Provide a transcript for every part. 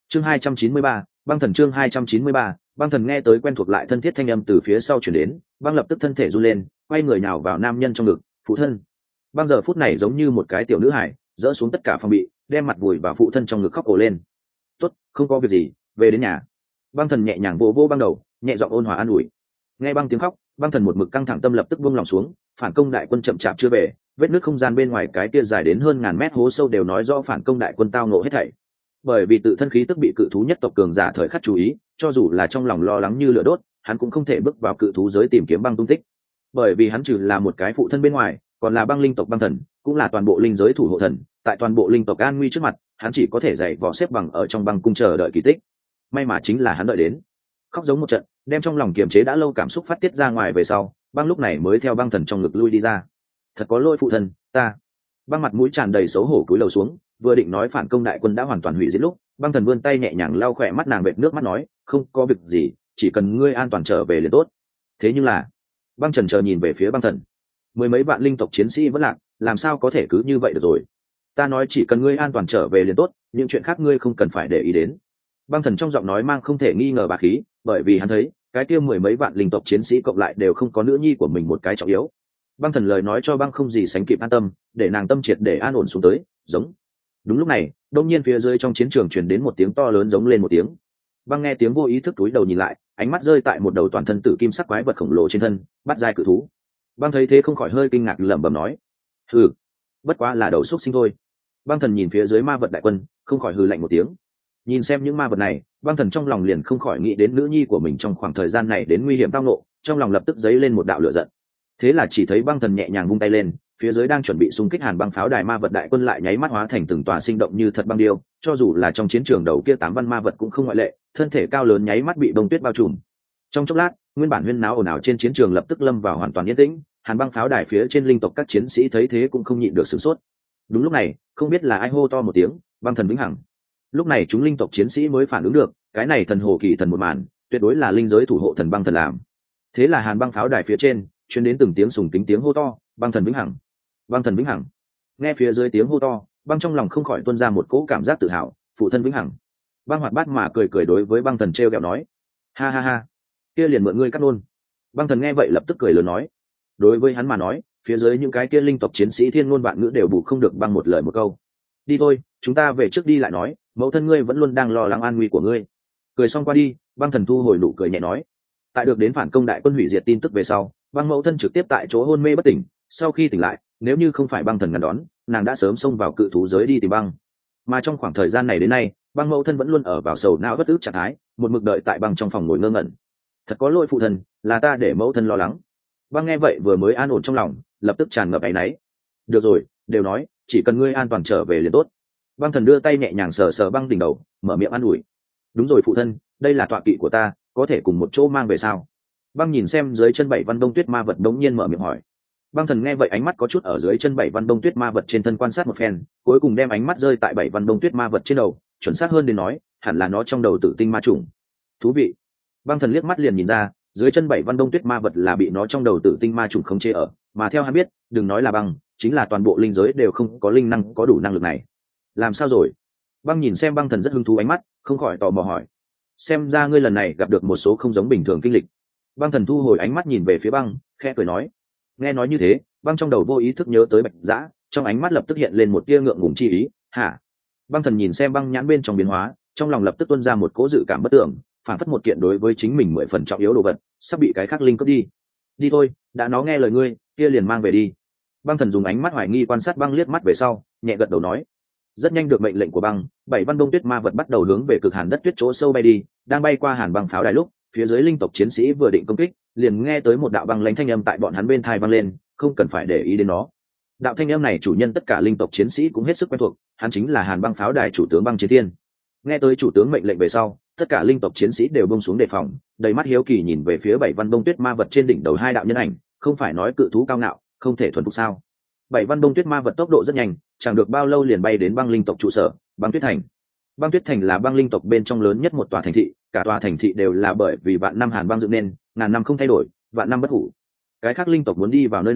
Chương 293, băng thần. Chương 293, băng thần. Nghe tới quen thuộc lại thân thiết thanh âm từ phía sau chuyển đến, băng lập tức thân thể run lên, quay người nào vào nam nhân trong ngực. Phụ thân. Băng giờ phút này giống như một cái tiểu nữ hải, dỡ xuống tất cả phòng bị, đem mặt vùi vào phụ thân trong ngực khóc ồ lên. Tốt, không có việc gì, về đến nhà. Băng thần nhẹ nhàng vỗ vỗ băng đầu, nhẹ giọng ôn hòa an ủi. Nghe băng tiếng khóc, băng thần một mực căng thẳng tâm lập tức buông lòng xuống. Phản công đại quân chậm chạp chưa về, vết nứt không gian bên ngoài cái kia dài đến hơn ngàn mét hố sâu đều nói rõ phản công đại quân tao ngộ hết thảy. Bởi vì tự thân khí tức bị cự thú nhất tộc cường giả thời khắc chú ý, cho dù là trong lòng lo lắng như lửa đốt, hắn cũng không thể bước vào cự thú giới tìm kiếm băng tung tích. Bởi vì hắn trừ là một cái phụ thân bên ngoài, còn là băng linh tộc băng thần, cũng là toàn bộ linh giới thủ hộ thần, tại toàn bộ linh tộc an nguy trước mặt, hắn chỉ có thể dạy vò xếp bằng ở trong băng cung chờ đợi kỳ tích. May mà chính là hắn đợi đến. Khóc giống một trận, đem trong lòng kiềm chế đã lâu cảm xúc phát tiết ra ngoài về sau, băng lúc này mới theo băng thần trong ngực lui đi ra. Thật có lỗi phụ thân, ta. Băng mặt mũi tràn đầy xấu hổ cúi đầu xuống, vừa định nói phản công đại quân đã hoàn toàn hủy diệt lúc, băng thần vươn tay nhẹ nhàng lau khỏe mắt nàng, vệt nước mắt nói, không có việc gì, chỉ cần ngươi an toàn trở về liền tốt. Thế nhưng là, băng trần chờ nhìn về phía băng thần, mười mấy vạn linh tộc chiến sĩ vẫn lạc, làm sao có thể cứ như vậy được rồi. Ta nói chỉ cần ngươi an toàn trở về liền tốt, những chuyện khác ngươi không cần phải để ý đến. Băng thần trong giọng nói mang không thể nghi ngờ bá khí, bởi vì hắn thấy cái kia mười mấy vạn linh tộc chiến sĩ cộng lại đều không có nữ nhi của mình một cái trọng yếu. Băng thần lời nói cho băng không gì sánh kịp an tâm, để nàng tâm triệt để an ổn xuống tới. Giống. Đúng lúc này, đông nhiên phía dưới trong chiến trường truyền đến một tiếng to lớn giống lên một tiếng. Băng nghe tiếng vô ý thức túi đầu nhìn lại, ánh mắt rơi tại một đầu toàn thân tử kim sắc quái vật khổng lồ trên thân, bắt giai cự thú. Băng thấy thế không khỏi hơi kinh ngạc lẩm bẩm nói, hừ, bất quá là đầu xúc sinh thôi. Băng thần nhìn phía dưới ma vật đại quân, không khỏi hừ lạnh một tiếng. Nhìn xem những ma vật này, băng thần trong lòng liền không khỏi nghĩ đến nữ nhi của mình trong khoảng thời gian này đến nguy hiểm tao ngộ, trong lòng lập tức dấy lên một đạo lửa giận. Thế là chỉ thấy băng thần nhẹ nhàng vung tay lên, phía dưới đang chuẩn bị xung kích hàn băng pháo đài ma vật đại quân lại nháy mắt hóa thành từng tòa sinh động như thật băng điêu, cho dù là trong chiến trường đầu kia 8 văn ma vật cũng không ngoại lệ, thân thể cao lớn nháy mắt bị bông tuyết bao trùm. Trong chốc lát, nguyên bản huyên náo ồn ào trên chiến trường lập tức lâm vào hoàn toàn yên tĩnh, hàn băng pháo đài phía trên linh tộc các chiến sĩ thấy thế cũng không nhịn được sửng sốt. Đúng lúc này, không biết là ai hô to một tiếng, băng thần vĩnh hằng. Lúc này chúng linh tộc chiến sĩ mới phản ứng được, cái này thần hồ kỳ thần một màn, tuyệt đối là linh giới thủ hộ thần băng thần làm. Thế là hàn băng pháo đài phía trên truyền đến từng tiếng sùng kính tiếng hô to, băng thần vĩnh hằng, băng thần vĩnh hằng. Nghe phía dưới tiếng hô to, băng trong lòng không khỏi tuôn ra một cỗ cảm giác tự hào, phụ thân vĩnh hằng. Băng hoạt bát mà cười cười đối với băng thần trêu ghẹo nói, ha ha ha, kia liền mượn ngươi cắt nôn. Băng thần nghe vậy lập tức cười lớn nói, đối với hắn mà nói, phía dưới những cái kia linh tộc chiến sĩ thiên ngôn vạn ngữ đều bù không được băng một lời một câu. Đi thôi, chúng ta về trước đi lại nói, mẫu thân ngươi vẫn luôn đang lo lắng an nguy của ngươi. Cười xong qua đi, băng thần thu hồi nụ cười nhẹ nói, tại được đến phản công đại quân hủy diệt tin tức về sau, băng mẫu thân trực tiếp tại chỗ hôn mê bất tỉnh. Sau khi tỉnh lại, nếu như không phải băng thần ngăn đón, nàng đã sớm xông vào cự thú giới đi tìm băng. Mà trong khoảng thời gian này đến nay, băng mẫu thân vẫn luôn ở vào sầu não bất ức trạng thái, một mực đợi tại băng trong phòng ngồi ngơ ngẩn. Thật có lỗi phụ thân, là ta để mẫu thân lo lắng. Băng nghe vậy vừa mới an ổn trong lòng, lập tức tràn ngập áy náy. Được rồi, đều nói, chỉ cần ngươi an toàn trở về liền tốt. Băng thần đưa tay nhẹ nhàng sờ sờ băng đỉnh đầu, mở miệng an ủi. Đúng rồi phụ thân, đây là tọa kỵ của ta, có thể cùng một chỗ mang về sao? Băng nhìn xem dưới chân 7 văn đông tuyết ma vật đống nhiên mở miệng hỏi. Băng thần nghe vậy ánh mắt có chút ở dưới chân 7 văn đông tuyết ma vật trên thân quan sát một phen, cuối cùng đem ánh mắt rơi tại 7 văn đông tuyết ma vật trên đầu, chuẩn xác hơn đến nói, hẳn là nó trong đầu tử tinh ma trùng. Thú vị. Băng thần liếc mắt liền nhìn ra, dưới chân 7 văn đông tuyết ma vật là bị nó trong đầu tử tinh ma trùng khống chế ở, mà theo hắn biết, đừng nói là băng, chính là toàn bộ linh giới đều không có linh năng có đủ năng lực này. Làm sao rồi? Băng nhìn xem băng thần rất hứng thú ánh mắt, không khỏi tò mò hỏi. Xem ra ngươi lần này gặp được một số không giống bình thường kinh lịch. Băng thần thu hồi ánh mắt nhìn về phía băng, khẽ cười nói. Nghe nói như thế, băng trong đầu vô ý thức nhớ tới Bạch Dã, trong ánh mắt lập tức hiện lên một tia ngượng ngùng chi ý. Hả? Băng thần nhìn xem băng nhãn bên trong biến hóa, trong lòng lập tức tuôn ra một cỗ dự cảm bất tưởng, phản phất một kiện đối với chính mình 10 phần trọng yếu đồ vật sắp bị cái khác linh cướp đi. Đi thôi, đã nó nghe lời ngươi, kia liền mang về đi. Băng thần dùng ánh mắt hoài nghi quan sát băng liếc mắt về sau, nhẹ gật đầu nói. Rất nhanh được mệnh lệnh của băng, 7 văn đông tuyết ma vật bắt đầu hướng về cực hàn đất tuyết chỗ sâu bay đi. Đang bay qua hàn băng pháo đài lúc, phía dưới linh tộc chiến sĩ vừa định công kích, liền nghe tới một đạo băng lãnh thanh âm tại bọn hắn bên tai vang lên, không cần phải để ý đến nó. Đạo thanh âm này chủ nhân tất cả linh tộc chiến sĩ cũng hết sức quen thuộc, hắn chính là hàn băng pháo đài chủ tướng Băng Chiến Thiên. Nghe tới chủ tướng mệnh lệnh về sau, tất cả linh tộc chiến sĩ đều buông xuống đề phòng, đầy mắt hiếu kỳ nhìn về phía 7 văn đông tuyết ma vật trên đỉnh đầu hai đạo nhân ảnh, không phải nói cự thú cao ngạo, không thể thuần phục sao? 7 văn đông tuyết ma vật tốc độ rất nhanh, chẳng được bao lâu liền bay đến băng linh tộc trụ sở, Băng Tuyết Thành. Băng Tuyết Thành là băng linh tộc bên trong lớn nhất một tòa thành thị, cả tòa thành thị đều là bởi vì vạn năm hàn băng dựng nên, ngàn năm không thay đổi, vạn năm bất hủ. Cái khác linh tộc muốn đi vào nơi này,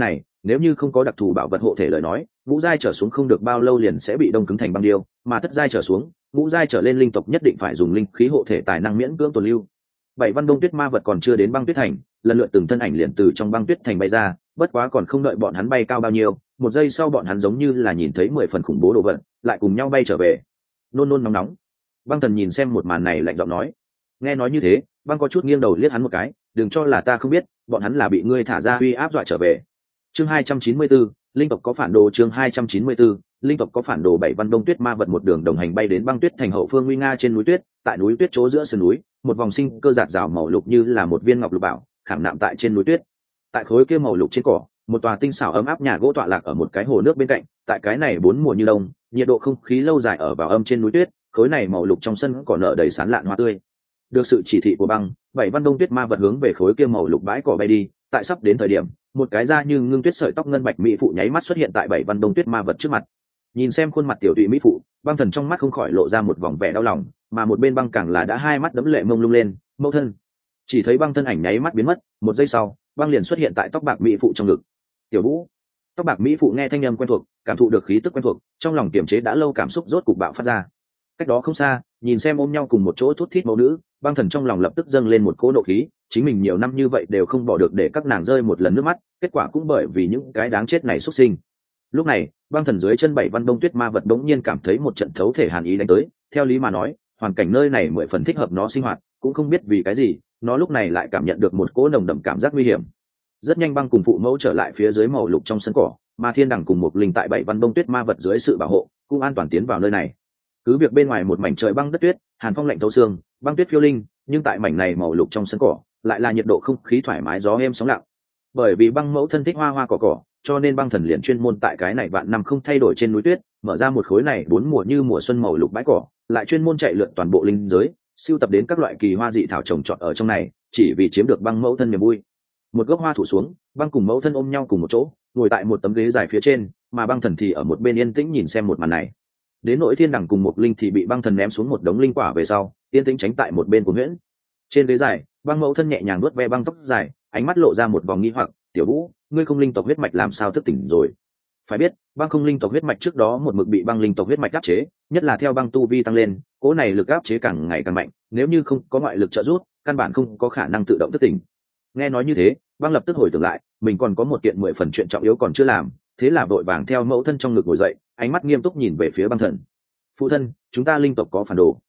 nếu như không có đặc thù bảo vật hộ thể lời nói, ngũ giai trở xuống không được bao lâu liền sẽ bị đông cứng thành băng điêu, mà thất giai trở xuống, ngũ giai trở lên linh tộc nhất định phải dùng linh khí hộ thể tài năng miễn cưỡng tồn lưu. Bảy văn đông tuyết ma vật còn chưa đến băng tuyết thành, lần lượt từng thân ảnh liền từ trong băng tuyết thành bay ra, bất quá còn không đợi bọn hắn bay cao bao nhiêu, một giây sau bọn hắn giống như là nhìn thấy 10 phần khủng bố đồ vật, lại cùng nhau bay trở về. Nôn nôn nóng nóng. Băng Thần nhìn xem một màn này lạnh giọng nói. Nghe nói như thế, Băng có chút nghiêng đầu liếc hắn một cái, đừng cho là ta không biết, bọn hắn là bị ngươi thả ra uy áp dọa trở về. Chương 294, linh tộc có phản đồ. Chương 294, linh tộc có phản đồ. Bảy văn đông tuyết ma vật một đường đồng hành bay đến băng tuyết thành hậu phương nguy nga trên núi tuyết, tại núi tuyết chỗ giữa sườn núi, một vòng sinh cơ giạt rào màu lục như là một viên ngọc lục bảo, khảm nạm tại trên núi tuyết. Tại khối kia màu lục trên cỏ, một tòa tinh xảo ấm áp nhà gỗ tọa lạc ở một cái hồ nước bên cạnh, tại cái này bốn mùa như đông, nhiệt độ không khí lâu dài ở vào âm trên núi tuyết, khối này màu lục trong sân cỏ nở đầy sán lạn hoa tươi. Được sự chỉ thị của Băng, bảy văn đông tuyết ma vật hướng về khối kia màu lục bãi cỏ bay đi, tại sắp đến thời điểm, một cái da như ngưng tuyết sợi tóc ngân bạch mỹ phụ nháy mắt xuất hiện tại bảy văn đông tuyết ma vật trước mặt. Nhìn xem khuôn mặt tiểu tụy mỹ phụ, Băng Thần trong mắt không khỏi lộ ra một vòng vẻ đau lòng, mà một bên Băng càng là đã hai mắt đẫm lệ mông lung lên, mẫu thân. Chỉ thấy Băng thân ảnh nháy mắt biến mất, một giây sau, Băng liền xuất hiện tại tóc bạc mỹ phụ trong ngực. Tiểu Vũ. Tóc bạc mỹ phụ nghe thanh âm quen thuộc, cảm thụ được khí tức quen thuộc, trong lòng kiềm chế đã lâu cảm xúc rốt cục bạo phát ra. Cách đó không xa, nhìn xem ôm nhau cùng một chỗ thút thít mẫu nữ, Băng Thần trong lòng lập tức dâng lên một cỗ nộ khí, chính mình nhiều năm như vậy đều không bỏ được để các nàng rơi một lần nước mắt, kết quả cũng bởi vì những cái đáng chết này xuất sinh. Lúc này, Băng Thần dưới chân bảy văn đông tuyết ma vật đống nhiên cảm thấy một trận thấu thể hàn ý đánh tới, theo lý mà nói, hoàn cảnh nơi này mười phần thích hợp nó sinh hoạt, cũng không biết vì cái gì, nó lúc này lại cảm nhận được một cỗ nồng đậm cảm giác nguy hiểm. Rất nhanh Băng cùng phụ mẫu trở lại phía dưới màu lục trong sân cỏ, mà Thiên Đằng cùng một linh tại bảy văn đông tuyết ma vật dưới sự bảo hộ, cũng an toàn tiến vào nơi này. Cứ việc bên ngoài một mảnh trời băng đất tuyết, hàn phong lạnh thấu xương, băng tuyết phiêu linh, nhưng tại mảnh này màu lục trong sân cỏ, lại là nhiệt độ không khí thoải mái, gió êm sóng lặng. Bởi vì Băng mẫu thân thích hoa hoa cỏ, cho nên Băng Thần liền chuyên môn tại cái này vạn năm không thay đổi trên núi tuyết, mở ra một khối này bốn mùa như mùa xuân màu lục bãi cỏ, lại chuyên môn chạy lượn toàn bộ linh giới, sưu tập đến các loại kỳ hoa dị thảo trồng trọt ở trong này, chỉ vì chiếm được Băng mẫu thân niềm vui. Một gốc hoa thủ xuống, Băng cùng mẫu thân ôm nhau cùng một chỗ, ngồi tại một tấm ghế dài phía trên, mà Băng Thần thì ở một bên yên tĩnh nhìn xem một màn này. Đến nỗi Thiên Đằng cùng một linh thì bị Băng Thần ném xuống một đống linh quả về sau, yên tĩnh tránh tại một bên của Nguyễn. Trên ghế dài, Băng mẫu thân nhẹ nhàng nuốt ve Băng tóc dài, ánh mắt lộ ra một vòng nghi hoặc, "Tiểu Vũ, ngươi không linh tộc huyết mạch làm sao thức tỉnh rồi?" Phải biết, Băng không linh tộc huyết mạch trước đó một mực bị Băng linh tộc huyết mạch áp chế, nhất là theo Băng tu vi tăng lên, cỗ này lực áp chế càng ngày càng mạnh, nếu như không có ngoại lực trợ giúp, căn bản không có khả năng tự động thức tỉnh. Nghe nói như thế, Băng lập tức hồi tưởng lại, mình còn có một kiện 10 phần chuyện trọng yếu còn chưa làm, thế là vội vàng theo mẫu thân trong ngực ngồi dậy, ánh mắt nghiêm túc nhìn về phía Băng Thần. "Phụ thân, chúng ta linh tộc có phản đồ."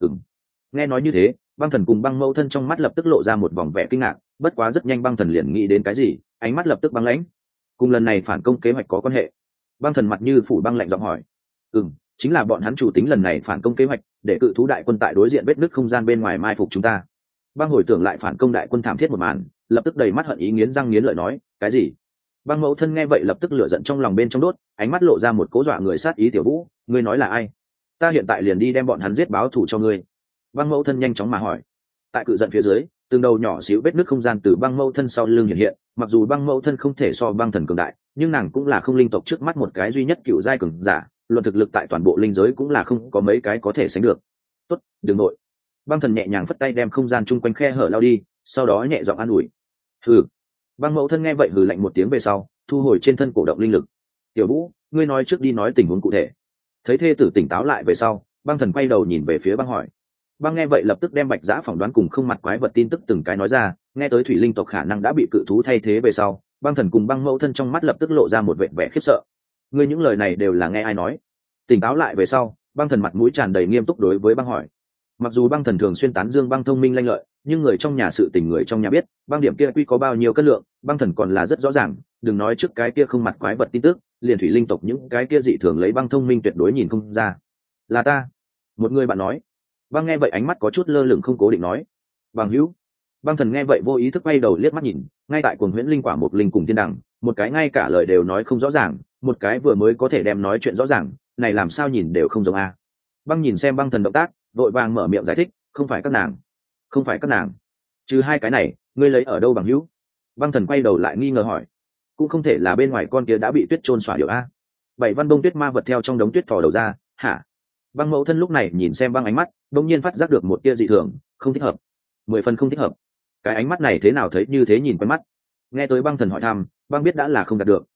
Nghe nói như thế, Băng Thần cùng Băng mẫu thân trong mắt lập tức lộ ra một vòng vẻ kinh ngạc, bất quá rất nhanh Băng Thần liền nghĩ đến cái gì, ánh mắt lập tức băng lãnh. Cùng lần này phản công kế hoạch có quan hệ? Băng Thần mặt như phủ băng lạnh giọng hỏi. Chính là bọn hắn chủ tính lần này phản công kế hoạch, để cự thú đại quân tại đối diện vết nứt không gian bên ngoài mai phục chúng ta. Băng hồi tưởng lại phản công đại quân thảm thiết một màn, lập tức đầy mắt hận ý, nghiến răng nghiến lợi nói, "Cái gì?" Băng mẫu thân nghe vậy lập tức lửa giận trong lòng bên trong đốt, ánh mắt lộ ra một cố dọa người sát ý. "Tiểu Vũ, ngươi nói là ai? Ta hiện tại liền đi đem bọn hắn giết báo thù cho ngươi." Băng mẫu thân nhanh chóng mà hỏi. Tại cự giận phía dưới, từng đầu nhỏ xíu vết nứt không gian từ Băng mẫu thân sau lưng hiện hiện, mặc dù Băng mẫu thân không thể so Băng Thần cường đại, nhưng nàng cũng là không linh tộc trước mắt một cái duy nhất cựu giai cường giả, luận thực lực tại toàn bộ linh giới cũng là không có mấy cái có thể sánh được. "Tốt, đừng nội." Băng Thần nhẹ nhàng phất tay đem không gian chung quanh khe hở lao đi, sau đó nhẹ giọng an ủi. "Hừ." Băng mẫu thân nghe vậy hừ lạnh một tiếng về sau, thu hồi trên thân cổ động linh lực. "Tiểu Vũ, ngươi nói trước đi nói tình huống cụ thể." Thấy thê tử tỉnh táo lại về sau, Băng Thần quay đầu nhìn về phía Băng hỏi. Băng nghe vậy lập tức đem Bạch Giã phỏng đoán cùng không mặt quái vật tin tức từng cái nói ra, nghe tới thủy linh tộc khả năng đã bị cự thú thay thế về sau, Băng Thần cùng Băng mẫu thân trong mắt lập tức lộ ra một vẻ vẻ khiếp sợ. "Ngươi những lời này đều là nghe ai nói?" Tỉnh táo lại về sau, Băng Thần mặt mũi tràn đầy nghiêm túc đối với Băng hỏi. Mặc dù Băng Thần thường xuyên tán dương Băng thông minh lanh lợi, nhưng người trong nhà sự tình người trong nhà biết, Băng điểm kia quy có bao nhiêu cân lượng, Băng Thần còn là rất rõ ràng, đừng nói trước cái kia không mặt quái vật tin tức, liền thủy linh tộc những cái kia dị thường lấy Băng thông minh tuyệt đối nhìn không ra. "Là ta." Một người bạn nói. Băng nghe vậy ánh mắt có chút lơ lửng không cố định nói. "Bằng hữu." Băng Thần nghe vậy vô ý thức quay đầu liếc mắt nhìn, ngay tại cuồng huyễn linh quả một linh cùng Thiên Đằng, một cái ngay cả lời đều nói không rõ ràng, một cái vừa mới có thể đem nói chuyện rõ ràng, này làm sao nhìn đều không giống a. Băng nhìn xem Băng Thần động tác, vội vàng mở miệng giải thích, "Không phải các nàng, không phải các nàng. Trừ hai cái này, ngươi lấy ở đâu bằng hữu?" Băng Thần quay đầu lại nghi ngờ hỏi. "Cũng không thể là bên ngoài con kia đã bị tuyết trôn xỏa điệu a." Bảy văn đông tuyết ma vật theo trong đống tuyết thò đầu ra, "Hả?" Băng mẫu thân lúc này nhìn xem Băng ánh mắt, đột nhiên phát giác được một tia dị thường, không thích hợp, 10 phần không thích hợp. Cái ánh mắt này thế nào thấy như thế nhìn quen mắt. Nghe tới Băng Thần hỏi thăm, Băng biết đã là không đạt được,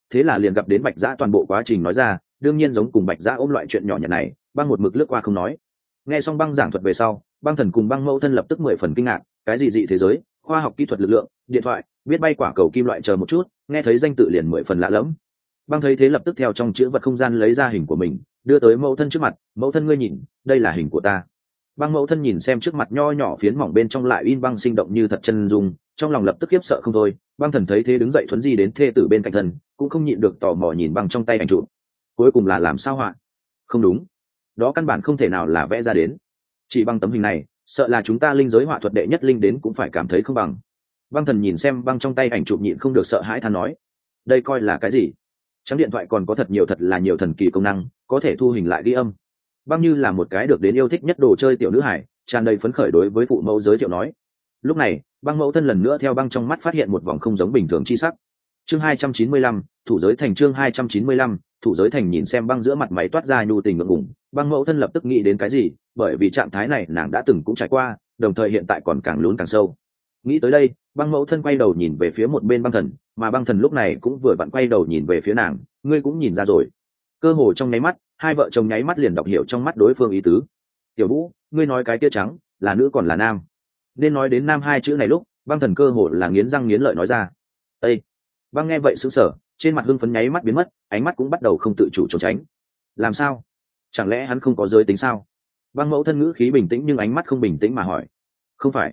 thế là liền gặp đến Bạch Dã toàn bộ quá trình nói ra. Đương nhiên giống cùng Bạch Dã ôm loại chuyện nhỏ nhặt này, băng một mực lướt qua không nói. Nghe xong băng giảng thuật về sau, băng thần cùng băng mẫu thân lập tức 10 phần kinh ngạc. Cái gì dị thế giới, khoa học kỹ thuật lực lượng, điện thoại, biết bay quả cầu kim loại, chờ một chút, nghe thấy danh tự liền 10 phần lạ lẫm. Băng thấy thế lập tức theo trong chữ vật không gian lấy ra hình của mình, đưa tới mẫu thân trước mặt. Mẫu thân ngươi nhìn, đây là hình của ta. Băng mẫu thân nhìn xem trước mặt nho nhỏ phiến mỏng bên trong lại in băng sinh động như thật chân dung, trong lòng lập tức khiếp sợ không thôi. Băng thần thấy thế đứng dậy thuấn di đến thê tử bên cạnh thần, cũng không nhịn được tò mò nhìn băng trong tay ảnh chụp. Cuối cùng là làm sao họa? Không đúng, đó căn bản không thể nào là vẽ ra đến. Chỉ bằng tấm hình này, sợ là chúng ta linh giới họa thuật đệ nhất linh đến cũng phải cảm thấy không bằng. Băng thần nhìn xem băng trong tay ảnh chụp nhịn không được sợ hãi than nói, đây coi là cái gì? Trắng điện thoại còn có thật là nhiều thần kỳ công năng, có thể thu hình lại ghi âm. Băng như là một cái được đến yêu thích nhất đồ chơi tiểu nữ hải, tràn đầy phấn khởi đối với phụ mẫu giới thiệu nói. Lúc này băng mẫu thân lần nữa theo băng trong mắt phát hiện một vòng không giống bình thường chi sắc. Chương 295, thủ giới thành. Chương 295, thủ giới thành. Nhìn xem băng giữa mặt máy toát ra nhu tình ngượng ngùng, băng mẫu thân lập tức nghĩ đến cái gì, bởi vì trạng thái này nàng đã từng cũng trải qua, đồng thời hiện tại còn càng lún càng sâu. Nghĩ tới đây, băng mẫu thân quay đầu nhìn về phía một bên băng thần, mà băng thần lúc này cũng vừa vặn quay đầu nhìn về phía nàng. Ngươi cũng nhìn ra rồi? Cơ hồ trong nháy mắt, hai vợ chồng nháy mắt liền đọc hiểu trong mắt đối phương ý tứ. Tiểu Vũ, ngươi nói cái kia trắng là nữ còn là nam? Nên nói đến nam hai chữ này lúc, băng thần cơ hồ là nghiến răng nghiến lợi nói ra. Ê! Băng nghe vậy sững sờ, trên mặt hưng phấn nháy mắt biến mất, ánh mắt cũng bắt đầu không tự chủ trốn tránh. Làm sao? Chẳng lẽ hắn không có giới tính sao? Băng mẫu thân ngữ khí bình tĩnh nhưng ánh mắt không bình tĩnh mà hỏi. Không phải,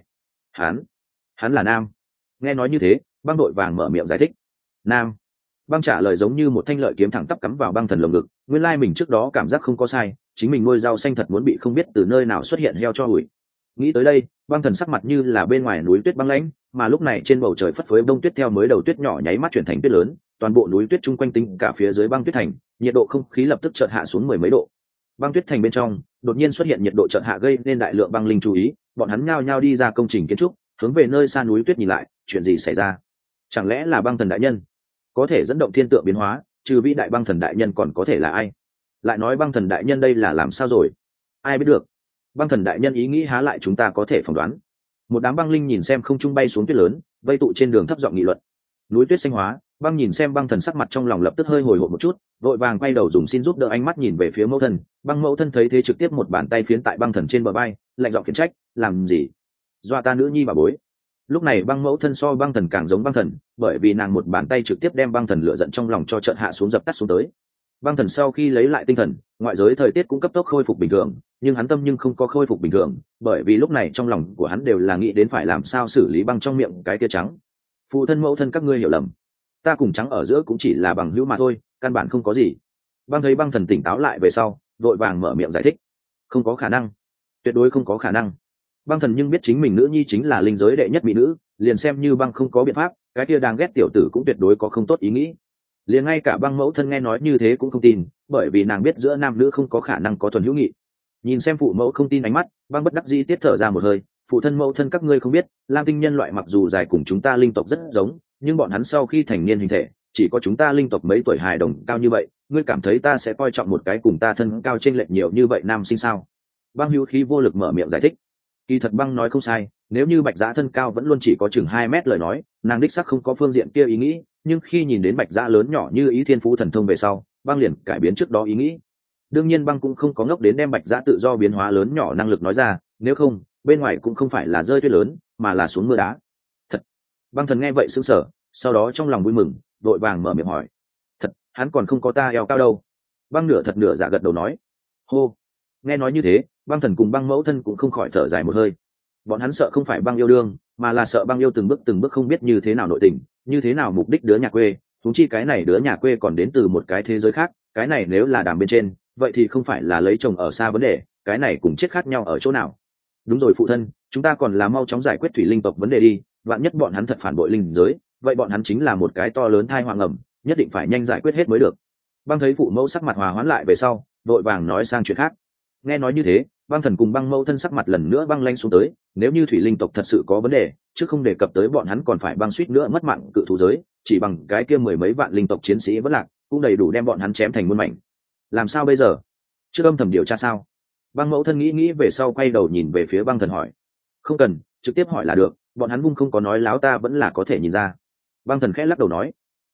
hắn là nam. Nghe nói như thế, băng đội vàng mở miệng giải thích. Nam. Băng trả lời giống như một thanh lợi kiếm thẳng tắp cắm vào băng thần lồng ngực. Nguyên lai mình trước đó cảm giác không có sai, chính mình nuôi rau xanh thật muốn bị không biết từ nơi nào xuất hiện heo cho hủi. Nghĩ tới đây, băng thần sắc mặt như là bên ngoài núi tuyết băng lãnh, mà lúc này trên bầu trời phất phới bông tuyết theo mới đầu tuyết nhỏ nháy mắt chuyển thành tuyết lớn, toàn bộ núi tuyết chung quanh tính cả phía dưới băng tuyết thành, nhiệt độ không khí lập tức chợt hạ xuống 10 mấy độ. Băng tuyết thành bên trong đột nhiên xuất hiện nhiệt độ chợt hạ gây nên đại lượng băng linh chú ý, bọn hắn nhao nhao đi ra công trình kiến trúc, hướng về nơi xa núi tuyết nhìn lại. Chuyện gì xảy ra? Chẳng lẽ là băng thần đại nhân có thể dẫn động thiên tượng biến hóa? Trừ vĩ đại băng thần đại nhân còn có thể là ai? Lại nói băng thần đại nhân đây là làm sao rồi? Ai biết được? Băng thần đại nhân ý nghĩ há lại chúng ta có thể phỏng đoán. Một đám băng linh nhìn xem không trung bay xuống tuyết lớn, vây tụ trên đường thấp giọng nghị luận. Núi tuyết xanh hóa, băng nhìn xem băng thần sắc mặt trong lòng lập tức hơi hồi hộp một chút, vội vàng quay đầu dùng xin giúp đỡ ánh mắt nhìn về phía mẫu thân. Băng mẫu thân thấy thế trực tiếp một bàn tay phiến tại băng thần trên bờ vai, lạnh giọng khiển trách, làm gì? Dọa ta nữ nhi bà bối. Lúc này băng mẫu thân so băng thần càng giống băng thần, bởi vì nàng một bàn tay trực tiếp đem băng thần lửa giận trong lòng cho trận hạ xuống, dập tắt xuống tới. Băng thần sau khi lấy lại tinh thần, ngoại giới thời tiết cũng cấp tốc khôi phục bình thường, nhưng hắn tâm nhưng không có khôi phục bình thường, bởi vì lúc này trong lòng của hắn đều là nghĩ đến phải làm sao xử lý băng trong miệng cái kia trắng. Phụ thân mẫu thân các ngươi hiểu lầm, ta cùng trắng ở giữa cũng chỉ là bằng hữu mà thôi, căn bản không có gì. Băng thấy băng thần tỉnh táo lại về sau, vội vàng mở miệng giải thích. Không có khả năng, tuyệt đối không có khả năng. Băng thần nhưng biết chính mình nữ nhi chính là linh giới đệ nhất mỹ nữ, liền xem như băng không có biện pháp, cái kia đang ghét tiểu tử cũng tuyệt đối có không tốt ý nghĩ. Liền ngay cả băng mẫu thân nghe nói như thế cũng không tin, bởi vì nàng biết giữa nam nữ không có khả năng có thuần hữu nghị. Nhìn xem phụ mẫu không tin ánh mắt, băng bất đắc dĩ tiết thở ra một hơi. Phụ thân mẫu thân các ngươi không biết, lam tinh nhân loại mặc dù dài cùng chúng ta linh tộc rất giống, nhưng bọn hắn sau khi thành niên hình thể chỉ có chúng ta linh tộc mấy tuổi hài đồng cao như vậy. Ngươi cảm thấy ta sẽ coi trọng một cái cùng ta thân cao chênh lệch nhiều như vậy nam sinh sao? Băng hữu khí vô lực mở miệng giải thích. Kỳ thật băng nói không sai, nếu như Bạch Dã thân cao vẫn luôn chỉ có chừng 2 mét lời nói, nàng đích xác không có phương diện kia ý nghĩ, nhưng khi nhìn đến Bạch Dã lớn nhỏ như ý thiên phú thần thông về sau, băng liền cải biến trước đó ý nghĩ. Đương nhiên băng cũng không có ngốc đến đem Bạch Dã tự do biến hóa lớn nhỏ năng lực nói ra, nếu không bên ngoài cũng không phải là rơi tuyết lớn mà là xuống mưa đá. Thật? Băng thần nghe vậy sững sờ, sau đó trong lòng vui mừng, đội vàng mở miệng hỏi. Thật? Hắn còn không có ta eo cao đâu. Băng nửa thật nửa giả gật đầu nói. Hô. Nghe nói như thế, băng thần cùng băng mẫu thân cũng không khỏi thở dài một hơi. Bọn hắn sợ không phải băng yêu đương, mà là sợ băng yêu từng bước không biết như thế nào nội tình, như thế nào mục đích đứa nhà quê, thúng chi cái này đứa nhà quê còn đến từ một cái thế giới khác. Cái này nếu là đàm bên trên, vậy thì không phải là lấy chồng ở xa vấn đề, cái này cùng chết khác nhau ở chỗ nào. Đúng rồi phụ thân, chúng ta còn là mau chóng giải quyết thủy linh tộc vấn đề đi, vạn nhất bọn hắn thật phản bội linh giới, vậy bọn hắn chính là một cái to lớn thai hoàng ẩm, nhất định phải nhanh giải quyết hết mới được. Băng thấy phụ mẫu sắc mặt hòa hoãn lại về sau, đội vàng nói sang chuyện khác. Nghe nói như thế, băng thần cùng băng mẫu thân sắc mặt lần nữa băng lanh xuống tới. Nếu như thủy linh tộc thật sự có vấn đề, chứ không đề cập tới bọn hắn còn phải băng suýt nữa mất mạng cự thú giới, chỉ bằng cái kia 10 mấy vạn linh tộc chiến sĩ vẫn lạc, cũng đầy đủ đem bọn hắn chém thành muôn mảnh. Làm sao bây giờ? Trước âm thầm điều tra sao? Băng mẫu thân nghĩ về sau quay đầu nhìn về phía băng thần hỏi. Không cần, trực tiếp hỏi là được, bọn hắn vung không có nói láo ta vẫn là có thể nhìn ra. Băng thần khẽ lắc đầu nói.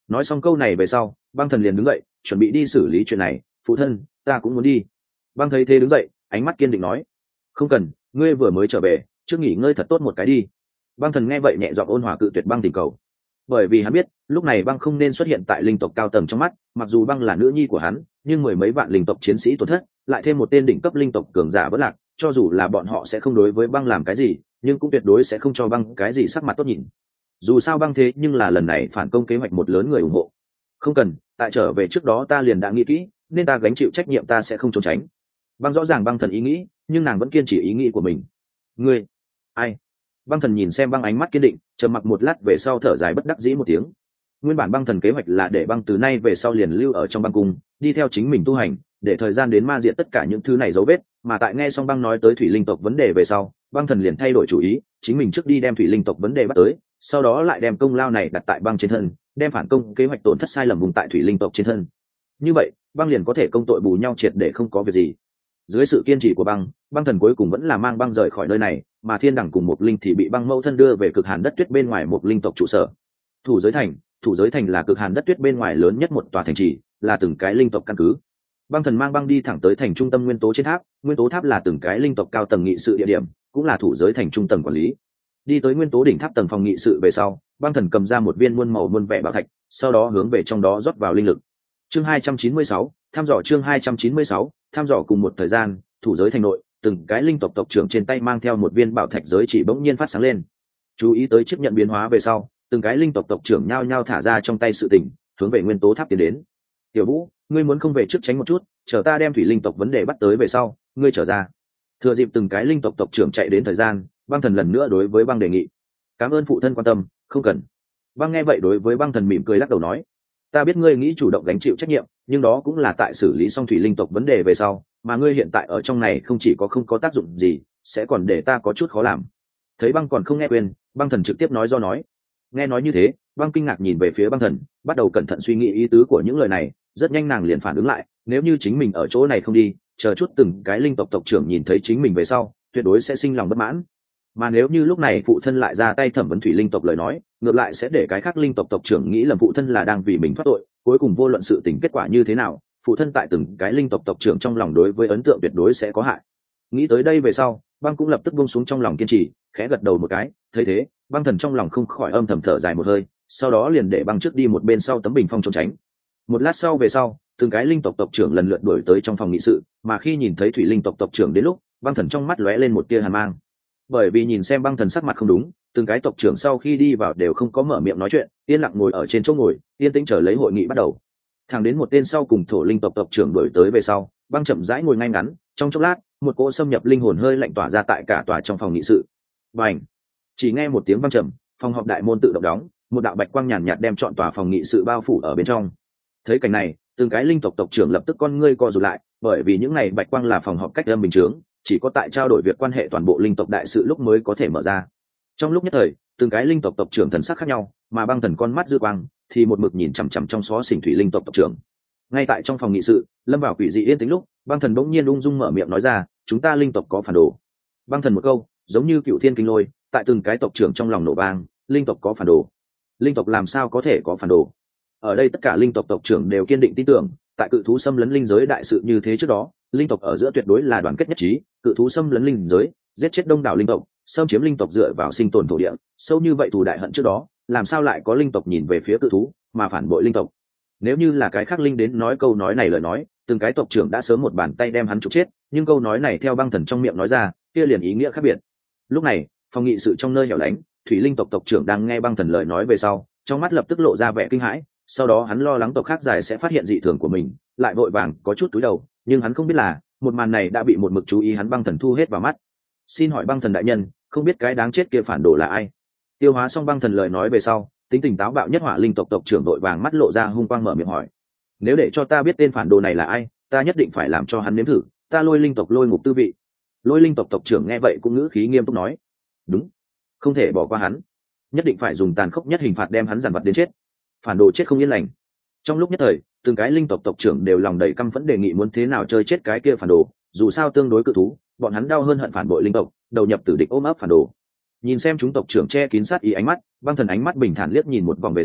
Nói xong câu này về sau, băng thần liền đứng dậy chuẩn bị đi xử lý chuyện này. Phụ thân, ta cũng muốn đi. Băng thấy thế đứng dậy, ánh mắt kiên định nói, không cần, ngươi vừa mới trở về, trước nghỉ ngơi thật tốt một cái đi. Băng thần nghe vậy nhẹ giọng ôn hòa cự tuyệt băng tình cầu, bởi vì hắn biết lúc này băng không nên xuất hiện tại linh tộc cao tầng trong mắt. Mặc dù băng là nữ nhi của hắn, nhưng mười mấy vạn linh tộc chiến sĩ tổn thất, lại thêm một tên đỉnh cấp linh tộc cường giả vỡ lạc, cho dù là bọn họ sẽ không đối với băng làm cái gì, nhưng cũng tuyệt đối sẽ không cho băng cái gì sắc mặt tốt nhìn. Dù sao băng thế nhưng là lần này phản công kế hoạch một lớn người ủng hộ. Không cần, tại trở về trước đó ta liền đã nghĩ kỹ, nên ta gánh chịu trách nhiệm, ta sẽ không trốn tránh. Băng rõ ràng băng thần ý nghĩ, nhưng nàng vẫn kiên trì ý nghĩ của mình. Ngươi ai? Băng thần nhìn xem băng ánh mắt kiên định, trầm mặc một lát về sau thở dài bất đắc dĩ một tiếng. Nguyên bản băng thần kế hoạch là để băng từ nay về sau liền lưu ở trong băng cung, đi theo chính mình tu hành, để thời gian đến ma diệt tất cả những thứ này dấu vết. Mà tại nghe xong băng nói tới thủy linh tộc vấn đề về sau, băng thần liền thay đổi chủ ý, chính mình trước đi đem thủy linh tộc vấn đề bắt tới, sau đó lại đem công lao này đặt tại băng trên thân, đem phản công kế hoạch tổn thất sai lầm vùng tại thủy linh tộc trên thân. Như vậy băng liền có thể công tội bù nhau triệt để không có việc gì. Dưới sự kiên trì của băng, băng thần cuối cùng vẫn là mang băng rời khỏi nơi này, mà thiên đẳng cùng một linh thì bị băng mâu thân đưa về cực hàn đất tuyết bên ngoài một linh tộc trụ sở. Thủ giới thành là cực hàn đất tuyết bên ngoài lớn nhất một tòa thành trì, là từng cái linh tộc căn cứ. Băng thần mang băng đi thẳng tới thành trung tâm nguyên tố trên tháp. Nguyên tố tháp là từng cái linh tộc cao tầng nghị sự địa điểm, cũng là thủ giới thành trung tầng quản lý. Đi tới nguyên tố đỉnh tháp tầng phòng nghị sự về sau, băng thần cầm ra một viên muôn màu muôn vẻ bảo thạch, sau đó hướng về trong đó rót vào linh lực. Chương 296, thăm dò. Chương 296, thăm dò. Cùng một thời gian, thủ giới thành nội, từng cái linh tộc tộc trưởng trên tay mang theo một viên bảo thạch giới chỉ bỗng nhiên phát sáng lên. Chú ý tới chiếc nhận biến hóa về sau, từng cái linh tộc tộc trưởng nhao nhao thả ra trong tay sự tình, hướng về nguyên tố tháp tiến đến. Tiểu Vũ, ngươi muốn không về trước tránh một chút, chờ ta đem thủy linh tộc vấn đề bắt tới về sau, ngươi trở ra. Thừa dịp từng cái linh tộc tộc trưởng chạy đến thời gian, băng thần lần nữa đối với băng đề nghị, cảm ơn phụ thân quan tâm, không cần. Băng nghe vậy đối với băng thần mỉm cười lắc đầu nói, ta biết ngươi nghĩ chủ động gánh chịu trách nhiệm, nhưng đó cũng là tại xử lý xong thủy linh tộc vấn đề về sau, mà ngươi hiện tại ở trong này không chỉ có không có tác dụng gì, sẽ còn để ta có chút khó làm. Thấy băng còn không nghe khuyên, băng thần trực tiếp nói do nói. Nghe nói như thế, băng kinh ngạc nhìn về phía băng thần, bắt đầu cẩn thận suy nghĩ ý tứ của những lời này. Rất nhanh nàng liền phản ứng lại, nếu như chính mình ở chỗ này không đi, chờ chút từng cái linh tộc tộc trưởng nhìn thấy chính mình về sau, tuyệt đối sẽ sinh lòng bất mãn. Mà nếu như lúc này phụ thân lại ra tay thẩm vấn thủy linh tộc lời nói, ngược lại sẽ để cái khác linh tộc tộc trưởng nghĩ lầm phụ thân là đang vì mình thoát tội. Cuối cùng vô luận sự tình kết quả như thế nào, phụ thân tại từng cái linh tộc tộc trưởng trong lòng đối với ấn tượng tuyệt đối sẽ có hại. Nghĩ tới đây về sau, băng cũng lập tức buông xuống trong lòng kiên trì, khẽ gật đầu một cái. Thấy thế, băng thần trong lòng không khỏi âm thầm thở dài một hơi, sau đó liền để băng trước đi một bên sau tấm bình phong trốn tránh. Một lát sau về sau, từng cái linh tộc tộc trưởng lần lượt đuổi tới trong phòng nghị sự, mà khi nhìn thấy thủy linh tộc tộc trưởng đến lúc, băng thần trong mắt lóe lên một tia hàn mang. Bởi vì nhìn xem băng thần sắc mặt không đúng, từng cái tộc trưởng sau khi đi vào đều không có mở miệng nói chuyện, yên lặng ngồi ở trên chỗ ngồi, yên tĩnh chờ lấy hội nghị bắt đầu. Thẳng đến một tên sau cùng thổ linh tộc tộc trưởng đuổi tới về sau, băng chậm rãi ngồi ngay ngắn. Trong chốc lát, một cỗ xâm nhập linh hồn hơi lạnh tỏa ra tại cả tòa trong phòng nghị sự. Bành! Chỉ nghe một tiếng vang trầm, phòng họp đại môn tự động đóng, một đạo bạch quang nhàn nhạt đem trọn tòa phòng nghị sự bao phủ ở bên trong. Thấy cảnh này, từng cái linh tộc tộc trưởng lập tức con ngươi co rụt lại, bởi vì những này bạch quang là phòng họp cách âm bình thường, chỉ có tại trao đổi việc quan hệ toàn bộ linh tộc đại sự lúc mới có thể mở ra. Trong lúc nhất thời, từng cái linh tộc tộc trưởng thần sắc khác nhau, mà băng thần con mắt dư quang thì một mực nhìn chằm chằm trong xó xỉnh thủy linh tộc tộc trưởng. Ngay tại trong phòng nghị sự, lâm vào quỷ dị yên tĩnh lúc, băng thần bỗng nhiên ung dung mở miệng nói ra, chúng ta linh tộc có phản đồ. Băng thần một câu, giống như cựu thiên kinh lôi, tại từng cái tộc trưởng trong lòng nổ vang. Linh tộc có phản đồ? Linh tộc làm sao có thể có phản đồ? Ở đây tất cả linh tộc tộc trưởng đều kiên định tin tưởng, tại cự thú xâm lấn linh giới đại sự như thế trước đó, linh tộc ở giữa tuyệt đối là đoàn kết nhất trí. Cự thú xâm lấn linh giới, giết chết đông đảo linh tộc, xâm chiếm linh tộc dựa vào sinh tồn thổ địa, sâu như vậy thù đại hận trước đó, làm sao lại có linh tộc nhìn về phía cự thú mà phản bội linh tộc? Nếu như là cái khác linh đến nói câu nói này lời nói, từng cái tộc trưởng đã sớm một bàn tay đem hắn trục chết, nhưng câu nói này theo băng thần trong miệng nói ra, kia liền ý nghĩa khác biệt. Lúc này, phòng nghị sự trong nơi hẻo lánh, thủy linh tộc tộc trưởng đang nghe băng thần lời nói về sau, trong mắt lập tức lộ ra vẻ kinh hãi. Sau đó hắn lo lắng tộc khác dài sẽ phát hiện dị thường của mình, lại vội vàng có chút túi đầu, nhưng hắn không biết là một màn này đã bị một mực chú ý hắn băng thần thu hết vào mắt. Xin hỏi băng thần đại nhân, không biết cái đáng chết kia phản đồ là ai? Tiêu hóa xong băng thần lời nói về sau, tính tình táo bạo nhất hỏa linh tộc tộc trưởng vội vàng mắt lộ ra hung quang mở miệng hỏi, nếu để cho ta biết tên phản đồ này là ai, ta nhất định phải làm cho hắn nếm thử ta lôi linh tộc lôi ngục tư vị. Lôi linh tộc tộc trưởng nghe vậy cũng ngữ khí nghiêm túc nói, đúng, không thể bỏ qua hắn, nhất định phải dùng tàn khốc nhất hình phạt đem hắn dằn vặt đến chết, phản đồ chết không yên lành. Trong lúc nhất thời, từng cái linh tộc tộc trưởng đều lòng đầy căm phẫn đề nghị muốn thế nào chơi chết cái kia phản đồ, dù sao tương đối cự thú, bọn hắn đau hơn hận phản bội linh tộc, đầu nhập tử địch ôm ấp phản đồ. Nhìn xem chúng tộc trưởng che kín sát ý ánh mắt, băng thần ánh mắt bình thản liếc nhìn một vòng về sau,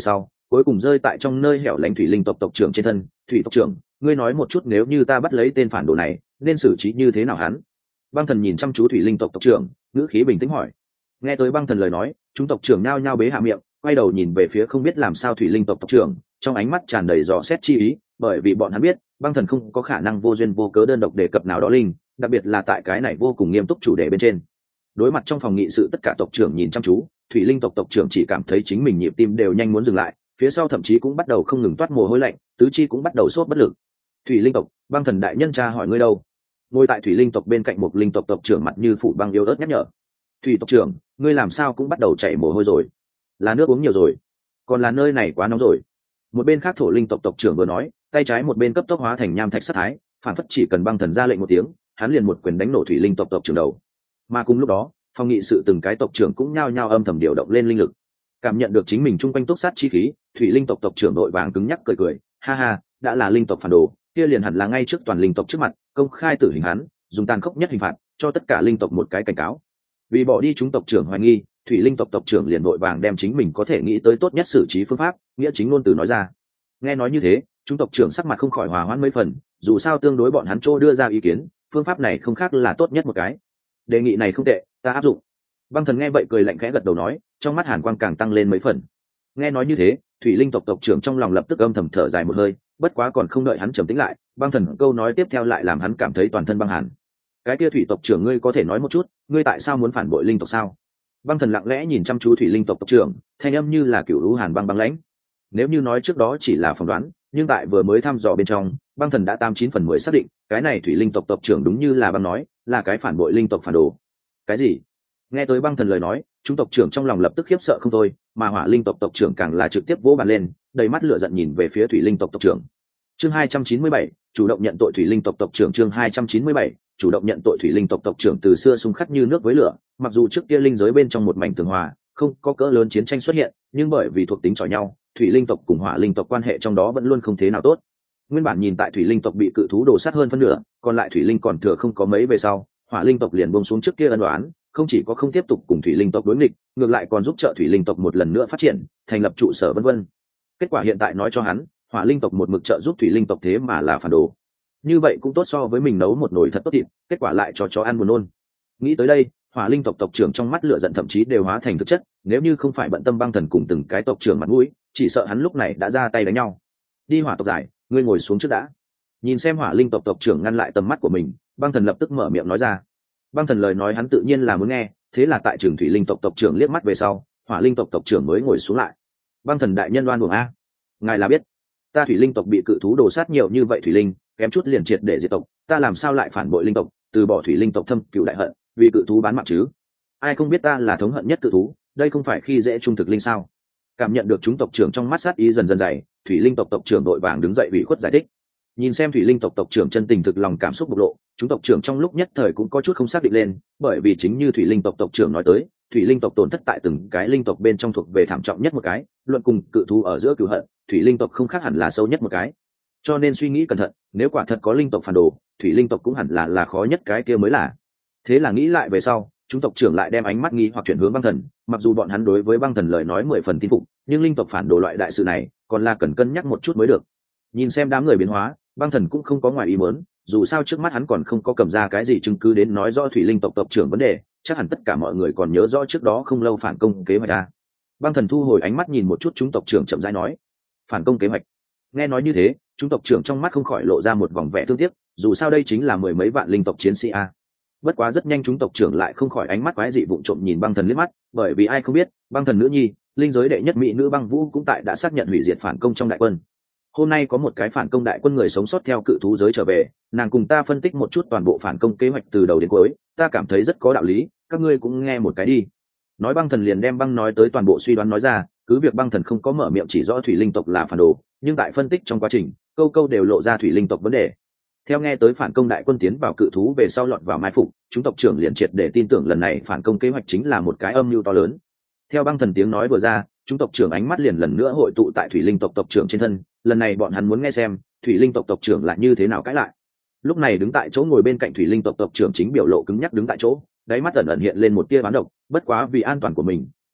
cuối cùng rơi tại trong nơi hẻo lánh thủy linh tộc tộc trưởng trên thân. Thủy tộc trưởng, ngươi nói một chút, nếu như ta bắt lấy tên phản đồ này nên xử trí như thế nào hắn? Băng thần nhìn chăm chú thủy linh tộc tộc trưởng, ngữ khí bình tĩnh hỏi. Nghe tới băng thần lời nói, chúng tộc trưởng nhao nhao bế hạ miệng, quay đầu nhìn về phía không biết làm sao thủy linh tộc tộc trưởng, trong ánh mắt tràn đầy dò xét chi ý, bởi vì bọn hắn biết băng thần không có khả năng vô duyên vô cớ đơn độc đề cập nào đó linh, đặc biệt là tại cái này vô cùng nghiêm túc chủ đề bên trên. Đối mặt trong phòng nghị sự tất cả tộc trưởng nhìn chăm chú, thủy linh tộc tộc trưởng chỉ cảm thấy chính mình nhịp tim đều nhanh muốn dừng lại, phía sau thậm chí cũng bắt đầu không ngừng toát mồ hôi lạnh, tứ chi cũng bắt đầu sốt bất lực. Thủy linh tộc, băng thần đại nhân cha hỏi ngươi đâu? Ngồi tại thủy linh tộc bên cạnh một linh tộc tộc trưởng mặt như phủ băng yếu ớt nhắc nhở. Thủy tộc trưởng, ngươi làm sao cũng bắt đầu chảy mồ hôi rồi? Là nước uống nhiều rồi, còn là nơi này quá nóng rồi. Một bên khác thổ linh tộc tộc trưởng vừa nói, tay trái một bên cấp tốc hóa thành nham thạch sát thái, phản phất chỉ cần băng thần ra lệnh một tiếng, hắn liền một quyền đánh nổ thủy linh tộc tộc trưởng đầu. Mà cùng lúc đó, phòng nghị sự từng cái tộc trưởng cũng nhao nhao âm thầm điều động lên linh lực. Cảm nhận được chính mình chung quanh túc sát chi khí, thủy linh tộc tộc trưởng đội vàng cứng nhắc cười cười, ha ha, đã là linh tộc phản đồ, kia liền hẳn là ngay trước toàn linh tộc trước mặt công khai tử hình hắn, dùng tàn khốc nhất hình phạt cho tất cả linh tộc một cái cảnh cáo. Vì bỏ đi chúng tộc trưởng hoài nghi, thủy linh tộc tộc trưởng liền đội vàng đem chính mình có thể nghĩ tới tốt nhất xử trí phương pháp nghĩa chính ngôn từ nói ra. Nghe nói như thế, chúng tộc trưởng sắc mặt không khỏi hòa hoãn mấy phần, dù sao tương đối bọn hắn chỗ đưa ra ý kiến, phương pháp này không khác là tốt nhất một cái. Đề nghị này không tệ, ta áp dụng. Băng thần nghe vậy cười lạnh khẽ gật đầu nói, trong mắt hàn quang càng tăng lên mấy phần. Nghe nói như thế, thủy linh tộc tộc trưởng trong lòng lập tức âm thầm thở dài một hơi, bất quá còn không đợi hắn trầm tĩnh lại, băng thần câu nói tiếp theo lại làm hắn cảm thấy toàn thân băng hàn. Cái kia thủy tộc trưởng, ngươi có thể nói một chút, ngươi tại sao muốn phản bội linh tộc sao? Băng thần lặng lẽ nhìn chăm chú thủy linh tộc tộc trưởng, thanh âm như là cựu lũ hàn băng băng lãnh. Nếu như nói trước đó chỉ là phỏng đoán, nhưng tại vừa mới thăm dò bên trong, băng thần đã 89/10 xác định cái này thủy linh tộc tộc trưởng đúng như là băng nói, là cái phản bội linh tộc phản đồ. Cái gì? Nghe tới băng thần lời nói, chúng tộc trưởng trong lòng lập tức khiếp sợ không thôi, mà hỏa linh tộc tộc trưởng càng là trực tiếp vỗ bàn lên, đầy mắt lửa giận nhìn về phía thủy linh tộc tộc trưởng. Chương 297, chủ động nhận tội thủy linh tộc tộc trưởng. Chương 297, chủ động nhận tội thủy linh tộc tộc trưởng. Từ xưa xung khắc như nước với lửa, mặc dù trước kia linh giới bên trong một mảnh tường hòa, không có cỡ lớn chiến tranh xuất hiện, nhưng bởi vì thuộc tính chọi nhau, thủy linh tộc cùng hỏa linh tộc quan hệ trong đó vẫn luôn không thế nào tốt. Nguyên bản nhìn tại thủy linh tộc bị cự thú đổ sát hơn phân nửa, còn lại thủy linh còn thừa không có mấy về sau, hỏa linh tộc liền buông xuống trước kia ân oán, không chỉ có không tiếp tục cùng thủy linh tộc đối nghịch, ngược lại còn giúp trợ thủy linh tộc một lần nữa phát triển, thành lập trụ sở vân vân. Kết quả hiện tại nói cho hắn, hỏa linh tộc một mực trợ giúp thủy linh tộc thế mà là phản đồ. Như vậy cũng tốt so với mình nấu một nồi thật tốt thịt, kết quả lại cho chó ăn buồn nôn. Nghĩ tới đây, hỏa linh tộc tộc trưởng trong mắt lửa giận thậm chí đều hóa thành thực chất, nếu như không phải bận tâm băng thần cùng từng cái tộc trưởng mặt mũi, chỉ sợ hắn lúc này đã ra tay đánh nhau. Đi hỏa tộc giải, ngươi ngồi xuống trước đã. Nhìn xem hỏa linh tộc tộc trưởng ngăn lại tầm mắt của mình, băng thần lập tức mở miệng nói ra. Băng thần lời nói hắn tự nhiên là muốn nghe, thế là tại trường thủy linh tộc tộc trưởng liếc mắt về sau, hỏa linh tộc tộc trưởng mới ngồi xuống lại. Băng thần đại nhân oan uổng a, ngài là biết ta thủy linh tộc bị cự thú đồ sát nhiều như vậy, thủy linh kém chút liền triệt để diệt tộc, ta làm sao lại phản bội linh tộc, từ bỏ thủy linh tộc thâm cựu đại hận, vì cự thú bán mạng chứ? Ai không biết ta là thống hận nhất cự thú, đây không phải khi dễ trung thực linh sao? Cảm nhận được chúng tộc trưởng trong mắt sát ý dần dần dày, thủy linh tộc tộc trưởng đội vàng đứng dậy ủy khuất giải thích. Nhìn xem thủy linh tộc tộc trưởng chân tình thực lòng cảm xúc bộc lộ, chúng tộc trưởng trong lúc nhất thời cũng có chút không xác định lên, bởi vì chính như thủy linh tộc tộc trưởng nói tới, thủy linh tộc tổn thất tại từng cái linh tộc bên trong thuộc về thảm trọng nhất một cái, luận cùng cự thú ở giữa cửu hận, thủy linh tộc không khác hẳn là sâu nhất một cái. Cho nên suy nghĩ cẩn thận, nếu quả thật có linh tộc phản đồ, thủy linh tộc cũng hẳn là khó nhất cái kia mới là. Thế là nghĩ lại về sau, chúng tộc trưởng lại đem ánh mắt nghi hoặc chuyển hướng băng thần, mặc dù bọn hắn đối với băng thần lời nói 10 phần tin phục, nhưng linh tộc phản đồ loại đại sự này còn là cần cân nhắc một chút mới được. Nhìn xem đám người biến hóa, băng thần cũng không có ngoài ý muốn, dù sao trước mắt hắn còn không có cầm ra cái gì chứng cứ đến nói rõ thủy linh tộc tộc trưởng vấn đề, chắc hẳn tất cả mọi người còn nhớ rõ trước đó không lâu phản công kế hoạch a. Băng thần thu hồi ánh mắt nhìn một chút chúng tộc trưởng chậm rãi nói, phản công kế hoạch. Nghe nói như thế, chúng tộc trưởng trong mắt không khỏi lộ ra một vòng vẻ thương tiếc, dù sao đây chính là mười mấy vạn linh tộc chiến sĩ a. Bất quá rất nhanh chúng tộc trưởng lại không khỏi ánh mắt quái dị vụng trộm nhìn băng thần liếc mắt, bởi vì ai không biết, băng thần nữ nhi, linh giới đệ nhất mỹ nữ băng vũ cũng tại đã xác nhận hủy diệt phản công trong đại quân. Hôm nay có một cái phản công đại quân người sống sót theo cự thú giới trở về, nàng cùng ta phân tích một chút toàn bộ phản công kế hoạch từ đầu đến cuối, ta cảm thấy rất có đạo lý, các ngươi cũng nghe một cái đi. Nói băng thần liền đem băng nói tới toàn bộ suy đoán nói ra, cứ việc băng thần không có mở miệng chỉ rõ thủy linh tộc là phản đồ, nhưng tại phân tích trong quá trình, câu câu đều lộ ra thủy linh tộc vấn đề. Theo nghe tới phản công đại quân tiến vào cự thú về sau lọt vào mai phục, chúng tộc trưởng liền triệt để tin tưởng lần này phản công kế hoạch chính là một cái âm mưu to lớn. Theo băng thần tiếng nói vừa ra, chúng tộc trưởng ánh mắt liền lần nữa hội tụ tại thủy linh tộc tộc trưởng trên thân, lần này bọn hắn muốn nghe xem thủy linh tộc tộc trưởng là như thế nào cãi lại. Lúc này đứng tại chỗ ngồi bên cạnh thủy linh tộc tộc trưởng chính biểu lộ cứng nhắc đứng tại chỗ, đáy mắt ẩn ẩn hiện lên một tia bán độc, bất quá vì an toàn của mình,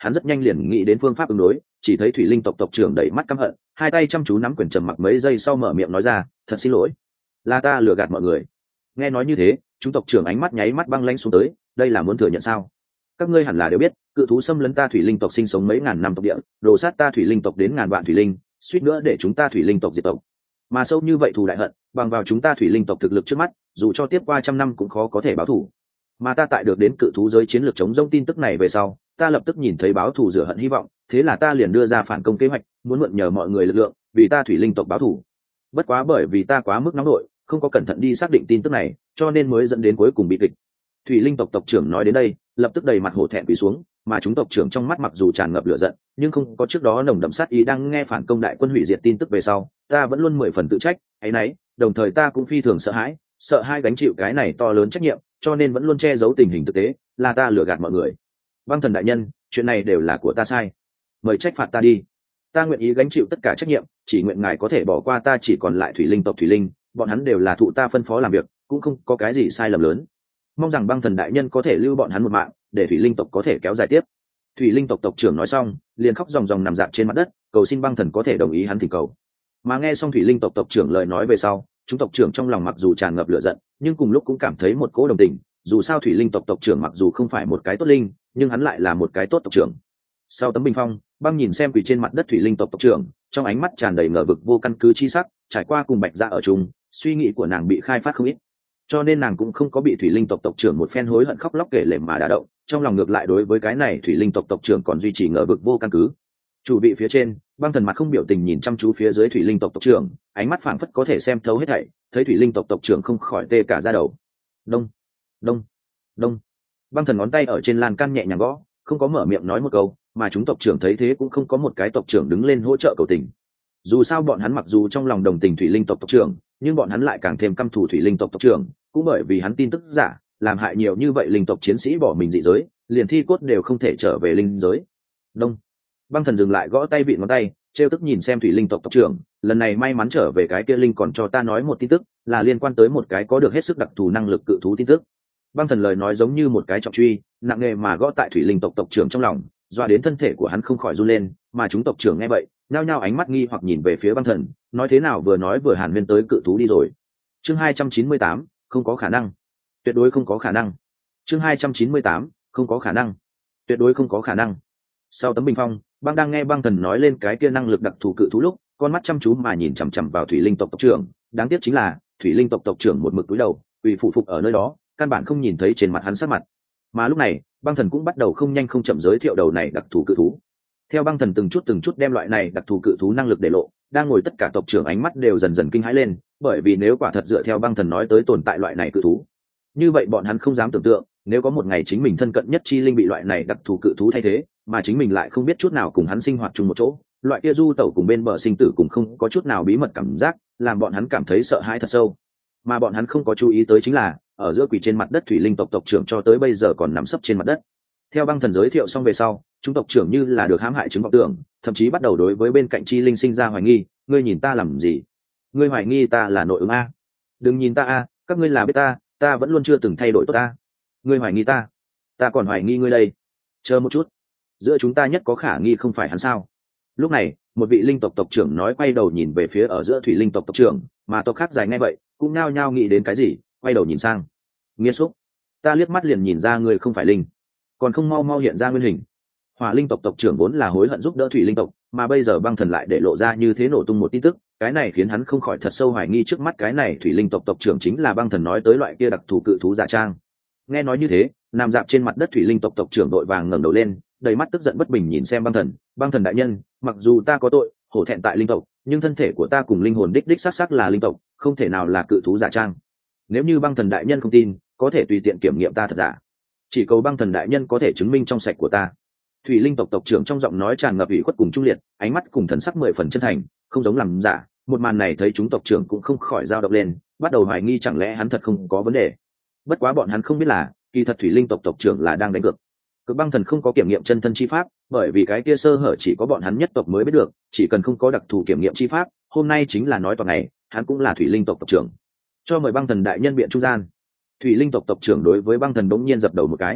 hắn rất nhanh liền nghĩ đến phương pháp ứng đối. Chỉ thấy thủy linh tộc tộc trưởng đẩy mắt căm hận, hai tay chăm chú nắm quyền, trầm mặc mấy giây sau mở miệng nói ra, thật xin lỗi, là ta lừa gạt mọi người. Nghe nói như thế, chúng tộc trưởng ánh mắt nháy mắt băng lãnh xuống tới, đây là muốn thừa nhận sao? Các ngươi hẳn là đều biết, cự thú xâm lấn ta thủy linh tộc sinh sống mấy ngàn năm tộc địa, đồ sát ta thủy linh tộc đến ngàn vạn thủy linh, suýt nữa để chúng ta thủy linh tộc diệt tộc. Mà sâu như vậy thù đại hận, bằng vào chúng ta thủy linh tộc thực lực trước mắt, dù cho tiếp qua trăm năm cũng khó có thể báo thù. Mà ta tại được đến cự thú giới chiến lược chống rông tin tức này về sau, ta lập tức nhìn thấy báo thù rửa hận hy vọng, thế là ta liền đưa ra phản công kế hoạch, muốn mượn nhờ mọi người lực lượng, vì ta thủy linh tộc báo thù. Bất quá bởi vì ta quá mức nóng nổi, không có cẩn thận đi xác định tin tức này, cho nên mới dẫn đến cuối cùng bị kịch. Thủy linh tộc tộc trưởng nói đến đây, lập tức đầy mặt hổ thẹn quỳ xuống, mà chúng tộc trưởng trong mắt mặc dù tràn ngập lửa giận, nhưng không có trước đó nồng đậm sát ý. Đang nghe phản công đại quân hủy diệt tin tức về sau, ta vẫn luôn 10 phần tự trách, áy náy, đồng thời ta cũng phi thường sợ hãi gánh chịu cái này to lớn trách nhiệm, cho nên vẫn luôn che giấu tình hình thực tế, là ta lừa gạt mọi người. Băng thần đại nhân, chuyện này đều là của ta sai, mời trách phạt ta đi. Ta nguyện ý gánh chịu tất cả trách nhiệm, chỉ nguyện ngài có thể bỏ qua ta. Chỉ còn lại thủy linh tộc thủy linh, bọn hắn đều là thụ ta phân phó làm việc, cũng không có cái gì sai lầm lớn. Mong rằng băng thần đại nhân có thể lưu bọn hắn một mạng, để thủy linh tộc có thể kéo dài tiếp. Thủy linh tộc tộc trưởng nói xong, liền khóc ròng ròng nằm dạp trên mặt đất, cầu xin băng thần có thể đồng ý hắn thỉnh cầu. Mà nghe xong thủy linh tộc tộc trưởng lời nói về sau, chúng tộc trưởng trong lòng mặc dù tràn ngập lửa giận, nhưng cùng lúc cũng cảm thấy một cỗ đồng tình. Dù sao thủy linh tộc tộc trưởng mặc dù không phải một cái tốt linh, nhưng hắn lại là một cái tốt tộc trưởng. Sau tấm bình phong, băng nhìn xem quỳ trên mặt đất thủy linh tộc tộc trưởng, trong ánh mắt tràn đầy ngờ vực vô căn cứ chi sắc. Trải qua cùng bạch dạ ở chung, suy nghĩ của nàng bị khai phát không ít, cho nên nàng cũng không có bị thủy linh tộc tộc trưởng một phen hối hận khóc lóc kể lể mà đả động. Trong lòng ngược lại đối với cái này thủy linh tộc tộc trưởng còn duy trì ngờ vực vô căn cứ. Chủ vị phía trên, băng thần mặt không biểu tình nhìn chăm chú phía dưới thủy linh tộc tộc trưởng, ánh mắt phảng phất có thể xem thấu hết thảy. Thấy thủy linh tộc tộc trưởng không khỏi tê cả da đầu. Đông đông đông. Băng thần ngón tay ở trên lan can nhẹ nhàng gõ, không có mở miệng nói một câu, mà chúng tộc trưởng thấy thế cũng không có một cái tộc trưởng đứng lên hỗ trợ cầu tình. Dù sao bọn hắn mặc dù trong lòng đồng tình thủy linh tộc tộc trưởng, nhưng bọn hắn lại càng thêm căm thù thủy linh tộc tộc trưởng, cũng bởi vì hắn tin tức giả, làm hại nhiều như vậy linh tộc chiến sĩ bỏ mình dị giới, liền thi cốt đều không thể trở về linh giới. Đông. Băng thần dừng lại gõ tay vịn ngón tay, trêu tức nhìn xem thủy linh tộc tộc trưởng, lần này may mắn trở về cái kia linh còn cho ta nói một tin tức, là liên quan tới một cái có được hết sức đặc thù năng lực cự thú tin tức. Băng thần lời nói giống như một cái trọng truy, nặng nề mà gõ tại thủy linh tộc tộc trưởng trong lòng, doa đến thân thể của hắn không khỏi run lên. Mà chúng tộc trưởng nghe vậy, nhao nhao ánh mắt nghi hoặc nhìn về phía băng thần, nói thế nào vừa nói vừa hàn huyên tới cự thú đi rồi. Chương 298, không có khả năng, tuyệt đối không có khả năng. Chương 298, không có khả năng, tuyệt đối không có khả năng. Sau tấm bình phong, băng đang nghe băng thần nói lên cái kia năng lực đặc thù cự thú lúc, con mắt chăm chú mà nhìn chằm chằm vào thủy linh tộc tộc trưởng. Đáng tiếc chính là thủy linh tộc tộc trưởng một mực cúi đầu, ủy phụ phục ở nơi đó, căn bản không nhìn thấy trên mặt hắn sắc mặt. Mà lúc này, băng thần cũng bắt đầu không nhanh không chậm giới thiệu đầu này đặc thù cự thú. Theo băng thần từng chút đem loại này đặc thù cự thú năng lực để lộ, đang ngồi tất cả tộc trưởng ánh mắt đều dần dần kinh hãi lên, bởi vì nếu quả thật dựa theo băng thần nói tới tồn tại loại này cự thú, như vậy bọn hắn không dám tưởng tượng, nếu có một ngày chính mình thân cận nhất chi linh bị loại này đặc thù cự thú thay thế, mà chính mình lại không biết chút nào cùng hắn sinh hoạt chung một chỗ, loại kia du tẩu cùng bên bờ sinh tử cùng không có chút nào bí mật cảm giác, làm bọn hắn cảm thấy sợ hãi thật sâu. Mà bọn hắn không có chú ý tới chính là, ở giữa quỷ trên mặt đất thủy linh tộc tộc trưởng cho tới bây giờ còn nằm sấp trên mặt đất. Theo băng thần giới thiệu xong về sau, chúng tộc trưởng như là được hãm hại chứng vọng tưởng, thậm chí bắt đầu đối với bên cạnh chi linh sinh ra hoài nghi. Ngươi nhìn ta làm gì? Ngươi hoài nghi ta là nội ứng a? Đừng nhìn ta a, các ngươi là biết ta vẫn luôn chưa từng thay đổi tốt ta. Ngươi hoài nghi ta còn hoài nghi ngươi đây. Chờ một chút, giữa chúng ta nhất có khả nghi không phải hắn sao? Lúc này, một vị linh tộc tộc trưởng nói, quay đầu nhìn về phía ở giữa thủy linh tộc tộc trưởng, mà tộc khác dài ngay vậy, cũng nao nhao nghĩ đến cái gì, quay đầu nhìn sang. Nghĩa xúc, ta liếc mắt liền nhìn ra ngươi không phải linh, còn không mau hiện ra nguyên hình. Hỏa linh tộc tộc trưởng vốn là hối hận giúp đỡ thủy linh tộc, mà bây giờ băng thần lại để lộ ra như thế nổ tung một tin tức, cái này khiến hắn không khỏi thật sâu hoài nghi trước mắt cái này thủy linh tộc tộc trưởng chính là băng thần nói tới loại kia đặc thù cự thú giả trang. Nghe nói như thế, nằm dạp trên mặt đất thủy linh tộc tộc trưởng đội vàng ngẩng đầu lên, đầy mắt tức giận bất bình nhìn xem băng thần đại nhân, mặc dù ta có tội, hổ thẹn tại linh tộc, nhưng thân thể của ta cùng linh hồn đích xác là linh tộc, không thể nào là cự thú giả trang. Nếu như băng thần đại nhân không tin, có thể tùy tiện kiểm nghiệm ta thật giả, chỉ cầu băng thần đại nhân có thể chứng minh trong sạch của ta. Thủy linh tộc tộc trưởng trong giọng nói tràn ngập ủy khuất cùng trung liệt, ánh mắt cùng thần sắc 10 phần chân thành, không giống làm giả. Một màn này thấy chúng tộc trưởng cũng không khỏi dao động lên, bắt đầu hoài nghi chẳng lẽ hắn thật không có vấn đề. Bất quá bọn hắn không biết là, kỳ thật thủy linh tộc tộc trưởng là đang đánh cược. Cực băng thần không có kiểm nghiệm chân thân chi pháp, bởi vì cái kia sơ hở chỉ có bọn hắn nhất tộc mới biết được, chỉ cần không có đặc thù kiểm nghiệm chi pháp, hôm nay chính là nói toàn ngày, hắn cũng là thủy linh tộc tộc trưởng. Cho mời băng thần đại nhân biện trung gian. Thủy linh tộc tộc trưởng đối với băng thần bỗng nhiên dập đầu một cái.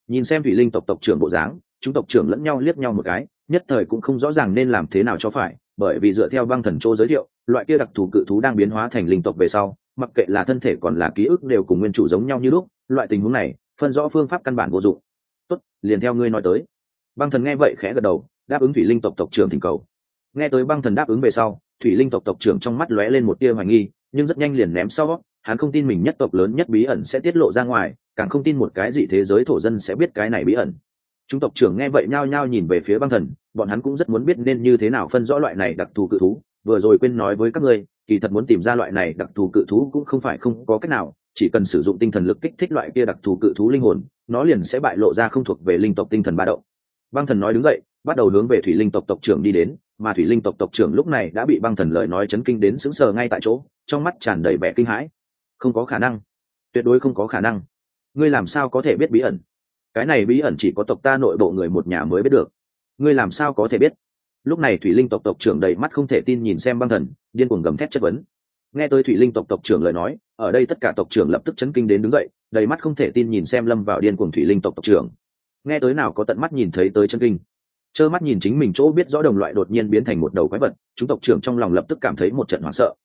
Nhìn xem thủy linh tộc tộc trưởng bộ dáng, chúng tộc trưởng lẫn nhau liếc nhau một cái, nhất thời cũng không rõ ràng nên làm thế nào cho phải, bởi vì dựa theo băng thần châu giới thiệu, loại kia đặc thù cự thú đang biến hóa thành linh tộc về sau, mặc kệ là thân thể còn là ký ức đều cùng nguyên chủ giống nhau như lúc, loại tình huống này phân rõ phương pháp căn bản vô dụng. Tốt, liền theo ngươi nói tới. Băng thần nghe vậy khẽ gật đầu, đáp ứng thủy linh tộc tộc trưởng thỉnh cầu. Nghe tới băng thần đáp ứng về sau, thủy linh tộc tộc trưởng trong mắt lóe lên một tia hoài nghi, nhưng rất nhanh liền ném sau. Hắn không tin mình nhất tộc lớn nhất bí ẩn sẽ tiết lộ ra ngoài, càng không tin một cái gì thế giới thổ dân sẽ biết cái này bí ẩn. Chúng tộc trưởng nghe vậy nhao nhao nhìn về phía băng thần, bọn hắn cũng rất muốn biết nên như thế nào phân rõ loại này đặc thù cự thú. Vừa rồi quên nói với các ngươi, kỳ thật muốn tìm ra loại này đặc thù cự thú cũng không phải không có cách nào, chỉ cần sử dụng tinh thần lực kích thích loại kia đặc thù cự thú linh hồn, nó liền sẽ bại lộ ra không thuộc về linh tộc tinh thần ba động. Băng thần nói đứng dậy, bắt đầu hướng về thủy linh tộc tộc trưởng đi đến, mà thủy linh tộc tộc trưởng lúc này đã bị băng thần lời nói chấn kinh đến sững sờ ngay tại chỗ, trong mắt tràn đầy vẻ kinh hãi. Không có khả năng, tuyệt đối không có khả năng. Ngươi làm sao có thể biết bí ẩn? Cái này bí ẩn chỉ có tộc ta nội bộ người một nhà mới biết được. Ngươi làm sao có thể biết? Lúc này thủy linh tộc tộc trưởng đầy mắt không thể tin nhìn xem băng thần, điên cuồng gầm thét chất vấn. Nghe tới thủy linh tộc tộc trưởng lời nói, ở đây tất cả tộc trưởng lập tức chấn kinh đến đứng dậy, đầy mắt không thể tin nhìn xem lâm vào điên cuồng thủy linh tộc tộc trưởng. Nghe tới nào có tận mắt nhìn thấy tới chân kinh, trơ mắt nhìn chính mình chỗ biết rõ đồng loại đột nhiên biến thành một đầu quái vật, chúng tộc trưởng trong lòng lập tức cảm thấy một trận hoảng sợ.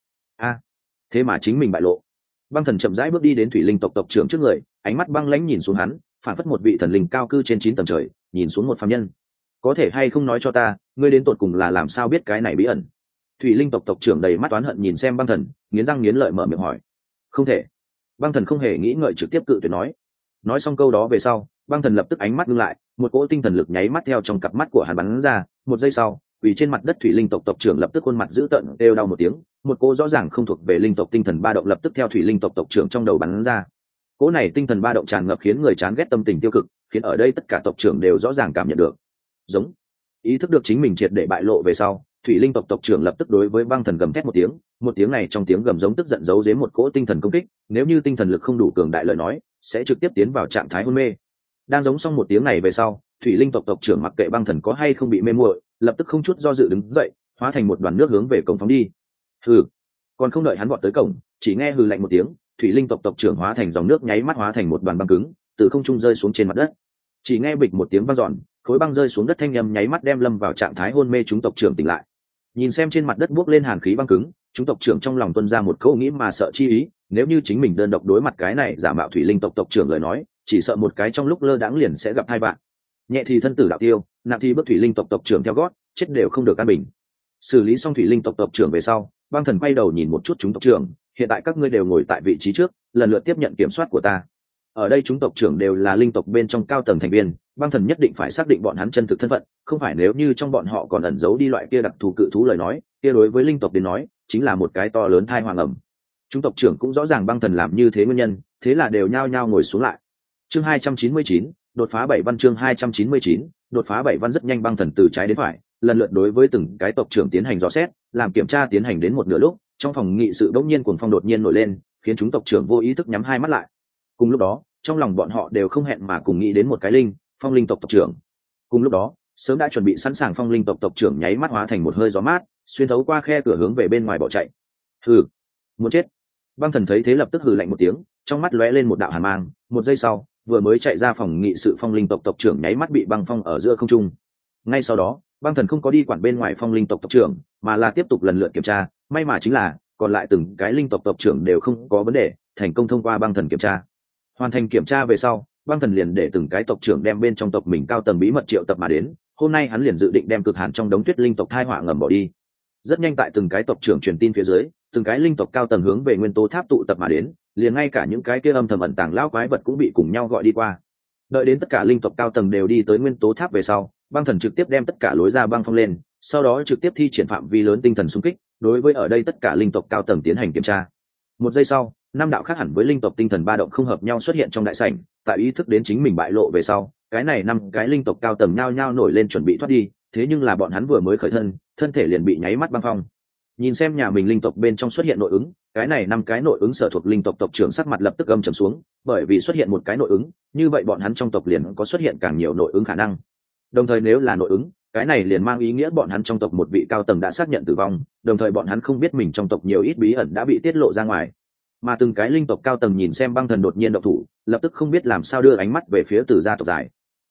Thế mà chính mình bại lộ. Băng thần chậm rãi bước đi đến thủy linh tộc tộc trưởng trước người, ánh mắt băng lãnh nhìn xuống hắn, phản phất một vị thần linh cao cư trên 9 tầng trời nhìn xuống một phàm nhân. Có thể hay không nói cho ta, ngươi đến tột cùng là làm sao biết cái này bí ẩn? Thủy linh tộc tộc trưởng đầy mắt oán hận nhìn xem băng thần, nghiến răng nghiến lợi mở miệng hỏi. Không thể. Băng thần không hề nghĩ ngợi trực tiếp cự tuyệt nói xong câu đó về sau, băng thần lập tức ánh mắt ngưng lại, một cỗ tinh thần lực nháy mắt theo trong cặp mắt của hắn bắn ra. Một giây sau, vì trên mặt đất thủy linh tộc tộc trưởng lập tức khuôn mặt dữ tợn đều đau một tiếng, một cỗ rõ ràng không thuộc về linh tộc tinh thần ba động lập tức theo thủy linh tộc tộc trưởng trong đầu bắn ra. Cỗ này tinh thần ba động tràn ngập khiến người chán ghét tâm tình tiêu cực, khiến ở đây tất cả tộc trưởng đều rõ ràng cảm nhận được. Giống. Ý thức được chính mình triệt để bại lộ về sau, thủy linh tộc tộc trưởng lập tức đối với băng thần gầm thét một tiếng này trong tiếng gầm giống tức giận giấu giếm một cỗ tinh thần công kích, nếu như tinh thần lực không đủ cường đại lời nói sẽ trực tiếp tiến vào trạng thái hôn mê. Đang giống xong một tiếng này về sau, thủy linh tộc tộc trưởng mặc kệ băng thần có hay không bị mê muội, lập tức không chút do dự đứng dậy, hóa thành một đoàn nước hướng về cổng phóng đi. Hừ. Còn không đợi hắn vọt tới cổng, chỉ nghe hừ lạnh một tiếng, thủy linh tộc tộc trưởng hóa thành dòng nước nháy mắt hóa thành một đoàn băng cứng, từ không trung rơi xuống trên mặt đất. Chỉ nghe bịch một tiếng vang dọn, khối băng rơi xuống đất thanh âm nháy mắt đem lâm vào trạng thái hôn mê chúng tộc trưởng tỉnh lại. Nhìn xem trên mặt đất buốc lên hàn khí băng cứng, chúng tộc trưởng trong lòng tuôn ra một câu nghĩ mà sợ chi ý, nếu như chính mình đơn độc đối mặt cái này giả mạo thủy linh tộc tộc trưởng lời nói, chỉ sợ một cái trong lúc lơ đãng liền sẽ gặp hai bạn. Nhẹ thì thân tử đạo tiêu, nặng thì bước thủy linh tộc tộc trưởng theo gót, chết đều không được an bình. Xử lý xong thủy linh tộc tộc trưởng về sau, băng thần quay đầu nhìn một chút chúng tộc trưởng, hiện tại các ngươi đều ngồi tại vị trí trước, lần lượt tiếp nhận kiểm soát của ta. Ở đây chúng tộc trưởng đều là linh tộc bên trong cao tầng thành viên, băng thần nhất định phải xác định bọn hắn chân thực thân phận, không phải nếu như trong bọn họ còn ẩn giấu đi loại kia đặc thù cự thú lời nói, kia đối với linh tộc đến nói chính là một cái to lớn thai hoàng ẩm. Chúng tộc trưởng cũng rõ ràng băng thần làm như thế nguyên nhân, thế là đều nhao nhao ngồi xuống lại. Chương 299, đột phá 7 văn. Chương 299, đột phá 7 văn. Rất nhanh băng thần từ trái đến phải, lần lượt đối với từng cái tộc trưởng tiến hành dò xét, làm kiểm tra tiến hành đến một nửa lúc, trong phòng nghị sự đột nhiên cuồng phong đột nhiên nổi lên, khiến chúng tộc trưởng vô ý thức nhắm hai mắt lại. Cùng lúc đó, trong lòng bọn họ đều không hẹn mà cùng nghĩ đến một cái phong linh tộc tộc trưởng. Cùng lúc đó, sớm đã chuẩn bị sẵn sàng phong linh tộc tộc trưởng nháy mắt hóa thành một hơi gió mát, xuyên thấu qua khe cửa hướng về bên ngoài bỏ chạy. Hừ, muốn chết. Băng thần thấy thế lập tức hừ lạnh một tiếng, trong mắt lóe lên một đạo hàn mang. Một giây sau, vừa mới chạy ra phòng nghị sự phong linh tộc tộc trưởng nháy mắt bị băng phong ở giữa không trung. Ngay sau đó, băng thần không có đi quản bên ngoài phong linh tộc tộc trưởng, mà là tiếp tục lần lượt kiểm tra. May mà chính là còn lại từng cái linh tộc tộc trưởng đều không có vấn đề, thành công thông qua băng thần kiểm tra. Hoàn thành kiểm tra về sau, băng thần liền để từng cái tộc trưởng đem bên trong tộc mình cao tầng bí mật triệu tập mà đến. Hôm nay hắn liền dự định đem cực hạn trong đống tuyết linh tộc thai họa ngầm bỏ đi. Rất nhanh tại từng cái tộc trưởng truyền tin phía dưới, từng cái linh tộc cao tầng hướng về nguyên tố tháp tụ tập mà đến, liền ngay cả những cái kia âm thầm ẩn tàng lão quái vật cũng bị cùng nhau gọi đi qua. Đợi đến tất cả linh tộc cao tầng đều đi tới nguyên tố tháp về sau, băng thần trực tiếp đem tất cả lối ra băng phong lên, sau đó trực tiếp thi triển phạm vi lớn tinh thần xung kích, đối với ở đây tất cả linh tộc cao tầng tiến hành kiểm tra. Một giây sau, 5 đạo khác hẳn với linh tộc tinh thần ba động không hợp nhau xuất hiện trong đại sảnh, tại ý thức đến chính mình bại lộ về sau, cái này 5 cái linh tộc cao tầng nhao nhao nổi lên chuẩn bị thoát đi, thế nhưng là bọn hắn vừa mới khởi thân thể liền bị nháy mắt băng phong. Nhìn xem nhà mình linh tộc bên trong xuất hiện nội ứng, cái này 5 cái nội ứng sở thuộc linh tộc tộc trưởng sắc mặt lập tức âm trầm xuống, bởi vì xuất hiện một cái nội ứng, như vậy bọn hắn trong tộc liền có xuất hiện càng nhiều nội ứng khả năng. Đồng thời nếu là nội ứng, cái này liền mang ý nghĩa bọn hắn trong tộc một vị cao tầng đã xác nhận tử vong, đồng thời bọn hắn không biết mình trong tộc nhiều ít bí ẩn đã bị tiết lộ ra ngoài. Mà từng cái linh tộc cao tầng nhìn xem băng thần đột nhiên động thủ, lập tức không biết làm sao đưa ánh mắt về phía Từ gia tộc dài.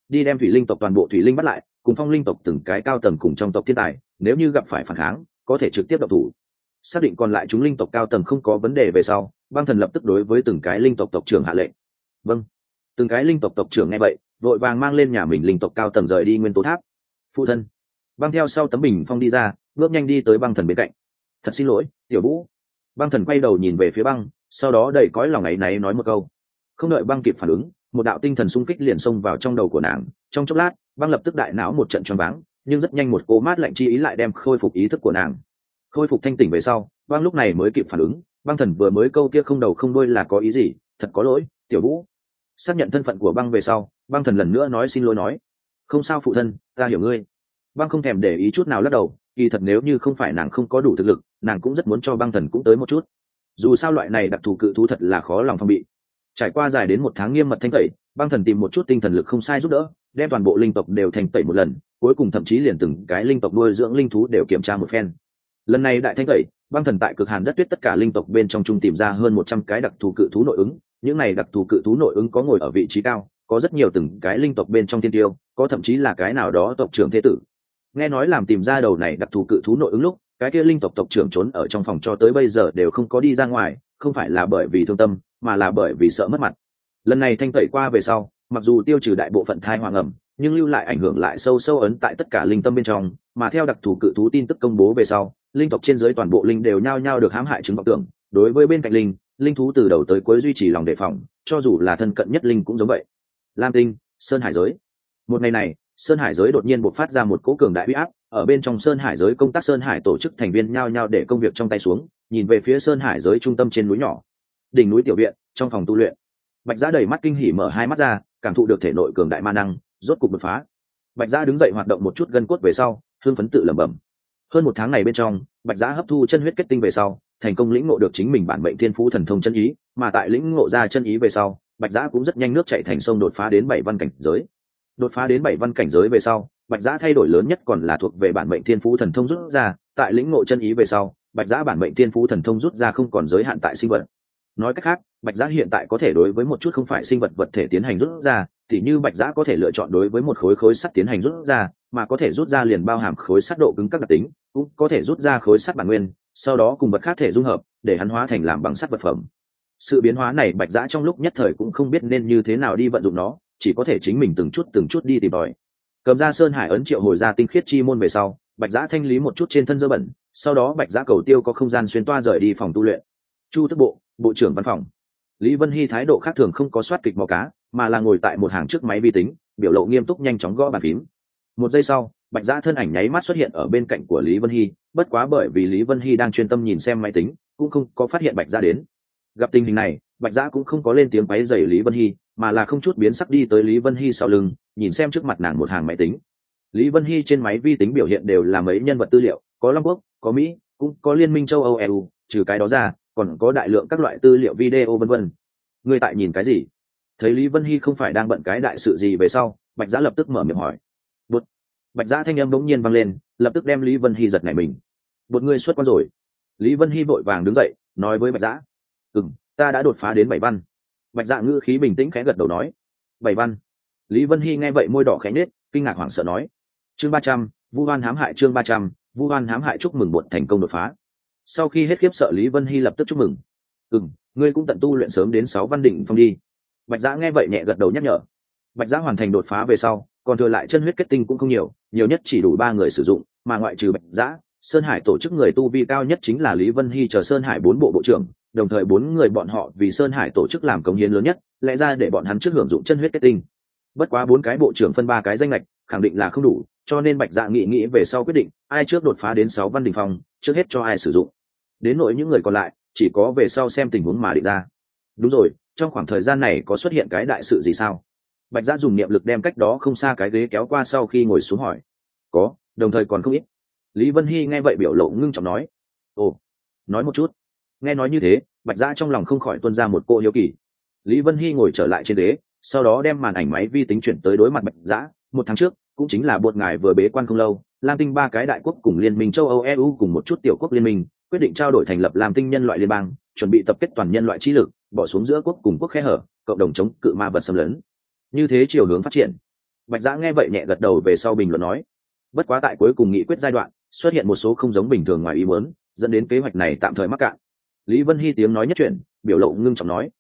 đi đem thủy linh tộc toàn bộ thủy linh bắt lại, cùng phong linh tộc từng cái cao tầng cùng trong tộc thiên tài, nếu như gặp phải phản kháng có thể trực tiếp độc thủ. Xác định còn lại chúng linh tộc cao tầng không có vấn đề về sau, băng thần lập tức đối với từng cái linh tộc tộc trưởng hạ lệnh. Vâng. Từng cái linh tộc tộc trưởng nghe vậy vội vàng mang lên nhà mình linh tộc cao tầng rời đi nguyên tố tháp. Phụ thân. Băng theo sau tấm bình phong đi ra, bước nhanh đi tới băng thần bên cạnh. Thật xin lỗi tiểu vũ. Băng thần quay đầu nhìn về phía băng, sau đó đầy cõi lòng áy náy nói một câu. Không đợi băng kịp phản ứng, một đạo tinh thần xung kích liền xông vào trong đầu của nàng. Trong chốc lát băng lập tức đại não một trận choáng váng, nhưng rất nhanh một cỗ mát lạnh chi ý lại đem khôi phục ý thức của nàng. Khôi phục thanh tỉnh về sau, băng lúc này mới kịp phản ứng, băng thần vừa mới câu kia không đầu không đuôi là có ý gì. Thật có lỗi tiểu vũ. Xác nhận thân phận của băng về sau, băng thần lần nữa nói xin lỗi nói. Không sao phụ thân, ta hiểu ngươi. Băng không thèm để ý chút nào lắc đầu, kỳ thật nếu như không phải nàng không có đủ thực lực, nàng cũng rất muốn cho băng thần cũng tới một chút. Dù sao loại này đặc thù cự thú thật là khó lòng phòng bị. Trải qua dài đến 1 tháng nghiêm mật thanh tẩy, băng thần tìm một chút tinh thần lực không sai giúp đỡ, đem toàn bộ linh tộc đều thanh tẩy một lần, cuối cùng thậm chí liền từng cái linh tộc nuôi dưỡng linh thú đều kiểm tra một phen. Lần này đại thanh tẩy, băng thần tại cực hàn đất tuyết tất cả linh tộc bên trong trung tìm ra hơn 100 cái đặc thù cự thú nội ứng. Những này đặc thù cự thú nội ứng có ngồi ở vị trí cao, có rất nhiều từng cái linh tộc bên trong thiên tiêu, có thậm chí là cái nào đó tộc trưởng thế tử. Nghe nói làm tìm ra đầu này đặc thù cự thú nội ứng lúc, cái kia linh tộc tộc trưởng trốn ở trong phòng cho tới bây giờ đều không có đi ra ngoài, không phải là bởi vì thương tâm, mà là bởi vì sợ mất mặt. Lần này thanh tẩy qua về sau, mặc dù tiêu trừ đại bộ phận thai hoàng ẩm, nhưng lưu lại ảnh hưởng lại sâu sâu ấn tại tất cả linh tâm bên trong, mà theo đặc thù cự thú tin tức công bố về sau, linh tộc trên dưới toàn bộ linh đều nhao nhao được hãm hại chứng vọng tưởng. Đối với bên cạnh linh thú từ đầu tới cuối duy trì lòng đề phòng, cho dù là thân cận nhất linh cũng giống vậy. Lam tinh, sơn hải giới. Một ngày này, sơn hải giới đột nhiên bộc phát ra một cỗ cường đại uy áp, ở bên trong sơn hải giới công tác sơn hải tổ chức thành viên nhao nhao để công việc trong tay xuống, nhìn về phía sơn hải giới trung tâm trên núi nhỏ. Đỉnh núi tiểu viện, trong phòng tu luyện. Bạch Giã đầy mắt kinh hỉ mở hai mắt ra, cảm thụ được thể nội cường đại ma năng, rốt cục đột phá. Bạch Giã đứng dậy hoạt động một chút gân cốt về sau, hương phấn tự lẩm bẩm. Hơn 1 tháng này bên trong, Bạch Giã hấp thu chân huyết kết tinh về sau, thành công lĩnh ngộ được chính mình bản mệnh thiên phú thần thông chân ý, mà tại lĩnh ngộ ra chân ý về sau, Bạch Giã cũng rất nhanh nước chảy thành sông đột phá đến 7 văn cảnh giới. Đột phá đến 7 văn cảnh giới về sau, Bạch Giã thay đổi lớn nhất còn là thuộc về bản mệnh thiên phú thần thông rút ra, tại lĩnh ngộ chân ý về sau, Bạch Giã bản mệnh thiên phú thần thông rút ra không còn giới hạn tại sinh vật. Nói cách khác, Bạch Giã hiện tại có thể đối với một chút không phải sinh vật vật thể tiến hành rút ra, thì như Bạch Giã có thể lựa chọn đối với một khối sắt tiến hành rút ra, mà có thể rút ra liền bao hàm khối sắt độ cứng các đặc tính, cũng có thể rút ra khối sắt bản nguyên, sau đó cùng vật khác thể dung hợp, để hắn hóa thành làm bằng sắt vật phẩm. Sự biến hóa này Bạch Giã trong lúc nhất thời cũng không biết nên như thế nào đi vận dụng nó, chỉ có thể chính mình từng chút đi tìm tòi. Cầm ra sơn hải ấn triệu hồi ra tinh khiết chi môn về sau, Bạch Giã thanh lý một chút trên thân dơ bẩn, sau đó Bạch Giã cầu tiêu có không gian xuyên toa rời đi phòng tu luyện. Chu Tức Bộ, bộ trưởng văn phòng. Lý Vân Hy thái độ khác thường không có soát kịch mò cá, mà là ngồi tại một hàng trước máy vi tính, biểu lộ nghiêm túc nhanh chóng gõ bàn phím. Một giây sau, Bạch Giã thân ảnh nháy mắt xuất hiện ở bên cạnh của Lý Vân Hy, bất quá bởi vì Lý Vân Hy đang chuyên tâm nhìn xem máy tính, cũng không có phát hiện Bạch Giã đến. Gặp tình hình này, Bạch Giã cũng không có lên tiếng quấy rầy Lý Vân Hy, mà là không chút biến sắc đi tới Lý Vân Hy sau lưng, nhìn xem trước mặt nàng một hàng máy tính. Lý Vân Hy trên máy vi tính biểu hiện đều là mấy nhân vật tư liệu, có Long Quốc, có Mỹ, cũng có Liên minh châu Âu EU, trừ cái đó ra, còn có đại lượng các loại tư liệu video vân vân. Ngươi tại nhìn cái gì? Thấy Lý Vân Hy không phải đang bận cái đại sự gì về sau, Bạch Giã lập tức mở miệng hỏi. Bụt. Bạch Giã thanh âm bỗng nhiên vang lên, lập tức đem Lý Vân Hy giật nảy mình. Bụt, ngươi xuất quan rồi. Lý Vân Hy vội vàng đứng dậy, nói với Bạch Giã. Ta đã đột phá đến 7 văn. Bạch Dạ ngữ khí bình tĩnh khẽ gật đầu nói. 7 văn. Lý Vân Hy nghe vậy môi đỏ khẽ nhếch, kinh ngạc hoảng sợ nói. Chương 300, Vu Hoan hãm hại. Chương 300, Vu Hoan hãm hại. Chúc mừng Bụt thành công đột phá. Sau khi hết khiếp sợ, Lý Vân Hy lập tức chúc mừng. Ngươi cũng tận tu luyện sớm đến 6 văn đỉnh phong đi. Bạch Dạ nghe vậy nhẹ gật đầu nhắc nhở. Bạch Dạ hoàn thành đột phá về sau, còn thừa lại chân huyết kết tinh cũng không nhiều, nhiều nhất chỉ đủ 3 người sử dụng, mà ngoại trừ Bạch Dạ, Sơn Hải tổ chức người tu vi cao nhất chính là Lý Vân Hy chờ Sơn Hải 4 bộ bộ trưởng, đồng thời 4 người bọn họ vì Sơn Hải tổ chức làm cống hiến lớn nhất, lẽ ra để bọn hắn trước hưởng dụng chân huyết kết tinh. Bất quá 4 cái bộ trưởng phân 3 cái danh lệch, khẳng định là không đủ, cho nên Bạch Dạ nghĩ về sau quyết định, ai trước đột phá đến 6 văn đỉnh phong, trước hết cho ai sử dụng. Đến nỗi những người còn lại, chỉ có về sau xem tình huống mà định ra. Đúng rồi, trong khoảng thời gian này có xuất hiện cái đại sự gì sao? Bạch Dạ dùng niệm lực đem cách đó không xa cái ghế kéo qua sau khi ngồi xuống hỏi. Có, đồng thời còn không ít. Lý Vân Hy nghe vậy biểu lộ ngưng trọng nói. Ồ, nói một chút. Nghe nói như thế, Bạch Dạ trong lòng không khỏi tuôn ra một cô hiếu kỳ. Lý Vân Hy ngồi trở lại trên ghế, sau đó đem màn ảnh máy vi tính chuyển tới đối mặt Bạch Dạ. 1 tháng trước, cũng chính là Bột ngài vừa bế quan không lâu, Lam Tinh 3 cái đại quốc cùng Liên minh châu Âu EU cùng một chút tiểu quốc liên minh, quyết định trao đổi thành lập Lam Tinh nhân loại liên bang, chuẩn bị tập kết toàn nhân loại trí lực, bỏ xuống giữa quốc cùng quốc khe hở, cộng đồng chống cự ma vật xâm lấn. Như thế chiều hướng phát triển. Bạch Giã nghe vậy nhẹ gật đầu về sau bình luận nói, bất quá tại cuối cùng nghị quyết giai đoạn xuất hiện một số không giống bình thường ngoài ý muốn, dẫn đến kế hoạch này tạm thời mắc cạn. Lý Vân Hy tiếng nói nhất chuyển, biểu lộ ngưng trọng nói,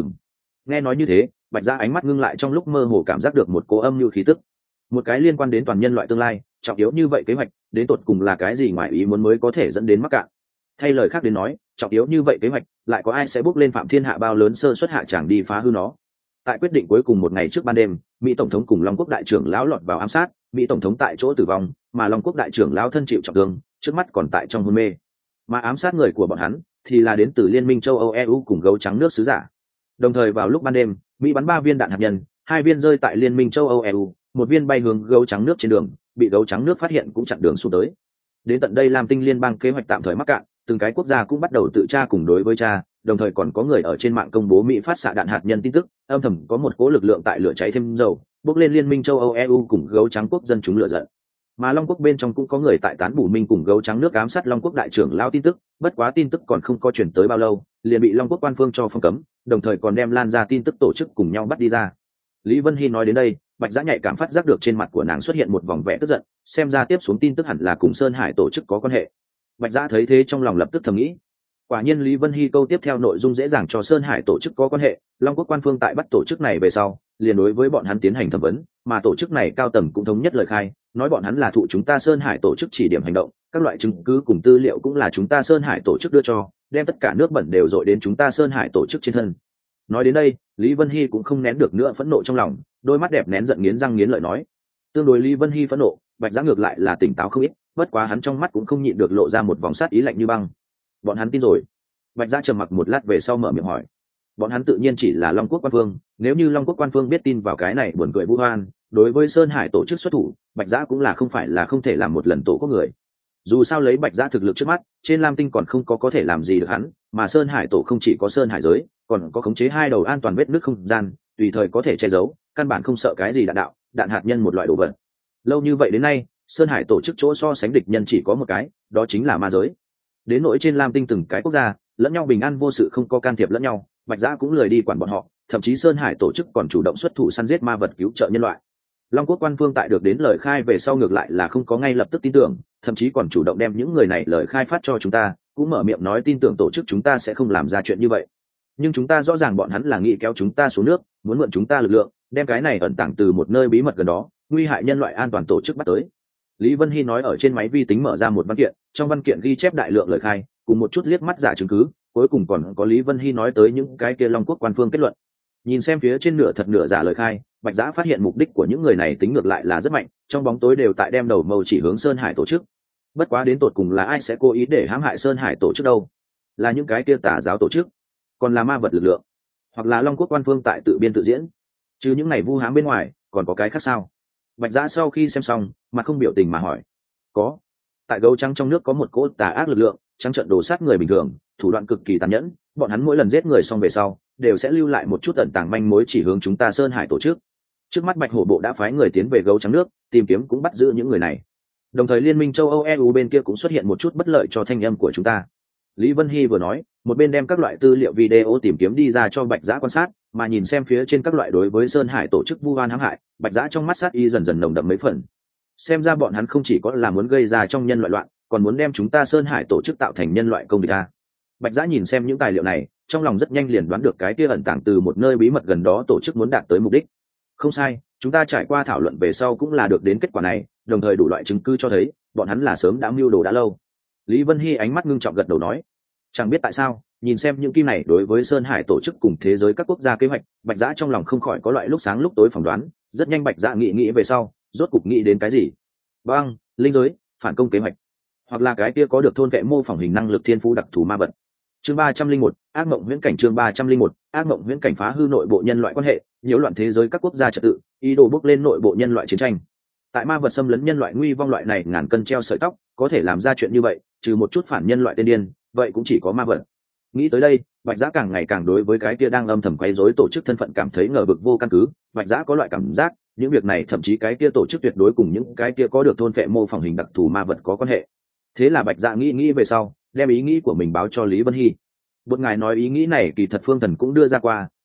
nghe nói như thế, Bạch Giã ánh mắt ngưng lại, trong lúc mơ hồ cảm giác được một cỗ âm lưu khí tức, một cái liên quan đến toàn nhân loại tương lai trọng yếu như vậy kế hoạch đến tột cùng là cái gì ngoài ý muốn mới có thể dẫn đến mắc cạn. Thay lời khác đến nói, trọng yếu như vậy kế hoạch lại có ai sẽ bước lên phạm thiên hạ bao lớn sơ xuất hạ chẳng đi phá hư nó. Tại quyết định cuối cùng một ngày trước ban đêm, Mỹ tổng thống cùng Long quốc đại trưởng lão lọt vào ám sát, Mỹ tổng thống tại chỗ tử vong, mà Long quốc đại trưởng lão thân chịu trọng thương, trước mắt còn tại trong hôn mê. Mà ám sát người của bọn hắn thì là đến từ Liên minh châu Âu EU cùng gấu trắng nước sứ giả. Đồng thời vào lúc ban đêm, Mỹ bắn 3 viên đạn hạt nhân, 2 viên rơi tại Liên minh châu Âu EU, 1 viên bay hướng gấu trắng nước trên đường, bị gấu trắng nước phát hiện cũng chặn đường xuống tới. Đến tận đây Lam Tinh liên bang kế hoạch tạm thời mắc cạn, từng cái quốc gia cũng bắt đầu tự tra cùng đối với tra, đồng thời còn có người ở trên mạng công bố Mỹ phát xạ đạn hạt nhân tin tức, âm thầm có một cỗ lực lượng tại lửa cháy thêm dầu, bốc lên Liên minh châu Âu EU cùng gấu trắng quốc dân chúng lửa giận. Mà Long quốc bên trong cũng có người tại tán bù minh cùng gấu trắng nước ám sát Long quốc đại trưởng lao tin tức, bất quá tin tức còn không có chuyển tới bao lâu, liền bị Long quốc quan phương cho phong cấm, đồng thời còn đem lan ra tin tức tổ chức cùng nhau bắt đi ra. Lý Vân Hy nói đến đây, Bạch Giã nhạy cảm phát giác được trên mặt của nàng xuất hiện một vòng vẻ tức giận, xem ra tiếp xuống tin tức hẳn là cùng Sơn Hải tổ chức có quan hệ. Bạch Giã thấy thế trong lòng lập tức thầm nghĩ, quả nhiên Lý Vân Hy câu tiếp theo nội dung dễ dàng cho Sơn Hải tổ chức có quan hệ. Long quốc quan phương tại bắt tổ chức này về sau, liền đối với bọn hắn tiến hành thẩm vấn, mà tổ chức này cao tầng cũng thống nhất lời khai, nói bọn hắn là thụ chúng ta Sơn Hải tổ chức chỉ điểm hành động, các loại chứng cứ cùng tư liệu cũng là chúng ta Sơn Hải tổ chức đưa cho, đem tất cả nước bẩn đều dội đến chúng ta Sơn Hải tổ chức trên thân. Nói đến đây, Lý Vân Hy cũng không nén được nữa phẫn nộ trong lòng, đôi mắt đẹp nén giận nghiến răng nghiến lợi nói. Tương đối Lý Vân Hy phẫn nộ, Bạch Giã ngược lại là tỉnh táo không ít, bất quá hắn trong mắt cũng không nhịn được lộ ra một vòng sát ý lạnh như băng. Bọn hắn tin rồi? Bạch Giã trầm mặc một lát về sau mở miệng hỏi. Bọn hắn tự nhiên chỉ là Long quốc quan phương, nếu như Long quốc quan phương biết tin vào cái này buồn cười vu oan, đối với Sơn Hải tổ chức xuất thủ, Bạch Giã cũng là không thể làm một lần tổ quốc người. Dù sao lấy Bạch Giã thực lực trước mắt, trên Lam Tinh còn không có thể làm gì được hắn, mà Sơn Hải tổ không chỉ có Sơn Hải giới, còn có khống chế 2 đầu an toàn vết nước không gian, tùy thời có thể che giấu, căn bản không sợ cái gì đạn đạo, đạn hạt nhân một loại đồ vật. Lâu như vậy đến nay, Sơn Hải tổ chức chỗ so sánh địch nhân chỉ có một cái, đó chính là ma giới. Đến nỗi trên Lam Tinh từng cái quốc gia lẫn nhau bình an vô sự, không có can thiệp lẫn nhau, Bạch Giã cũng lười đi quản bọn họ, thậm chí Sơn Hải tổ chức còn chủ động xuất thủ săn giết ma vật cứu trợ nhân loại. Long quốc quan phương tại được đến lời khai về sau ngược lại là không có ngay lập tức tin tưởng, thậm chí còn chủ động đem những người này lời khai phát cho chúng ta, cũng mở miệng nói tin tưởng tổ chức chúng ta sẽ không làm ra chuyện như vậy. Nhưng chúng ta rõ ràng bọn hắn là nghĩ kéo chúng ta xuống nước, muốn mượn chúng ta lực lượng, đem cái này ẩn tàng từ một nơi bí mật gần đó, nguy hại nhân loại an toàn tổ chức bắt tới. Lý Vân Hy nói ở trên máy vi tính mở ra một văn kiện, trong văn kiện ghi chép đại lượng lời khai, cùng một chút liếc mắt giả chứng cứ, cuối cùng còn có Lý Vân Hy nói tới những cái kia Long quốc quan phương kết luận. Nhìn xem phía trên nửa thật nửa giả lời khai, Bạch Giã phát hiện mục đích của những người này tính ngược lại là rất mạnh, trong bóng tối đều tại đem đầu mâu chỉ hướng Sơn Hải tổ chức. Bất quá đến tột cùng là ai sẽ cố ý để hãm hại Sơn Hải tổ chức đâu? Là những cái kia tà giáo tổ chức, còn là ma vật lực lượng, hoặc là Long quốc quan phương tại tự biên tự diễn? Chứ những này vu hãm bên ngoài, còn có cái khác sao? Bạch Giã sau khi xem xong, mặt không biểu tình mà hỏi. Có. Tại gấu trắng trong nước có một cỗ tà ác lực lượng, trắng trợn đồ sát người bình thường, thủ đoạn cực kỳ tàn nhẫn, bọn hắn mỗi lần giết người xong về sau đều sẽ lưu lại một chút ẩn tàng manh mối chỉ hướng chúng ta Sơn Hải tổ chức. Trước mắt Bạch Hổ bộ đã phái người tiến về gấu trắng nước tìm kiếm cũng bắt giữ những người này, đồng thời Liên minh châu Âu EU bên kia cũng xuất hiện một chút bất lợi cho thanh âm của chúng ta. Lý Vân Hy vừa nói, một bên đem các loại tư liệu video tìm kiếm đi ra cho Bạch Giã quan sát, mà nhìn xem phía trên các loại đối với Sơn Hải tổ chức vu oan hãm hại, Bạch Giã trong mắt sát y dần dần nồng đậm mấy phần. Xem ra bọn hắn không chỉ có là muốn gây ra trong nhân loại loạn, còn muốn đem chúng ta Sơn Hải tổ chức tạo thành nhân loại công địch a. Bạch Giã nhìn xem những tài liệu này, trong lòng rất nhanh liền đoán được cái kia ẩn tàng từ một nơi bí mật gần đó tổ chức muốn đạt tới mục đích. Không sai, chúng ta trải qua thảo luận về sau cũng là được đến kết quả này, đồng thời đủ loại chứng cứ cho thấy bọn hắn là sớm đã mưu đồ đã lâu. Lý Vân Hy ánh mắt ngưng trọng gật đầu nói, chẳng biết tại sao, nhìn xem những kim này đối với Sơn Hải tổ chức cùng thế giới các quốc gia kế hoạch, Bạch Giã trong lòng không khỏi có loại lúc sáng lúc tối phỏng đoán. Rất nhanh Bạch Giã nghĩ về sau, rốt cục nghĩ đến cái gì? Băng, linh giới, phản công kế hoạch, hoặc là cái kia có được thôn vệ mô phỏng hình năng lực thiên phú đặc thù ma vật. Chương 301, ác mộng huyễn cảnh. Chương 301, ác mộng huyễn cảnh. Phá hư nội bộ nhân loại quan hệ, nhiễu loạn thế giới các quốc gia trật tự, ý đồ bước lên nội bộ nhân loại chiến tranh. Tại ma vật xâm lấn nhân loại nguy vong loại này ngàn cân treo sợi tóc, có thể làm ra chuyện như vậy, trừ một chút phản nhân loại tiên điên, vậy cũng chỉ có ma vật. Nghĩ tới đây, Bạch Giã càng ngày càng đối với cái kia đang âm thầm quấy rối tổ chức thân phận cảm thấy ngờ vực vô căn cứ. Bạch Giã có loại cảm giác, những việc này thậm chí cái kia tổ chức tuyệt đối cùng những cái kia có được thôn phệ mô phỏng hình đặc thù ma vật có quan hệ. Thế là Bạch Giã nghĩ về sau, đem ý nghĩ của mình báo cho Lý Vân Hy. Một ngài nói ý nghĩ này kỳ thật Phương Thần cũng đưa ra qua,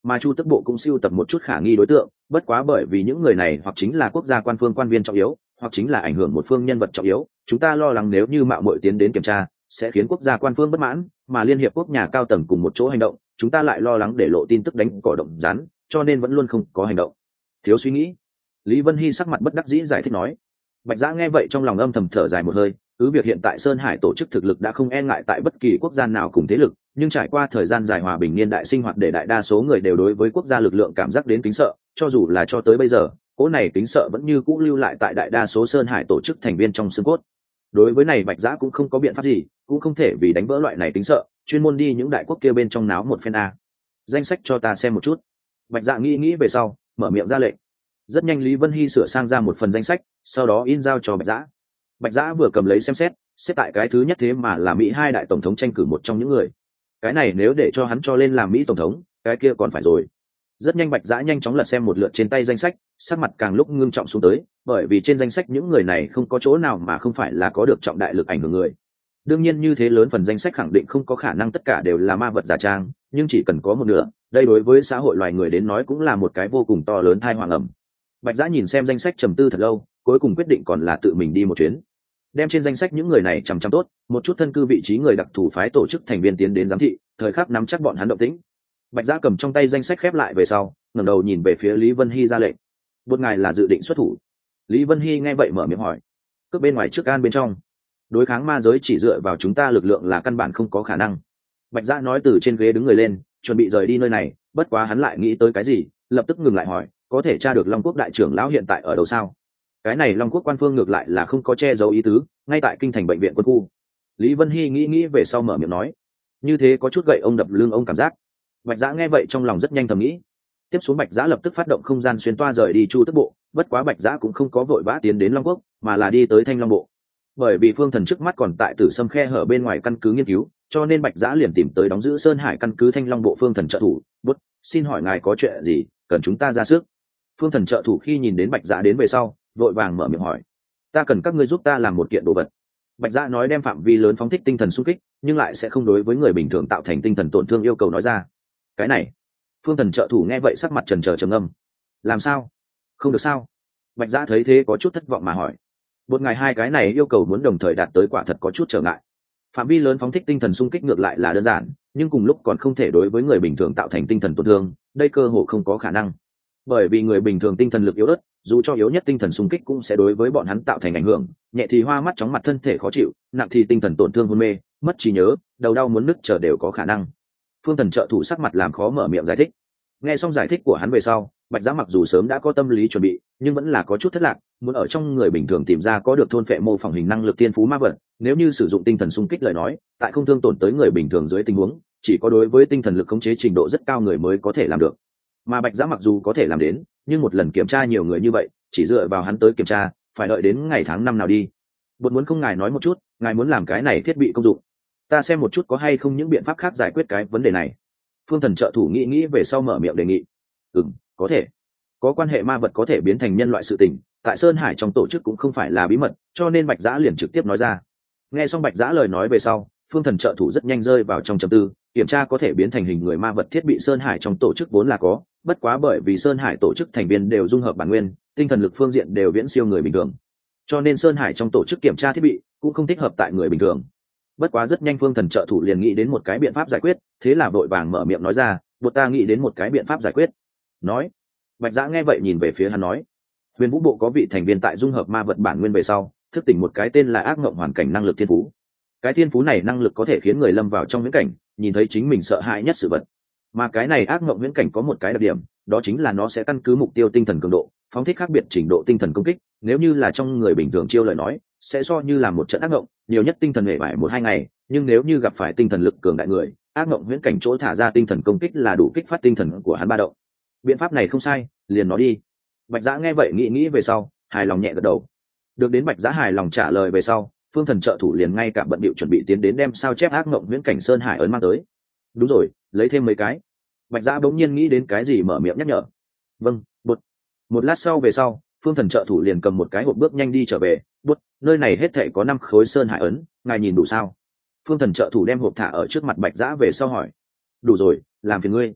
mà chu tức bộ cũng sưu tập một chút khả nghi đối tượng, bất quá bởi vì những người này hoặc chính là quốc gia quan phương quan viên trọng yếu, hoặc chính là ảnh hưởng một phương nhân vật trọng yếu, chúng ta lo lắng nếu như mạo muội tiến đến kiểm tra sẽ khiến quốc gia quan phương bất mãn, mà liên hiệp quốc nhà cao tầng cùng một chỗ hành động, chúng ta lại lo lắng để lộ tin tức đánh cỏ động rắn, cho nên vẫn luôn không có hành động. Thiếu suy nghĩ. Lý Vân Hy sắc mặt bất đắc dĩ giải thích nói. Bạch Giã nghe vậy trong lòng âm thầm thở dài một hơi, cứ việc hiện tại Sơn Hải tổ chức thực lực đã không e ngại tại bất kỳ quốc gia nào cùng thế lực, nhưng trải qua thời gian dài hòa bình niên đại sinh hoạt để đại đa số người đều đối với quốc gia lực lượng cảm giác đến kính sợ, cho dù là cho tới bây giờ, cỗ này kính sợ vẫn như cũ lưu lại tại đại đa số Sơn Hải tổ chức thành viên trong xương cốt. Đối với này Bạch Giã cũng không có biện pháp gì, cũng không thể vì đánh vỡ loại này kính sợ, chuyên môn đi những đại quốc kia bên trong náo một phen a. Danh sách cho ta xem một chút. Bạch Dạ nghĩ về sau, mở miệng ra lệnh. Rất nhanh Lý Vân Hy sửa sang ra một phần danh sách, sau đó in giao cho Bạch Giã. Bạch Giã vừa cầm lấy xem xét, xếp tại cái thứ nhất thế mà là Mỹ hai đại tổng thống tranh cử một trong những người. Cái này nếu để cho hắn cho lên làm Mỹ tổng thống, cái kia còn phải rồi. Rất nhanh Bạch Giã nhanh chóng lật xem một lượt trên tay danh sách, sắc mặt càng lúc ngưng trọng xuống tới, bởi vì trên danh sách những người này không có chỗ nào mà không phải là có được trọng đại lực ảnh hưởng người. Đương nhiên như thế lớn phần danh sách khẳng định không có khả năng tất cả đều là ma vật giả trang, nhưng chỉ cần có một nửa, đây đối với xã hội loài người đến nói cũng là một cái vô cùng to lớn tai họa ngầm. Bạch Giã nhìn xem danh sách trầm tư thật lâu, cuối cùng quyết định còn là tự mình đi một chuyến, đem trên danh sách những người này chằm chằm tốt, một chút thân cư vị trí người đặc thù phái tổ chức thành viên tiến đến giám thị, thời khắc nắm chắc bọn hắn động tĩnh. Bạch Giã cầm trong tay danh sách khép lại về sau, ngẩng đầu nhìn về phía Lý Vân Hy ra lệnh. "Một ngài là dự định xuất thủ?" Lý Vân Hy nghe vậy mở miệng hỏi. "Cướp bên ngoài trước gan bên trong, đối kháng ma giới chỉ dựa vào chúng ta lực lượng là căn bản không có khả năng." Bạch Giã nói từ trên ghế đứng người lên, chuẩn bị rời đi nơi này, bất quá hắn lại nghĩ tới cái gì, lập tức ngừng lại hỏi, "Có thể tra được Long Quốc đại trưởng lão hiện tại ở đâu sao?" Cái này Long Quốc quan phương ngược lại là không có che giấu ý tứ, ngay tại kinh thành bệnh viện quân khu. Lý Vân Hy nghĩ về sau mở miệng nói, như thế có chút gậy ông đập lưng ông cảm giác. Bạch Giã nghe vậy trong lòng rất nhanh thầm nghĩ. Tiếp xuống Bạch Giã lập tức phát động không gian xuyên toa rời đi Chu Tức bộ, bất quá Bạch Giã cũng không có vội vã tiến đến Long Quốc, mà là đi tới Thanh Long bộ. Bởi vì Phương Thần trước mắt còn tại Tử Sâm khe hở bên ngoài căn cứ nghiên cứu, cho nên Bạch Giã liền tìm tới đóng giữ Sơn Hải căn cứ Thanh Long bộ Phương Thần trợ thủ. "Bút, xin hỏi ngài có chuyện gì, cần chúng ta ra sức?" Phương Thần trợ thủ khi nhìn đến Bạch Giã đến về sau, vội vàng mở miệng hỏi. "Ta cần các ngươi giúp ta làm một kiện đồ vật." Bạch Giã nói đem phạm vi lớn phóng thích tinh thần xung kích, nhưng lại sẽ không đối với người bình thường tạo thành tinh thần tổn thương yêu cầu nói ra. "Cái này?" Phương Thần trợ thủ nghe vậy sắc mặt trần trờ trầm ngâm. "Làm sao? Không được sao?" Bạch Giã thấy thế có chút thất vọng mà hỏi. "Một ngày hai cái này yêu cầu muốn đồng thời đạt tới quả thật có chút trở ngại. Phạm vi lớn phóng thích tinh thần xung kích ngược lại là đơn giản, nhưng cùng lúc còn không thể đối với người bình thường tạo thành tinh thần tổn thương, đây cơ hồ không có khả năng. Bởi vì người bình thường tinh thần lực yếu ớt, dù cho yếu nhất tinh thần xung kích cũng sẽ đối với bọn hắn tạo thành ảnh hưởng, nhẹ thì hoa mắt chóng mặt thân thể khó chịu, nặng thì tinh thần tổn thương hôn mê, mất trí nhớ, đầu đau muốn nứt chờ đều có khả năng." Phương Thần trợ thủ sắc mặt làm khó mở miệng giải thích. Nghe xong giải thích của hắn về sau, Bạch Giã mặc dù sớm đã có tâm lý chuẩn bị, nhưng vẫn là có chút thất lạc, muốn ở trong người bình thường tìm ra có được thôn phệ mô phỏng hình năng lực tiên phú ma vật, nếu như sử dụng tinh thần xung kích lời nói, tại không thương tổn tới người bình thường dưới tình huống, chỉ có đối với tinh thần lực khống chế trình độ rất cao người mới có thể làm được. Mà Bạch Giã mặc dù có thể làm đến, nhưng một lần kiểm tra nhiều người như vậy, chỉ dựa vào hắn tới kiểm tra, phải đợi đến ngày tháng năm nào đi. "Bột muốn không ngài nói một chút, ngài muốn làm cái này thiết bị công dụng, ta xem một chút có hay không những biện pháp khác giải quyết cái vấn đề này." Phương Thần trợ thủ nghĩ về sau mở miệng đề nghị. Có thể. Có quan hệ ma vật có thể biến thành nhân loại sự tình, tại Sơn Hải trong tổ chức cũng không phải là bí mật, cho nên Bạch Giã liền trực tiếp nói ra. Nghe xong Bạch Giã lời nói về sau, Phương Thần trợ thủ rất nhanh rơi vào trong trầm tư, kiểm tra có thể biến thành hình người ma vật thiết bị Sơn Hải trong tổ chức vốn là có, bất quá bởi vì Sơn Hải tổ chức thành viên đều dung hợp bản nguyên, tinh thần lực phương diện đều viễn siêu người bình thường, cho nên Sơn Hải trong tổ chức kiểm tra thiết bị cũng không thích hợp tại người bình thường. Bất quá rất nhanh Phương Thần trợ thủ liền nghĩ đến một cái biện pháp giải quyết, thế là vội vàng mở miệng nói ra, "Bột ta nghĩ đến một cái biện pháp giải quyết." Nói. Bạch Giã nghe vậy nhìn về phía hắn nói, Huyền Vũ bộ có vị thành viên tại dung hợp ma vật bản nguyên về sau, thức tỉnh một cái tên là ác mộng hoàn cảnh năng lực thiên phú. Cái thiên phú này năng lực có thể khiến người lâm vào trong viễn cảnh, nhìn thấy chính mình sợ hãi nhất sự vật. Mà cái này ác mộng viễn cảnh có một cái đặc điểm, đó chính là nó sẽ căn cứ mục tiêu tinh thần cường độ, phóng thích khác biệt trình độ tinh thần công kích. Nếu như là trong người bình thường chiêu lời nói, sẽ so như là một trận ác mộng, nhiều nhất tinh thần hệ vải 1-2 ngày, nhưng nếu như gặp phải tinh thần lực cường đại người, ác mộng viễn cảnh chỗ thả ra tinh thần công kích là đủ kích phát tinh thần của hắn ba động. Biện pháp này không sai, liền nó đi. Bạch Giã nghe vậy nghĩ về sau, hài lòng nhẹ gật đầu. Được đến Bạch Giã hài lòng trả lời về sau, Phương Thần trợ thủ liền ngay cả bận bịu chuẩn bị tiến đến đem sao chép ác mộng viễn cảnh Sơn Hải ấn mang tới. Đúng rồi, lấy thêm mấy cái. Bạch Giã bỗng nhiên nghĩ đến cái gì mở miệng nhắc nhở. "Vâng, bột." Một lát sau về sau, Phương Thần trợ thủ liền cầm một cái hộp bước nhanh đi trở về. "Bột, nơi này hết thảy có 5 khối Sơn Hải ấn, ngài nhìn đủ sao?" Phương Thần trợ thủ đem hộp thả ở trước mặt Bạch Giã về sau hỏi. "Đủ rồi, làm phiền ngươi."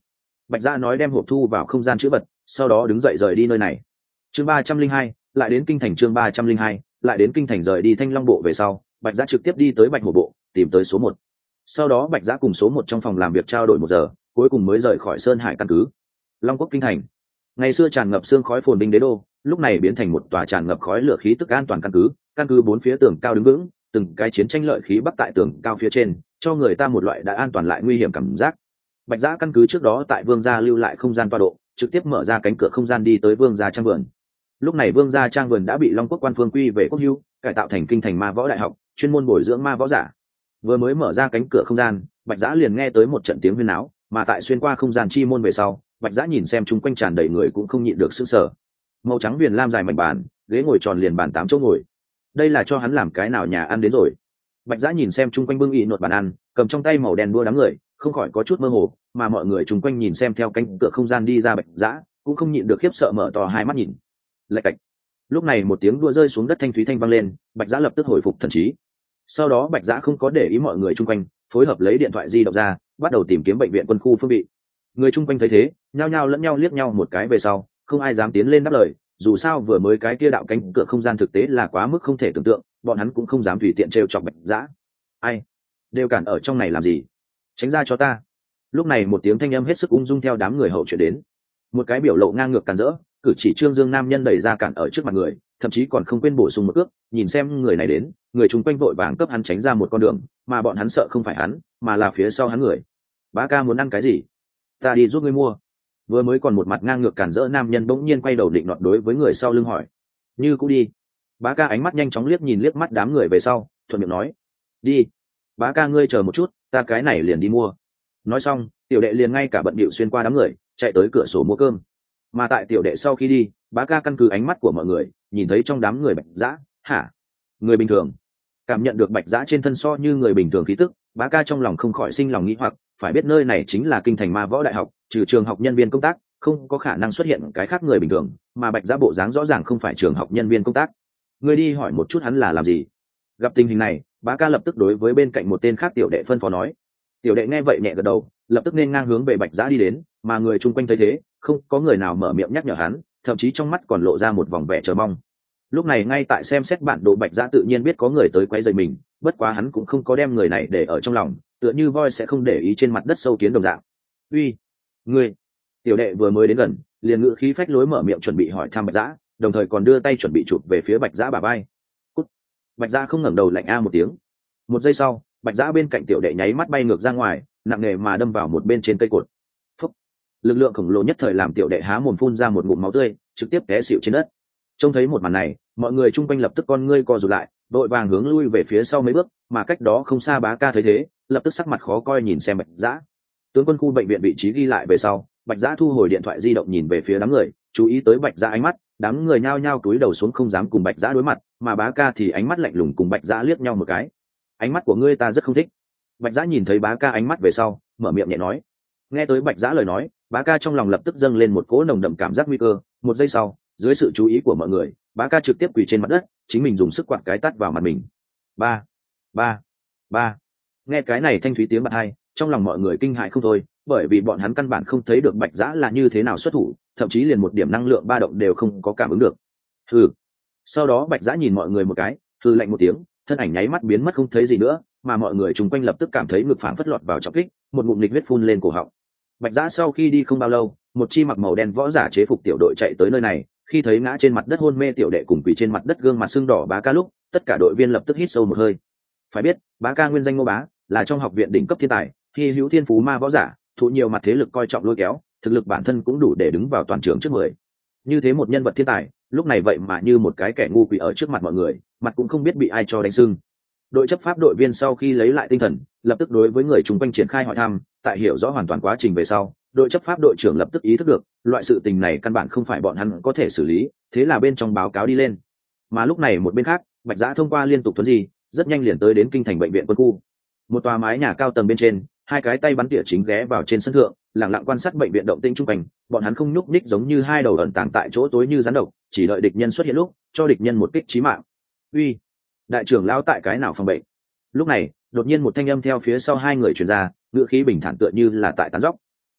Bạch Giã nói đem hộp thu vào không gian chữ vật, sau đó đứng dậy rời đi nơi này. Chương 302, lại đến kinh thành. Chương 302, lại đến kinh thành. Rời đi Thanh Long bộ về sau, Bạch Giã trực tiếp đi tới Bạch Hổ bộ, tìm tới số 1. Sau đó Bạch Giã cùng số 1 trong phòng làm việc trao đổi 1 giờ, cuối cùng mới rời khỏi Sơn Hải căn cứ. Long Quốc kinh thành. Ngày xưa tràn ngập sương khói phồn binh đế đô, lúc này biến thành một tòa tràn ngập khói lửa khí tức an toàn căn cứ 4 phía tường cao đứng vững, từng cái chiến tranh lợi khí bắc tại tường cao phía trên, cho người ta một loại đã an toàn lại nguy hiểm cảm giác. Bạch Giã căn cứ trước đó tại Vương gia lưu lại không gian tọa độ, trực tiếp mở ra cánh cửa không gian đi tới Vương gia trang vườn. Lúc này Vương gia trang vườn đã bị Long Quốc quan phương quy về quốc hữu, cải tạo thành kinh thành ma võ đại học, chuyên môn bồi dưỡng ma võ giả. Vừa mới mở ra cánh cửa không gian, Bạch Giã liền nghe tới một trận tiếng huyên náo, mà tại xuyên qua không gian chi môn về sau, Bạch Giã nhìn xem chung quanh tràn đầy người cũng không nhịn được sửng sở. Màu trắng viền lam dài mảnh bàn, ghế ngồi tròn liền bàn 8 chỗ ngồi. Đây là cho hắn làm cái nào nhà ăn đến rồi. Bạch Giã nhìn xem chung quanh bưng ị nột bàn ăn, cầm trong tay màu đen đua đám người, không khỏi có chút mơ hồ, mà mọi người chung quanh nhìn xem theo cánh cửa không gian đi ra Bạch Giã, cũng không nhịn được khiếp sợ mở to hai mắt nhìn. Lạch cạch. Lúc này một tiếng đua rơi xuống đất thanh thúy thanh vang lên, Bạch Giã lập tức hồi phục thần trí. Sau đó Bạch Giã không có để ý mọi người chung quanh, phối hợp lấy điện thoại di động ra, bắt đầu tìm kiếm bệnh viện quân khu phương vị. Người chung quanh thấy thế, nhao nhao lẫn nhau liếc nhau một cái về sau, không ai dám tiến lên đáp lời, dù sao vừa mới cái kia đạo cánh cửa không gian thực tế là quá mức không thể tưởng tượng, bọn hắn cũng không dám tùy tiện trêu chọc Bạch Giã. Ai đều cản ở trong này làm gì, tránh ra cho ta. Lúc này một tiếng thanh âm hết sức ung dung theo đám người hậu chuyển đến. Một cái biểu lộ ngang ngược cản rỡ, cử chỉ trương dương nam nhân đẩy ra cản ở trước mặt người, thậm chí còn không quên bổ sung một cước. Nhìn xem người này đến, người chung quanh vội vàng cấp hắn tránh ra một con đường, mà bọn hắn sợ không phải hắn, mà là phía sau hắn người. Bá ca muốn ăn cái gì, ta đi giúp ngươi mua. Vừa mới còn một mặt ngang ngược cản rỡ nam nhân bỗng nhiên quay đầu định nọt đối với người sau lưng hỏi. Như cũ đi. Bá ca ánh mắt nhanh chóng liếc mắt đám người về sau, thuận miệng nói. Đi. Bá ca ngươi chờ một chút, ta cái này liền đi mua. Nói xong, tiểu đệ liền ngay cả bận bịu xuyên qua đám người, chạy tới cửa sổ mua cơm. Mà tại tiểu đệ sau khi đi, Bá ca căn cứ ánh mắt của mọi người, nhìn thấy trong đám người Bạch Giã, hả? Người bình thường. Cảm nhận được Bạch Giã trên thân so như người bình thường khí tức, Bá ca trong lòng không khỏi sinh lòng nghĩ hoặc, phải biết nơi này chính là kinh thành ma võ đại học, trừ trường học nhân viên công tác, không có khả năng xuất hiện cái khác người bình thường, mà Bạch Giã bộ dáng rõ ràng không phải trường học nhân viên công tác. Người đi hỏi một chút hắn là làm gì. Gặp tình hình này, Bá ca lập tức đối với bên cạnh một tên khác tiểu đệ phân phó nói. Tiểu đệ nghe vậy nhẹ gật đầu, lập tức nên ngang hướng về Bạch Giã đi đến, mà người chung quanh thấy thế, không có người nào mở miệng nhắc nhở hắn, thậm chí trong mắt còn lộ ra một vòng vẻ chờ mong. Lúc này ngay tại xem xét bản đồ, Bạch Giã tự nhiên biết có người tới quấy rầy mình, bất quá hắn cũng không có đem người này để ở trong lòng, tựa như voi sẽ không để ý trên mặt đất sâu kiến đồng dạng. Uy, ngươi! Tiểu đệ vừa mới đến gần, liền ngữ khí phách lối mở miệng chuẩn bị hỏi thăm Bạch Giã, đồng thời còn đưa tay chuẩn bị chụp về phía Bạch Giã bả vai. Cút! Bạch Giã không ngẩng đầu lạnh a một tiếng. Một giây sau, Bạch Giã bên cạnh tiểu đệ nháy mắt bay ngược ra ngoài, nặng nề mà đâm vào một bên trên cây cột. Phúc! Lực lượng khổng lồ nhất thời làm tiểu đệ há mồm phun ra một ngụm máu tươi, trực tiếp té xỉu trên đất. Trông thấy một màn này, mọi người chung quanh lập tức con ngươi co rụt lại, đội vàng hướng lui về phía sau mấy bước, mà cách đó không xa Bá ca thấy thế, lập tức sắc mặt khó coi nhìn xem Bạch Giã. Tướng quân khu bệnh viện vị trí ghi lại về sau, Bạch Giã thu hồi điện thoại di động nhìn về phía đám người, chú ý tới Bạch Giã ánh mắt, đám người nhao nhao cúi đầu xuống không dám cùng Bạch Giã đối mặt, mà Bá ca thì ánh mắt lạnh lùng cùng Bạch Giã liếc nhau một cái. Ánh mắt của ngươi ta rất không thích. Bạch Giã nhìn thấy Bá ca ánh mắt về sau, mở miệng nhẹ nói. Nghe tới Bạch Giã lời nói, Bá ca trong lòng lập tức dâng lên một cỗ nồng đậm cảm giác nguy cơ. Một giây sau, dưới sự chú ý của mọi người, Bá ca trực tiếp quỳ trên mặt đất, chính mình dùng sức quạt cái tát vào mặt mình. Ba, ba, ba. Nghe cái này thanh thúy tiếng bật hai, trong lòng mọi người kinh hãi không thôi, bởi vì bọn hắn căn bản không thấy được Bạch Giã là như thế nào xuất thủ, thậm chí liền một điểm năng lượng ba động đều không có cảm ứng được. Hừ. Sau đó Bạch Giã nhìn mọi người một cái, hừ lạnh một tiếng, thân ảnh nháy mắt biến mất không thấy gì nữa, mà mọi người chung quanh lập tức cảm thấy ngực phảng phất lọt vào trọng kích, một ngụm nghịch huyết phun lên cổ họng. Bạch Giã sau khi đi không bao lâu, một chi mặc màu đen võ giả chế phục tiểu đội chạy tới nơi này, khi thấy ngã trên mặt đất hôn mê tiểu đệ cùng quỳ trên mặt đất gương mặt sưng đỏ Bá ca lúc, tất cả đội viên lập tức hít sâu một hơi. Phải biết, Bá ca nguyên danh Ngô Bá, là trong học viện đỉnh cấp thiên tài, hy hữu thiên phú ma võ giả, thụ nhiều mặt thế lực coi trọng lôi kéo, thực lực bản thân cũng đủ để đứng vào toàn trường trước 10. Như thế một nhân vật thiên tài, lúc này vậy mà như một cái kẻ ngu quỳ ở trước mặt mọi người, mặt cũng không biết bị ai cho đánh sưng. Đội chấp pháp đội viên sau khi lấy lại tinh thần, lập tức đối với người chung quanh triển khai hỏi thăm, tại hiểu rõ hoàn toàn quá trình về sau, đội chấp pháp đội trưởng lập tức ý thức được, loại sự tình này căn bản không phải bọn hắn có thể xử lý, thế là bên trong báo cáo đi lên. Mà lúc này một bên khác, Bạch Giã thông qua liên tục thuấn di, rất nhanh liền tới đến kinh thành bệnh viện quân khu. Một tòa mái nhà cao tầng bên trên, hai cái tay bắn tỉa chính ghé vào trên sân thượng, lặng lặng quan sát bệnh viện động tĩnh chung quanh, bọn hắn không nhúc nhích giống như hai đầu ẩn tàng tại chỗ tối như rắn độc, chỉ đợi địch nhân xuất hiện lúc, cho địch nhân một kích chí mạng. Uy, đại trưởng lão tại cái nào phòng bệnh? Lúc này, đột nhiên một thanh âm theo phía sau hai người truyền ra, ngữ khí bình thản tựa như là tại tán dóc.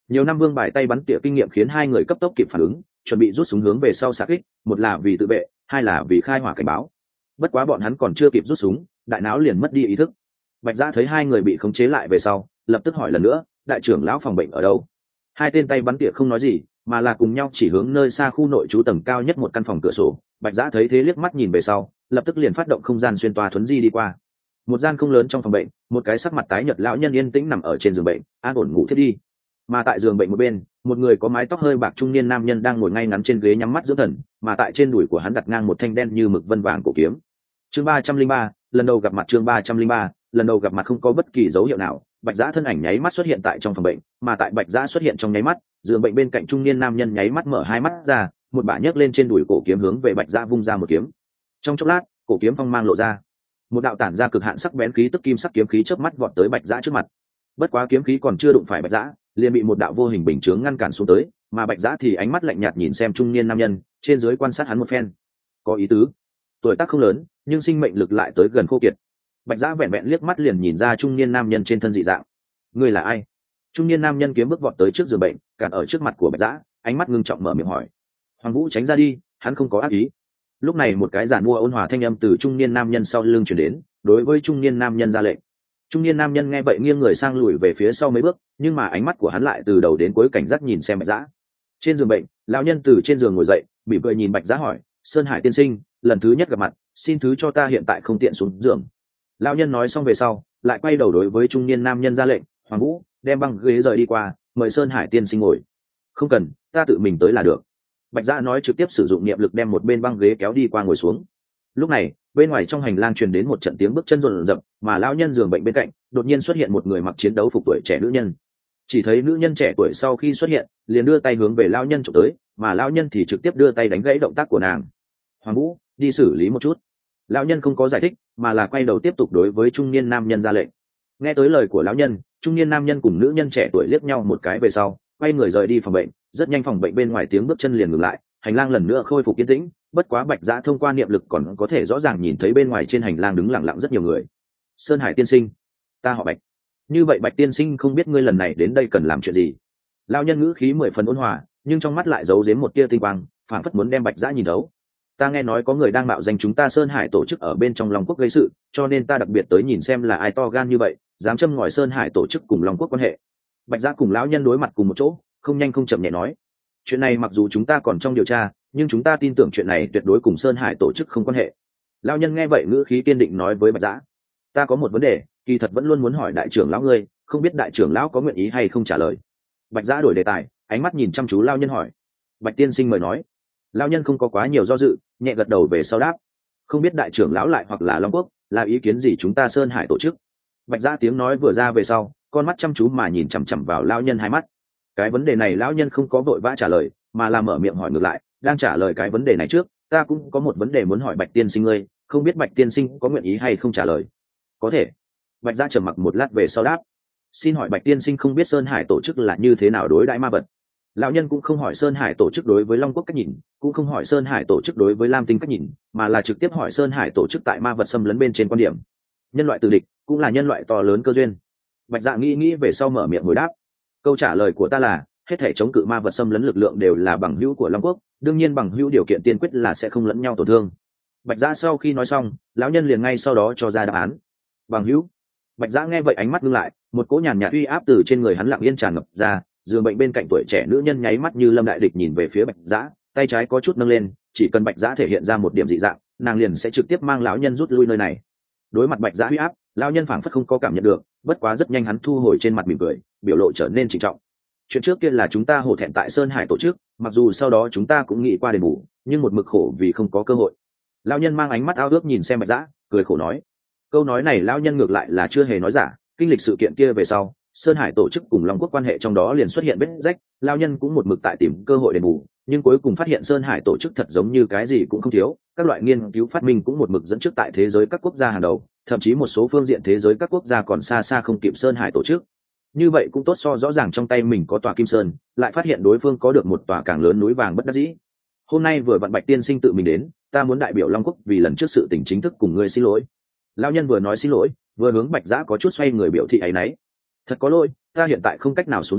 Nhiều năm vương bài tay bắn tỉa kinh nghiệm khiến hai người cấp tốc kịp phản ứng, chuẩn bị rút súng hướng về sau xạ kích, một là vì tự vệ, hai là vì khai hỏa cảnh báo. Bất quá bọn hắn còn chưa kịp rút súng, đại não liền mất đi ý thức. Bạch Giã thấy hai người bị khống chế lại về sau, lập tức hỏi lần nữa, đại trưởng lão phòng bệnh ở đâu? Hai tên tay bắn tỉa không nói gì, mà là cùng nhau chỉ hướng nơi xa khu nội trú tầng cao nhất một căn phòng cửa sổ. Bạch Giã thấy thế liếc mắt nhìn về sau, lập tức liền phát động không gian xuyên toa thuấn di đi qua. Một gian không lớn trong phòng bệnh, một cái sắc mặt tái nhợt lão nhân yên tĩnh nằm ở trên giường bệnh, an ổn ngủ thiết đi. Mà tại giường bệnh một bên, một người có mái tóc hơi bạc trung niên nam nhân đang ngồi ngay ngắn trên ghế nhắm mắt dưỡng thần, mà tại trên đùi của hắn đặt ngang một thanh đen như mực vân vàng cổ kiếm. Chương 303, lần đầu gặp mặt. Chương 303, lần đầu gặp mặt. Không có bất kỳ dấu hiệu nào, Bạch Giã thân ảnh nháy mắt xuất hiện tại trong phòng bệnh, mà tại Bạch Giã xuất hiện trong nháy mắt, giường bệnh bên cạnh trung niên nam nhân nháy mắt mở hai mắt ra, một bả nhấc lên trên đùi cổ kiếm hướng về Bạch Giã vung ra một kiếm. Trong chốc lát, cổ kiếm phong mang lộ ra, một đạo tản ra cực hạn sắc bén khí tức kim sắc kiếm khí chớp mắt vọt tới Bạch Giã trước mặt. Bất quá kiếm khí còn chưa đụng phải Bạch Giã, liền bị một đạo vô hình bình chướng ngăn cản xuống tới, mà Bạch Giã thì ánh mắt lạnh nhạt nhìn xem trung niên nam nhân, trên dưới quan sát hắn một phen. Có ý tứ. Tuổi tác không lớn, nhưng sinh mệnh lực lại tới gần khô kiệt. Bạch Giã vẹn vẹn liếc mắt liền nhìn ra trung niên nam nhân trên thân dị dạng. Ngươi là ai? Trung niên nam nhân kiếm bước vọt tới trước giường bệnh, cản ở trước mặt của Bạch Giã, ánh mắt ngưng trọng mở miệng hỏi. Hoàng Vũ tránh ra đi, hắn không có ác ý. Lúc này một cái giản mua ôn hòa thanh âm từ trung niên nam nhân sau lưng truyền đến, đối với trung niên nam nhân ra lệnh. Trung niên nam nhân nghe vậy nghiêng người sang lùi về phía sau mấy bước, nhưng mà ánh mắt của hắn lại từ đầu đến cuối cảnh giác nhìn xem Bạch Giã. Trên giường bệnh, lão nhân từ trên giường ngồi dậy, mỉm cười nhìn Bạch Giã hỏi, Sơn Hải tiên sinh, lần thứ nhất gặp mặt, xin thứ cho ta hiện tại không tiện xuống giường. Lão nhân nói xong về sau, lại quay đầu đối với trung niên nam nhân ra lệnh, Hoàng Vũ, đem băng ghế rời đi qua, mời Sơn Hải tiên sinh ngồi. Không cần, ta tự mình tới là được. Bạch Giã nói trực tiếp sử dụng niệm lực đem một bên băng ghế kéo đi qua ngồi xuống. Lúc này, bên ngoài trong hành lang truyền đến một trận tiếng bước chân rộn rập, mà lão nhân giường bệnh bên cạnh đột nhiên xuất hiện một người mặc chiến đấu phục tuổi trẻ nữ nhân. Chỉ thấy nữ nhân trẻ tuổi sau khi xuất hiện, liền đưa tay hướng về lão nhân chụp tới, mà lão nhân thì trực tiếp đưa tay đánh gãy động tác của nàng. Hoàng Vũ, đi xử lý một chút. Lão nhân không có giải thích, mà là quay đầu tiếp tục đối với trung niên nam nhân ra lệnh. Nghe tới lời của lão nhân, trung niên nam nhân cùng nữ nhân trẻ tuổi liếc nhau một cái về sau, quay người rời đi phòng bệnh. Rất nhanh phòng bệnh bên ngoài tiếng bước chân liền ngừng lại, hành lang lần nữa khôi phục yên tĩnh. Bất quá Bạch Giã thông qua niệm lực còn có thể rõ ràng nhìn thấy bên ngoài trên hành lang đứng lặng lặng rất nhiều người. Sơn Hải tiên sinh, ta họ Bạch. Như vậy Bạch tiên sinh không biết ngươi lần này đến đây cần làm chuyện gì? Lão nhân ngữ khí 10 phần ôn hòa, nhưng trong mắt lại giấu giếm một tia tinh quang, phảng phất muốn đem Bạch Giã nhìn thấu. Ta nghe nói có người đang mạo danh chúng ta Sơn Hải tổ chức ở bên trong Long Quốc gây sự, cho nên ta đặc biệt tới nhìn xem là ai to gan như vậy, dám châm ngòi Sơn Hải tổ chức cùng Long Quốc quan hệ. Bạch Giã cùng lão nhân đối mặt cùng một chỗ, không nhanh không chậm nhẹ nói, chuyện này mặc dù chúng ta còn trong điều tra, nhưng chúng ta tin tưởng chuyện này tuyệt đối cùng Sơn Hải tổ chức không quan hệ. Lão nhân nghe vậy ngữ khí kiên định nói với Bạch Giã, ta có một vấn đề, kỳ thật vẫn luôn muốn hỏi đại trưởng lão ngươi, không biết đại trưởng lão có nguyện ý hay không trả lời. Bạch Giã đổi đề tài, ánh mắt nhìn chăm chú lão nhân hỏi. Bạch tiên sinh mời nói. Lão nhân không có quá nhiều do dự, nhẹ gật đầu về sau đáp, không biết đại trưởng lão lại hoặc là Long Quốc là ý kiến gì chúng ta Sơn Hải tổ chức. Bạch Giã tiếng nói vừa ra về sau, con mắt chăm chú mà nhìn chằm chằm vào lão nhân hai mắt. Cái vấn đề này lão nhân không có vội vã trả lời, mà là mở miệng hỏi ngược lại, đang trả lời cái vấn đề này trước, ta cũng có một vấn đề muốn hỏi Bạch tiên sinh ngươi, không biết Bạch tiên sinh có nguyện ý hay không trả lời. Có thể. Bạch Giã trầm mặc một lát về sau đáp, xin hỏi Bạch tiên sinh không biết Sơn Hải tổ chức là như thế nào đối đãi ma vật. Lão nhân cũng không hỏi Sơn Hải tổ chức đối với Long Quốc cách nhìn, cũng không hỏi Sơn Hải tổ chức đối với Lam Tinh cách nhìn, mà là trực tiếp hỏi Sơn Hải tổ chức tại ma vật xâm lấn bên trên quan điểm. Nhân loại từ địch cũng là nhân loại to lớn cơ duyên. Bạch Dạ nghĩ về sau mở miệng hồi đáp, câu trả lời của ta là hết thể chống cự ma vật xâm lấn lực lượng đều là bằng hữu của Long Quốc, đương nhiên bằng hữu điều kiện tiên quyết là sẽ không lẫn nhau tổn thương. Bạch Dạ sau khi nói xong, lão nhân liền ngay sau đó cho ra đáp án. Bằng hữu. Bạch Dạ nghe vậy ánh mắt ngưng lại, một cỗ nhàn nhạt uy áp từ trên người hắn lặng yên tràn ngập ra, giường bệnh bên cạnh tuổi trẻ nữ nhân nháy mắt như lâm đại địch nhìn về phía Bạch Dạ, tay trái có chút nâng lên, chỉ cần Bạch Dạ thể hiện ra một điểm dị dạng, nàng liền sẽ trực tiếp mang lão nhân rút lui nơi này. Đối mặt Bạch Dạ uy áp, lão nhân phảng phất không có cảm nhận được, bất quá rất nhanh hắn thu hồi trên mặt mỉm cười, biểu lộ trở nên trịnh trọng. Chuyện trước kia là chúng ta hổ thẹn tại Sơn Hải tổ chức, mặc dù sau đó chúng ta cũng nghĩ qua đền bù, nhưng một mực khổ vì không có cơ hội. Lão nhân mang ánh mắt ao ước nhìn xem Bạch Dạ, cười khổ nói. Câu nói này lão nhân ngược lại là chưa hề nói giả, kinh lịch sự kiện kia về sau, Sơn Hải tổ chức cùng Long Quốc quan hệ trong đó liền xuất hiện vết rách, lão nhân cũng một mực tại tìm cơ hội đền bù, nhưng cuối cùng phát hiện Sơn Hải tổ chức thật giống như cái gì cũng không thiếu, các loại nghiên cứu phát minh cũng một mực dẫn trước tại thế giới các quốc gia hàng đầu, thậm chí một số phương diện thế giới các quốc gia còn xa xa không kịp Sơn Hải tổ chức. Như vậy cũng tốt so rõ ràng trong tay mình có tòa Kim Sơn, lại phát hiện đối phương có được một tòa càng lớn núi vàng bất đắc dĩ. Hôm nay vừa vặn Bạch tiên sinh tự mình đến, ta muốn đại biểu Long Quốc vì lần trước sự tình chính thức cùng ngươi xin lỗi. Lão nhân vừa nói xin lỗi, vừa hướng Bạch Dạ có chút xoay người biểu thị áy náy. Thật có lỗi, ta hiện tại không cách nào xuống giường,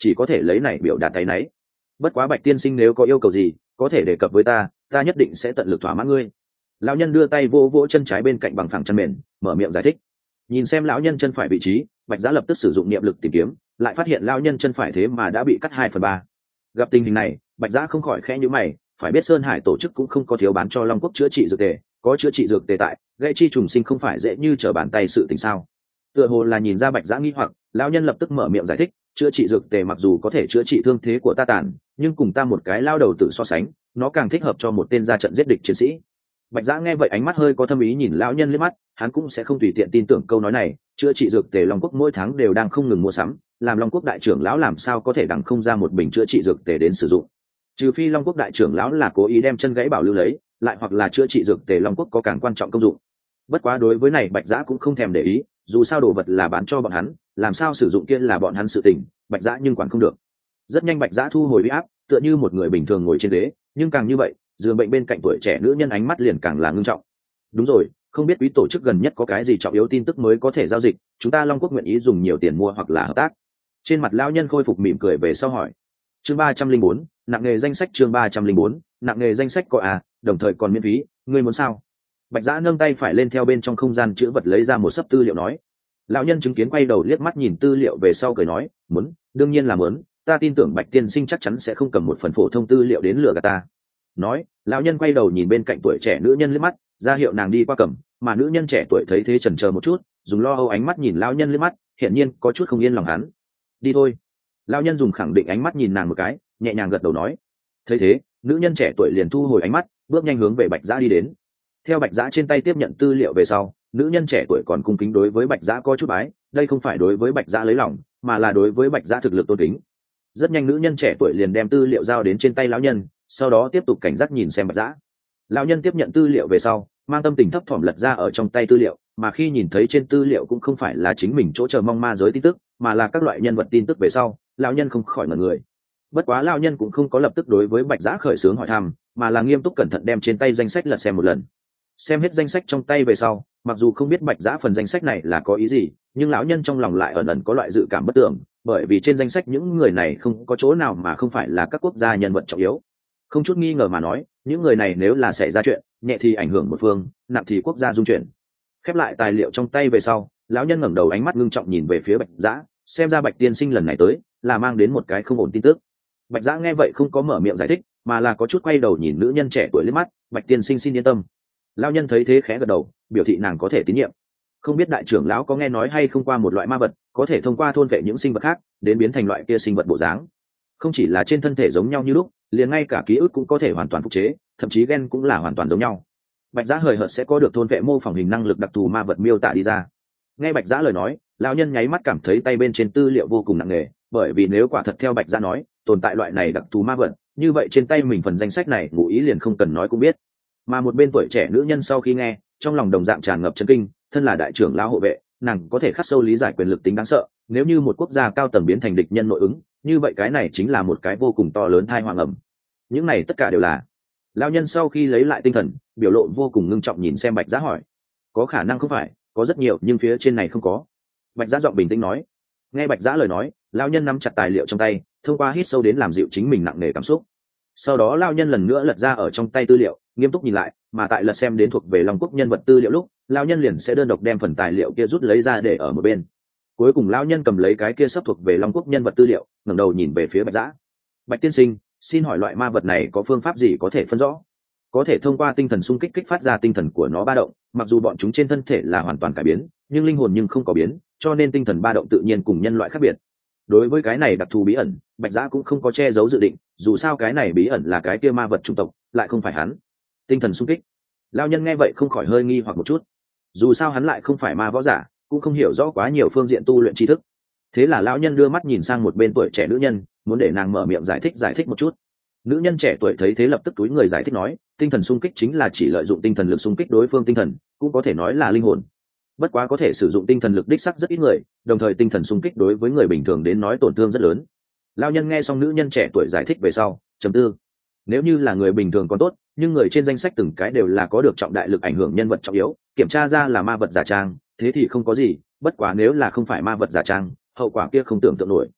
chỉ có thể lấy này biểu đạt tay náy. Bất quá Bạch tiên sinh nếu có yêu cầu gì có thể đề cập với ta nhất định sẽ tận lực thỏa mãn ngươi. Lão nhân đưa tay vô vỗ chân trái bên cạnh bằng phẳng chân mền, mở miệng giải thích. Nhìn xem lão nhân chân phải vị trí, Bạch Giã lập tức sử dụng niệm lực tìm kiếm, lại phát hiện lão nhân chân phải thế mà đã bị cắt 2/3. Gặp tình hình này, Bạch Giã không khỏi khẽ nhíu mày, phải biết Sơn Hải tổ chức cũng không có thiếu bán cho Long Quốc chữa trị dược tề, có chữa trị dược tề tại, gãy chi trùng sinh không phải dễ như trở bàn tay sự tình sao? Tựa hồ là nhìn ra Bạch Giã nghi hoặc, lão nhân lập tức mở miệng giải thích, chữa trị dược tề mặc dù có thể chữa trị thương thế của ta tàn, nhưng cùng ta một cái lao đầu tự so sánh, nó càng thích hợp cho một tên ra trận giết địch chiến sĩ. Bạch Giã nghe vậy ánh mắt hơi có thâm ý nhìn lão nhân liếc mắt, hắn cũng sẽ không tùy tiện tin tưởng câu nói này, chữa trị dược tề Long Quốc mỗi tháng đều đang không ngừng mua sắm, làm Long Quốc đại trưởng lão làm sao có thể đằng không ra một bình chữa trị dược tề đến sử dụng. Trừ phi Long Quốc đại trưởng lão là cố ý đem chân gãy bảo lưu lấy, lại hoặc là chữa trị dược tề Long Quốc có càng quan trọng công dụng. Bất quá đối với này Bạch Giã cũng không thèm để ý, dù sao đồ vật là bán cho bọn hắn, làm sao sử dụng kia là bọn hắn sự tình, Bạch Giã nhưng quản không được. Rất nhanh Bạch Giã thu hồi uy áp, tựa như một người bình thường ngồi trên ghế, nhưng càng như vậy, giường bệnh bên cạnh tuổi trẻ nữ nhân ánh mắt liền càng là ngưng trọng. Đúng rồi, không biết quý tổ chức gần nhất có cái gì trọng yếu tin tức mới có thể giao dịch, chúng ta Long Quốc nguyện ý dùng nhiều tiền mua hoặc là hợp tác. Trên mặt lão nhân khôi phục mỉm cười về sau hỏi. Chương 304, nặng nghề danh sách. Chương 304, nặng nghề danh sách có đồng thời còn miễn phí, ngươi muốn sao? Bạch Giã nâng tay phải lên theo bên trong không gian chữ vật lấy ra một sấp tư liệu nói. Lão nhân chứng kiến quay đầu liếc mắt nhìn tư liệu về sau cười nói, muốn, đương nhiên là muốn, ta tin tưởng Bạch tiên sinh chắc chắn sẽ không cầm một phần phổ thông tư liệu đến lừa gạt ta. Nói, lão nhân quay đầu nhìn bên cạnh tuổi trẻ nữ nhân liếc mắt, ra hiệu nàng đi qua cầm, mà nữ nhân trẻ tuổi thấy thế chần chờ một chút, dùng lo âu ánh mắt nhìn lão nhân liếc mắt, hiển nhiên có chút không yên lòng hắn. Đi thôi. Lão nhân dùng khẳng định ánh mắt nhìn nàng một cái, nhẹ nhàng gật đầu nói. Thấy thế, nữ nhân trẻ tuổi liền thu hồi ánh mắt, bước nhanh hướng về Bạch Giã đi đến. Theo Bạch Giã trên tay tiếp nhận tư liệu về sau, nữ nhân trẻ tuổi còn cung kính đối với Bạch Giã có chút bái, đây không phải đối với Bạch Giã lấy lòng, mà là đối với Bạch Giã thực lực tôn kính. Rất nhanh nữ nhân trẻ tuổi liền đem tư liệu giao đến trên tay lão nhân, sau đó tiếp tục cảnh giác nhìn xem Bạch Giã. Lão nhân tiếp nhận tư liệu về sau, mang tâm tình thấp thỏm lật ra ở trong tay tư liệu, mà khi nhìn thấy trên tư liệu cũng không phải là chính mình chỗ chờ mong ma giới tin tức, mà là các loại nhân vật tin tức về sau, lão nhân không khỏi ngẩn người. Bất quá lão nhân cũng không có lập tức đối với Bạch Giã khởi xướng hỏi thăm, mà là nghiêm túc cẩn thận đem trên tay danh sách lật xem một lần. Xem hết danh sách trong tay về sau, mặc dù không biết Bạch Giã phần danh sách này là có ý gì, nhưng lão nhân trong lòng lại ẩn ẩn có loại dự cảm bất tưởng, bởi vì trên danh sách những người này không có chỗ nào mà không phải là các quốc gia nhân vật trọng yếu. Không chút nghi ngờ mà nói, những người này nếu là xảy ra chuyện, nhẹ thì ảnh hưởng một phương, nặng thì quốc gia dung chuyển. Khép lại tài liệu trong tay về sau, lão nhân ngẩng đầu ánh mắt ngưng trọng nhìn về phía Bạch Giã, xem ra Bạch tiên sinh lần này tới là mang đến một cái không ổn tin tức. Bạch Giã nghe vậy không có mở miệng giải thích, mà là có chút quay đầu nhìn nữ nhân trẻ tuổi liếc mắt, Bạch tiên sinh xin yên tâm. Lão nhân thấy thế khẽ gật đầu, biểu thị nàng có thể tín nhiệm. Không biết đại trưởng lão có nghe nói hay không qua một loại ma vật có thể thông qua thôn vệ những sinh vật khác đến biến thành loại kia sinh vật bộ dáng, không chỉ là trên thân thể giống nhau như lúc, liền ngay cả ký ức cũng có thể hoàn toàn phục chế, thậm chí gen cũng là hoàn toàn giống nhau. Bạch Giã hời hợt sẽ có được thôn vệ mô phỏng hình năng lực đặc thù ma vật miêu tả đi ra. Nghe Bạch Giã lời nói, lão nhân nháy mắt cảm thấy tay bên trên tư liệu vô cùng nặng nề, bởi vì nếu quả thật theo Bạch Giã nói tồn tại loại này đặc thù ma vật, như vậy trên tay mình phần danh sách này ngụ ý liền không cần nói cũng biết. Mà một bên tuổi trẻ nữ nhân sau khi nghe, trong lòng đồng dạng tràn ngập chấn kinh, thân là đại trưởng lão hộ vệ, nàng có thể khắc sâu lý giải quyền lực tính đáng sợ, nếu như một quốc gia cao tầng biến thành địch nhân nội ứng, như vậy cái này chính là một cái vô cùng to lớn tai họa ngầm. Những này tất cả đều là. Lão nhân sau khi lấy lại tinh thần, biểu lộ vô cùng ngưng trọng nhìn xem Bạch Giã hỏi. Có khả năng không phải, có rất nhiều nhưng phía trên này không có. Bạch Giã giọng bình tĩnh nói. Nghe Bạch Giã lời nói, lão nhân nắm chặt tài liệu trong tay, thông qua hít sâu đến làm dịu chính mình nặng nề cảm xúc. Sau đó lão nhân lần nữa lật ra ở trong tay tư liệu, nghiêm túc nhìn lại, mà tại lật xem đến thuộc về Long Quốc nhân vật tư liệu lúc, lão nhân liền sẽ đơn độc đem phần tài liệu kia rút lấy ra để ở một bên. Cuối cùng lão nhân cầm lấy cái kia sắp thuộc về Long Quốc nhân vật tư liệu, ngẩng đầu nhìn về phía Bạch Giã. Bạch tiên sinh, xin hỏi loại ma vật này có phương pháp gì có thể phân rõ? Có thể thông qua tinh thần xung kích kích phát ra tinh thần của nó ba động, mặc dù bọn chúng trên thân thể là hoàn toàn cải biến, nhưng linh hồn nhưng không có biến, cho nên tinh thần ba động tự nhiên cùng nhân loại khác biệt. Đối với cái này đặc thù bí ẩn, Bạch Giã cũng không có che giấu dự định, dù sao cái này bí ẩn là cái kia ma vật chủng tộc, lại không phải hắn. Tinh thần xung kích. Lão nhân nghe vậy không khỏi hơi nghi hoặc một chút. Dù sao hắn lại không phải ma võ giả, cũng không hiểu rõ quá nhiều phương diện tu luyện tri thức. Thế là lão nhân đưa mắt nhìn sang một bên tuổi trẻ nữ nhân, muốn để nàng mở miệng giải thích một chút. Nữ nhân trẻ tuổi thấy thế lập tức túi người giải thích nói, tinh thần xung kích chính là chỉ lợi dụng tinh thần lực xung kích đối phương tinh thần, cũng có thể nói là linh hồn. Bất quá có thể sử dụng tinh thần lực đích sắc rất ít người, đồng thời tinh thần xung kích đối với người bình thường đến nói tổn thương rất lớn. Lão nhân nghe xong nữ nhân trẻ tuổi giải thích về sau, trầm tư. Nếu như là người bình thường còn tốt, nhưng người trên danh sách từng cái đều là có được trọng đại lực ảnh hưởng nhân vật trọng yếu, kiểm tra ra là ma vật giả trang, thế thì không có gì, bất quá nếu là không phải ma vật giả trang, hậu quả kia không tưởng tượng nổi.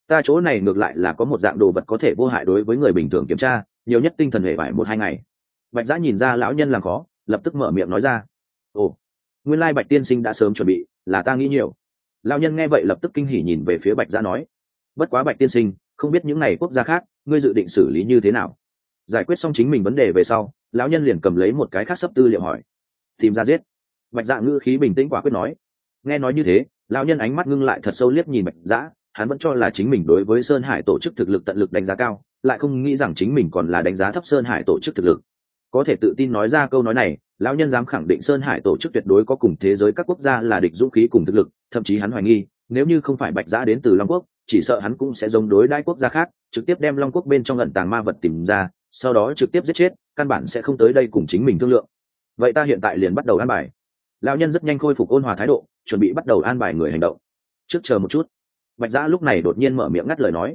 ta chỗ này ngược lại là có một dạng đồ vật có thể vô hại đối với người bình thường kiểm tra, nhiều nhất tinh thần hệ vải 1-2 ngày. Bạch Giã nhìn ra lão nhân làm khó, lập tức mở miệng nói ra. Ồ, nguyên lai Bạch tiên sinh đã sớm chuẩn bị, là ta nghĩ nhiều. Lão nhân nghe vậy lập tức kinh hỉ nhìn về phía Bạch Giã nói. Bất quá Bạch tiên sinh, không biết những này quốc gia khác ngươi dự định xử lý như thế nào? Giải quyết xong chính mình vấn đề về sau, lão nhân liền cầm lấy một cái khác sấp tư liệu hỏi. Tìm ra giết. Bạch Dạ ngữ khí bình tĩnh quả quyết nói. Nghe nói như thế, lão nhân ánh mắt ngưng lại thật sâu liếc nhìn Bạch Dạ, hắn vẫn cho là chính mình đối với Sơn Hải tổ chức thực lực tận lực đánh giá cao, lại không nghĩ rằng chính mình còn là đánh giá thấp Sơn Hải tổ chức thực lực. Có thể tự tin nói ra câu nói này, lão nhân dám khẳng định Sơn Hải tổ chức tuyệt đối có cùng thế giới các quốc gia là địch dũng khí cùng thực lực, thậm chí hắn hoài nghi, nếu như không phải Bạch Dạ đến từ Long Quốc, chỉ sợ hắn cũng sẽ giống đối đãi quốc gia khác, trực tiếp đem Long Quốc bên trong ẩn tàng ma vật tìm ra, sau đó trực tiếp giết chết, căn bản sẽ không tới đây cùng chính mình thương lượng. Vậy ta hiện tại liền bắt đầu an bài. Lão nhân rất nhanh khôi phục ôn hòa thái độ, chuẩn bị bắt đầu an bài người hành động. Trước chờ một chút. Bạch Giã lúc này đột nhiên mở miệng ngắt lời nói.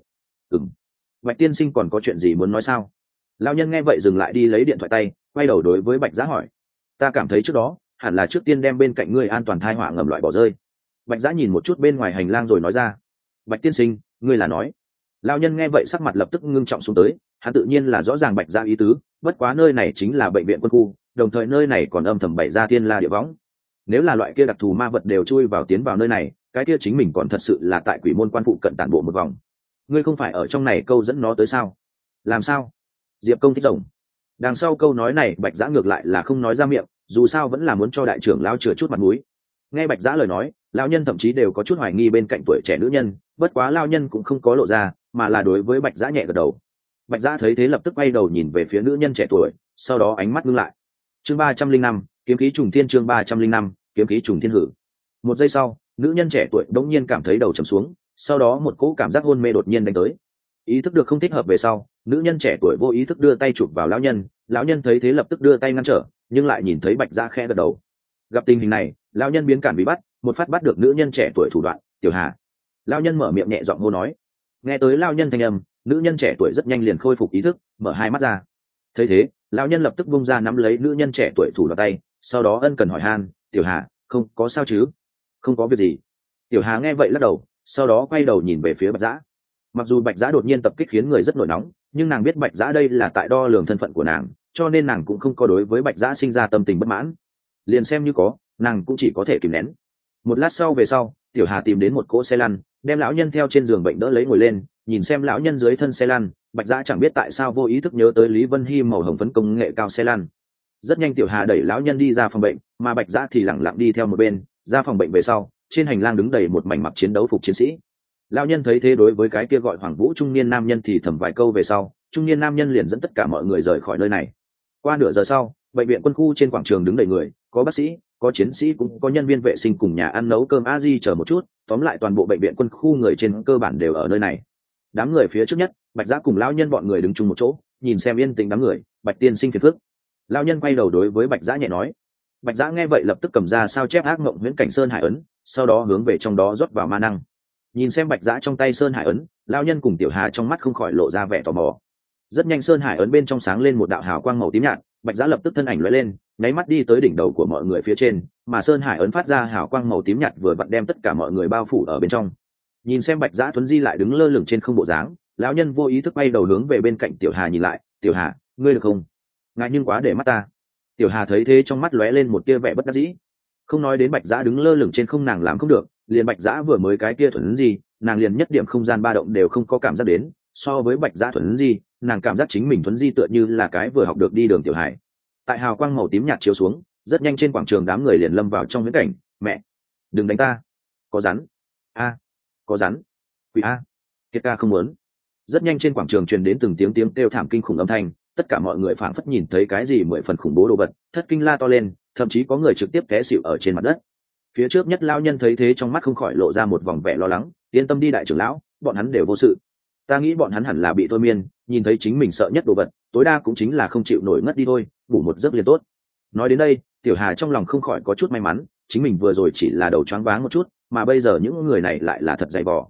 Bạch tiên sinh còn có chuyện gì muốn nói sao? Lão nhân nghe vậy dừng lại đi lấy điện thoại tay, quay đầu đối với Bạch Giã hỏi. Ta cảm thấy trước đó hẳn là trước tiên đem bên cạnh ngươi an toàn thai họa ngầm loại bỏ rơi. Bạch Giã nhìn một chút bên ngoài hành lang rồi nói ra. Bạch tiên sinh, ngươi là nói? Lão nhân nghe vậy sắc mặt lập tức ngưng trọng xuống tới, hắn tự nhiên là rõ ràng Bạch Giã ý tứ, bất quá nơi này chính là bệnh viện quân khu, đồng thời nơi này còn âm thầm bày ra thiên la địa võng. Nếu là loại kia đặc thù ma vật đều chui vào tiến vào nơi này, cái kia chính mình còn thật sự là tại quỷ môn quan phụ cận tản bộ một vòng. Ngươi không phải ở trong này câu dẫn nó tới sao? Làm sao? Diệp Công thích rồng. Đằng sau câu nói này Bạch Giã ngược lại là không nói ra miệng, dù sao vẫn là muốn cho đại trưởng lão chừa chút mặt mũi. Nghe Bạch Giã lời nói, lão nhân thậm chí đều có chút hoài nghi bên cạnh tuổi trẻ nữ nhân, bất quá lão nhân cũng không có lộ ra, mà là đối với Bạch Giã nhẹ gật đầu. Bạch Giã thấy thế lập tức quay đầu nhìn về phía nữ nhân trẻ tuổi, sau đó ánh mắt ngưng lại. Chương 305, kiếm khí trùng thiên. Chương 305, kiếm khí trùng thiên hử. Một giây sau, nữ nhân trẻ tuổi đột nhiên cảm thấy đầu trầm xuống, sau đó một cỗ cảm giác hôn mê đột nhiên đánh tới. Ý thức được không thích hợp về sau, nữ nhân trẻ tuổi vô ý thức đưa tay chụp vào lão nhân thấy thế lập tức đưa tay ngăn trở, nhưng lại nhìn thấy Bạch Giã khẽ gật đầu. Gặp tình hình này, lão nhân biến cản bị bắt, một phát bắt được nữ nhân trẻ tuổi thủ đoạn. Tiểu Hà. Lão nhân mở miệng nhẹ giọng hô nói. Nghe tới lão nhân thanh âm, nữ nhân trẻ tuổi rất nhanh liền khôi phục ý thức, mở hai mắt ra. Thấy thế, lão nhân lập tức bung ra nắm lấy nữ nhân trẻ tuổi thủ đoạn tay, sau đó ân cần hỏi han. Tiểu Hà, không có sao chứ? Không có việc gì. Tiểu Hà nghe vậy lắc đầu, sau đó quay đầu nhìn về phía Bạch Giã. Mặc dù Bạch Giã đột nhiên tập kích khiến người rất nổi nóng, nhưng nàng biết Bạch Giã đây là tại đo lường thân phận của nàng, cho nên nàng cũng không có đối với Bạch Giã sinh ra tâm tình bất mãn. Liền xem như có, nàng cũng chỉ có thể kìm nén. Một lát sau về sau, Tiểu Hà tìm đến một cỗ xe lăn, đem lão nhân theo trên giường bệnh đỡ lấy ngồi lên, nhìn xem lão nhân dưới thân xe lăn. Bạch Giã chẳng biết tại sao vô ý thức nhớ tới Lý Vân Hy màu hồng phấn công nghệ cao xe lăn. Rất nhanh Tiểu Hà đẩy lão nhân đi ra phòng bệnh, mà Bạch Giã thì lẳng lặng đi theo một bên. Ra phòng bệnh về sau, trên hành lang đứng đầy một mảnh mặc chiến đấu phục chiến sĩ. Lão nhân thấy thế đối với cái kia gọi Hoàng Vũ trung niên nam nhân thì thầm vài câu về sau, trung niên nam nhân liền dẫn tất cả mọi người rời khỏi nơi này. Qua nửa giờ sau, bệnh viện quân khu trên quảng trường đứng đầy người, có bác sĩ, có chiến sĩ, cũng có nhân viên vệ sinh cùng nhà ăn nấu cơm a di chờ một chút, tóm lại toàn bộ bệnh viện quân khu người trên cơ bản đều ở nơi này. Đám người phía trước nhất, Bạch Giã cùng lão nhân bọn người đứng chung một chỗ, nhìn xem yên tĩnh đám người. Bạch tiên sinh phiền phức. Lão nhân quay đầu đối với Bạch Giã nhẹ nói. Bạch Giã nghe vậy lập tức cầm ra sao chép ác mộng huyễn cảnh sơn hải ấn, sau đó hướng về trong đó rót vào ma năng. Nhìn xem Bạch Giã trong tay sơn hải ấn, lão nhân cùng Tiểu Hà trong mắt không khỏi lộ ra vẻ tò mò. Rất nhanh sơn hải ấn bên trong sáng lên một đạo hào quang màu tím nhạt, Bạch Giã lập tức thân ảnh lóe lên, nháy mắt đi tới đỉnh đầu của mọi người phía trên, mà sơn hải ấn phát ra hào quang màu tím nhạt vừa vặn đem tất cả mọi người bao phủ ở bên trong. Nhìn xem Bạch Giã thuấn di lại đứng lơ lửng trên không bộ dáng, lão nhân vô ý thức bay đầu hướng về bên cạnh Tiểu Hà nhìn lại. Tiểu Hà, ngươi được không? Ngại nhưng quá để mắt ta. Tiểu Hà thấy thế trong mắt lóe lên một tia vẻ bất đắc dĩ. Không nói đến Bạch Giã đứng lơ lửng trên không nàng làm không được, liền Bạch Giã vừa mới cái kia thuấn di, nàng liền nhất điểm không gian ba động đều không có cảm giác đến. So với Bạch Giã thuấn di, nàng cảm giác chính mình thuấn di tựa như là cái vừa học được đi đường tiểu hải. Tại hào quang màu tím nhạt chiếu xuống, rất nhanh trên quảng trường đám người liền lâm vào trong viễn cảnh. Mẹ, đừng đánh ta! Có rắn! A, có rắn! Quỷ a! Kiệt ca không muốn! Rất nhanh trên quảng trường truyền đến từng tiếng kêu thảm kinh khủng âm thanh, tất cả mọi người phảng phất nhìn thấy cái gì mười phần khủng bố đồ vật, thất kinh la to lên, thậm chí có người trực tiếp té xỉu ở trên mặt đất. Phía trước nhất lão nhân thấy thế trong mắt không khỏi lộ ra một vòng vẻ lo lắng. Yên tâm đi đại trưởng lão, bọn hắn đều vô sự. Ta nghĩ bọn hắn hẳn là bị thôi miên, nhìn thấy chính mình sợ nhất đồ vật, tối đa cũng chính là không chịu nổi ngất đi thôi, ngủ một giấc liền tốt. Nói đến đây, Tiểu Hà trong lòng không khỏi có chút may mắn, chính mình vừa rồi chỉ là đầu choáng váng một chút, mà bây giờ những người này lại là thật dày vò.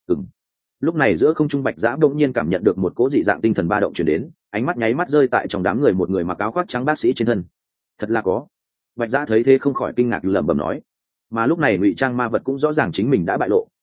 Lúc này giữa không trung Bạch Giã bỗng nhiên cảm nhận được một cỗ dị dạng tinh thần ba động truyền đến, ánh mắt nháy mắt rơi tại trong đám người một người mặc áo khoác trắng bác sĩ trên thân. Thật là có. Bạch Giã thấy thế không khỏi kinh ngạc lẩm bẩm nói. Mà lúc này ngụy trang ma vật cũng rõ ràng chính mình đã bại lộ,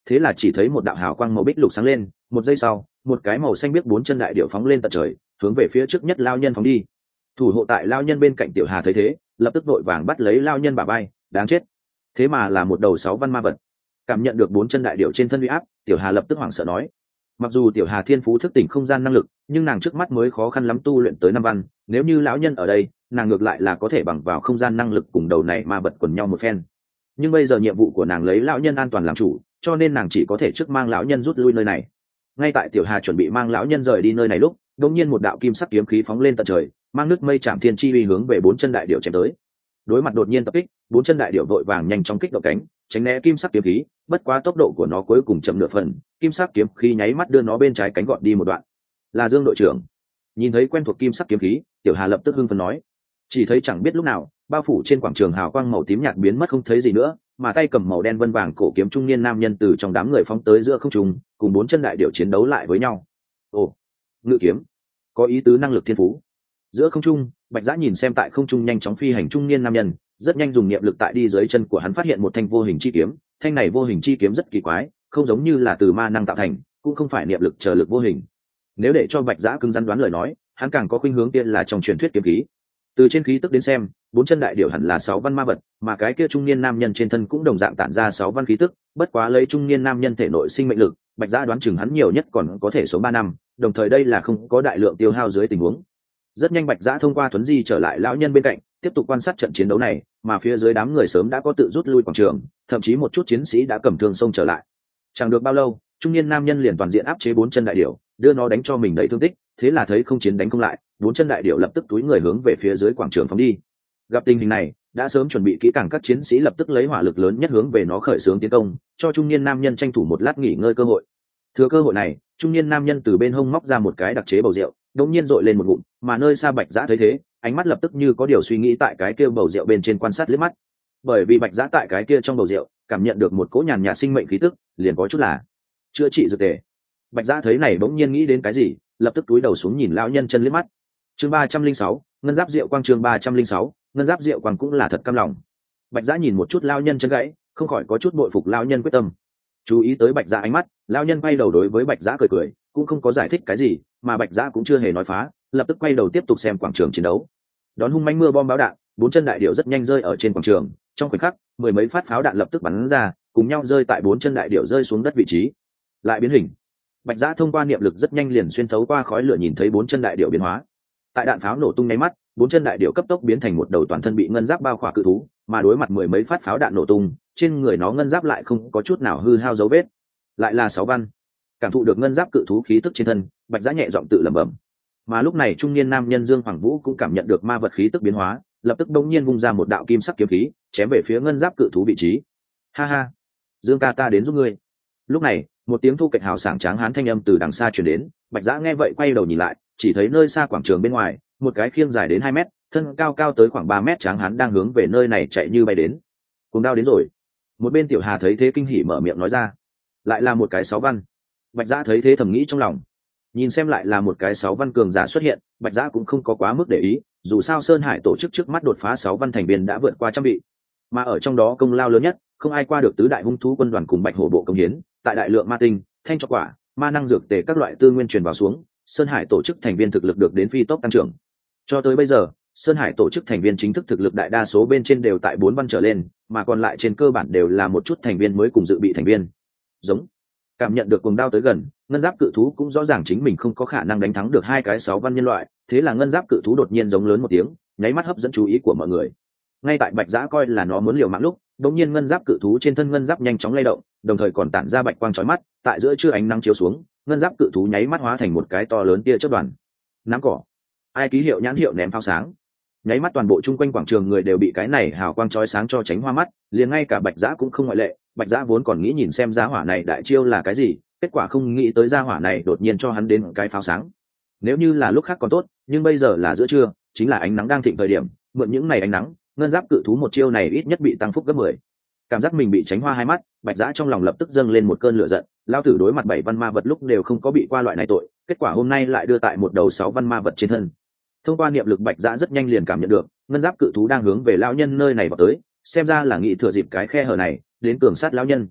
thế là chỉ thấy một đạo hào quang màu bích lục sáng lên, một giây sau một cái màu xanh biếc bốn chân đại điệu phóng lên tận trời, hướng về phía trước nhất lao nhân phóng đi. Thủ hộ tại lao nhân bên cạnh Tiểu Hà thấy thế, lập tức vội vàng bắt lấy lao nhân bả vai. Đáng chết, thế mà là một đầu 6 văn ma vật. Cảm nhận được bốn chân đại điệu trên thân uy áp, Tiểu Hà lập tức hoảng sợ nói. Mặc dù Tiểu Hà thiên phú thức tỉnh không gian năng lực, nhưng nàng trước mắt mới khó khăn lắm tu luyện tới 5 văn, nếu như lão nhân ở đây, nàng ngược lại là có thể bằng vào không gian năng lực cùng đầu này ma vật quần nhau một phen. Nhưng bây giờ nhiệm vụ của nàng lấy lão nhân an toàn làm chủ, cho nên nàng chỉ có thể trước mang lão nhân rút lui nơi này. Ngay tại Tiểu Hà chuẩn bị mang lão nhân rời đi nơi này lúc, đột nhiên một đạo kim sắc kiếm khí phóng lên tận trời, mang nước mây chạm thiên chi uy hướng về bốn chân đại điệu chém tới. Đối mặt đột nhiên tập kích, bốn chân đại điệu vội vàng nhanh chóng kích động cánh, tránh né kim sắc kiếm khí, bất quá tốc độ của nó cuối cùng chậm nửa phần, kim sắc kiếm khí nháy mắt đưa nó bên trái cánh gọt đi một đoạn. Là Dương đội trưởng. Nhìn thấy quen thuộc kim sắc kiếm khí, Tiểu Hà lập tức hưng phấn nói. Chỉ thấy chẳng biết lúc nào, bao phủ trên quảng trường hào quang màu tím nhạt biến mất không thấy gì nữa, mà tay cầm màu đen vân vàng cổ kiếm trung niên nam nhân từ trong đám người phóng tới giữa không trung, cùng bốn chân đại điệu chiến đấu lại với nhau. Ồ, ngự kiếm, có ý tứ năng lực thiên phú. Giữa không trung, Bạch Dã nhìn xem tại không trung nhanh chóng phi hành trung niên nam nhân, rất nhanh dùng niệm lực tại đi dưới chân của hắn phát hiện một thanh vô hình chi kiếm. Thanh này vô hình chi kiếm rất kỳ quái, không giống như là từ ma năng tạo thành, cũng không phải niệm lực chờ lực vô hình. Nếu để cho Bạch Dã cứng rắn đoán lời nói, hắn càng có khuynh hướng tiên là trong truyền thuyết kiếm khí. Từ trên khí tức đến xem, bốn chân đại điểu hẳn là 6 văn ma vật, mà cái kia trung niên nam nhân trên thân cũng đồng dạng tản ra 6 văn khí tức, bất quá lấy trung niên nam nhân thể nội sinh mệnh lực, Bạch Dã đoán chừng hắn nhiều nhất còn có thể sống 3 năm, đồng thời đây là không có đại lượng tiêu hao dưới tình huống. Rất nhanh Bạch Dã thông qua thuấn di trở lại lão nhân bên cạnh, tiếp tục quan sát trận chiến đấu này, mà phía dưới đám người sớm đã có tự rút lui quảng trường, thậm chí một chút chiến sĩ đã cầm thương xông trở lại. Chẳng được bao lâu, trung niên nam nhân liền toàn diện áp chế bốn chân đại điểu, đưa nó đánh cho mình đầy thương tích, thế là thấy không chiến đánh không lại, bốn chân đại điểu lập tức túi người hướng về phía dưới quảng trường phóng đi. Gặp tình hình này, đã sớm chuẩn bị kỹ càng các chiến sĩ lập tức lấy hỏa lực lớn nhất hướng về nó khởi xướng tiến công, cho trung niên nam nhân tranh thủ một lát nghỉ ngơi cơ hội. Thừa cơ hội này, trung niên nam nhân từ bên hông móc ra một cái đặc chế bầu rượu, đột nhiên dội lên một ngụm, mà nơi xa Bạch Dã thấy thế, ánh mắt lập tức như có điều suy nghĩ tại cái kia bầu rượu bên trên quan sát liếc mắt. Bởi vì Bạch Dã tại cái kia trong bầu rượu, cảm nhận được một cỗ nhàn nhạt sinh mệnh khí tức, liền có chút là chữa trị dược tề. Bạch Dã thấy này bỗng nhiên nghĩ đến cái gì, lập tức cúi đầu xuống nhìn lão nhân chân liếc mắt. Chương 306, ngân giáp rượu quang. Chương 306, ngân giáp rượu quang cũng là thật căm lòng. Bạch Dã nhìn một chút lão nhân chân gãy, không khỏi có chút bội phục lão nhân quyết tâm. Chú ý tới Bạch Dã ánh mắt, lão nhân quay đầu đối với Bạch Dã cười cười, cũng không có giải thích cái gì, mà Bạch Dã cũng chưa hề nói phá, lập tức quay đầu tiếp tục xem quảng trường chiến đấu. Đón hung mãnh mưa bom báo đạn, bốn chân đại điểu rất nhanh rơi ở trên quảng trường, trong khoảnh khắc, mười mấy phát pháo đạn lập tức bắn ra, cùng nhau rơi tại bốn chân đại điểu rơi xuống đất vị trí. Lại biến hình. Bạch Dã thông qua niệm lực rất nhanh liền xuyên thấu qua khói lửa nhìn thấy bốn chân đại điểu biến hóa. Tại đạn pháo nổ tung nháy mắt, bốn chân đại điểu cấp tốc biến thành một đầu toàn thân bị ngân giáp bao khỏa cự thú, mà đối mặt mười mấy phát pháo đạn nổ tung, trên người nó ngân giáp lại không có chút nào hư hao dấu vết. Lại là 6 văn. Cảm thụ được ngân giáp cự thú khí tức trên thân, Bạch Dã nhẹ giọng tự lẩm bẩm. Mà lúc này trung niên nam nhân Dương Hoàng Vũ cũng cảm nhận được ma vật khí tức biến hóa, lập tức đống nhiên vung ra một đạo kim sắc kiếm khí, chém về phía ngân giáp cự thú vị trí. Ha ha, Dương ca ta đến giúp ngươi. Lúc này, một tiếng thu kịch hào sảng tráng hán thanh âm từ đằng xa truyền đến, Bạch Dã nghe vậy quay đầu nhìn lại, chỉ thấy nơi xa quảng trường bên ngoài, một cái khiêng dài đến 2 mét, thân cao cao tới khoảng 3 mét tráng hán đang hướng về nơi này chạy như bay đến. Cùng đao đến rồi. Một bên Tiểu Hà thấy thế kinh hỉ mở miệng nói ra. Lại là một cái 6 văn. Bạch Dã thấy thế thầm nghĩ trong lòng. Nhìn xem lại là một cái 6 văn cường giả xuất hiện, Bạch Dã cũng không có quá mức để ý, dù sao Sơn Hải tổ chức trước mắt đột phá 6 văn thành viên đã vượt qua 100 vị, mà ở trong đó công lao lớn nhất, không ai qua được tứ đại hung thú quân đoàn cùng Bạch Hổ bộ công hiến, tại đại lượng ma tinh, thanh cho quả, ma năng dược tề các loại tư nguyên truyền vào xuống, Sơn Hải tổ chức thành viên thực lực được đến phi tốc tăng trưởng. Cho tới bây giờ, Sơn Hải tổ chức thành viên chính thức thực lực đại đa số bên trên đều tại 4 văn trở lên, mà còn lại trên cơ bản đều là một chút thành viên mới cùng dự bị thành viên. Giống. Cảm nhận được cuồng đao tới gần, ngân giáp cự thú cũng rõ ràng chính mình không có khả năng đánh thắng được hai cái 6 văn nhân loại, thế là ngân giáp cự thú đột nhiên giống lớn một tiếng, nháy mắt hấp dẫn chú ý của mọi người. Ngay tại Bạch Dã coi là nó muốn liều mạng lúc, đột nhiên ngân giáp cự thú trên thân ngân giáp nhanh chóng lay động, đồng thời còn tản ra bạch quang chói mắt, tại giữa trưa ánh nắng chiếu xuống, ngân giáp cự thú nháy mắt hóa thành một cái to lớn tia chớp đoàn. Nắm cỏ. Ai ký hiệu nhãn hiệu ném pháo sáng. Nháy mắt toàn bộ chung quanh quảng trường người đều bị cái này hào quang chói sáng cho tránh hoa mắt, liền ngay cả Bạch Dã cũng không ngoại lệ. Bạch Dã vốn còn nghĩ nhìn xem giá hỏa này đại chiêu là cái gì, kết quả không nghĩ tới gia hỏa này đột nhiên cho hắn đến cái pháo sáng. Nếu như là lúc khác còn tốt, nhưng bây giờ là giữa trưa, chính là ánh nắng đang thịnh thời điểm, mượn những ngày ánh nắng, ngân giáp cự thú một chiêu này ít nhất bị tăng phúc gấp 10. Cảm giác mình bị tránh hoa hai mắt, Bạch Dã trong lòng lập tức dâng lên một cơn lửa giận, lao tử đối mặt 7 văn ma vật lúc đều không có bị qua loại này tội, kết quả hôm nay lại đưa tại một đầu 6 văn ma vật trên thân. Thông qua niệm lực Bạch Dã rất nhanh liền cảm nhận được, ngân giáp cự thú đang hướng về lão nhân nơi này vào tới, xem ra là nghĩ thừa dịp cái khe hở này, đến cường sát lão nhân.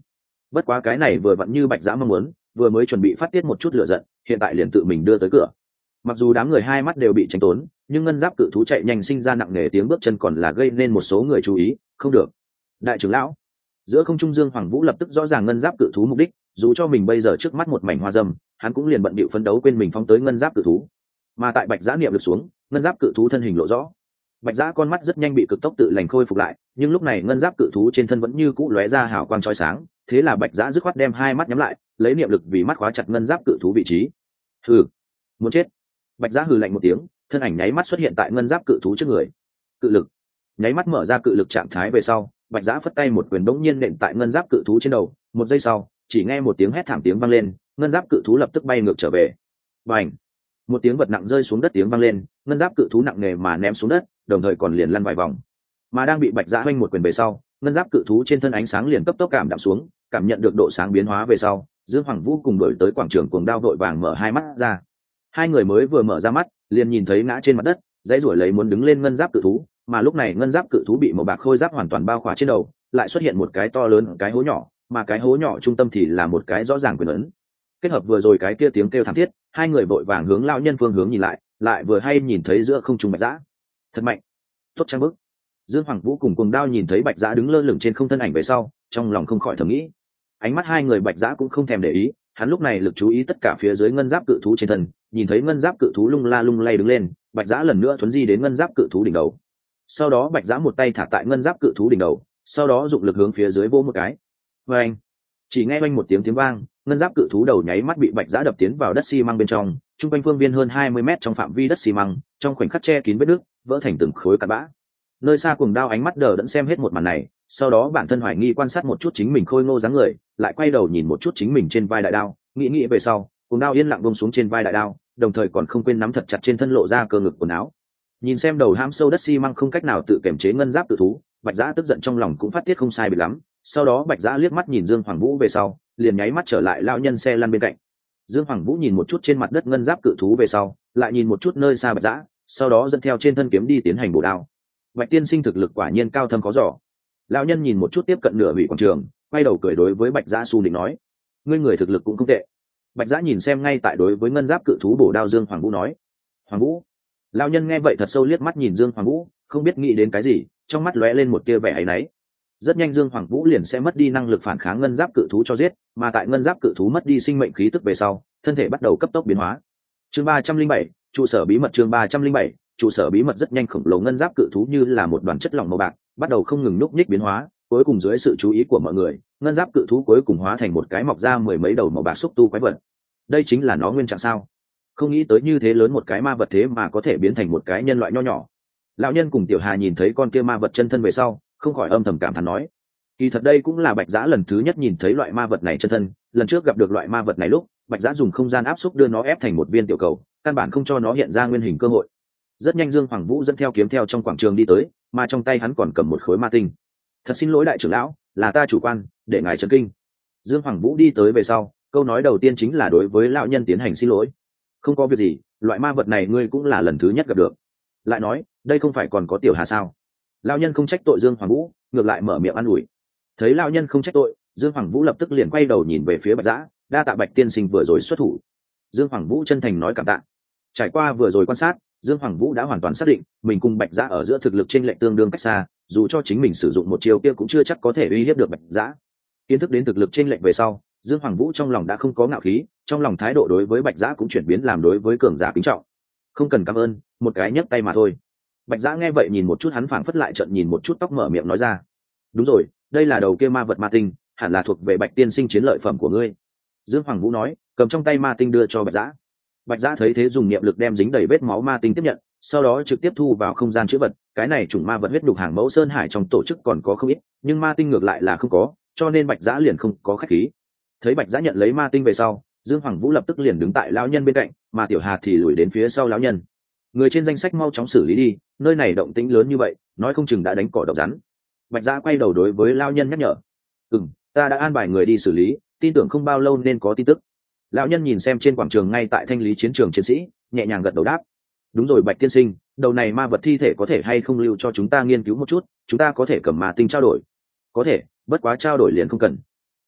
Bất quá cái này vừa vặn như Bạch Giã mong muốn, vừa mới chuẩn bị phát tiết một chút lửa giận, hiện tại liền tự mình đưa tới cửa. Mặc dù đám người hai mắt đều bị tránh tốn, nhưng ngân giáp cự thú chạy nhanh sinh ra nặng nề tiếng bước chân còn là gây nên một số người chú ý. Không được, đại trưởng lão. Giữa không trung Dương Hoàng Vũ lập tức rõ ràng ngân giáp cự thú mục đích, dù cho mình bây giờ trước mắt một mảnh hoa dâm, hắn cũng liền bận bịu phấn đấu quên mình phóng tới ngân giáp cự thú. Mà tại Bạch Giã niệm lực xuống, ngân giáp cự thú thân hình lộ rõ. Bạch Giã con mắt rất nhanh bị cực tốc tự lành khôi phục lại, nhưng lúc này ngân giáp cự thú trên thân vẫn như cũ lóe ra hào quang chói sáng, thế là Bạch Giã dứt khoát đem hai mắt nhắm lại, lấy niệm lực vì mắt khóa chặt ngân giáp cự thú vị trí. Hừ, muốn chết. Bạch Giã hừ lạnh một tiếng, thân ảnh nháy mắt xuất hiện tại ngân giáp cự thú trước người. Cự lực. Nháy mắt mở ra cự lực trạng thái về sau, Bạch Giã phất tay một quyền đống nhiên nện tại ngân giáp cự thú trên đầu, một giây sau, chỉ nghe một tiếng hét thảm tiếng vang lên, ngân giáp cự thú lập tức bay ngược trở về. Bành! Một tiếng vật nặng rơi xuống đất tiếng vang lên, ngân giáp cự thú nặng nề mà ném xuống đất, đồng thời còn liền lăn vài vòng. Mà đang bị Bạch Giã hoanh một quyền về sau, ngân giáp cự thú trên thân ánh sáng liền cấp tốc cảm đạm xuống, cảm nhận được độ sáng biến hóa về sau, Dương Hoàng Vũ cùng đổi tới quảng trường cuồng đao vội vàng mở hai mắt ra. Hai người mới vừa mở ra mắt, liền nhìn thấy ngã trên mặt đất, dãy rủa lấy muốn đứng lên ngân giáp cự thú, mà lúc này ngân giáp cự thú bị một bạc khôi giáp hoàn toàn bao khỏa trên đầu, lại xuất hiện một cái to lớn cái hố nhỏ, mà cái hố nhỏ trung tâm thì là một cái rõ ràng quyền ấn. Kết hợp vừa rồi cái kia tiếng kêu thảm thiết, hai người vội vàng hướng lão nhân phương hướng nhìn lại, lại vừa hay nhìn thấy giữa không trung Bạch Giã. Thật mạnh, tốt trang bức. Dương Hoàng Vũ cùng cuồng đao nhìn thấy Bạch Giã đứng lơ lửng trên không thân ảnh về sau, trong lòng không khỏi thầm nghĩ. Ánh mắt hai người Bạch Giã cũng không thèm để ý, hắn lúc này lực chú ý tất cả phía dưới ngân giáp cự thú trên thân, nhìn thấy ngân giáp cự thú lung la lung lay đứng lên, Bạch Giã lần nữa thuấn di đến ngân giáp cự thú đỉnh đầu. Sau đó Bạch Giã một tay thả tại ngân giáp cự thú đỉnh đầu, sau đó dụng lực hướng phía dưới vỗ một cái. Oeng! Chỉ nghe oanh một tiếng vang, ngân giáp cự thú đầu nháy mắt bị Bạch Giã đập tiến vào đất xi măng bên trong, trung quanh phương viên hơn 20 mét trong phạm vi đất xi măng, trong khoảnh khắc che kín vết nước, vỡ thành từng khối cát bã. Nơi xa cuồng đao ánh mắt đờ đẫn xem hết một màn này, sau đó bản thân hoài nghi quan sát một chút chính mình khôi ngô dáng người, lại quay đầu nhìn một chút chính mình trên vai đại đao, nghĩ về sau, cuồng đao yên lặng buông xuống trên vai đại đao, đồng thời còn không quên nắm thật chặt trên thân lộ ra cơ ngực quần áo. Nhìn xem đầu hãm sâu đất xi măng không cách nào tự kiểm chế ngân giáp cự thú, Bạch Giã tức giận trong lòng cũng phát tiết không sai biệt lắm. Sau đó Bạch Giã liếc mắt nhìn Dương Hoàng Vũ về sau, liền nháy mắt trở lại lão nhân xe lăn bên cạnh. Dương Hoàng Vũ nhìn một chút trên mặt đất ngân giáp cự thú về sau, lại nhìn một chút nơi xa Bạch Giã, sau đó dẫn theo trên thân kiếm đi tiến hành bổ đao. Bạch tiên sinh thực lực quả nhiên cao thâm khó dò. Lão nhân nhìn một chút tiếp cận nửa hủy quảng trường, quay đầu cười đối với Bạch Giã su định nói: ngươi người thực lực cũng không tệ. Bạch Giã nhìn xem ngay tại đối với ngân giáp cự thú bổ đao Dương Hoàng Vũ nói: Hoàng Vũ. Lão nhân nghe vậy thật sâu liếc mắt nhìn Dương Hoàng Vũ, không biết nghĩ đến cái gì, trong mắt lóe lên một tia vẻ áy náy. Rất nhanh Dương Hoàng Vũ liền sẽ mất đi năng lực phản kháng ngân giáp cự thú cho giết, mà tại ngân giáp cự thú mất đi sinh mệnh khí tức về sau, thân thể bắt đầu cấp tốc biến hóa. Chương 307, trụ sở bí mật. Chương 307, trụ sở bí mật. Rất nhanh khổng lồ ngân giáp cự thú như là một đoàn chất lỏng màu bạc, bắt đầu không ngừng núc nhích biến hóa, cuối cùng dưới sự chú ý của mọi người, ngân giáp cự thú cuối cùng hóa thành một cái mọc ra mười mấy đầu màu bạc xúc tu quái vật. Đây chính là nó nguyên trạng sao? Không nghĩ tới như thế lớn một cái ma vật thế mà có thể biến thành một cái nhân loại nho nhỏ. Lão nhân cùng Tiểu Hà nhìn thấy con kia ma vật chân thân về sau, không khỏi âm thầm cảm thán nói: kỳ thật đây cũng là Bạch Giã lần thứ nhất nhìn thấy loại ma vật này chân thân. Lần trước gặp được loại ma vật này lúc, Bạch Giã dùng không gian áp xúc đưa nó ép thành một viên tiểu cầu, căn bản không cho nó hiện ra nguyên hình cơ hội. Rất nhanh Dương Hoàng Vũ dẫn theo kiếm theo trong quảng trường đi tới, mà trong tay hắn còn cầm một khối ma tinh. Thật xin lỗi đại trưởng lão, là ta chủ quan, để ngài chấn kinh. Dương Hoàng Vũ đi tới về sau, câu nói đầu tiên chính là đối với lão nhân tiến hành xin lỗi. Không có việc gì, loại ma vật này ngươi cũng là lần thứ nhất gặp được. Lại nói, đây không phải còn có Tiểu Hà sao? Lão nhân không trách tội Dương Hoàng Vũ, ngược lại mở miệng an ủi. Thấy lão nhân không trách tội, Dương Hoàng Vũ lập tức liền quay đầu nhìn về phía Bạch Giã, đa tạ Bạch tiên sinh vừa rồi xuất thủ. Dương Hoàng Vũ chân thành nói cảm tạ. Trải qua vừa rồi quan sát, Dương Hoàng Vũ đã hoàn toàn xác định mình cùng Bạch Giã ở giữa thực lực chênh lệch tương đương cách xa, dù cho chính mình sử dụng một chiêu kia cũng chưa chắc có thể uy hiếp được Bạch Giã. Kiến thức đến thực lực chênh lệch về sau, Dương Hoàng Vũ trong lòng đã không có ngạo khí, trong lòng thái độ đối với Bạch Giã cũng chuyển biến làm đối với cường giả kính trọng. Không cần cảm ơn, một cái nhấc tay mà thôi. Bạch Giã nghe vậy nhìn một chút hắn, phảng phất lại trợn nhìn một chút tóc, mở miệng nói ra: đúng rồi, đây là đầu kia ma vật ma tinh, hẳn là thuộc về Bạch tiên sinh chiến lợi phẩm của ngươi. Dương Hoàng Vũ nói, cầm trong tay ma tinh đưa cho Bạch Giã. Bạch Giã thấy thế dùng niệm lực đem dính đầy vết máu ma tinh tiếp nhận, sau đó trực tiếp thu vào không gian chữ vật. Cái này chủng ma vật huyết đục hàng mẫu sơn hải trong tổ chức còn có không ít, nhưng ma tinh ngược lại là không có, cho nên Bạch Giã liền không có khách khí. Thấy Bạch Giã nhận lấy ma tinh về sau, Dương Hoàng Vũ lập tức liền đứng tại lão nhân bên cạnh, mà Tiểu Hà thì lùi đến phía sau lão nhân. Người trên danh sách mau chóng xử lý đi, nơi này động tĩnh lớn như vậy, nói không chừng đã đánh cỏ độc rắn. Bạch Giã quay đầu đối với lão nhân nhắc nhở: ta đã an bài người đi xử lý, tin tưởng không bao lâu nên có tin tức. Lão nhân nhìn xem trên quảng trường ngay tại thanh lý chiến trường chiến sĩ, nhẹ nhàng gật đầu đáp: đúng rồi Bạch tiên sinh, đầu này ma vật thi thể có thể hay không lưu cho chúng ta nghiên cứu một chút, chúng ta có thể cầm ma tinh trao đổi. Có thể, bất quá trao đổi liền không cần.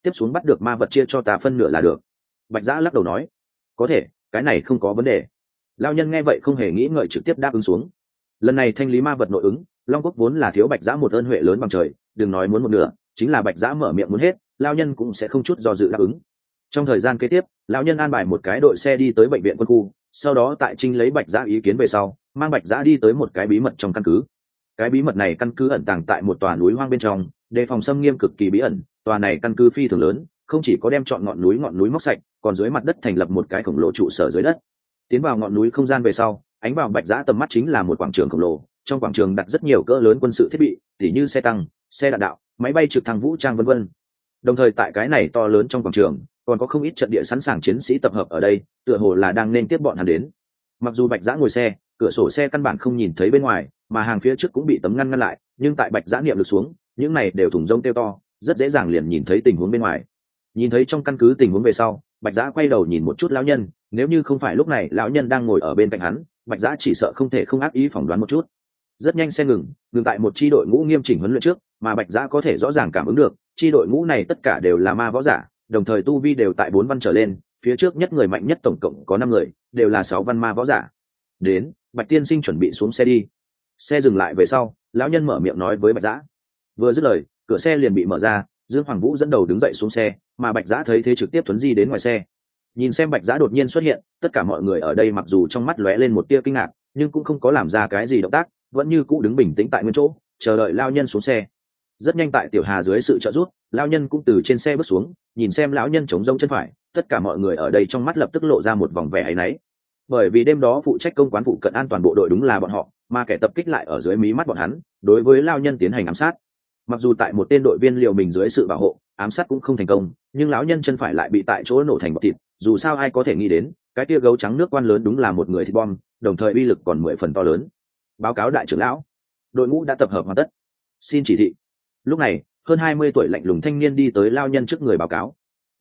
tiếp xuống bắt được ma vật chia cho ta phân nửa là được. Bạch Giã lắc đầu nói, có thể, cái này không có vấn đề. Lao nhân nghe vậy không hề nghĩ ngợi trực tiếp đáp ứng xuống. Lần này thanh lý ma vật nội ứng, Long Quốc vốn là thiếu Bạch Giã một ơn huệ lớn bằng trời, đừng nói muốn một nửa, chính là Bạch Giã mở miệng muốn hết, Lao nhân cũng sẽ không chút do dự đáp ứng. Trong thời gian kế tiếp, lão nhân an bài một cái đội xe đi tới bệnh viện quân khu, sau đó tại trinh lấy Bạch Giã ý kiến về sau, mang Bạch Giã đi tới một cái bí mật trong căn cứ. Cái bí mật này căn cứ ẩn tàng tại một tòa núi hoang bên trong, đề phòng xâm nghiêm cực kỳ bí ẩn. Tòa này căn cứ phi thường lớn, không chỉ có đem chọn ngọn núi móc sạch, còn dưới mặt đất thành lập một cái khổng lồ trụ sở dưới đất. Tiến vào ngọn núi không gian về sau, ánh vào Bạch Giã tầm mắt chính là một quảng trường khổng lồ. Trong quảng trường đặt rất nhiều cỡ lớn quân sự thiết bị, tỉ như xe tăng, xe đạn đạo, máy bay trực thăng vũ trang vân vân. Đồng thời tại cái này to lớn trong quảng trường, còn có không ít trận địa sẵn sàng chiến sĩ tập hợp ở đây, tựa hồ là đang nên tiếp bọn hắn đến. Mặc dù Bạch Giã ngồi xe, cửa sổ xe căn bản không nhìn thấy bên ngoài, mà hàng phía trước cũng bị tấm ngăn lại, nhưng tại Bạch Giã niệm lực xuống, những này đều thủng rông tiêu to, rất dễ dàng liền nhìn thấy tình huống bên ngoài. Nhìn thấy trong căn cứ tình huống về sau, Bạch Giã quay đầu nhìn một chút lão nhân, nếu như không phải lúc này lão nhân đang ngồi ở bên cạnh hắn, Bạch Giã chỉ sợ không thể không ác ý phỏng đoán một chút. Rất nhanh xe ngừng tại một chi đội ngũ nghiêm chỉnh huấn luyện trước, mà Bạch Giã có thể rõ ràng cảm ứng được, chi đội ngũ này tất cả đều là ma võ giả, đồng thời tu vi đều tại 4 văn trở lên, phía trước nhất người mạnh nhất tổng cộng có 5 người, đều là 6 văn ma võ giả. Đến, Bạch tiên sinh chuẩn bị xuống xe đi. Xe dừng lại về sau, lão nhân mở miệng nói với Bạch Giã. Vừa dứt lời, cửa xe liền bị mở ra, Dương Hoàng Vũ dẫn đầu đứng dậy xuống xe, mà Bạch Giã thấy thế trực tiếp thuấn di đến ngoài xe. Nhìn xem Bạch Giã đột nhiên xuất hiện, tất cả mọi người ở đây mặc dù trong mắt lóe lên một tia kinh ngạc, nhưng cũng không có làm ra cái gì động tác, vẫn như cũ đứng bình tĩnh tại nguyên chỗ, chờ đợi lão nhân xuống xe. Rất nhanh tại Tiểu Hà dưới sự trợ giúp, lão nhân cũng từ trên xe bước xuống, nhìn xem lão nhân chống rông chân phải, tất cả mọi người ở đây trong mắt lập tức lộ ra một vòng vẻ áy náy. Bởi vì đêm đó phụ trách công quán phụ cận an toàn bộ đội đúng là bọn họ, mà kẻ tập kích lại ở dưới mí mắt bọn hắn, đối với lão nhân tiến hành ám sát. Mặc dù tại một tên đội viên liều mình dưới sự bảo hộ, ám sát cũng không thành công, nhưng lão nhân chân phải lại bị tại chỗ nổ thành bọt thịt, dù sao ai có thể nghĩ đến, cái tia gấu trắng nước quan lớn đúng là một người thịt bom, đồng thời uy lực còn 10 phần to lớn. Báo cáo đại trưởng lão, đội ngũ đã tập hợp hoàn tất, xin chỉ thị. Lúc này, hơn 20 tuổi lạnh lùng thanh niên đi tới lão nhân trước người báo cáo.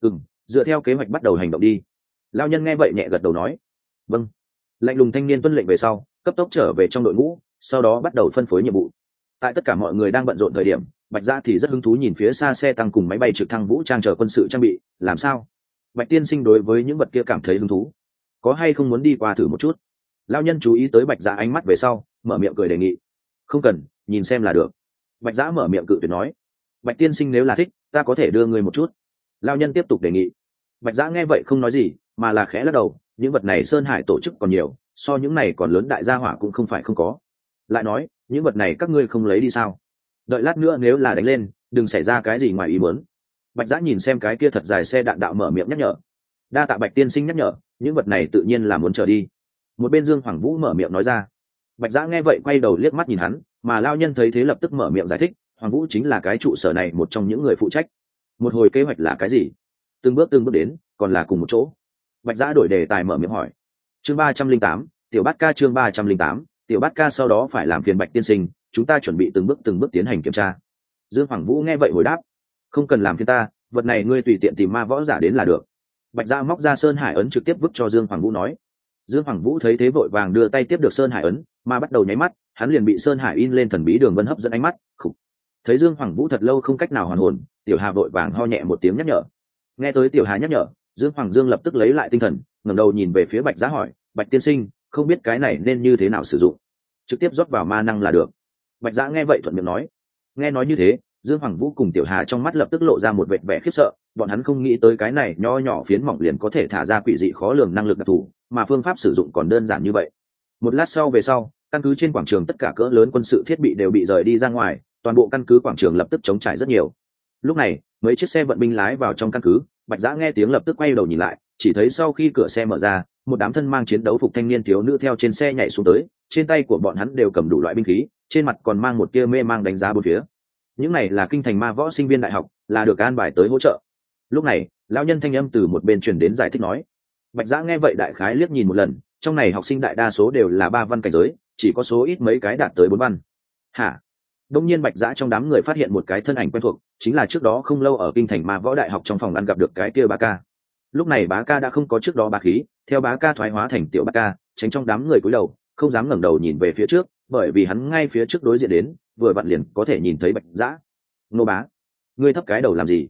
Dựa theo kế hoạch bắt đầu hành động đi. Lão nhân nghe vậy nhẹ gật đầu nói, vâng. Lạnh lùng thanh niên tuân lệnh về sau, cấp tốc trở về trong đội ngũ, sau đó bắt đầu phân phối nhiệm vụ. Tại tất cả mọi người đang bận rộn thời điểm, Bạch Giã thì rất hứng thú nhìn phía xa xe tăng cùng máy bay trực thăng vũ trang chở quân sự trang bị. Làm sao? Bạch tiên sinh đối với những vật kia cảm thấy hứng thú, có hay không muốn đi qua thử một chút? Lão nhân chú ý tới Bạch Giã ánh mắt về sau, mở miệng cười đề nghị. Không cần, nhìn xem là được. Bạch Giã mở miệng cự tuyệt nói. Bạch tiên sinh nếu là thích, ta có thể đưa ngươi một chút. Lão nhân tiếp tục đề nghị. Bạch Giã nghe vậy không nói gì, mà là khẽ lắc đầu. Những vật này Sơn Hải tổ chức còn nhiều, so những này còn lớn đại gia hỏa cũng không phải không có. Lại nói, những vật này các ngươi không lấy đi sao? Đợi lát nữa nếu là đánh lên, đừng xảy ra cái gì ngoài ý muốn. Bạch Giã nhìn xem cái kia thật dài xe đạn đạo mở miệng nhắc nhở. Đa tạ Bạch tiên sinh nhắc nhở, những vật này tự nhiên là muốn trở đi. Một bên Dương Hoàng Vũ mở miệng nói ra. Bạch Giã nghe vậy quay đầu liếc mắt nhìn hắn, mà lao nhân thấy thế lập tức mở miệng giải thích, Hoàng Vũ chính là cái trụ sở này một trong những người phụ trách. Một hồi kế hoạch là cái gì? Từng bước đến, còn là cùng một chỗ. Bạch Giã đổi đề tài mở miệng hỏi. Chương 308, Tiểu Bát Ca chương 308, Tiểu Bát Ca sau đó phải làm phiền Bạch tiên sinh, chúng ta chuẩn bị từng bước tiến hành kiểm tra. Dương Hoàng Vũ nghe vậy hồi đáp, không cần làm phiền ta, vật này ngươi tùy tiện tìm ma võ giả đến là được. Bạch Giã móc ra Sơn Hải ấn trực tiếp vứt cho Dương Hoàng Vũ nói. Dương Hoàng Vũ thấy thế vội vàng đưa tay tiếp được Sơn Hải ấn, mà bắt đầu nháy mắt, hắn liền bị Sơn Hải in lên thần bí đường vân hấp dẫn ánh mắt. Thấy Dương Hoàng Vũ thật lâu không cách nào hoàn hồn, Tiểu Hà vội vàng ho nhẹ một tiếng nhắc nhở. Nghe tới Tiểu Hà nhắc nhở, Dương Hoàng Dương lập tức lấy lại tinh thần, ngẩng đầu nhìn về phía Bạch Giã hỏi, Bạch tiên sinh, không biết cái này nên như thế nào sử dụng? Trực tiếp rót vào ma năng là được. Bạch Giã nghe vậy thuận miệng nói. Nghe nói như thế, Dương Hoàng Vũ cùng Tiểu Hà trong mắt lập tức lộ ra một vệt vẻ khiếp sợ, bọn hắn không nghĩ tới cái này nho nhỏ phiến mỏng liền có thể thả ra quỷ dị khó lường năng lực đặc thù, mà phương pháp sử dụng còn đơn giản như vậy. Một lát sau về sau, căn cứ trên quảng trường tất cả cỡ lớn quân sự thiết bị đều bị rời đi ra ngoài, toàn bộ căn cứ quảng trường lập tức chống trải rất nhiều. Lúc này, mấy chiếc xe vận binh lái vào trong căn cứ, Bạch Giã nghe tiếng lập tức quay đầu nhìn lại, chỉ thấy sau khi cửa xe mở ra, một đám thân mang chiến đấu phục thanh niên thiếu nữ theo trên xe nhảy xuống tới, trên tay của bọn hắn đều cầm đủ loại binh khí, trên mặt còn mang một tia mê mang đánh giá bốn phía. Những này là kinh thành ma võ sinh viên đại học, là được an bài tới hỗ trợ. Lúc này, lão nhân thanh âm từ một bên truyền đến giải thích nói. Bạch Giã nghe vậy đại khái liếc nhìn một lần, trong này học sinh đại đa số đều là 3 văn cảnh giới, chỉ có số ít mấy cái đạt tới 4 văn. Hả? Đông nhiên Bạch Giã trong đám người phát hiện một cái thân ảnh quen thuộc, chính là trước đó không lâu ở kinh thành ma võ đại học trong phòng ăn gặp được cái kia Bá Ca. Lúc này Bá Ca đã không có trước đó bá khí, theo Bá Ca thoái hóa thành Tiểu Bát Ca, tránh trong đám người cúi đầu, không dám ngẩng đầu nhìn về phía trước, bởi vì hắn ngay phía trước đối diện đến, vừa vặn liền có thể nhìn thấy Bạch Giã. Nô bá, ngươi thấp cái đầu làm gì?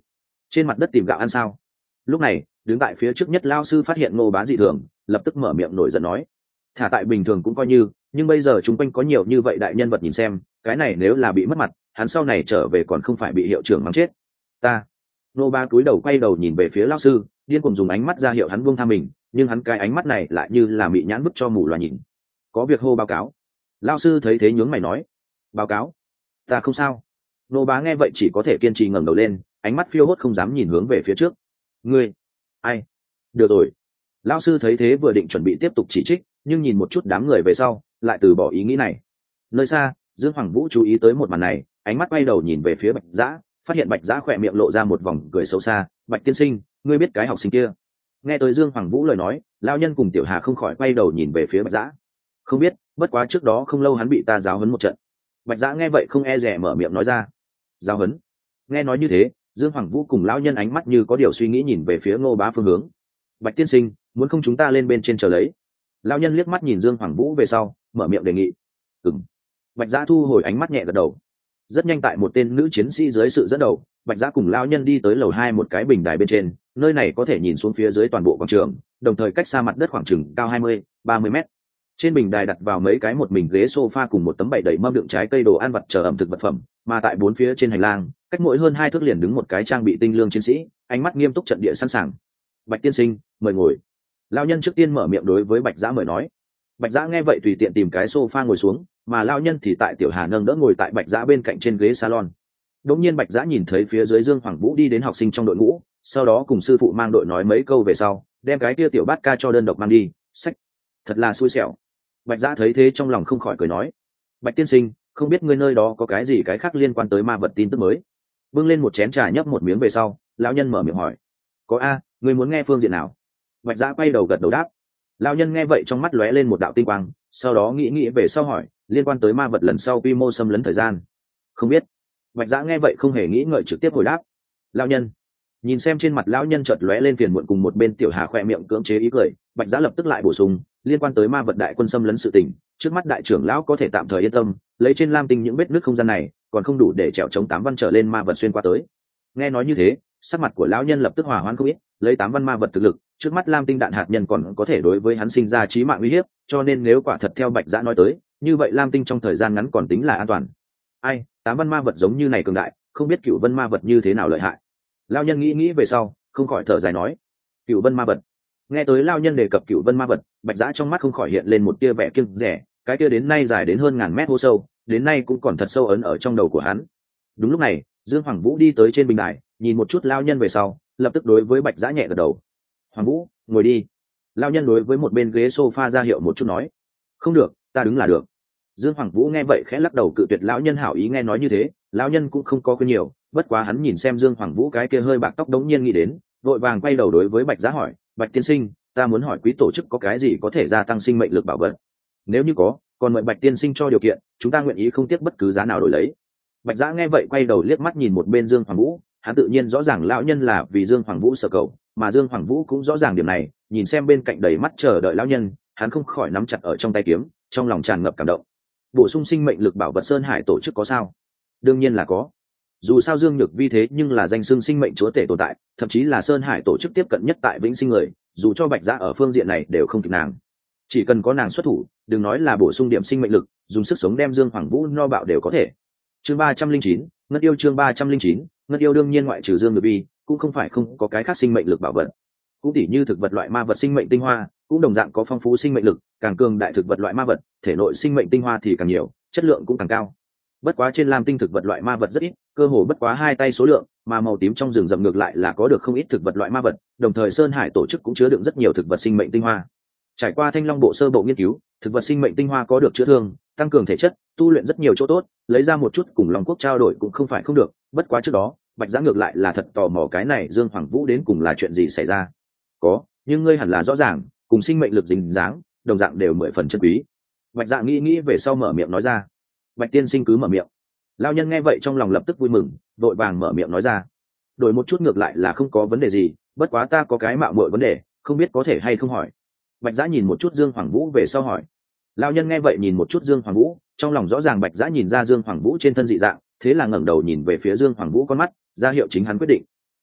trên mặt đất tìm gạo ăn sao? Lúc này đứng tại phía trước nhất lao sư phát hiện Ngô Bá dị thường, lập tức mở miệng nổi giận nói: thả tại bình thường cũng coi như, nhưng bây giờ chúng quanh có nhiều như vậy đại nhân vật nhìn xem, cái này nếu là bị mất mặt, hắn sau này trở về còn không phải bị hiệu trưởng mắng chết. Ta. Ngô Bá cúi đầu quay đầu nhìn về phía lao sư, điên cuồng dùng ánh mắt ra hiệu hắn buông tha mình, nhưng hắn cái ánh mắt này lại như là bị nhãn bức cho mù loà nhìn. Có việc hô báo cáo. Lao sư thấy thế nhướng mày nói: báo cáo? Ta không sao. Ngô Bá nghe vậy chỉ có thể kiên trì ngẩng đầu lên, ánh mắt phiêu hốt không dám nhìn hướng về phía trước. Ngươi? Ai? Được rồi. Lao sư thấy thế vừa định chuẩn bị tiếp tục chỉ trích, nhưng nhìn một chút đám người về sau lại từ bỏ ý nghĩ này. Nơi xa, Dương Hoàng Vũ chú ý tới một màn này, ánh mắt quay đầu nhìn về phía Bạch Dã, phát hiện Bạch Dã khỏe miệng lộ ra một vòng cười xấu xa. Bạch tiên sinh, ngươi biết cái học sinh kia? Nghe tới Dương Hoàng Vũ lời nói, lão nhân cùng Tiểu Hà không khỏi quay đầu nhìn về phía Bạch Dã. Không biết, bất quá trước đó không lâu hắn bị ta giáo huấn một trận. Bạch Dã nghe vậy không e dè mở miệng nói ra. Giáo huấn? Nghe nói như thế, Dương Hoàng Vũ cùng lão nhân ánh mắt như có điều suy nghĩ nhìn về phía Ngô Bá phương hướng. Bạch tiên sinh, muốn không chúng ta lên bên trên chờ lấy? Lão nhân liếc mắt nhìn Dương Hoàng Vũ về sau, mở miệng đề nghị. Ừm. Bạch Dã thu hồi ánh mắt nhẹ gật đầu. Rất nhanh tại một tên nữ chiến sĩ dưới sự dẫn đầu, Bạch Dã cùng lão nhân đi tới lầu 2 một cái bình đài bên trên, nơi này có thể nhìn xuống phía dưới toàn bộ quảng trường, đồng thời cách xa mặt đất khoảng chừng cao 20-30 mét. Trên bình đài đặt vào mấy cái một mình ghế sofa cùng một tấm bày đầy mâm đựng trái cây đồ ăn vặt chờ ẩm thực vật phẩm, mà tại bốn phía trên hành lang, cách mỗi hơn 2 thước liền đứng một cái trang bị tinh lương chiến sĩ, ánh mắt nghiêm túc trận địa sẵn sàng. Bạch tiên sinh, mời ngồi. Lão nhân trước tiên mở miệng đối với Bạch Dã mời nói. Bạch Dã nghe vậy tùy tiện tìm cái sofa ngồi xuống, mà lão nhân thì tại Tiểu Hà nâng đỡ ngồi tại Bạch Dã bên cạnh trên ghế salon. Đống nhiên Bạch Dã nhìn thấy phía dưới Dương Hoàng Vũ đi đến học sinh trong đội ngũ, sau đó cùng sư phụ mang đội nói mấy câu về sau, đem cái kia tiểu bát ca cho đơn độc mang đi. Sách, thật là xui xẻo. Bạch Dã thấy thế trong lòng không khỏi cười nói: Bạch tiên sinh, không biết ngươi nơi đó có cái gì cái khác liên quan tới ma vật tin tức mới? Bưng lên một chén trà nhấp một miếng về sau, lão nhân mở miệng hỏi. Có a, ngươi muốn nghe phương diện nào? Bạch Dã quay đầu gật đầu đáp. Lão nhân nghe vậy trong mắt lóe lên một đạo tinh quang, sau đó nghĩ về sau hỏi, liên quan tới ma vật lần sau quy mô xâm lấn thời gian. Không biết. Bạch Dã nghe vậy không hề nghĩ ngợi trực tiếp hồi đáp. Lão nhân. Nhìn xem trên mặt lão nhân chợt lóe lên phiền muộn cùng một bên Tiểu Hà khỏe miệng cưỡng chế ý cười, Bạch Dã lập tức lại bổ sung, liên quan tới ma vật đại quân xâm lấn sự tình, trước mắt đại trưởng lão có thể tạm thời yên tâm, lấy trên lam tinh những vết nứt không gian này, còn không đủ để trèo chống 8 văn trở lên ma vật xuyên qua tới. Nghe nói như thế, sắc mặt của lão nhân lập tức hòa hoãn không ít, lấy 8 văn ma vật thực lực, trước mắt lam tinh đạn hạt nhân còn có thể đối với hắn sinh ra chí mạng uy hiếp, cho nên nếu quả thật theo Bạch Dã nói tới, như vậy lam tinh trong thời gian ngắn còn tính là an toàn. Ai, 8 văn ma vật giống như này cường đại, không biết Cửu Vân ma vật như thế nào lợi hại. Lão nhân nghĩ về sau, không khỏi thở dài nói. Cửu Vân ma vật. Nghe tới lão nhân đề cập Cửu Vân ma vật, Bạch Dã trong mắt không khỏi hiện lên một tia vẻ kiêng dè, cái kia đến nay dài đến hơn ngàn mét hô sâu, đến nay cũng còn thật sâu ấn ở trong đầu của hắn. Đúng lúc này, Dương Hoàng Vũ đi tới trên bình đài, nhìn một chút lão nhân về sau, lập tức đối với Bạch Dã nhẹ gật đầu. Hoàng Vũ, ngồi đi. Lão nhân đối với một bên ghế sofa ra hiệu một chút nói. Không được, ta đứng là được. Dương Hoàng Vũ nghe vậy khẽ lắc đầu cự tuyệt lão nhân hảo ý. Nghe nói như thế, lão nhân cũng không có quên nhiều, bất quá hắn nhìn xem Dương Hoàng Vũ cái kia hơi bạc tóc đống nhiên nghĩ đến, vội vàng quay đầu đối với Bạch Dã hỏi, Bạch tiên sinh, ta muốn hỏi quý tổ chức có cái gì có thể gia tăng sinh mệnh lực bảo vật? Nếu như có, còn mời Bạch tiên sinh cho điều kiện, chúng ta nguyện ý không tiếc bất cứ giá nào đổi lấy. Bạch Dã nghe vậy quay đầu liếc mắt nhìn một bên Dương Hoàng Vũ, hắn tự nhiên rõ ràng lão nhân là vì Dương Hoàng Vũ sở cầu, mà Dương Hoàng Vũ cũng rõ ràng điểm này, nhìn xem bên cạnh đầy mắt chờ đợi lão nhân, hắn không khỏi nắm chặt ở trong tay kiếm, trong lòng tràn ngập cảm động. Bổ sung sinh mệnh lực bảo vật Sơn Hải tổ chức có sao? Đương nhiên là có. Dù sao Dương Nhược Vi thế nhưng là danh xưng sinh mệnh chúa tể tồn tại, thậm chí là Sơn Hải tổ chức tiếp cận nhất tại vĩnh sinh người, dù cho Bạch Dã ở phương diện này đều không kịp nàng. Chỉ cần có nàng xuất thủ, đừng nói là bổ sung điểm sinh mệnh lực, dùng sức sống đem Dương Hoàng Vũ no bạo đều có thể. Chương 309, Ngân yêu chương 309, Ngân yêu đương nhiên ngoại trừ Dương Nhược Vi, cũng không phải không có cái khác sinh mệnh lực bảo vật. Cũng tỉ như thực vật loại ma vật sinh mệnh tinh hoa, cũng đồng dạng có phong phú sinh mệnh lực, càng cường đại thực vật loại ma vật, thể nội sinh mệnh tinh hoa thì càng nhiều, chất lượng cũng càng cao. Bất quá trên lam tinh thực vật loại ma vật rất ít, cơ hồ bất quá 2 tay số lượng, mà màu tím trong rừng rậm ngược lại là có được không ít thực vật loại ma vật, đồng thời Sơn Hải tổ chức cũng chứa đựng rất nhiều thực vật sinh mệnh tinh hoa. Trải qua Thanh Long bộ sơ bộ nghiên cứu, thực vật sinh mệnh tinh hoa có được chữa thương, tăng cường thể chất, tu luyện rất nhiều chỗ tốt, lấy ra một chút cùng Long Quốc trao đổi cũng không phải không được, bất quá trước đó, Bạch Dã ngược lại là thật tò mò cái này Dương Hoàng Vũ đến cùng là chuyện gì xảy ra. Có, nhưng ngươi hẳn là rõ ràng, cùng sinh mệnh lực dính dáng, đồng dạng đều 10 phần chân quý. Bạch Dạ nghĩ về sau mở miệng nói ra. Bạch tiên sinh cứ mở miệng. Lão nhân nghe vậy trong lòng lập tức vui mừng, vội vàng mở miệng nói ra. Đổi một chút ngược lại là không có vấn đề gì, bất quá ta có cái mạo muội vấn đề, không biết có thể hay không hỏi. Bạch Dã nhìn một chút Dương Hoàng Vũ về sau hỏi. Lão nhân nghe vậy nhìn một chút Dương Hoàng Vũ, trong lòng rõ ràng Bạch Dã nhìn ra Dương Hoàng Vũ trên thân dị dạng, thế là ngẩng đầu nhìn về phía Dương Hoàng Vũ con mắt, ra hiệu chính hắn quyết định.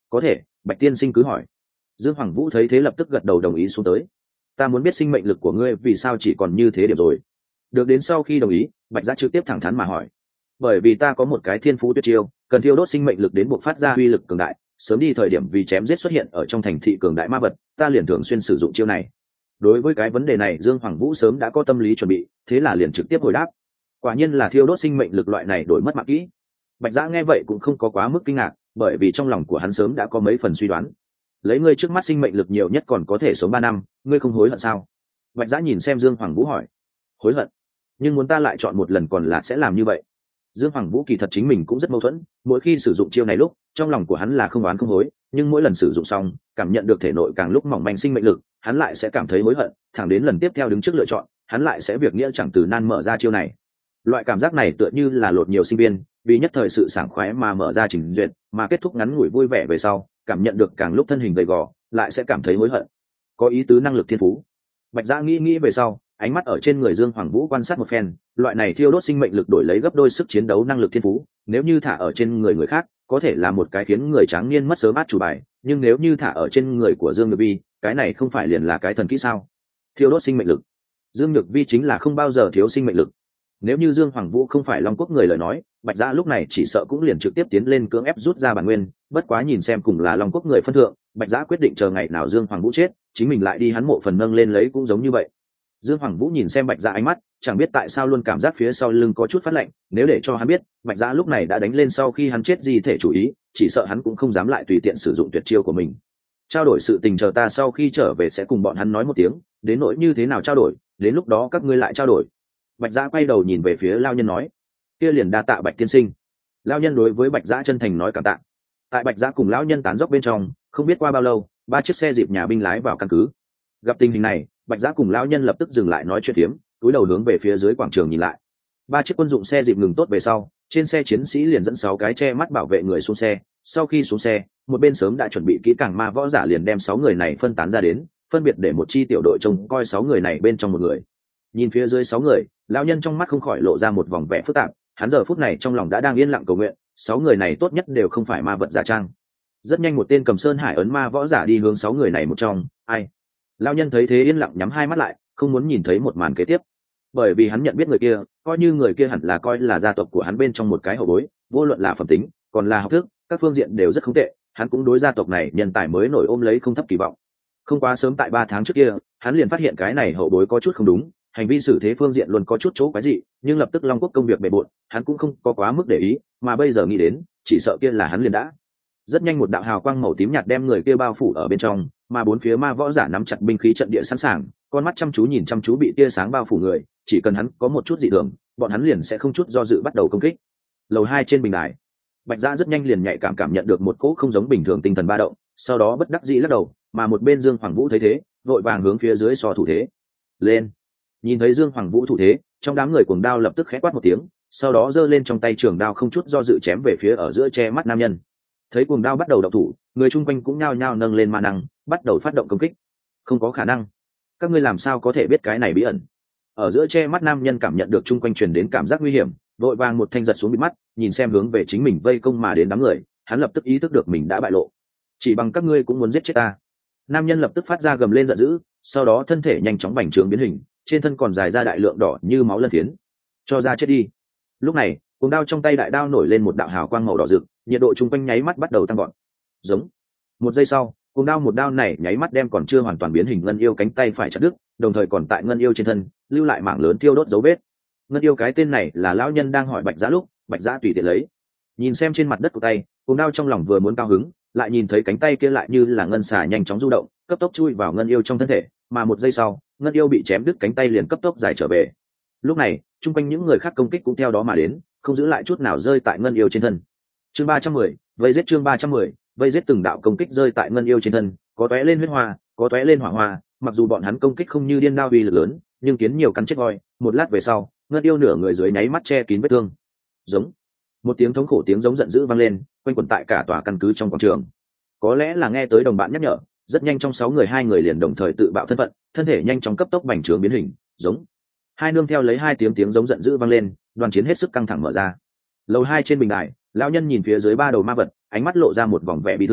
có thể, Bạch tiên sinh cứ hỏi. Dương Hoàng Vũ thấy thế lập tức gật đầu đồng ý xuống tới. Ta muốn biết sinh mệnh lực của ngươi vì sao chỉ còn như thế điểm rồi. Được đến sau khi đồng ý, Bạch Giã trực tiếp thẳng thắn mà hỏi. Bởi vì ta có một cái thiên phú tuyệt chiêu, cần thiêu đốt sinh mệnh lực đến buộc phát ra uy lực cường đại, sớm đi thời điểm vì chém giết xuất hiện ở trong thành thị cường đại ma vật, ta liền thường xuyên sử dụng chiêu này. Đối với cái vấn đề này Dương Hoàng Vũ sớm đã có tâm lý chuẩn bị, thế là liền trực tiếp hồi đáp. Quả nhiên là thiêu đốt sinh mệnh lực loại này đổi mất mạng kỹ. Bạch Giã nghe vậy cũng không có quá mức kinh ngạc, bởi vì trong lòng của hắn sớm đã có mấy phần suy đoán. Lấy ngươi trước mắt sinh mệnh lực nhiều nhất còn có thể sống 3 năm, ngươi không hối hận sao? Bạch Giã nhìn xem Dương Hoàng Vũ hỏi. Hối hận? Nhưng muốn ta lại chọn một lần còn là sẽ làm như vậy. Dương Hoàng Vũ kỳ thật chính mình cũng rất mâu thuẫn, mỗi khi sử dụng chiêu này lúc, trong lòng của hắn là không oán không hối, nhưng mỗi lần sử dụng xong, cảm nhận được thể nội càng lúc mỏng manh sinh mệnh lực, hắn lại sẽ cảm thấy hối hận, thẳng đến lần tiếp theo đứng trước lựa chọn, hắn lại sẽ việc nghĩa chẳng từ nan mở ra chiêu này. Loại cảm giác này tựa như là lột nhiều sinh viên, vì nhất thời sự sảng khoái mà mở ra trình duyệt, mà kết thúc ngắn ngủi vui vẻ về sau, cảm nhận được càng lúc thân hình gầy gò, lại sẽ cảm thấy hối hận. Có ý tứ năng lực thiên phú. Bạch Giã nghĩ về sau, ánh mắt ở trên người Dương Hoàng Vũ quan sát một phen, loại này thiêu đốt sinh mệnh lực đổi lấy gấp đôi sức chiến đấu năng lực thiên phú, nếu như thả ở trên người khác, có thể là một cái khiến người tráng niên mất sớm át chủ bài, nhưng nếu như thả ở trên người của Dương Nhược Vi, cái này không phải liền là cái thần kỹ sao? Thiêu đốt sinh mệnh lực. Dương Nhược Vi chính là không bao giờ thiếu sinh mệnh lực. Nếu như Dương Hoàng Vũ không phải Long Quốc người lời nói, Bạch Giã lúc này chỉ sợ cũng liền trực tiếp tiến lên cưỡng ép rút ra bản nguyên, bất quá nhìn xem cùng là Long Quốc người phân thượng, Bạch Giã quyết định chờ ngày nào Dương Hoàng Vũ chết, chính mình lại đi hắn mộ phần nâng lên lấy cũng giống như vậy. Dương Hoàng Vũ nhìn xem Bạch Giã ánh mắt, chẳng biết tại sao luôn cảm giác phía sau lưng có chút phát lạnh, nếu để cho hắn biết, Bạch Giã lúc này đã đánh lên sau khi hắn chết gì thể chủ ý, chỉ sợ hắn cũng không dám lại tùy tiện sử dụng tuyệt chiêu của mình. Trao đổi sự tình chờ ta sau khi trở về sẽ cùng bọn hắn nói một tiếng, đến nỗi như thế nào trao đổi, đến lúc đó các ngươi lại trao đổi. Bạch Giã quay đầu nhìn về phía Lao Nhân nói, kia liền đa tạ Bạch tiên sinh. Lao Nhân đối với Bạch Giã chân thành nói cảm tạ. Tại Bạch Giã cùng Lão Nhân tán dóc bên trong, không biết qua bao lâu, 3 chiếc xe dịp nhà binh lái vào căn cứ. Gặp tình hình này, Bạch Giã cùng Lão Nhân lập tức dừng lại nói chuyện phiếm, cúi đầu hướng về phía dưới quảng trường nhìn lại. 3 chiếc quân dụng xe dịp ngừng tốt về sau, trên xe chiến sĩ liền dẫn 6 cái che mắt bảo vệ người xuống xe. Sau khi xuống xe, một bên sớm đã chuẩn bị kỹ càng ma võ giả liền đem 6 người này phân tán ra đến, phân biệt để một chi tiểu đội trông coi 6 người này bên trong một người. Nhìn phía dưới 6 người, Lão Nhân trong mắt không khỏi lộ ra một vòng vẻ phức tạp, hắn giờ phút này trong lòng đã đang yên lặng cầu nguyện, 6 người này tốt nhất đều không phải ma vật giả trang. Rất nhanh một tên cầm sơn hải ấn ma võ giả đi hướng 6 người này một trong, ai? Lão Nhân thấy thế yên lặng nhắm hai mắt lại, không muốn nhìn thấy một màn kế tiếp, bởi vì hắn nhận biết người kia, coi như người kia hẳn là coi là gia tộc của hắn bên trong một cái hậu bối, vô luận là phẩm tính, còn là học thức, các phương diện đều rất không tệ, hắn cũng đối gia tộc này nhân tài mới nổi ôm lấy không thấp kỳ vọng. Không quá sớm tại 3 tháng trước kia, hắn liền phát hiện cái này hậu bối có chút không đúng, hành vi xử thế phương diện luôn có chút chỗ quái dị, nhưng lập tức Long Quốc công việc bề bộn, hắn cũng không có quá mức để ý, mà bây giờ nghĩ đến, chỉ sợ kia là hắn liền đã. Rất nhanh một đạo hào quang màu tím nhạt đem người kia bao phủ ở bên trong, mà bốn phía ma võ giả nắm chặt binh khí trận địa sẵn sàng, con mắt chăm chú nhìn chăm chú bị tia sáng bao phủ người, chỉ cần hắn có một chút dị thường, bọn hắn liền sẽ không chút do dự bắt đầu công kích. Lầu 2 trên bình đài, Bạch Giã rất nhanh liền nhạy cảm nhận được một cỗ không giống bình thường tinh thần ba động, sau đó bất đắc dĩ lắc đầu, mà một bên Dương Hoàng Vũ thấy thế, vội vàng hướng phía dưới so thủ thế. Lên! Nhìn thấy Dương Hoàng Vũ thủ thế, trong đám người cuồng đao lập tức khẽ quát một tiếng, sau đó giơ lên trong tay trường đao không chút do dự chém về phía ở giữa che mắt nam nhân. Thấy cuồng đao bắt đầu động thủ, người chung quanh cũng nhao nhao nâng lên ma năng, bắt đầu phát động công kích. Không có khả năng, các ngươi làm sao có thể biết cái này bí ẩn? Ở giữa che mắt nam nhân cảm nhận được chung quanh truyền đến cảm giác nguy hiểm, vội vàng một thanh giật xuống bịt mắt, nhìn xem hướng về chính mình vây công mà đến đám người, hắn lập tức ý thức được mình đã bại lộ. Chỉ bằng các ngươi cũng muốn giết chết ta? Nam nhân lập tức phát ra gầm lên giận dữ, sau đó thân thể nhanh chóng bành trướng biến hình, trên thân còn dài ra đại lượng đỏ như máu lân phiến. Cho ra chết đi! Lúc này, cuồng đao trong tay đại đao nổi lên một đạo hào quang màu đỏ rực, nhiệt độ chung quanh nháy mắt bắt đầu tăng gọn. Giống. Một giây sau, cuồng đao một đao này nháy mắt đem còn chưa hoàn toàn biến hình ngân yêu cánh tay phải chặt đứt, đồng thời còn tại ngân yêu trên thân lưu lại mảng lớn thiêu đốt dấu vết. Ngân yêu cái tên này là lão nhân đang hỏi Bạch Giã lúc, Bạch Giã tùy tiện lấy. Nhìn xem trên mặt đất của tay, cuồng đao trong lòng vừa muốn cao hứng, lại nhìn thấy cánh tay kia lại như là ngân xà nhanh chóng du động, cấp tốc chui vào ngân yêu trong thân thể, mà một giây sau, ngân yêu bị chém đứt cánh tay liền cấp tốc giải trở về. Lúc này, chung quanh những người khác công kích cũng theo đó mà đến, không giữ lại chút nào rơi tại ngân yêu trên thân. Chương 310, vây giết chương 310, vây giết từng đạo công kích rơi tại ngân yêu trên thân, có tóe lên huyết hoa, có tóe lên hỏa hoa, mặc dù bọn hắn công kích không như điên đao uy lực lớn, nhưng kiến nhiều cắn chết voi, một lát về sau, ngân yêu nửa người dưới nháy mắt che kín vết thương. Giống. Một tiếng thống khổ tiếng giống giận dữ vang lên, quanh quẩn tại cả tòa căn cứ trong quảng trường. Có lẽ là nghe tới đồng bạn nhắc nhở, rất nhanh trong 6 người 2 người liền đồng thời tự bạo thân phận, thân thể nhanh chóng cấp tốc bành trướng biến hình, giống. Hai nương theo lấy 2 tiếng giống giận dữ vang lên, đoàn chiến hết sức căng thẳng mở ra. Lầu 2 trên bình đài, lão nhân nhìn phía dưới 3 đầu ma vật, ánh mắt lộ ra một vòng vẻ bi thương,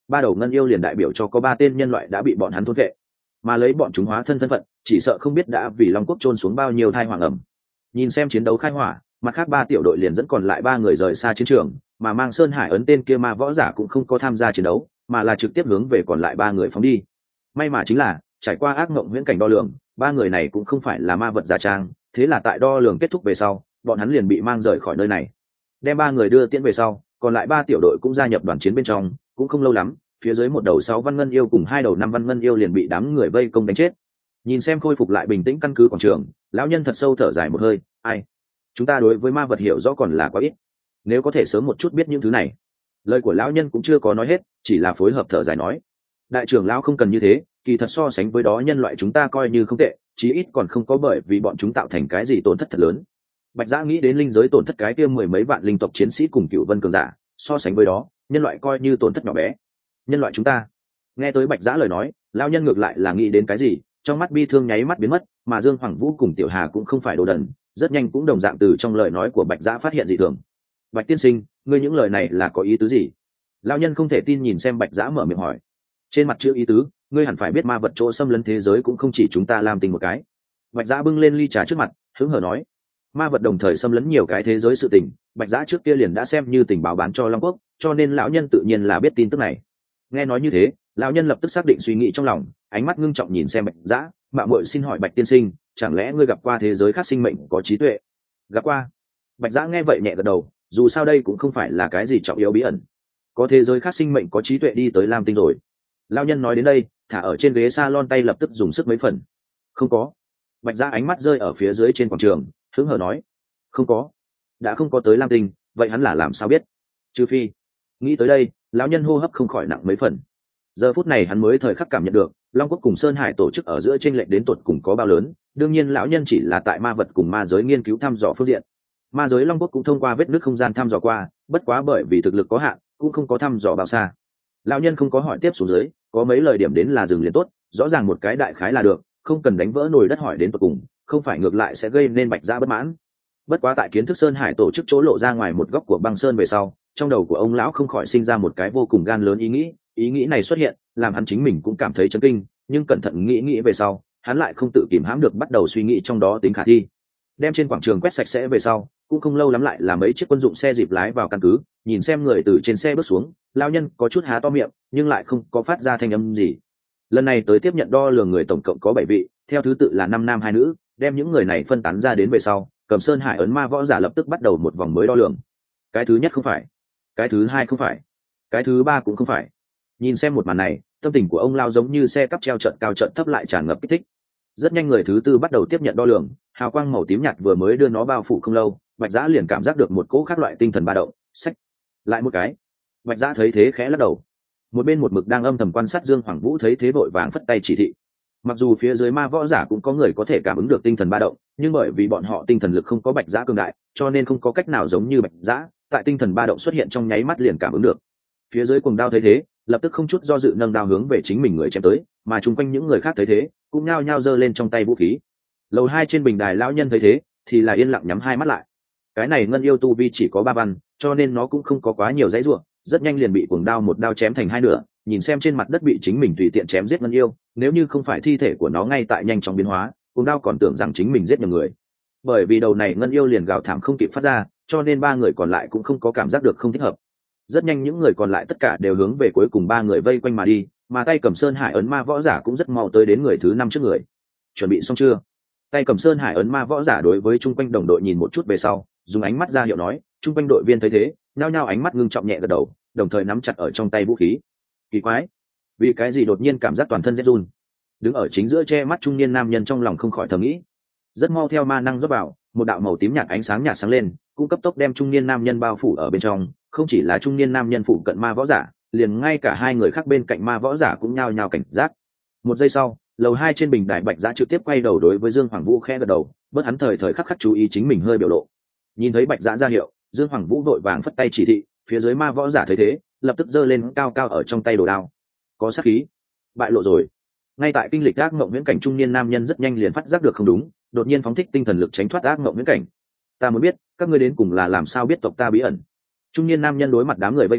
ba đầu ngân yêu liền đại biểu cho có ba tên nhân loại đã bị bọn hắn thôn vệ, mà lấy bọn chúng hóa thân thân phận chỉ sợ không biết đã vì long quốc chôn xuống bao nhiêu thai hoàng ẩm. Nhìn xem chiến đấu khai hỏa, mặt khác ba tiểu đội liền dẫn còn lại ba người rời xa chiến trường, mà mang sơn hải ấn tên kia ma võ giả cũng không có tham gia chiến đấu, mà là trực tiếp hướng về còn lại ba người phóng đi. May mà chính là trải qua ác mộng huyễn cảnh đo lường, ba người này cũng không phải là ma vật giả trang, thế là tại đo lường kết thúc về sau, bọn hắn liền bị mang rời khỏi nơi này. Đem ba người đưa tiễn về sau, còn lại ba tiểu đội cũng gia nhập đoàn chiến bên trong, cũng không lâu lắm, phía dưới một đầu 6 văn ngân yêu cùng hai đầu 5 văn ngân yêu liền bị đám người vây công đánh chết. Nhìn xem khôi phục lại bình tĩnh căn cứ quảng trường, lão nhân thật sâu thở dài một hơi, ai, chúng ta đối với ma vật hiểu rõ còn là quá ít, nếu có thể sớm một chút biết những thứ này. Lời của lão nhân cũng chưa có nói hết, chỉ là phối hợp thở dài nói, đại trưởng lão không cần như thế, kỳ thật so sánh với đó nhân loại chúng ta coi như không tệ, chí ít còn không có bởi vì bọn chúng tạo thành cái gì tổn thất thật lớn. Bạch Giã nghĩ đến linh giới tổn thất cái kia 10 mấy vạn linh tộc chiến sĩ cùng cựu vân cường giả, so sánh với đó nhân loại coi như tổn thất nhỏ bé. Nhân loại chúng ta. Nghe tới Bạch Giã lời nói, lão nhân ngược lại là nghĩ đến cái gì, trong mắt bi thương nháy mắt biến mất, mà Dương Hoàng Vũ cùng Tiểu Hà cũng không phải đồ đần, rất nhanh cũng đồng dạng từ trong lời nói của Bạch Giã phát hiện dị thường. Bạch tiên sinh, ngươi những lời này là có ý tứ gì? Lão nhân không thể tin nhìn xem Bạch Giã mở miệng hỏi. Trên mặt chữ ý tứ, ngươi hẳn phải biết ma vật chỗ xâm lấn thế giới cũng không chỉ chúng ta làm tình một cái. Bạch Giã bưng lên ly trà trước mặt, hứng hở nói, ma vật đồng thời xâm lấn nhiều cái thế giới sự tình, Bạch Giã trước kia liền đã xem như tình báo bán cho Long Quốc, cho nên lão nhân tự nhiên là biết tin tức này. Nghe nói như thế, lão nhân lập tức xác định suy nghĩ trong lòng, ánh mắt ngưng trọng nhìn xem Bạch Giã, mạo muội xin hỏi Bạch tiên sinh, chẳng lẽ ngươi gặp qua thế giới khác sinh mệnh có trí tuệ? Gặp qua. Bạch Giã nghe vậy nhẹ gật đầu, dù sao đây cũng không phải là cái gì trọng yếu bí ẩn. Có thế giới khác sinh mệnh có trí tuệ đi tới Lam Tinh rồi. Lão nhân nói đến đây, thả ở trên ghế salon tay lập tức dùng sức mấy phần. Không có. Bạch Giã ánh mắt rơi ở phía dưới trên quảng trường, hứng hờ nói, không có. Đã không có tới Lam Tinh, vậy hắn là làm sao biết? Trừ phi. Nghĩ tới đây, lão nhân hô hấp không khỏi nặng mấy phần. Giờ phút này hắn mới thời khắc cảm nhận được Long Quốc cùng Sơn Hải tổ chức ở giữa chênh lệch đến tột cùng có bao lớn. Đương nhiên lão nhân chỉ là tại ma vật cùng ma giới nghiên cứu thăm dò phương diện. Ma giới Long Quốc cũng thông qua vết nứt không gian thăm dò qua, bất quá bởi vì thực lực có hạn, cũng không có thăm dò bao xa. Lão nhân không có hỏi tiếp xuống dưới, có mấy lời điểm đến là dừng liền tốt, rõ ràng một cái đại khái là được, không cần đánh vỡ nồi đất hỏi đến tột cùng, không phải ngược lại sẽ gây nên Bạch Giã bất mãn. Bất quá tại kiến thức Sơn Hải tổ chức chỗ lộ ra ngoài một góc của băng sơn về sau, trong đầu của ông lão không khỏi sinh ra một cái vô cùng gan lớn ý nghĩ này xuất hiện, làm hắn chính mình cũng cảm thấy chấn kinh, nhưng cẩn thận nghĩ về sau, hắn lại không tự kìm hãm được bắt đầu suy nghĩ trong đó tính khả thi. Đem trên quảng trường quét sạch sẽ về sau, cũng không lâu lắm lại là mấy chiếc quân dụng xe dịp lái vào căn cứ, nhìn xem người từ trên xe bước xuống, lão nhân có chút há to miệng, nhưng lại không có phát ra thanh âm gì. Lần này tới tiếp nhận đo lường người tổng cộng có 7 vị, theo thứ tự là 5 nam 2 nữ, đem những người này phân tán ra đến về sau, Cầm Sơn Hải ấn ma võ giả lập tức bắt đầu một vòng mới đo lường. Cái thứ nhất không phải, cái thứ hai không phải, cái thứ ba cũng không phải. Nhìn xem một màn này, tâm tình của ông lao giống như xe cắp treo trận cao trận thấp lại tràn ngập kích thích. Rất nhanh người thứ tư bắt đầu tiếp nhận đo lường, hào quang màu tím nhạt vừa mới đưa nó bao phủ không lâu, Bạch Giã liền cảm giác được một cỗ khác loại tinh thần ba động. Xách lại một cái. Bạch Giã thấy thế khẽ lắc đầu. Một bên một mực đang âm thầm quan sát Dương Hoàng Vũ thấy thế vội vàng phất tay chỉ thị. Mặc dù phía dưới ma võ giả cũng có người có thể cảm ứng được tinh thần ba động, nhưng bởi vì bọn họ tinh thần lực không có Bạch Giã cường đại, cho nên không có cách nào giống như Bạch Giã tại tinh thần ba động xuất hiện trong nháy mắt liền cảm ứng được. Phía dưới cuồng đao thấy thế, lập tức không chút do dự nâng đao hướng về chính mình người chém tới, mà chung quanh những người khác thấy thế cũng nhao nhao giơ lên trong tay vũ khí. Lầu 2 trên bình đài lão nhân thấy thế thì là yên lặng nhắm hai mắt lại. Cái này ngân yêu tu vi chỉ có 3 văn, cho nên nó cũng không có quá nhiều dãy ruộng, rất nhanh liền bị cuồng đao một đao chém thành hai nửa. Nhìn xem trên mặt đất bị chính mình tùy tiện chém giết ngân yêu, nếu như không phải thi thể của nó ngay tại nhanh chóng biến hóa, cuồng đao còn tưởng rằng chính mình giết nhầm người. Bởi vì đầu này ngân yêu liền gào thảm không kịp phát ra, cho nên 3 người còn lại cũng không có cảm giác được không thích hợp. Rất nhanh những người còn lại tất cả đều hướng về cuối cùng 3 người vây quanh mà đi, mà tay cầm Sơn Hải ấn ma võ giả cũng rất mau tới đến người thứ 5 trước người. Chuẩn bị xong chưa? Tay cầm Sơn Hải ấn ma võ giả đối với chung quanh đồng đội nhìn một chút về sau, dùng ánh mắt ra hiệu nói, chung quanh đội viên thấy thế nhao nhao ánh mắt ngưng trọng nhẹ gật đầu, đồng thời nắm chặt ở trong tay vũ khí. Kỳ quái, vì cái gì đột nhiên cảm giác toàn thân rét run? Đứng ở chính giữa che mắt trung niên nam nhân trong lòng không khỏi thầm nghĩ. Rất mau theo ma năng rót vào, một đạo màu tím nhạt ánh sáng nhạt sáng lên, cũng cấp tốc đem trung niên nam nhân bao phủ ở bên trong. Không chỉ là trung niên nam nhân phụ cận ma võ giả, liền ngay cả 2 người khác bên cạnh ma võ giả cũng nhao nhao cảnh giác. Một giây sau, lầu 2 trên bình đài Bạch Giã trực tiếp quay đầu đối với Dương Hoàng Vũ khẽ gật đầu, bớt hắn thời thời khắc khắc chú ý chính mình hơi biểu lộ. Nhìn thấy Bạch Giã ra hiệu, Dương Hoàng Vũ vội vàng phất tay chỉ thị, phía dưới ma võ giả thấy thế lập tức giơ lên cao cao ở trong tay đồ đao. Có sát khí, bại lộ rồi. Ngay tại kinh lịch ác mộng viễn cảnh, trung niên nam nhân rất nhanh liền phát giác được không đúng, đột nhiên phóng thích tinh thần lực tránh thoát ác mộng viễn cảnh. Ta muốn biết các ngươi đến cùng là làm sao biết tộc ta bí ẩn. Trung niên nam nhân đối mặt đám người vây công,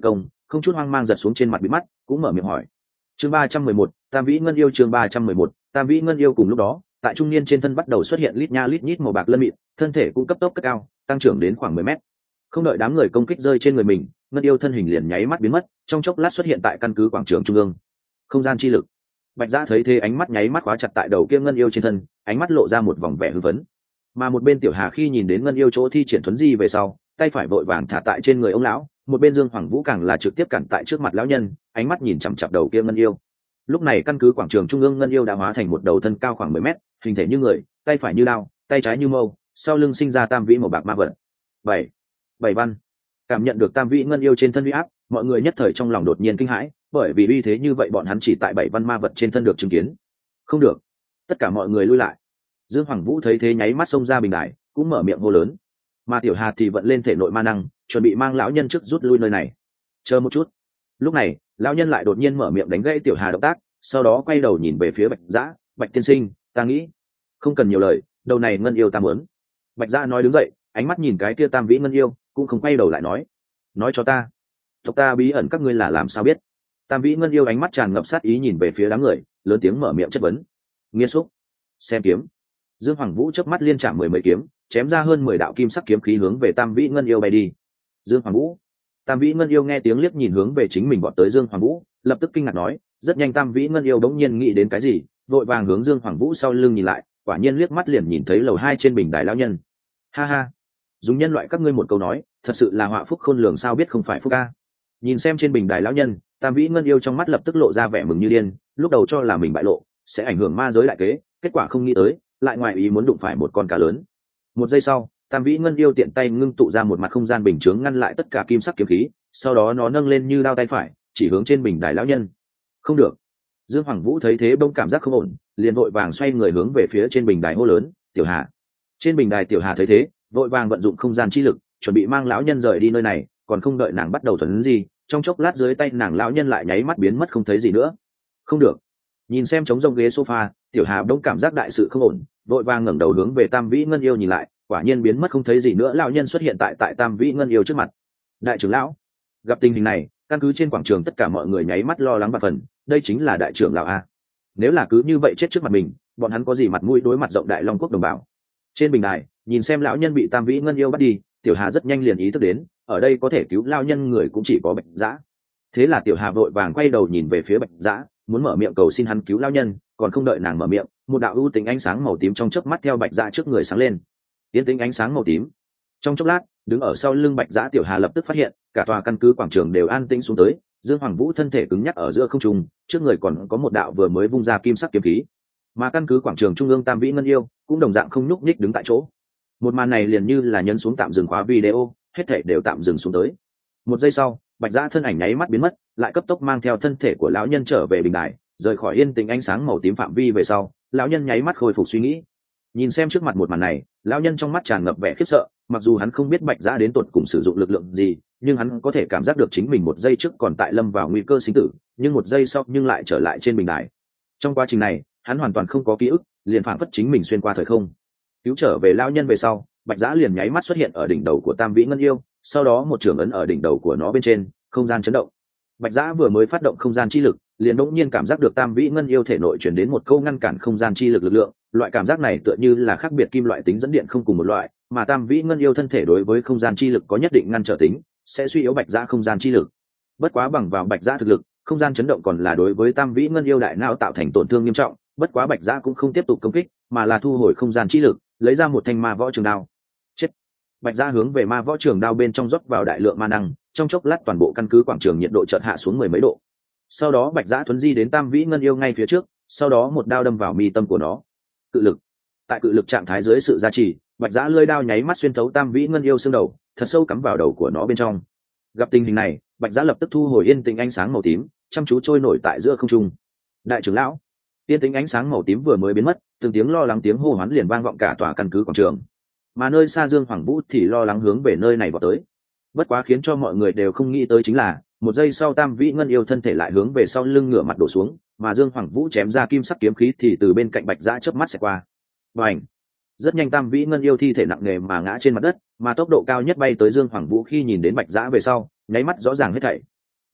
không chút hoang mang giật xuống trên mặt bị mắt, cũng mở miệng hỏi. Chương 311, Tam Vĩ Ngân Yêu. Chương 311, Tam Vĩ Ngân Yêu. Cùng lúc đó, tại trung niên trên thân bắt đầu xuất hiện lít nha lít nhít màu bạc lân mịn, thân thể cũng cấp tốc cất cao, tăng trưởng đến khoảng 10 mét. Không đợi đám người công kích rơi trên người mình, Ngân Yêu thân hình liền nháy mắt biến mất, trong chốc lát xuất hiện tại căn cứ quảng trường trung ương. Không gian chi lực. Bạch Giã thấy thế ánh mắt nháy mắt khóa chặt tại đầu kia Ngân Yêu trên thân, ánh mắt lộ ra một vòng vẻ hưng phấn. Mà một bên Tiểu Hà khi nhìn đến Ngân Yêu chỗ thi triển thuấn di về sau, tay phải vội vàng thả tại trên người ông lão, một bên Dương Hoàng Vũ càng là trực tiếp cản tại trước mặt lão nhân, ánh mắt nhìn chằm chằm đầu kia Ngân Yêu. Lúc này căn cứ quảng trường trung ương Ngân Yêu đã hóa thành một đầu thân cao khoảng 10 mét, hình thể như người, tay phải như đao, tay trái như mâu, sau lưng sinh ra tam vĩ màu bạc ma vật. Bảy văn. Cảm nhận được tam vĩ Ngân Yêu trên thân uy áp, mọi người nhất thời trong lòng đột nhiên kinh hãi, bởi vì uy thế như vậy bọn hắn chỉ tại 7 văn ma vật trên thân được chứng kiến. Không được, tất cả mọi người lui lại. Dương Hoàng Vũ thấy thế nháy mắt xông ra bình đài, cũng mở miệng hô lớn. Mà Tiểu Hà thì vận lên thể nội ma năng, chuẩn bị mang lão nhân trước rút lui nơi này. Chờ một chút. Lúc này, lão nhân lại đột nhiên mở miệng đánh gãy Tiểu Hà động tác, sau đó quay đầu nhìn về phía Bạch Giã. Bạch tiên sinh, ta nghĩ không cần nhiều lời, đầu này Ngân Yêu ta muốn. Bạch Giã nói đứng dậy, ánh mắt nhìn cái kia tam vĩ Ngân Yêu, cũng không quay đầu lại nói cho ta, tộc ta bí ẩn các ngươi là làm sao biết? Tam vĩ Ngân Yêu ánh mắt tràn ngập sát ý nhìn về phía đám người, lớn tiếng mở miệng chất vấn. Nghiên xúc, xem kiếm. Dương Hoàng Vũ chớp mắt liên chạm 10 mấy kiếm, chém ra hơn 10 đạo kim sắc kiếm khí hướng về Tam Vĩ Ngân Yêu bay đi. Dương Hoàng Vũ. Tam Vĩ Ngân Yêu nghe tiếng liếc nhìn hướng về chính mình vọt tới Dương Hoàng Vũ, lập tức kinh ngạc nói, rất nhanh Tam Vĩ Ngân Yêu đống nhiên nghĩ đến cái gì, vội vàng hướng Dương Hoàng Vũ sau lưng nhìn lại, quả nhiên liếc mắt liền nhìn thấy lầu 2 trên bình đài lão nhân. Ha ha, dùng nhân loại các ngươi một câu nói, thật sự là họa phúc khôn lường sao biết không phải phúc a. Nhìn xem trên bình đài lão nhân, Tam Vĩ Ngân Yêu trong mắt lập tức lộ ra vẻ mừng như điên, lúc đầu cho là mình bại lộ, sẽ ảnh hưởng ma giới đại kế, kết quả không nghĩ tới, lại ngoài ý muốn đụng phải một con cá lớn. Một giây sau, Tam Vĩ Ngân Yêu tiện tay ngưng tụ ra một mặt không gian bình chướng ngăn lại tất cả kim sắc kiếm khí, sau đó nó nâng lên như đao tay phải, chỉ hướng trên bình đài lão nhân. Không được. Dương Hoàng Vũ thấy thế bỗng cảm giác không ổn, liền vội vàng xoay người hướng về phía trên bình đài hô lớn, "Tiểu Hà!" Trên bình đài Tiểu Hà thấy thế, vội vàng vận dụng không gian chi lực, chuẩn bị mang lão nhân rời đi nơi này, còn không đợi nàng bắt đầu thuần gì, trong chốc lát dưới tay nàng lão nhân lại nháy mắt biến mất không thấy gì nữa. Không được. Nhìn xem trống rông ghế sofa, Tiểu Hà bỗng cảm giác đại sự không ổn, vội vàng ngẩng đầu hướng về Tam Vĩ Ngân Yêu nhìn lại, quả nhiên biến mất không thấy gì nữa. Lão nhân xuất hiện tại Tam Vĩ Ngân Yêu trước mặt. Đại trưởng lão. Gặp tình hình này, căn cứ trên quảng trường tất cả mọi người nháy mắt lo lắng và phần, đây chính là đại trưởng lão a. Nếu là cứ như vậy chết trước mặt mình, bọn hắn có gì mặt mũi đối mặt rộng đại Long quốc đồng bào. Trên bình đài, nhìn xem lão nhân bị Tam Vĩ Ngân Yêu bắt đi, Tiểu Hà rất nhanh liền ý thức đến, ở đây có thể cứu lão nhân người cũng chỉ có Bạch Giã. Thế là Tiểu Hà vội vàng quay đầu nhìn về phía Bạch Giã, muốn mở miệng cầu xin hắn cứu lão nhân, còn không đợi nàng mở miệng, một đạo ưu tính ánh sáng màu tím trong chớp mắt theo Bạch Giã trước người sáng lên. Tiến tính ánh sáng màu tím. Trong chốc lát, đứng ở sau lưng Bạch Giã Tiểu Hà lập tức phát hiện, cả tòa căn cứ quảng trường đều an tĩnh xuống tới, Dương Hoàng Vũ thân thể cứng nhắc ở giữa không trung, trước người còn có một đạo vừa mới vung ra kim sắc kiếm khí. Mà căn cứ quảng trường trung ương Tam Vĩ Ngân Yêu cũng đồng dạng không nhúc nhích đứng tại chỗ. Một màn này liền như là nhấn xuống tạm dừng khóa video, hết thể đều tạm dừng xuống tới. Một giây sau, Bạch Giã thân ảnh nháy mắt biến mất, lại cấp tốc mang theo thân thể của lão nhân trở về bình đài, rời khỏi yên tĩnh ánh sáng màu tím phạm vi về sau, lão nhân nháy mắt khôi phục suy nghĩ. Nhìn xem trước mặt một màn này, lão nhân trong mắt tràn ngập vẻ khiếp sợ, mặc dù hắn không biết Bạch Giã đến tột cùng sử dụng lực lượng gì, nhưng hắn có thể cảm giác được chính mình một giây trước còn tại lâm vào nguy cơ sinh tử, nhưng một giây sau nhưng lại trở lại trên bình đài. Trong quá trình này, hắn hoàn toàn không có ký ức, liền phảng phất chính mình xuyên qua thời không. Cứu trở về lão nhân về sau, Bạch Giã liền nháy mắt xuất hiện ở đỉnh đầu của Tam Vĩ Ngân Yêu, sau đó một trường ấn ở đỉnh đầu của nó bên trên, không gian chấn động. Bạch Giã vừa mới phát động không gian chi lực, liền đột nhiên cảm giác được Tam Vĩ Ngân Yêu thể nội truyền đến một câu ngăn cản không gian chi lực lực lượng, loại cảm giác này tựa như là khác biệt kim loại tính dẫn điện không cùng một loại, mà Tam Vĩ Ngân Yêu thân thể đối với không gian chi lực có nhất định ngăn trở tính, sẽ suy yếu Bạch Giã không gian chi lực. Bất quá bằng vào Bạch Giã thực lực, không gian chấn động còn là đối với Tam Vĩ Ngân Yêu đại não tạo thành tổn thương nghiêm trọng, bất quá Bạch Giã cũng không tiếp tục công kích, mà là thu hồi không gian chi lực, lấy ra một thanh ma võ trường đao. Chết. Bạch Giã hướng về ma võ trường đao bên trong rót vào đại lượng ma năng, trong chốc lát toàn bộ căn cứ quảng trường nhiệt độ chợt hạ xuống 10 mấy độ. Sau đó Bạch Giã thuấn di đến Tam Vĩ Ngân Yêu ngay phía trước, sau đó một đao đâm vào mi tâm của nó. Cự lực. Tại cự lực trạng thái dưới sự gia trì, Bạch Giã lưỡi đao nháy mắt xuyên thấu Tam Vĩ Ngân Yêu xương đầu, thật sâu cắm vào đầu của nó bên trong. Gặp tình hình này, Bạch Giã lập tức thu hồi yên tĩnh ánh sáng màu tím, chăm chú trôi nổi tại giữa không trung. Đại trưởng lão. Yên tĩnh ánh sáng màu tím vừa mới biến mất, từng tiếng lo lắng tiếng hô hoán liền vang vọng cả tòa căn cứ quảng trường. Mà nơi xa Dương Hoàng Vũ thì lo lắng hướng về nơi này vào tới. Bất quá khiến cho mọi người đều không nghĩ tới chính là, một giây sau Tam Vĩ Ngân Yêu thân thể lại hướng về sau lưng ngửa mặt đổ xuống, mà Dương Hoàng Vũ chém ra kim sắc kiếm khí thì từ bên cạnh Bạch Giã chớp mắt sẽ qua. Bành! Rất nhanh Tam Vĩ Ngân Yêu thi thể nặng nề mà ngã trên mặt đất, mà tốc độ cao nhất bay tới Dương Hoàng Vũ khi nhìn đến Bạch Giã về sau, nháy mắt rõ ràng hết thảy.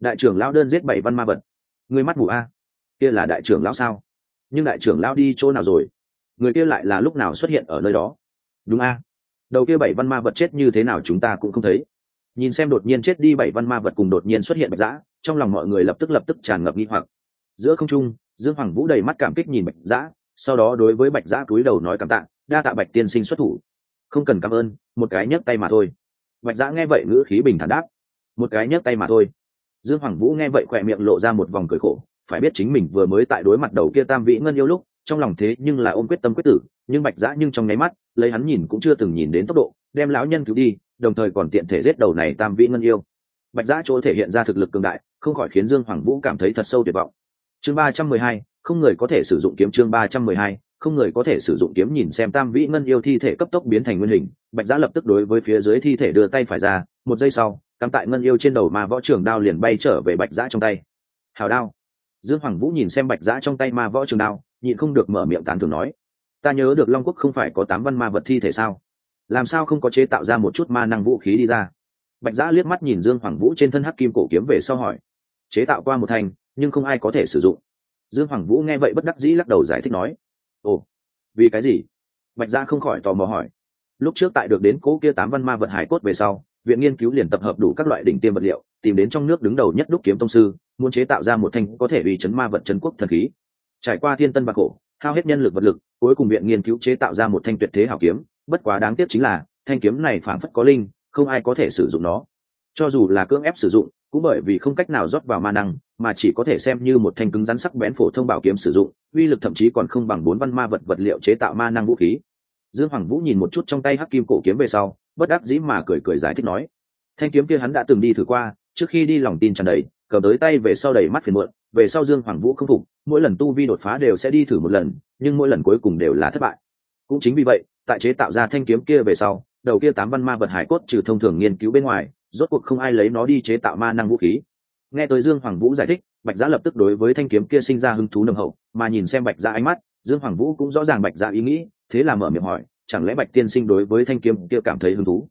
đại trưởng lão đơn giết 7 văn ma vật. Người mắt mù a? Kia là đại trưởng lão sao? Nhưng đại trưởng lão đi chỗ nào rồi? Người kia lại là lúc nào xuất hiện ở nơi đó? Đúng a? Đầu kia 7 văn ma vật chết như thế nào chúng ta cũng không thấy. Nhìn xem đột nhiên chết đi 7 văn ma vật cùng đột nhiên xuất hiện Bạch Dã, trong lòng mọi người lập tức tràn ngập nghi hoặc. Giữa không trung, Dương Hoàng Vũ đầy mắt cảm kích nhìn Bạch Dã, sau đó đối với Bạch Dã cúi đầu nói cảm tạ, đa tạ Bạch tiên sinh xuất thủ. Không cần cảm ơn, một cái nhấc tay mà thôi. Bạch Dã nghe vậy ngữ khí bình thản đáp, một cái nhấc tay mà thôi. Dương Hoàng Vũ nghe vậy khỏe miệng lộ ra một vòng cười khổ, phải biết chính mình vừa mới tại đối mặt đầu kia Tam Vĩ Ngân yêu lúc, trong lòng thế nhưng là ôm quyết tâm quyết tử, nhưng Bạch Dã nhưng trong nháy mắt, lấy hắn nhìn cũng chưa từng nhìn đến tốc độ, đem lão nhân cứu đi, đồng thời còn tiện thể giết đầu này Tam Vĩ Ngân yêu. Bạch Dã chỗ thể hiện ra thực lực cường đại, không khỏi khiến Dương Hoàng Vũ cảm thấy thật sâu tuyệt vọng. Chương 312, không người có thể sử dụng kiếm. Chương 312, không người có thể sử dụng kiếm. Nhìn xem Tam Vĩ Ngân yêu thi thể cấp tốc biến thành nguyên hình, Bạch Dã lập tức đối với phía dưới thi thể đưa tay phải ra, một giây sau, cắm tại Ngân yêu trên đầu ma võ trường đao liền bay trở về Bạch Dã trong tay. Hào đao. Dương Hoàng Vũ nhìn xem Bạch Dã trong tay ma võ trường đao, nhịn không được mở miệng tán thưởng nói: ta nhớ được Long Quốc không phải có 8 văn ma vật thi thể sao? Làm sao không có chế tạo ra một chút ma năng vũ khí đi ra? Bạch Dã liếc mắt nhìn Dương Hoàng Vũ trên thân hắc kim cổ kiếm về sau hỏi: chế tạo qua một thành, nhưng không ai có thể sử dụng. Dương Hoàng Vũ nghe vậy bất đắc dĩ lắc đầu giải thích nói: ồ, vì cái gì? Bạch Dã không khỏi tò mò hỏi. Lúc trước tại được đến cố kia 8 văn ma vật hải cốt về sau, viện nghiên cứu liền tập hợp đủ các loại đỉnh tiêm vật liệu, tìm đến trong nước đứng đầu nhất đúc kiếm tông sư, muốn chế tạo ra một thanh có thể uy chấn ma vật trấn quốc thần khí. Trải qua thiên tân bạc khổ, hao hết nhân lực vật lực, cuối cùng viện nghiên cứu chế tạo ra một thanh tuyệt thế hảo kiếm. Bất quá đáng tiếc chính là thanh kiếm này phảng phất có linh, không ai có thể sử dụng nó. Cho dù là cưỡng ép sử dụng, cũng bởi vì không cách nào rót vào ma năng, mà chỉ có thể xem như một thanh cứng rắn sắc bén phổ thông bảo kiếm sử dụng, uy lực thậm chí còn không bằng 4 văn ma vật vật liệu chế tạo ma năng vũ khí. Dương Hoàng Vũ nhìn một chút trong tay hắc kim cổ kiếm về sau, bất đắc dĩ mà cười giải thích nói: thanh kiếm kia hắn đã từng đi thử qua, trước khi đi lòng tin tràn đầy, cầm tới tay về sau đầy mắt phiền muộn, về sau Dương Hoàng Vũ không phục, mỗi lần tu vi đột phá đều sẽ đi thử một lần, nhưng mỗi lần cuối cùng đều là thất bại. Cũng chính vì vậy, tại chế tạo ra thanh kiếm kia về sau, đầu kia 8 văn ma vật hải cốt trừ thông thường nghiên cứu bên ngoài, rốt cuộc không ai lấy nó đi chế tạo ma năng vũ khí. Nghe tới Dương Hoàng Vũ giải thích, Bạch Dã lập tức đối với thanh kiếm kia sinh ra hứng thú nồng hậu, mà nhìn xem Bạch Dã ánh mắt, Dương Hoàng Vũ cũng rõ ràng Bạch Dã ý nghĩ, thế là mở miệng hỏi: chẳng lẽ Bạch tiên sinh đối với thanh kiếm kia cảm thấy hứng thú?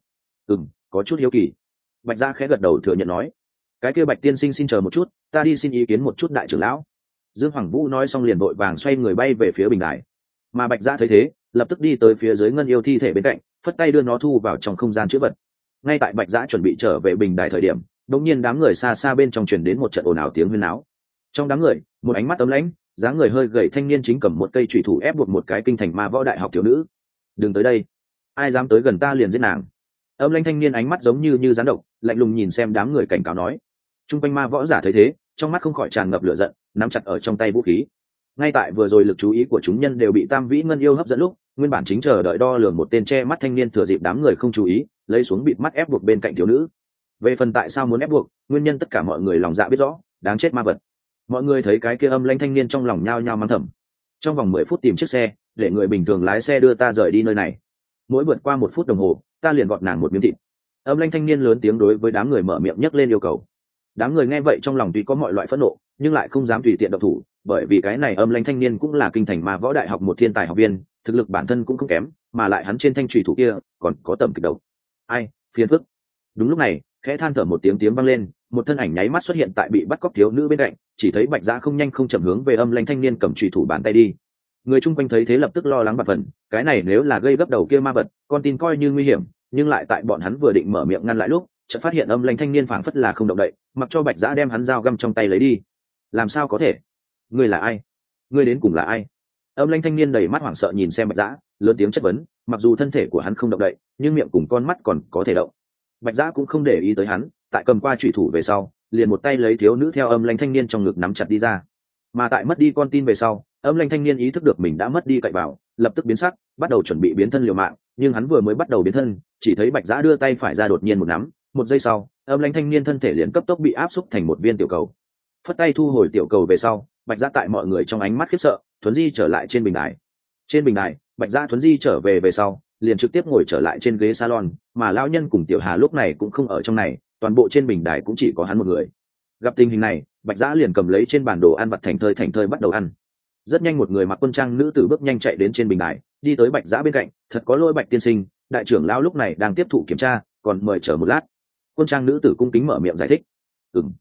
Có chút hiếu kỳ. Bạch Dã khẽ gật đầu thừa nhận nói: cái kia Bạch tiên sinh xin chờ một chút, ta đi xin ý kiến một chút đại trưởng lão. Dương Hoàng Vũ nói xong liền vội vàng xoay người bay về phía bình đài, mà Bạch Dã thấy thế, lập tức đi tới phía dưới Ngân yêu thi thể bên cạnh, phất tay đưa nó thu vào trong không gian chứa vật. Ngay tại Bạch Dã chuẩn bị trở về bình đài thời điểm, đột nhiên đám người xa xa bên trong truyền đến một trận ồn ào tiếng huyên náo. Trong đám người, một ánh mắt ấm lãnh, dáng người hơi gầy thanh niên chính cầm một cây chủy thủ ép buộc một cái kinh thành ma võ đại học thiếu nữ. Đừng tới đây, ai dám tới gần ta liền giết nàng. Âm lãnh thanh niên ánh mắt giống như rắn độc, lạnh lùng nhìn xem đám người cảnh cáo nói. Trung quanh ma võ giả thấy thế, trong mắt không khỏi tràn ngập lửa giận, nắm chặt ở trong tay vũ khí. Ngay tại vừa rồi lực chú ý của chúng nhân đều bị Tam Vĩ Ngân yêu hấp dẫn lúc, nguyên bản chính chờ đợi đo lường một tên che mắt thanh niên thừa dịp đám người không chú ý, lấy xuống bịt mắt ép buộc bên cạnh thiếu nữ. Về phần tại sao muốn ép buộc, nguyên nhân tất cả mọi người lòng dạ biết rõ, đáng chết ma vật. Mọi người thấy cái kia âm lãnh thanh niên trong lòng nhao nhao mang thầm. Trong vòng 10 phút tìm chiếc xe, để người bình thường lái xe đưa ta rời đi nơi này. Mỗi vượt qua 1 phút đồng hồ, ta liền gọt nàng một miếng thịt. Âm lãnh thanh niên lớn tiếng đối với đám người mở miệng nhấc lên yêu cầu. Đám người nghe vậy trong lòng tuy có mọi loại phẫn nộ, nhưng lại không dám tùy tiện động thủ, bởi vì cái này âm lãnh thanh niên cũng là kinh thành ma võ đại học một thiên tài học viên, thực lực bản thân cũng không kém, mà lại hắn trên thanh chủy thủ kia còn có tầm kịch độc. Ai, phiền phức. Đúng lúc này, khẽ than thở một tiếng vang lên, một thân ảnh nháy mắt xuất hiện tại bị bắt cóc thiếu nữ bên cạnh, chỉ thấy Bạch Dã không nhanh không chậm hướng về âm lãnh thanh niên cầm chủy thủ bàn tay đi. Người chung quanh thấy thế lập tức lo lắng bạt phần, cái này nếu là gây gấp đầu kia ma vật, con tin coi như nguy hiểm, nhưng lại tại bọn hắn vừa định mở miệng ngăn lại lúc, chợt phát hiện âm lãnh thanh niên phảng phất là không động đậy, mặc cho Bạch Dã đem hắn dao găm trong tay lấy đi. Làm sao có thể? Ngươi là ai? Ngươi đến cùng là ai? Âm lãnh thanh niên đầy mắt hoảng sợ nhìn xem Bạch Dã, lớn tiếng chất vấn, mặc dù thân thể của hắn không động đậy, nhưng miệng cùng con mắt còn có thể động. Bạch Dã cũng không để ý tới hắn, tại cầm qua chủy thủ về sau, liền một tay lấy thiếu nữ theo âm lãnh thanh niên trong ngực nắm chặt đi ra. Mà tại mất đi con tin về sau, âm lãnh thanh niên ý thức được mình đã mất đi cậy vào, lập tức biến sắc, bắt đầu chuẩn bị biến thân liều mạng, nhưng hắn vừa mới bắt đầu biến thân, chỉ thấy Bạch Dã đưa tay phải ra đột nhiên một nắm, một giây sau, âm lãnh thanh niên thân thể liền cấp tốc bị áp xúc thành một viên tiểu cầu. Phất tay thu hồi tiểu cầu về sau, Bạch Dã tại mọi người trong ánh mắt khiếp sợ, thuấn di trở lại trên bình đài. Trên bình đài, Bạch Dã thuấn di trở về sau, liền trực tiếp ngồi trở lại trên ghế salon, mà lão nhân cùng Tiểu Hà lúc này cũng không ở trong này, toàn bộ trên bình đài cũng chỉ có hắn một người. Gặp tình hình này, Bạch Dã liền cầm lấy trên bản đồ ăn vặt thành thơi bắt đầu ăn. Rất nhanh một người mặc quân trang nữ tử bước nhanh chạy đến trên bình đài, đi tới Bạch Dã bên cạnh, thật có lỗi Bạch tiên sinh, đại trưởng lão lúc này đang tiếp thụ kiểm tra, còn mời chờ một lát. Quân trang nữ tử cung kính mở miệng giải thích.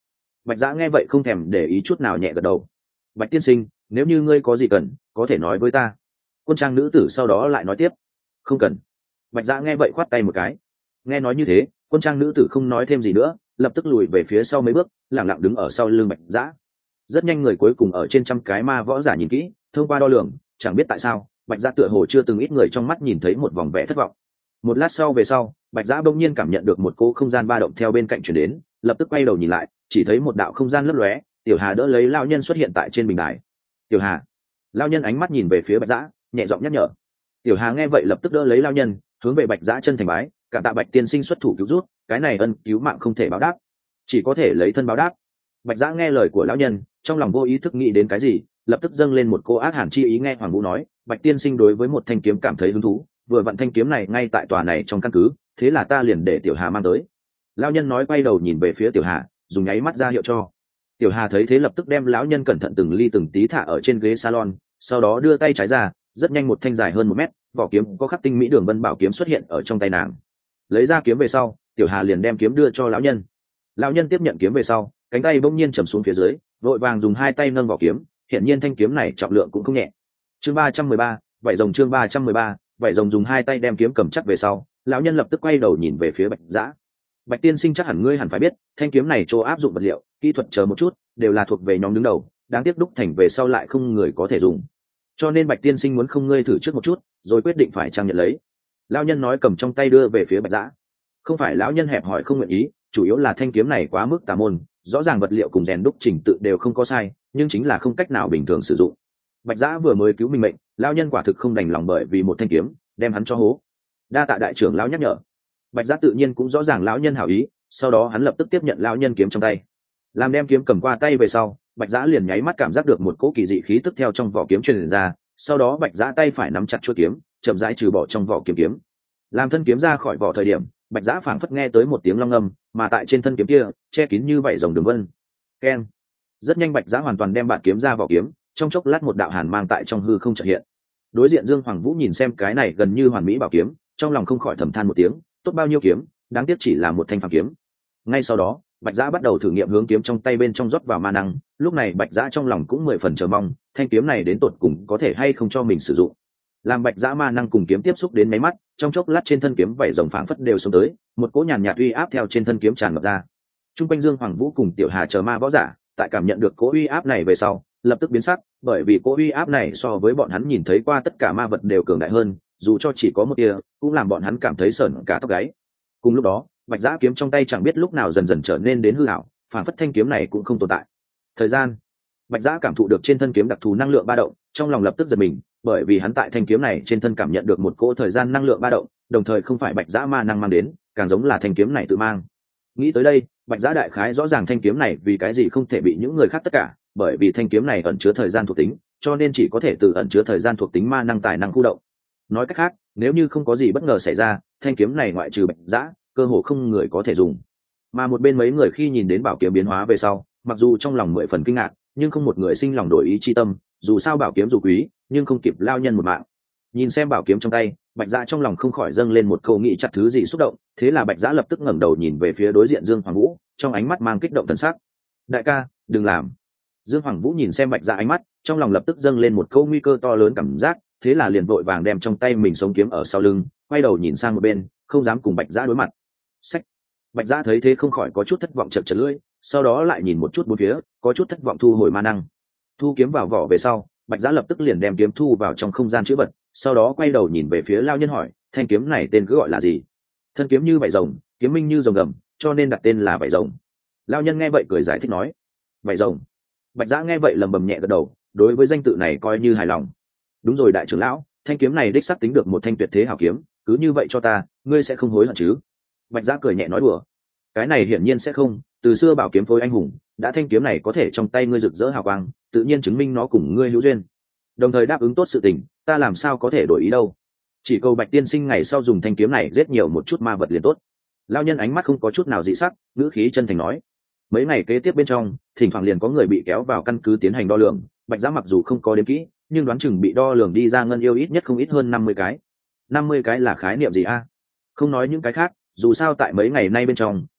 Bạch Giã nghe vậy không thèm để ý chút nào, nhẹ gật đầu. Bạch tiên sinh, nếu như ngươi có gì cần có thể nói với ta. Quân trang nữ tử sau đó lại nói tiếp. Không cần. Bạch Giã nghe vậy khoát tay một cái. Nghe nói như thế, quân trang nữ tử không nói thêm gì nữa, lập tức lùi về phía sau mấy bước, lẳng lặng đứng ở sau lưng Bạch Giã. Rất nhanh người cuối cùng ở trên trăm cái ma võ giả nhìn kỹ, thông qua đo lường, chẳng biết tại sao Bạch Giã tựa hồ chưa từng ít người trong mắt nhìn thấy một vòng vẻ thất vọng. Một lát sau về sau, Bạch Giã bỗng nhiên cảm nhận được một cỗ không gian ba động theo bên cạnh chuyển đến, lập tức quay đầu nhìn lại, chỉ thấy một đạo không gian lấp lóe, Tiểu Hà đỡ lấy lão nhân xuất hiện tại trên bình đài. Tiểu Hà. Lão nhân ánh mắt nhìn về phía Bạch Giã, nhẹ giọng nhắc nhở. Tiểu Hà nghe vậy lập tức đỡ lấy lão nhân, hướng về Bạch Giã chân thành bái, cảm tạ Bạch tiên sinh xuất thủ cứu rút, cái này ân cứu mạng không thể báo đáp, chỉ có thể lấy thân báo đáp. Bạch Giã nghe lời của lão nhân, trong lòng vô ý thức nghĩ đến cái gì, lập tức dâng lên một cô ác hàn chi ý. Nghe Hoàng Vũ nói, Bạch tiên sinh đối với một thanh kiếm cảm thấy hứng thú, vừa vặn thanh kiếm này ngay tại tòa này trong căn cứ, thế là ta liền để Tiểu Hà mang tới. Lão nhân nói, quay đầu nhìn về phía Tiểu Hà, dùng nháy mắt ra hiệu cho. Tiểu Hà thấy thế lập tức đem lão nhân cẩn thận từng ly từng tí thả ở trên ghế salon, sau đó đưa tay trái ra, rất nhanh một thanh dài hơn 1 mét vỏ kiếm có khắc tinh mỹ đường vân bảo kiếm xuất hiện ở trong tay nàng. Lấy ra kiếm về sau, Tiểu Hà liền đem kiếm đưa cho lão nhân. Lão nhân tiếp nhận kiếm về sau, cánh tay bỗng nhiên trầm xuống phía dưới, vội vàng dùng 2 tay nâng vỏ kiếm, hiển nhiên thanh kiếm này trọng lượng cũng không nhẹ. Chương 313, vảy rồng. Chương 313, vảy rồng. Dùng 2 tay đem kiếm cầm chắc về sau, lão nhân lập tức quay đầu nhìn về phía Bạch Giã. Bạch tiên sinh chắc hẳn ngươi hẳn phải biết, thanh kiếm này chỗ áp dụng vật liệu, kỹ thuật chờ một chút, đều là thuộc về nhóm đứng đầu, đáng tiếc đúc thành về sau lại không người có thể dùng. Cho nên Bạch tiên sinh muốn không ngươi thử trước một chút, rồi quyết định phải trang nhận lấy. Lão nhân nói, cầm trong tay đưa về phía Bạch Giã. Không phải lão nhân hẹp hỏi không nguyện ý, chủ yếu là thanh kiếm này quá mức tà môn, rõ ràng vật liệu cùng rèn đúc trình tự đều không có sai, nhưng chính là không cách nào bình thường sử dụng. Bạch Giã vừa mới cứu mình mệnh, lão nhân quả thực không đành lòng bởi vì một thanh kiếm đem hắn cho hố. Đa tạ đại trưởng lão nhắc nhở. Bạch Giã tự nhiên cũng rõ ràng lão nhân hảo ý, sau đó hắn lập tức tiếp nhận lão nhân kiếm trong tay. Làm đem kiếm cầm qua tay về sau, Bạch Giã liền nháy mắt cảm giác được một cỗ kỳ dị khí tức theo trong vỏ kiếm truyền ra, sau đó Bạch Giã tay phải nắm chặt chuôi kiếm, chậm rãi trừ bỏ trong vỏ kiếm. Làm thân kiếm ra khỏi vỏ thời điểm, Bạch Giã phảng phất nghe tới một tiếng long ngâm, mà tại trên thân kiếm kia che kín như vảy rồng đường vân. Keng. Rất nhanh Bạch Giã hoàn toàn đem bản kiếm ra vỏ kiếm, trong chốc lát một đạo hàn mang tại trong hư không chợt hiện. Đối diện Dương Hoàng Vũ nhìn xem cái này gần như hoàn mỹ bảo kiếm, trong lòng không khỏi thầm than một tiếng, tốt bao nhiêu kiếm, đáng tiếc chỉ là một thanh phàm kiếm. Ngay sau đó, Bạch Giã bắt đầu thử nghiệm hướng kiếm trong tay bên trong rót vào ma năng, lúc này Bạch Giã trong lòng cũng 10 phần chờ mong, thanh kiếm này đến tột cùng có thể hay không cho mình sử dụng. Làm Bạch Giã ma năng cùng kiếm tiếp xúc đến mấy mắt, trong chốc lát trên thân kiếm vảy rồng phảng phất đều xuống tới, một cỗ nhàn nhạt uy áp theo trên thân kiếm tràn ngập ra. Trung quanh Dương Hoàng Vũ cùng Tiểu Hà chờ ma võ giả, tại cảm nhận được cỗ uy áp này về sau, lập tức biến sắc, bởi vì cỗ uy áp này so với bọn hắn nhìn thấy qua tất cả ma vật đều cường đại hơn, dù cho chỉ có một tia, cũng làm bọn hắn cảm thấy sởn cả tóc gáy. Cùng lúc đó, Bạch Giã kiếm trong tay chẳng biết lúc nào dần dần trở nên đến hư ảo, phản phất thanh kiếm này cũng không tồn tại. Thời gian. Bạch Giã cảm thụ được trên thân kiếm đặc thù năng lượng ba động, trong lòng lập tức giật mình, bởi vì hắn tại thanh kiếm này trên thân cảm nhận được một cỗ thời gian năng lượng ba động, đồng thời không phải Bạch Giã ma năng mang đến, càng giống là thanh kiếm này tự mang. Nghĩ tới đây, Bạch Giã đại khái rõ ràng thanh kiếm này vì cái gì không thể bị những người khác tất cả, bởi vì thanh kiếm này ẩn chứa thời gian thuộc tính, cho nên chỉ có thể từ ẩn chứa thời gian thuộc tính ma năng tài năng khu động. Nói cách khác, nếu như không có gì bất ngờ xảy ra, thanh kiếm này ngoại trừ Bạch Giã, cơ hồ không người có thể dùng. Mà một bên mấy người khi nhìn đến bảo kiếm biến hóa về sau, mặc dù trong lòng 10 phần kinh ngạc, nhưng không một người sinh lòng đổi ý chi tâm, dù sao bảo kiếm dù quý, nhưng không kịp lao nhân một mạng. Nhìn xem bảo kiếm trong tay, Bạch Giã trong lòng không khỏi dâng lên một câu nghĩ chặt thứ gì xúc động, thế là Bạch Giã lập tức ngẩng đầu nhìn về phía đối diện Dương Hoàng Vũ, trong ánh mắt mang kích động thần sắc. Đại ca, đừng làm. Dương Hoàng Vũ nhìn xem Bạch Giã ánh mắt, trong lòng lập tức dâng lên một câu nguy cơ to lớn cảm giác, thế là liền vội vàng đem trong tay mình sống kiếm ở sau lưng, quay đầu nhìn sang một bên, không dám cùng Bạch Giã đối mặt. Sách. Bạch Giã thấy thế không khỏi có chút thất vọng, chật chật lưỡi, sau đó lại nhìn một chút bốn phía, có chút thất vọng thu hồi ma năng. Thu kiếm vào vỏ về sau, Bạch Giã lập tức liền đem kiếm thu vào trong không gian chữ vật, sau đó quay đầu nhìn về phía lao nhân hỏi, thanh kiếm này tên cứ gọi là gì? Thân kiếm như vảy rồng, kiếm minh như rồng gầm, cho nên đặt tên là vảy rồng. Lao nhân nghe vậy cười giải thích nói, vảy rồng. Bạch Giã nghe vậy lầm bầm nhẹ gật đầu, đối với danh tự này coi như hài lòng. Đúng rồi đại trưởng lão, thanh kiếm này đích xác tính được một thanh tuyệt thế hảo kiếm, cứ như vậy cho ta, ngươi sẽ không hối hận chứ? Bạch Giã cười nhẹ nói đùa, cái này hiển nhiên sẽ không, từ xưa bảo kiếm phối anh hùng, đã thanh kiếm này có thể trong tay ngươi rực rỡ hào quang, tự nhiên chứng minh nó cùng ngươi hữu duyên, đồng thời đáp ứng tốt sự tình, ta làm sao có thể đổi ý đâu. Chỉ cầu Bạch tiên sinh ngày sau dùng thanh kiếm này giết nhiều một chút ma vật liền tốt. Lao nhân ánh mắt không có chút nào dị sắc, ngữ khí chân thành nói. Mấy ngày kế tiếp bên trong, thỉnh thoảng liền có người bị kéo vào căn cứ tiến hành đo lường, Bạch Giã mặc dù không có đếm kỹ, nhưng đoán chừng bị đo lường đi ra ngân yêu ít nhất không ít hơn 50 cái. 50 cái là khái niệm gì a? Không nói những cái khác, dù sao tại mấy ngày nay bên trong,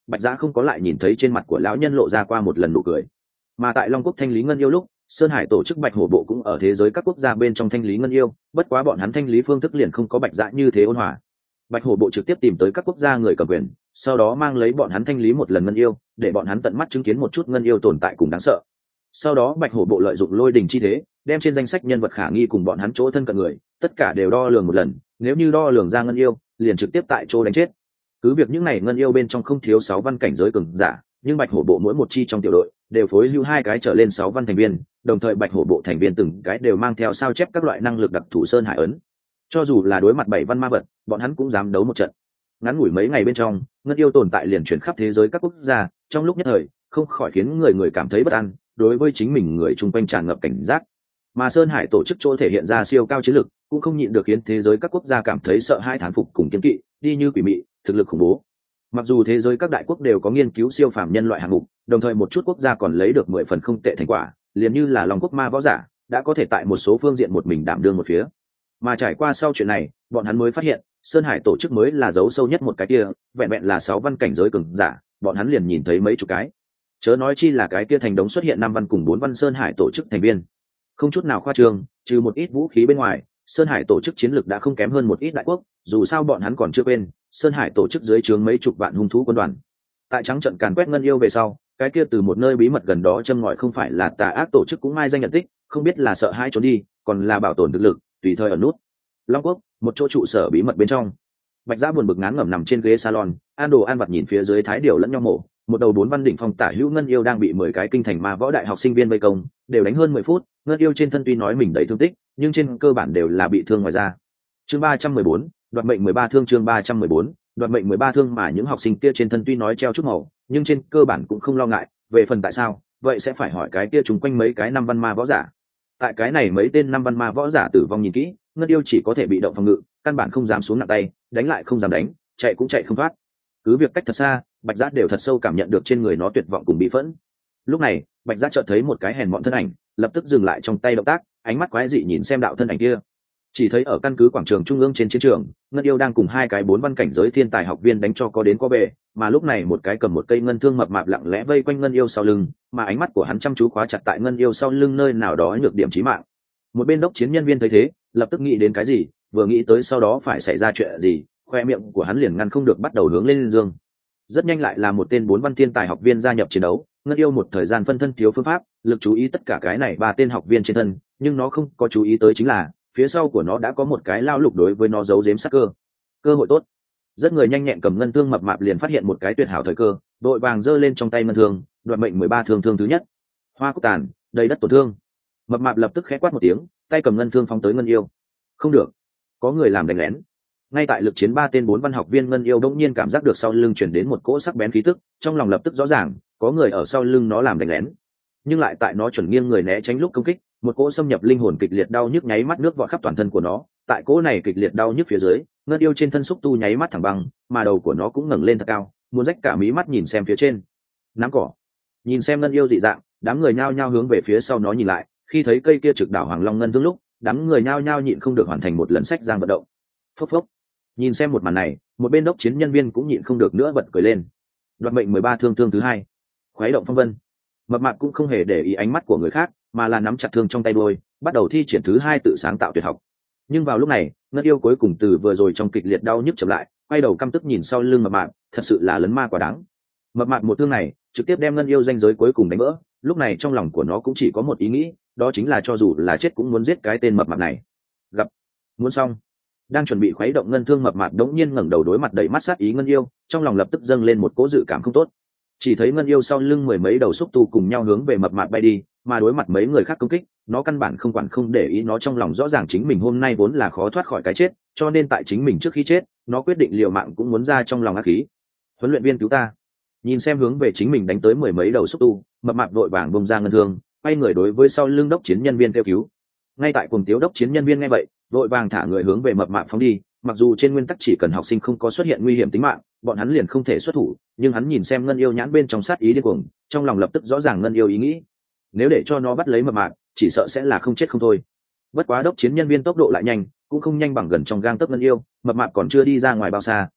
Bạch Giã không có lại nhìn thấy trên mặt của lão nhân lộ ra qua một lần nụ cười. Mà tại Long Quốc thanh lý ngân yêu lúc, Sơn Hải tổ chức Bạch Hổ bộ cũng ở thế giới các quốc gia bên trong thanh lý ngân yêu, bất quá bọn hắn thanh lý phương thức liền không có Bạch Giã như thế ôn hòa. Bạch Hổ bộ trực tiếp tìm tới các quốc gia người cầm quyền, sau đó mang lấy bọn hắn thanh lý một lần ngân yêu, để bọn hắn tận mắt chứng kiến một chút ngân yêu tồn tại cùng đáng sợ. Sau đó Bạch Hổ bộ lợi dụng lôi đình chi thế, đem trên danh sách nhân vật khả nghi cùng bọn hắn chỗ thân cận người, tất cả đều đo lường một lần, nếu như đo lường ra ngân yêu, liền trực tiếp tại chỗ đánh chết. Cứ việc những này ngân yêu bên trong không thiếu 6 văn cảnh giới cường giả, nhưng Bạch Hổ bộ mỗi một chi trong tiểu đội đều phối hữu 2 cái trở lên 6 văn thành viên, đồng thời Bạch Hổ bộ thành viên từng cái đều mang theo sao chép các loại năng lực đặc thù sơn hải ấn. Cho dù là đối mặt 7 văn ma vật, bọn hắn cũng dám đấu một trận. Ngắn ngủi mấy ngày bên trong, ngân yêu tồn tại liền chuyển khắp thế giới các quốc gia, trong lúc nhất thời, không khỏi khiến người người cảm thấy bất an, đối với chính mình người chung quanh tràn ngập cảnh giác. Mà Sơn Hải tổ chức chỗ thể hiện ra siêu cao chiến lực, cũng không nhịn được khiến thế giới các quốc gia cảm thấy sợ hãi thán phục cùng kiêng kỵ, đi như quỷ mị, thực lực khủng bố. Mặc dù thế giới các đại quốc đều có nghiên cứu siêu phàm nhân loại hạng mục, đồng thời một chút quốc gia còn lấy được 10 phần không tệ thành quả, liền như là Long Quốc ma võ giả, đã có thể tại một số phương diện một mình đảm đương một phía. Mà trải qua sau chuyện này, bọn hắn mới phát hiện, Sơn Hải tổ chức mới là giấu sâu nhất một cái kia, vẹn vẹn là 6 văn cảnh giới cường giả, bọn hắn liền nhìn thấy mấy chục cái. Chớ nói chi là cái kia thành đống xuất hiện 5 văn cùng 4 văn Sơn Hải tổ chức thành viên. Không chút nào khoa trương, trừ một ít vũ khí bên ngoài, Sơn Hải tổ chức chiến lược đã không kém hơn một ít đại quốc, dù sao bọn hắn còn chưa quên, Sơn Hải tổ chức dưới trướng mấy chục vạn hung thú quân đoàn. Tại trắng trận càn quét ngân yêu về sau, cái kia từ một nơi bí mật gần đó châm ngòi không phải là tà ác tổ chức cũng mai danh nhận tích, không biết là sợ hãi trốn đi, còn là bảo tồn thực lực, tùy thời ở nút. Long Quốc, một chỗ trụ sở bí mật bên trong. Bạch Giã buồn bực ngán ngẩm nằm trên ghế salon, ăn đồ ăn vặt nhìn phía dưới thái điều lẫn nhau mổ, một đầu 4 văn đỉnh phong tả hữu ngân yêu đang bị 10 cái kinh thành ma võ đại học sinh viên vây công, đều đánh hơn 10 phút, ngân yêu trên thân tuy nói mình đầy thương tích, nhưng trên cơ bản đều là bị thương ngoài da. Chương 314, đoạt mệnh 13 thương. Chương 314, đoạt mệnh 13 thương. Mà những học sinh kia trên thân tuy nói treo chút màu, nhưng trên cơ bản cũng không lo ngại, về phần tại sao, vậy sẽ phải hỏi cái kia chúng quanh mấy cái 5 văn ma võ giả. Tại cái này mấy tên 5 văn ma võ giả tử vong nhìn kỹ, ngân yêu chỉ có thể bị động phòng ngự, căn bản không dám xuống nặng tay, đánh lại không dám đánh, chạy cũng chạy không thoát. Cứ việc cách thật xa, Bạch Giác đều thật sâu cảm nhận được trên người nó tuyệt vọng cùng bị phẫn. Lúc này, Bạch Giác chợt thấy một cái hèn mọn thân ảnh, lập tức dừng lại trong tay động tác, ánh mắt quái dị nhìn xem đạo thân ảnh kia. Chỉ thấy ở căn cứ quảng trường trung ương trên chiến trường, ngân yêu đang cùng 2 cái 4 văn cảnh giới thiên tài học viên đánh cho có đến có về, mà lúc này một cái cầm một cây ngân thương mập mạp lặng lẽ vây quanh ngân yêu sau lưng, mà ánh mắt của hắn chăm chú khóa chặt tại ngân yêu sau lưng nơi nào đó nhược điểm chí mạng. Một bên đốc chiến nhân viên thấy thế, lập tức nghĩ đến cái gì, vừa nghĩ tới sau đó phải xảy ra chuyện gì, khoe miệng của hắn liền ngăn không được bắt đầu hướng lên dương. Rất nhanh lại là một tên 4 văn thiên tài học viên gia nhập chiến đấu, ngân yêu một thời gian phân thân thiếu phương pháp, lực chú ý tất cả cái này 3 tên học viên trên thân, nhưng nó không có chú ý tới chính là phía sau của nó đã có một cái lao lục đối với nó giấu giếm sắc cơ. Cơ hội tốt. Rất người nhanh nhẹn cầm ngân thương mập mạp liền phát hiện một cái tuyệt hảo thời cơ, đội vàng giơ lên trong tay ngân thương, đoạt mệnh 13 thương. Thương thứ nhất, hoa cúc tàn, đầy đất tổn thương. Mập mạp lập tức khẽ quát một tiếng, tay cầm ngân thương phóng tới ngân yêu. Không được, có người làm đánh lén. Ngay tại lực chiến 3 tên 4 văn học viên ngân yêu đống nhiên cảm giác được sau lưng chuyển đến một cỗ sắc bén khí tức, trong lòng lập tức rõ ràng, có người ở sau lưng nó làm đánh lén. Nhưng lại tại nó chuẩn nghiêng người né tránh lúc công kích, một cỗ xâm nhập linh hồn kịch liệt đau nhức nháy mắt nước vọt khắp toàn thân của nó. Tại cỗ này kịch liệt đau nhức phía dưới, ngân yêu trên thân xúc tu nháy mắt thẳng băng, mà đầu của nó cũng ngẩng lên thật cao, muốn rách cả mí mắt nhìn xem phía trên. Nắm cỏ. Nhìn xem ngân yêu dị dạng, đám người nhao nhao hướng về phía sau nó nhìn lại, khi thấy cây kia trực đảo hoàng long ngân thương lúc, đám người nhao nhao nhịn không được hoàn thành một lần sách giang vận động. Phốc phốc. Nhìn xem một màn này, một bên đốc chiến nhân viên cũng nhịn không được nữa bật cười lên. Đoạt mệnh 13 thương. Thương thứ hai, khuấy động phong vân. Mập mạp cũng không hề để ý ánh mắt của người khác, mà là nắm chặt thương trong tay đuôi, bắt đầu thi triển thứ hai tự sáng tạo tuyệt học. Nhưng vào lúc này, ngân yêu cuối cùng từ vừa rồi trong kịch liệt đau nhức chậm lại, quay đầu căm tức nhìn sau lưng mập mạp, thật sự là lấn ma quá đáng. Mập mạp một thương này trực tiếp đem ngân yêu danh giới cuối cùng đánh vỡ, lúc này trong lòng của nó cũng chỉ có một ý nghĩ, đó chính là cho dù là chết cũng muốn giết cái tên mập mạp này. Gặp muốn xong, đang chuẩn bị khuấy động ngân thương mập mạp đống nhiên ngẩng đầu đối mặt đầy mắt sát ý ngân yêu, trong lòng lập tức dâng lên một cỗ dự cảm không tốt. Chỉ thấy ngân yêu sau lưng 10 mấy đầu xúc tu cùng nhau hướng về mập mạp bay đi, mà đối mặt mấy người khác công kích, nó căn bản không quản không để ý, nó trong lòng rõ ràng chính mình hôm nay vốn là khó thoát khỏi cái chết, cho nên tại chính mình trước khi chết, nó quyết định liều mạng cũng muốn ra trong lòng ác khí. Huấn luyện viên cứu ta. Nhìn xem hướng về chính mình đánh tới 10 mấy đầu xúc tu, mập mạp vội vàng bung ra ngân thương, quay người đối với sau lưng đốc chiến nhân viên kêu cứu. Ngay tại cùng tiếu đốc chiến nhân viên nghe vậy, vội vàng thả người hướng về mập mạp phóng đi. Mặc dù trên nguyên tắc chỉ cần học sinh không có xuất hiện nguy hiểm tính mạng, bọn hắn liền không thể xuất thủ, nhưng hắn nhìn xem ngân yêu nhãn bên trong sát ý điên cuồng, trong lòng lập tức rõ ràng ngân yêu ý nghĩ, nếu để cho nó bắt lấy mập mạp, chỉ sợ sẽ là không chết không thôi. Bất quá đốc chiến nhân viên tốc độ lại nhanh, cũng không nhanh bằng gần trong gang tấc ngân yêu, mập mạp còn chưa đi ra ngoài bao xa,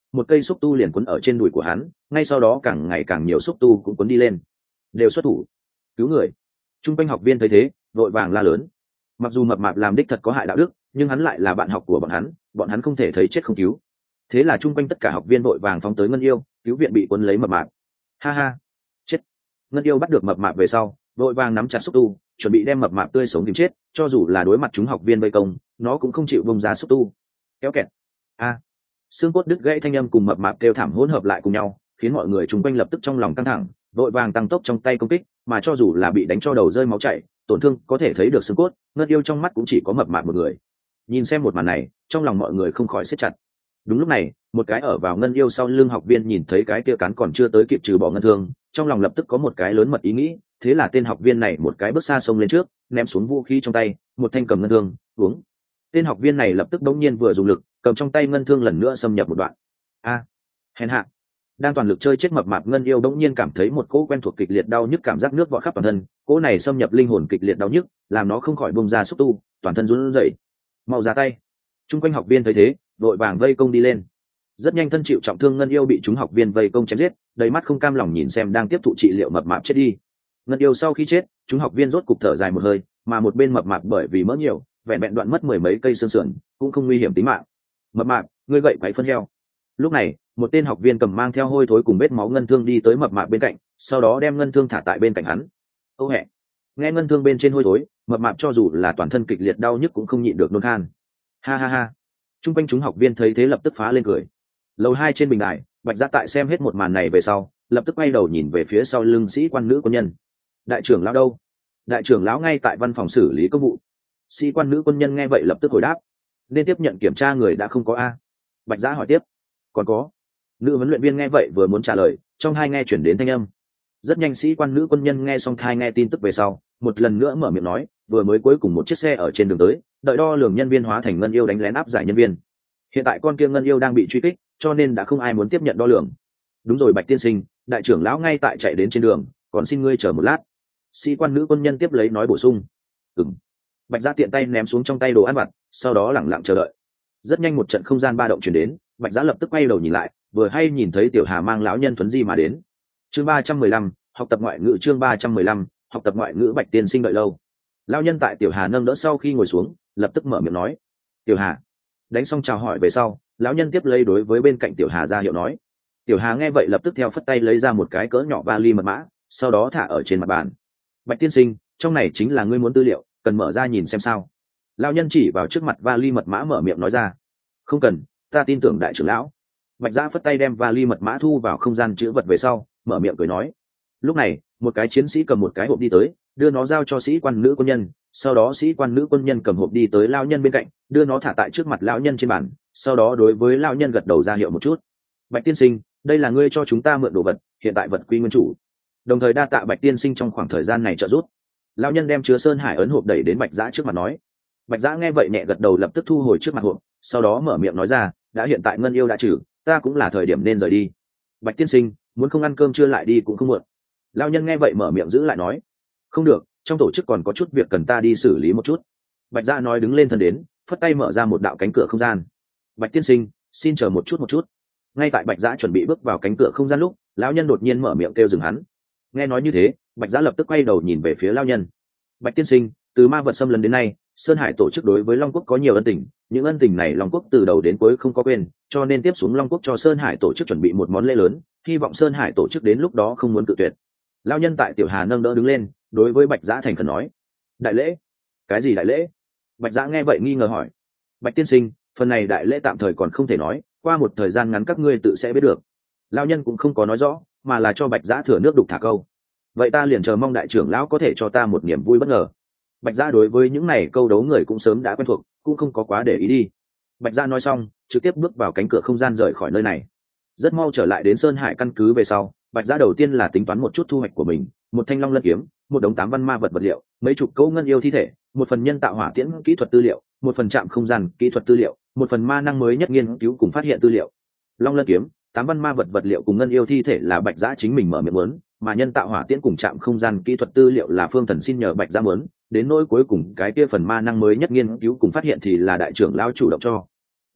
một cây xúc tu liền quấn ở trên đùi của hắn, ngay sau đó càng ngày càng nhiều xúc tu cũng quấn đi lên. Đều xuất thủ, cứu người. Trung quanh học viên thấy thế vội vàng la lớn. Mặc dù mập mạp làm đích thật có hại đạo đức, nhưng hắn lại là bạn học của bọn hắn không thể thấy chết không cứu. Thế là trung quanh tất cả học viên vội vàng phóng tới Ngân Yêu, cứu viện bị cuốn lấy mập mạp. Ha ha, chết. Ngân Yêu bắt được mập mạp về sau vội vàng nắm chặt xúc tu, chuẩn bị đem mập mạp tươi sống tìm chết, cho dù là đối mặt chúng học viên vây công nó cũng không chịu bông ra xúc tu. Kéo kẹt. A. Xương cốt đứt gãy thanh âm cùng mập mạp kêu thảm hỗn hợp lại cùng nhau, khiến mọi người chung quanh lập tức trong lòng căng thẳng, vội vàng tăng tốc trong tay công kích, mà cho dù là bị đánh cho đầu rơi máu chảy, tổn thương có thể thấy được xương cốt, Ngân Yêu trong mắt cũng chỉ có mập mạp một người. Nhìn xem một màn này, trong lòng mọi người không khỏi siết chặt. Đúng lúc này, một cái ở vào Ngân Yêu sau lưng học viên nhìn thấy cái kia cán còn chưa tới kịp trừ bỏ ngân thương, trong lòng lập tức có một cái lớn mật ý nghĩ, thế là tên học viên này một cái bước xa xông lên trước, ném xuống vũ khí trong tay, một thanh cầm ngân thương, uống. Tên học viên này lập tức đống nhiên vừa dùng lực, cầm trong tay ngân thương lần nữa xâm nhập một đoạn. A, hèn hạ. Đang toàn lực chơi chết mập mạp Ngân Yêu đống nhiên cảm thấy một cỗ quen thuộc kịch liệt đau nhức, cảm giác nước vọt khắp toàn thân, cỗ này xâm nhập linh hồn kịch liệt đau nhức, làm nó không khỏi bung ra xúc tu, toàn thân run rẩy. Mau ra tay. Trung quanh học viên thấy thế vội vàng vây công đi lên. Rất nhanh thân chịu trọng thương Ngân Yêu bị chúng học viên vây công chém giết, đầy mắt không cam lòng nhìn xem đang tiếp thụ trị liệu mập mạp chết đi. Ngân Yêu sau khi chết, chúng học viên rốt cục thở dài một hơi, mà một bên mập mạp bởi vì mỡ nhiều, vẹn vẹn đoạn mất mười mấy cây xương sườn, cũng không nguy hiểm tính mạng. Mập mạp, ngươi gậy quậy phân heo. Lúc này, một tên học viên cầm mang theo hôi thối cùng vết máu ngân thương đi tới mập mạp bên cạnh, sau đó đem ngân thương thả tại bên cạnh hắn. Ô hẹ. Nghe ngân thương bên trên hôi thối, mập mạp cho dù là toàn thân kịch liệt đau nhức cũng không nhịn được nôn khan. Ha ha ha. Trung quanh chúng học viên thấy thế lập tức phá lên cười. Lầu 2 trên bình đài, Bạch Giác tại xem hết một màn này về sau, lập tức quay đầu nhìn về phía sau lưng sĩ quan nữ quân nhân. Đại trưởng lão đâu? Đại trưởng lão ngay tại văn phòng xử lý công vụ. Sĩ quan nữ quân nhân nghe vậy lập tức hồi đáp. Nên tiếp nhận kiểm tra người đã không có a. Bạch Giác hỏi tiếp. Còn có. Nữ huấn luyện viên nghe vậy vừa muốn trả lời, trong hai nghe chuyển đến thanh âm. Rất nhanh sĩ quan nữ quân nhân nghe xong thai nghe tin tức về sau, một lần nữa mở miệng nói, vừa mới cuối cùng một chiếc xe ở trên đường tới, đợi đo lường nhân viên hóa thành Ngân Yêu đánh lén áp giải nhân viên. Hiện tại con kia Ngân Yêu đang bị truy kích, cho nên đã không ai muốn tiếp nhận đo lường. Đúng rồi Bạch tiên sinh, đại trưởng lão ngay tại chạy đến trên đường, còn xin ngươi chờ một lát. Sĩ quan nữ quân nhân tiếp lấy nói bổ sung. Ừm. Bạch Giác tiện tay ném xuống trong tay đồ ăn vặt, sau đó lẳng lặng chờ đợi. Rất nhanh một trận không gian ba động truyền đến, Bạch Giác lập tức quay đầu nhìn lại, vừa hay nhìn thấy Tiểu Hà mang lão nhân Tuấn Di mà đến. Chương 315, học tập ngoại ngữ. Chương 315, học tập ngoại ngữ. Bạch tiên sinh đợi lâu. Lão nhân tại Tiểu Hà nâng đỡ sau khi ngồi xuống, lập tức mở miệng nói. Tiểu Hà. Đánh xong chào hỏi về sau, lão nhân tiếp lấy đối với bên cạnh Tiểu Hà ra hiệu nói. Tiểu Hà nghe vậy lập tức theo phất tay lấy ra một cái cỡ nhỏ vali mật mã, sau đó thả ở trên mặt bàn. Bạch tiên sinh, trong này chính là ngươi muốn tư liệu, cần mở ra nhìn xem sao. Lão nhân chỉ vào trước mặt vali mật mã mở miệng nói ra. Không cần, ta tin tưởng đại trưởng lão. Bạch Giác phất tay đem vali mật mã thu vào không gian chữ vật về sau, mở miệng cười nói. Lúc này, một cái chiến sĩ cầm một cái hộp đi tới, đưa nó giao cho sĩ quan nữ quân nhân, sau đó sĩ quan nữ quân nhân cầm hộp đi tới lão nhân bên cạnh, đưa nó thả tại trước mặt lão nhân trên bàn, sau đó đối với lão nhân gật đầu ra hiệu một chút. Bạch tiên sinh, đây là ngươi cho chúng ta mượn đồ vật, hiện tại vật quy nguyên chủ. Đồng thời đa tạ Bạch tiên sinh trong khoảng thời gian này trợ giúp. Lão nhân đem chứa sơn hải ấn hộp đẩy đến Bạch Giác trước mặt nói. Bạch Giác nghe vậy nhẹ gật đầu lập tức thu hồi trước mặt hộp, sau đó mở miệng nói ra, đã hiện tại Ngân Yêu đã trừ, ta cũng là thời điểm nên rời đi. Bạch tiên sinh, muốn không ăn cơm trưa lại đi cũng không muộn. Lão nhân nghe vậy mở miệng giữ lại nói. Không được, trong tổ chức còn có chút việc cần ta đi xử lý một chút. Bạch Giác nói đứng lên thân đến, phất tay mở ra một đạo cánh cửa không gian. Bạch tiên sinh, xin chờ một chút. Ngay tại Bạch Giác chuẩn bị bước vào cánh cửa không gian lúc, lão nhân đột nhiên mở miệng kêu dừng hắn. Nghe nói như thế, Bạch Giác lập tức quay đầu nhìn về phía lão nhân. Bạch tiên sinh, từ ma vật xâm lấn đến nay, Sơn Hải tổ chức đối với Long Quốc có nhiều ân tình, những ân tình này Long Quốc từ đầu đến cuối không có quên, cho nên tiếp xuống Long Quốc cho Sơn Hải tổ chức chuẩn bị một món lễ lớn, hy vọng Sơn Hải tổ chức đến lúc đó không muốn cự tuyệt. Lão nhân tại Tiểu Hà nâng đỡ đứng lên, đối với Bạch Giác thành khẩn nói. Đại lễ? Cái gì đại lễ? Bạch Giác nghe vậy nghi ngờ hỏi. Bạch tiên sinh, phần này đại lễ tạm thời còn không thể nói, qua một thời gian ngắn các ngươi tự sẽ biết được. Lão nhân cũng không có nói rõ, mà là cho Bạch Giác thừa nước đục thả câu. Vậy ta liền chờ mong đại trưởng lão có thể cho ta một niềm vui bất ngờ. Bạch Giác đối với những này câu đấu người cũng sớm đã quen thuộc, cũng không có quá để ý đi. Bạch Giác nói xong, trực tiếp bước vào cánh cửa không gian rời khỏi nơi này. Rất mau trở lại đến Sơn Hải căn cứ về sau, Bạch Giác đầu tiên là tính toán một chút thu hoạch của mình, một thanh long lân kiếm, một đống 8 văn ma vật vật liệu, mấy chục câu Ngân Yêu thi thể, một phần nhân tạo hỏa tiễn kỹ thuật tư liệu, một phần trạm không gian kỹ thuật tư liệu, một phần ma năng mới nhất nghiên cứu cùng phát hiện tư liệu. Long lân kiếm, 8 văn ma vật vật liệu cùng Ngân Yêu thi thể là Bạch Giác chính mình mở miệng muốn, mà nhân tạo hỏa tiễn cùng trạm không gian kỹ thuật tư liệu là Phương Thần xin nhờ Bạch Giác muốn, đến nỗi cuối cùng cái kia phần ma năng mới nhất nghiên cứu cùng phát hiện thì là đại trưởng lão chủ động cho.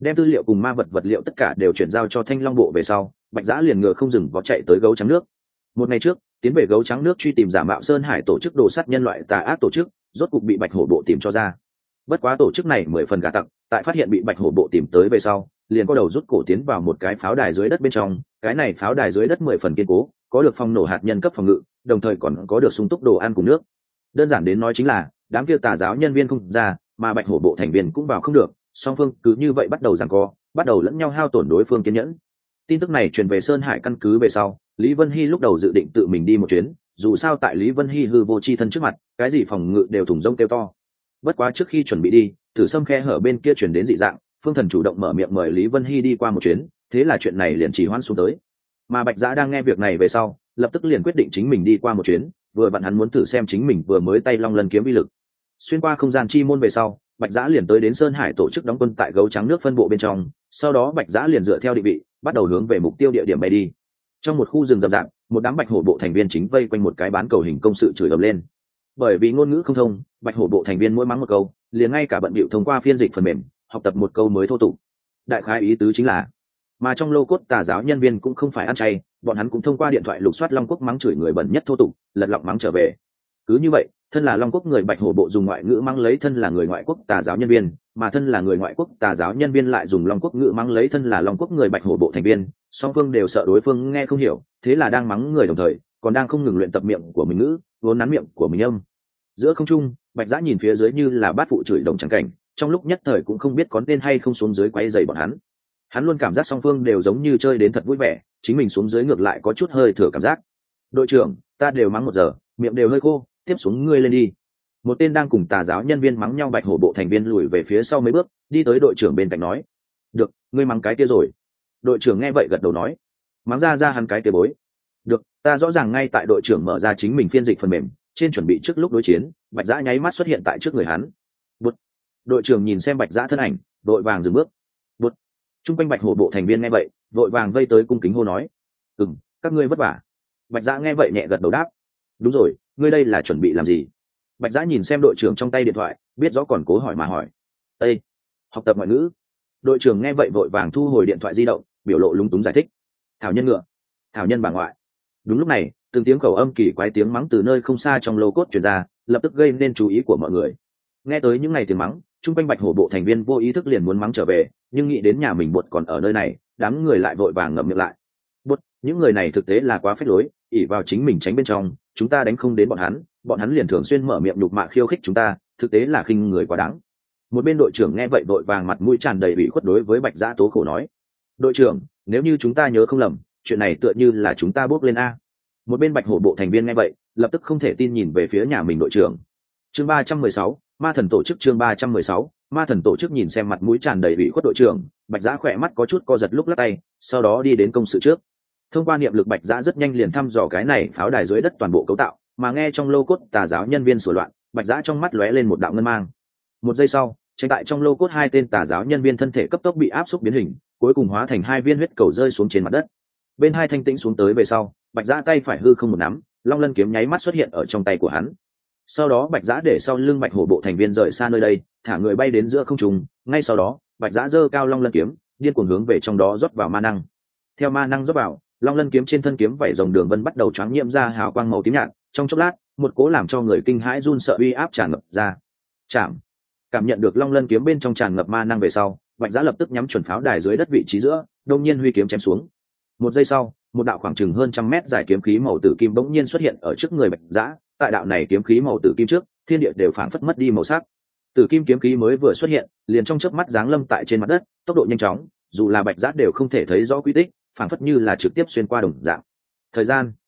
Đem tư liệu cùng ma vật vật liệu tất cả đều chuyển giao cho Thanh Long bộ về sau, Bạch Giã liền ngựa không dừng vó chạy tới Gấu Trắng Nước. Một ngày trước, tiến về Gấu Trắng Nước truy tìm giả mạo Sơn Hải tổ chức đồ sắt nhân loại tà ác tổ chức, rốt cục bị Bạch Hổ bộ tìm cho ra. Bất quá tổ chức này 10 phần gà tặc, tại phát hiện bị Bạch Hổ bộ tìm tới về sau, liền có đầu rút cổ tiến vào một cái pháo đài dưới đất bên trong. Cái này pháo đài dưới đất 10 phần kiên cố, có được phòng nổ hạt nhân cấp phòng ngự, đồng thời còn có được sung túc đồ ăn cùng nước. Đơn giản đến nói chính là, đám kia tà giáo nhân viên không ra, mà Bạch Hổ bộ thành viên cũng vào không được, song phương cứ như vậy bắt đầu giằng co, bắt đầu lẫn nhau hao tổn đối phương kiên nhẫn. Tin tức này truyền về Sơn Hải căn cứ về sau, Lý Vân Hy lúc đầu dự định tự mình đi một chuyến, dù sao tại Lý Vân Hy hư vô chi thân trước mặt, cái gì phòng ngự đều thủng rông kêu to. Bất quá trước khi chuẩn bị đi, Tử Sâm khe hở bên kia truyền đến dị dạng, Phương Thần chủ động mở miệng mời Lý Vân Hy đi qua một chuyến, thế là chuyện này liền trì hoãn xuống tới. Mà Bạch Giã đang nghe việc này về sau, lập tức liền quyết định chính mình đi qua một chuyến, vừa vặn hắn muốn thử xem chính mình vừa mới tay Long Lân kiếm uy lực. Xuyên qua không gian chi môn về sau, Bạch Giã liền tới đến Sơn Hải tổ chức đóng quân tại Gấu Trắng Nước phân bộ bên trong, sau đó Bạch Giã liền dựa theo định vị, bắt đầu hướng về mục tiêu địa điểm bay đi. Trong một khu rừng rậm rạp, một đám Bạch Hổ bộ thành viên chính vây quanh một cái bán cầu hình công sự chửi ầm lên. Bởi vì ngôn ngữ không thông, Bạch Hổ bộ thành viên mỗi mắng một câu, liền ngay cả bận bịu thông qua phiên dịch phần mềm, học tập một câu mới thô tục. Đại khái ý tứ chính là, mà trong lô cốt tà giáo nhân viên cũng không phải ăn chay, bọn hắn cũng thông qua điện thoại lục soát Long Quốc mắng chửi người bẩn nhất thô tục, lật lọng mắng trở về. Cứ như vậy, thân là Long Quốc người Bạch Hổ bộ dùng ngoại ngữ mắng lấy thân là người ngoại quốc tà giáo nhân viên, mà thân là người ngoại quốc tà giáo nhân viên lại dùng Long Quốc ngữ mắng lấy thân là Long Quốc người Bạch Hổ bộ thành viên, song phương đều sợ đối phương nghe không hiểu, thế là đang mắng người đồng thời, còn đang không ngừng luyện tập miệng của mình ngữ, vốn nắn miệng của mình âm. Giữa không trung, Bạch Giã nhìn phía dưới như là bát phụ chửi đồng trắng cảnh, trong lúc nhất thời cũng không biết có nên hay không xuống dưới quay dày bọn hắn. Hắn luôn cảm giác song phương đều giống như chơi đến thật vui vẻ, chính mình xuống dưới ngược lại có chút hơi thừa cảm giác. Đội trưởng, ta đều mắng 1 giờ, miệng đều hơi khô, tiếp xuống ngươi lên đi. Một tên đang cùng tà giáo nhân viên mắng nhau Bạch Hổ bộ thành viên lùi về phía sau mấy bước, đi tới đội trưởng bên cạnh nói: được, ngươi mắng cái kia rồi. Đội trưởng nghe vậy gật đầu nói: mắng ra hắn cái kia bối. Được, ta rõ ràng ngay tại đội trưởng mở ra chính mình phiên dịch phần mềm, trên chuẩn bị trước lúc đối chiến, Bạch Giã nháy mắt xuất hiện tại trước người hắn. Bụt. Đội trưởng nhìn xem Bạch Giã thân ảnh, đội vàng dừng bước. Bụt. Trung quanh Bạch Hổ bộ thành viên nghe vậy, đội vàng vây tới cung kính hô nói: các ngươi vất vả. Bạch Giã nghe vậy nhẹ gật đầu đáp: đúng rồi, ngươi đây là chuẩn bị làm gì? Bạch Giã nhìn xem đội trưởng trong tay điện thoại, biết rõ còn cố hỏi mà hỏi: ê, học tập ngoại ngữ. Đội trưởng nghe vậy vội vàng thu hồi điện thoại di động, biểu lộ lúng túng giải thích: thảo nhân ngựa, thảo nhân bà ngoại. Đúng lúc này, từng tiếng khẩu âm kỳ quái tiếng mắng từ nơi không xa trong lô cốt truyền ra, lập tức gây nên chú ý của mọi người. Nghe tới những ngày tiếng mắng, trung quanh Bạch Hổ bộ thành viên vô ý thức liền muốn mắng trở về, nhưng nghĩ đến nhà mình Bột còn ở nơi này, đám người lại vội vàng ngậm miệng lại. Bột, những người này thực tế là quá phách lối, ỷ vào chính mình tránh bên trong, chúng ta đánh không đến bọn hắn liền thường xuyên mở miệng nhục mạ khiêu khích chúng ta, thực tế là khinh người quá đáng. Một bên đội trưởng nghe vậy vội vàng mặt mũi tràn đầy ủy khuất đối với Bạch Giã tố khổ nói: đội trưởng, nếu như chúng ta nhớ không lầm, chuyện này tựa như là chúng ta bốc lên a. Một bên Bạch Hổ bộ thành viên nghe vậy, lập tức không thể tin nhìn về phía nhà mình đội trưởng. Chương 316, Ma thần tổ chức. Chương 316, Ma thần tổ chức. Nhìn xem mặt mũi tràn đầy ủy khuất đội trưởng, Bạch Giã khỏe mắt có chút co giật lúc lắc tay, sau đó đi đến công sự trước. Thông qua niệm lực, Bạch Giã rất nhanh liền thăm dò cái này pháo đài dưới đất toàn bộ cấu tạo, mà nghe trong lô cốt tà giáo nhân viên sửa loạn, Bạch Giã trong mắt lóe lên một đạo ngân mang. Một giây sau, tranh tại trong lô cốt 2 tên tà giáo nhân viên thân thể cấp tốc bị áp xúc biến hình, cuối cùng hóa thành 2 viên huyết cầu rơi xuống trên mặt đất. Bên 2 thanh tĩnh xuống tới về sau, Bạch Giã tay phải hư không một nắm, Long Lân kiếm nháy mắt xuất hiện ở trong tay của hắn. Sau đó Bạch Giã để sau lưng Bạch Hổ bộ thành viên rời xa nơi đây, thả người bay đến giữa không trung. Ngay sau đó, Bạch Giã giơ cao Long Lân kiếm, điên cuồng hướng về trong đó rót vào ma năng. Theo ma năng rót vào, Long Lân kiếm trên thân kiếm vảy rồng đường vân bắt đầu choáng nhiễm ra hào quang màu tím nhạt. Trong chốc lát, một cố làm cho người kinh hãi run sợ uy áp tràn ngập ra. Chạm. Cảm nhận được Long Lân kiếm bên trong tràn ngập ma năng về sau, Bạch Giã lập tức nhắm chuẩn pháo đài dưới đất vị trí giữa, đông nhiên huy kiếm chém xuống. Một giây sau, một đạo khoảng chừng hơn 100 mét dài kiếm khí màu tử kim bỗng nhiên xuất hiện ở trước người Bạch Giã. Tại đạo này kiếm khí màu tử kim trước, thiên địa đều phảng phất mất đi màu sắc. Tử kim kiếm khí mới vừa xuất hiện, liền trong chớp mắt giáng lâm tại trên mặt đất, tốc độ nhanh chóng, dù là Bạch Giã đều không thể thấy rõ quy tích, phảng phất như là trực tiếp xuyên qua đồng dạng. Thời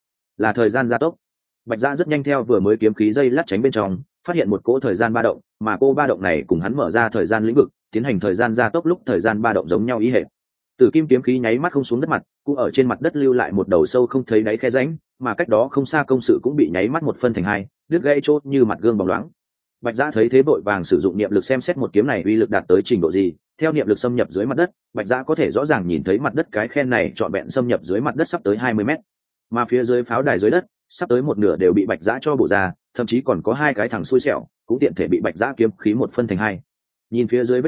gian gia tốc. Bạch Giã rất nhanh theo vừa mới kiếm khí dây lát tránh bên trong, phát hiện một cỗ thời gian ba động, mà cô ba động này cùng hắn mở ra thời gian lĩnh vực, tiến hành thời gian gia tốc lúc thời gian ba động giống nhau ý hệt. Tử kim kiếm khí nháy mắt không xuống đất mặt, cũng ở trên mặt đất lưu lại một đầu sâu không thấy đáy khe rãnh, mà cách đó không xa công sự cũng bị nháy mắt một phân thành 2, đứt gãy chốt như mặt gương bóng loáng. Bạch Giã thấy thế vội vàng sử dụng niệm lực xem xét một kiếm này uy lực đạt tới trình độ gì. Theo niệm lực xâm nhập dưới mặt đất, Bạch Giã có thể rõ ràng nhìn thấy mặt đất cái khe này trọn vẹn xâm nhập dưới mặt đất sắp tới 20 mét, mà phía dưới pháo đài dưới đất sắp tới một nửa đều bị Bạch Giã cho bổ ra, thậm chí còn có 2 cái thằng xui xẻo cũng tiện thể bị Bạch Giã kiếm khí một phân thành 2. Nhìn phía dưới vết kiếm,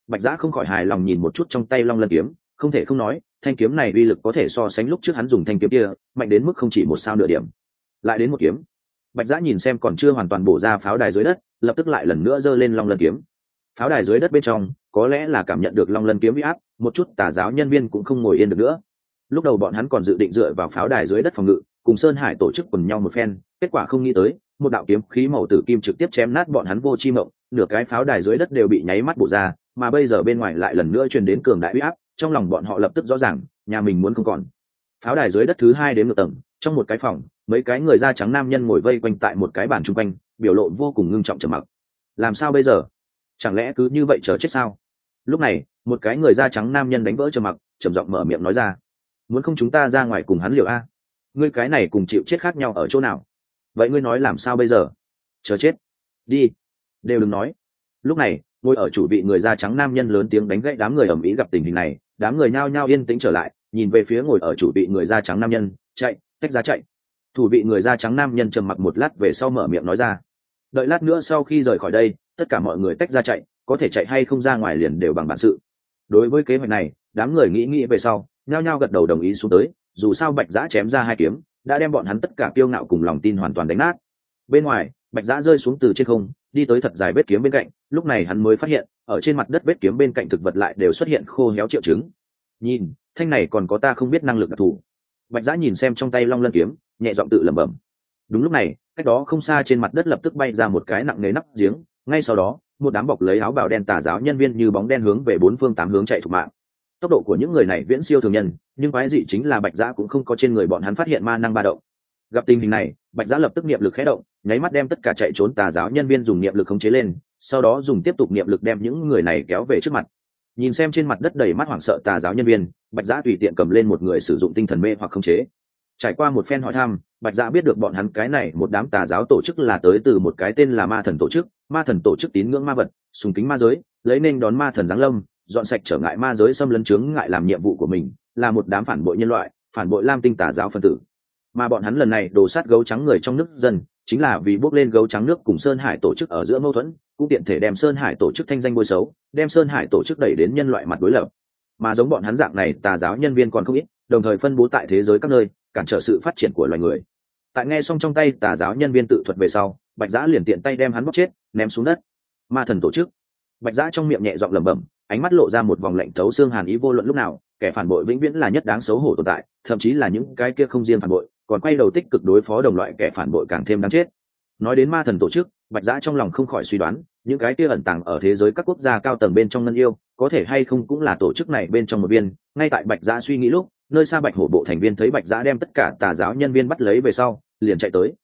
Bạch Giã không khỏi hài lòng nhìn một chút trong tay Long Lân kiếm, không thể không nói, thanh kiếm này uy lực có thể so sánh lúc trước hắn dùng thanh kiếm kia, mạnh đến mức không chỉ một sao nửa điểm. Lại đến một kiếm. Bạch Giã nhìn xem còn chưa hoàn toàn bổ ra pháo đài dưới đất, lập tức lại lần nữa giơ lên Long Lân kiếm. Pháo đài dưới đất bên trong, có lẽ là cảm nhận được Long Lân kiếm uy áp, một chút tà giáo nhân viên cũng không ngồi yên được nữa. Lúc đầu bọn hắn còn dự định dựa vào pháo đài dưới đất phòng ngự, cùng Sơn Hải tổ chức quần nhau một phen, kết quả không nghĩ tới, một đạo kiếm khí màu tử kim trực tiếp chém nát bọn hắn vô chi mộng, nửa cái pháo đài dưới đất đều bị nháy mắt bổ ra, mà bây giờ bên ngoài lại lần nữa truyền đến cường đại uy áp, trong lòng bọn họ lập tức rõ ràng, nhà mình muốn không còn. Pháo đài dưới đất thứ 2 đến ngược tầng, trong một cái phòng, mấy cái người da trắng nam nhân ngồi vây quanh tại một cái bàn chung quanh, biểu lộ vô cùng ngưng trọng trầm mặc. Làm sao bây giờ? Chẳng lẽ cứ như vậy chờ chết sao? Lúc này, một cái người da trắng nam nhân đánh vỡ trầm mặc, trầm giọng mở miệng nói ra: "Muốn không chúng ta ra ngoài cùng hắn liều a? Ngươi cái này cùng chịu chết khác nhau ở chỗ nào? Vậy ngươi nói làm sao bây giờ? Chờ chết. Đi, đều đừng nói." Lúc này, ngồi ở chủ vị người da trắng nam nhân lớn tiếng đánh gãy đám người ầm ĩ gặp tình hình này, đám người nhao nhao yên tĩnh trở lại, nhìn về phía ngồi ở chủ vị người da trắng nam nhân, "Chạy, tách ra chạy." Thủ vị người da trắng nam nhân trầm mặc một lát về sau mở miệng nói ra: "Đợi lát nữa sau khi rời khỏi đây, tất cả mọi người tách ra chạy, có thể chạy hay không ra ngoài liền đều bằng bản sự." Đối với kế hoạch này, đám người nghĩ về sau, nhao nhao gật đầu đồng ý xuống tới, dù sao Bạch Giã chém ra 2 kiếm, đã đem bọn hắn tất cả kiêu ngạo cùng lòng tin hoàn toàn đánh nát. Bên ngoài, Bạch Giã rơi xuống từ trên không, đi tới thật dài vết kiếm bên cạnh, lúc này hắn mới phát hiện, ở trên mặt đất vết kiếm bên cạnh thực vật lại đều xuất hiện khô héo triệu chứng. Nhìn, thanh này còn có ta không biết năng lực đặc thù. Bạch Giã nhìn xem trong tay Long Lân kiếm, nhẹ giọng tự lẩm bẩm. Đúng lúc này, cách đó không xa trên mặt đất lập tức bay ra một cái nặng nề nắp giếng, ngay sau đó, một đám bọc lấy áo bào đen tà giáo nhân viên như bóng đen hướng về 4 phương 8 hướng chạy thục mạng. Tốc độ của những người này viễn siêu thường nhân, nhưng quái dị chính là Bạch Giã cũng không có trên người bọn hắn phát hiện ma năng ba động. Gặp tình hình này, Bạch Giã lập tức niệm lực khẽ động, nháy mắt đem tất cả chạy trốn tà giáo nhân viên dùng niệm lực khống chế lên, sau đó dùng tiếp tục niệm lực đem những người này kéo về trước mặt. Nhìn xem trên mặt đất đầy mắt hoảng sợ tà giáo nhân viên, Bạch Giã tùy tiện cầm lên một người sử dụng tinh thần mê hoặc khống chế. Trải qua một phen hỏi thăm, Bạch Giã biết được bọn hắn cái này một đám tà giáo tổ chức là tới từ một cái tên là Ma Thần tổ chức. Ma Thần tổ chức tín ngưỡng ma vật, sùng kính ma giới, lấy nên đón ma thần giáng lâm, dọn sạch trở ngại ma giới xâm lấn chướng ngại làm nhiệm vụ của mình, là một đám phản bội nhân loại, phản bội lam tinh tà giáo phân tử. Mà bọn hắn lần này đổ sát gấu trắng người trong nước dân, chính là vì bước lên gấu trắng nước cùng Sơn Hải tổ chức ở giữa mâu thuẫn, cũng tiện thể đem Sơn Hải tổ chức thanh danh bôi xấu, đem Sơn Hải tổ chức đẩy đến nhân loại mặt đối lập. Mà giống bọn hắn dạng này tà giáo nhân viên còn không ít, đồng thời phân bố tại thế giới các nơi, cản trở sự phát triển của loài người. Tại nghe xong trong tay tà giáo nhân viên tự thuật về sau, Bạch Giã liền tiện tay đem hắn bóp chết, ném xuống đất. Ma thần tổ chức. Bạch Giã trong miệng nhẹ giọng lẩm bẩm, ánh mắt lộ ra một vòng lạnh thấu xương hàn ý vô luận lúc nào, kẻ phản bội vĩnh viễn là nhất đáng xấu hổ tồn tại, thậm chí là những cái kia không riêng phản bội, còn quay đầu tích cực đối phó đồng loại kẻ phản bội càng thêm đáng chết. Nói đến ma thần tổ chức, Bạch Giã trong lòng không khỏi suy đoán, những cái kia ẩn tàng ở thế giới các quốc gia cao tầng bên trong ngân yêu, có thể hay không cũng là tổ chức này bên trong một viên. Ngay tại Bạch Giã suy nghĩ lúc, nơi xa Bạch Hổ bộ thành viên thấy Bạch Giã đem tất cả tà giáo nhân viên bắt lấy về sau, liền chạy tới.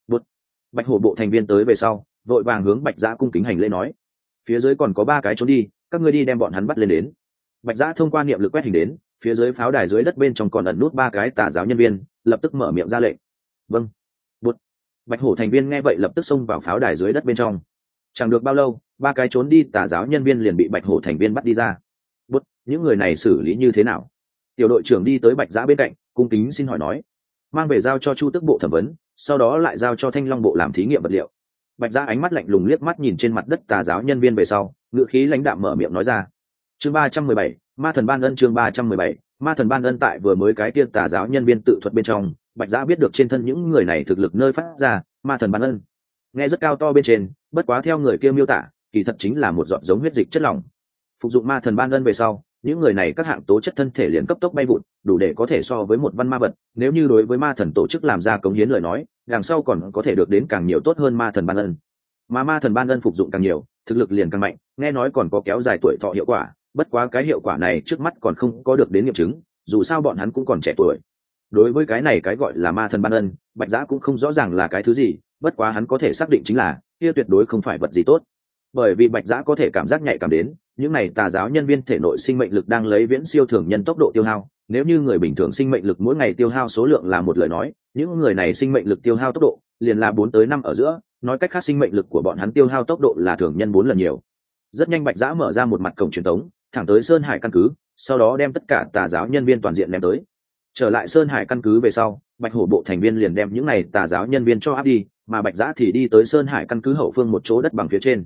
Bạch Hổ bộ thành viên tới về sau, vội vàng hướng Bạch Giã cung kính hành lễ nói: "Phía dưới còn có 3 cái trốn đi, các ngươi đi đem bọn hắn bắt lên đến." Bạch Giã thông qua niệm lực quét hình đến, phía dưới pháo đài dưới đất bên trong còn ẩn nút 3 cái tà giáo nhân viên, lập tức mở miệng ra lệnh. "Vâng." Bạch Hổ thành viên nghe vậy lập tức xông vào pháo đài dưới đất bên trong. Chẳng được bao lâu, 3 cái trốn đi tà giáo nhân viên liền bị Bạch Hổ thành viên bắt đi ra. Những người này xử lý như thế nào? Tiểu đội trưởng đi tới Bạch Giã bên cạnh, cung kính xin hỏi nói: "Mang về giao cho Chu Tước bộ thẩm vấn, sau đó lại giao cho Thanh Long bộ làm thí nghiệm vật liệu." Bạch Giã ánh mắt lạnh lùng liếc mắt nhìn trên mặt đất tà giáo nhân viên về sau, ngữ khí lãnh đạm mở miệng nói ra. Chương 317, Ma thần ban ân. Chương 317, Ma thần ban ân. Tại vừa mới cái kia tà giáo nhân viên tự thuật bên trong, Bạch Giã biết được trên thân những người này thực lực nơi phát ra, Ma thần ban ân. Nghe rất cao to bên trên, bất quá theo người kia miêu tả, kỳ thật chính là một giọt giống huyết dịch chất lỏng. Phục dụng Ma thần ban ân về sau, những người này các hạng tố chất thân thể liền cấp tốc bay vụt, đủ để có thể so với một văn ma vật. Nếu như đối với ma thần tổ chức làm ra cống hiến lời nói, đằng sau còn có thể được đến càng nhiều tốt hơn ma thần ban ân. Mà ma thần ban ân phục dụng càng nhiều, thực lực liền càng mạnh, nghe nói còn có kéo dài tuổi thọ hiệu quả, bất quá cái hiệu quả này trước mắt còn không có được đến nghiệm chứng, dù sao bọn hắn cũng còn trẻ tuổi. Đối với cái này cái gọi là ma thần ban ân, Bạch Giã cũng không rõ ràng là cái thứ gì, bất quá hắn có thể xác định chính là kia tuyệt đối không phải vật gì tốt. Bởi vì Bạch Giã có thể cảm giác nhạy cảm đến, những này tà giáo nhân viên thể nội sinh mệnh lực đang lấy viễn siêu thường nhân tốc độ tiêu hao. Nếu như người bình thường sinh mệnh lực mỗi ngày tiêu hao số lượng là một lời nói, những người này sinh mệnh lực tiêu hao tốc độ liền là 4 tới 5 ở giữa, nói cách khác sinh mệnh lực của bọn hắn tiêu hao tốc độ là thường nhân 4 lần nhiều. Rất nhanh Bạch Giã mở ra một mặt cổng truyền tống, thẳng tới Sơn Hải căn cứ, sau đó đem tất cả tà giáo nhân viên toàn diện ném tới. Trở lại Sơn Hải căn cứ về sau, Bạch Hổ bộ thành viên liền đem những này tà giáo nhân viên cho áp đi, mà Bạch Giã thì đi tới Sơn Hải căn cứ hậu phương một chỗ đất bằng phía trên.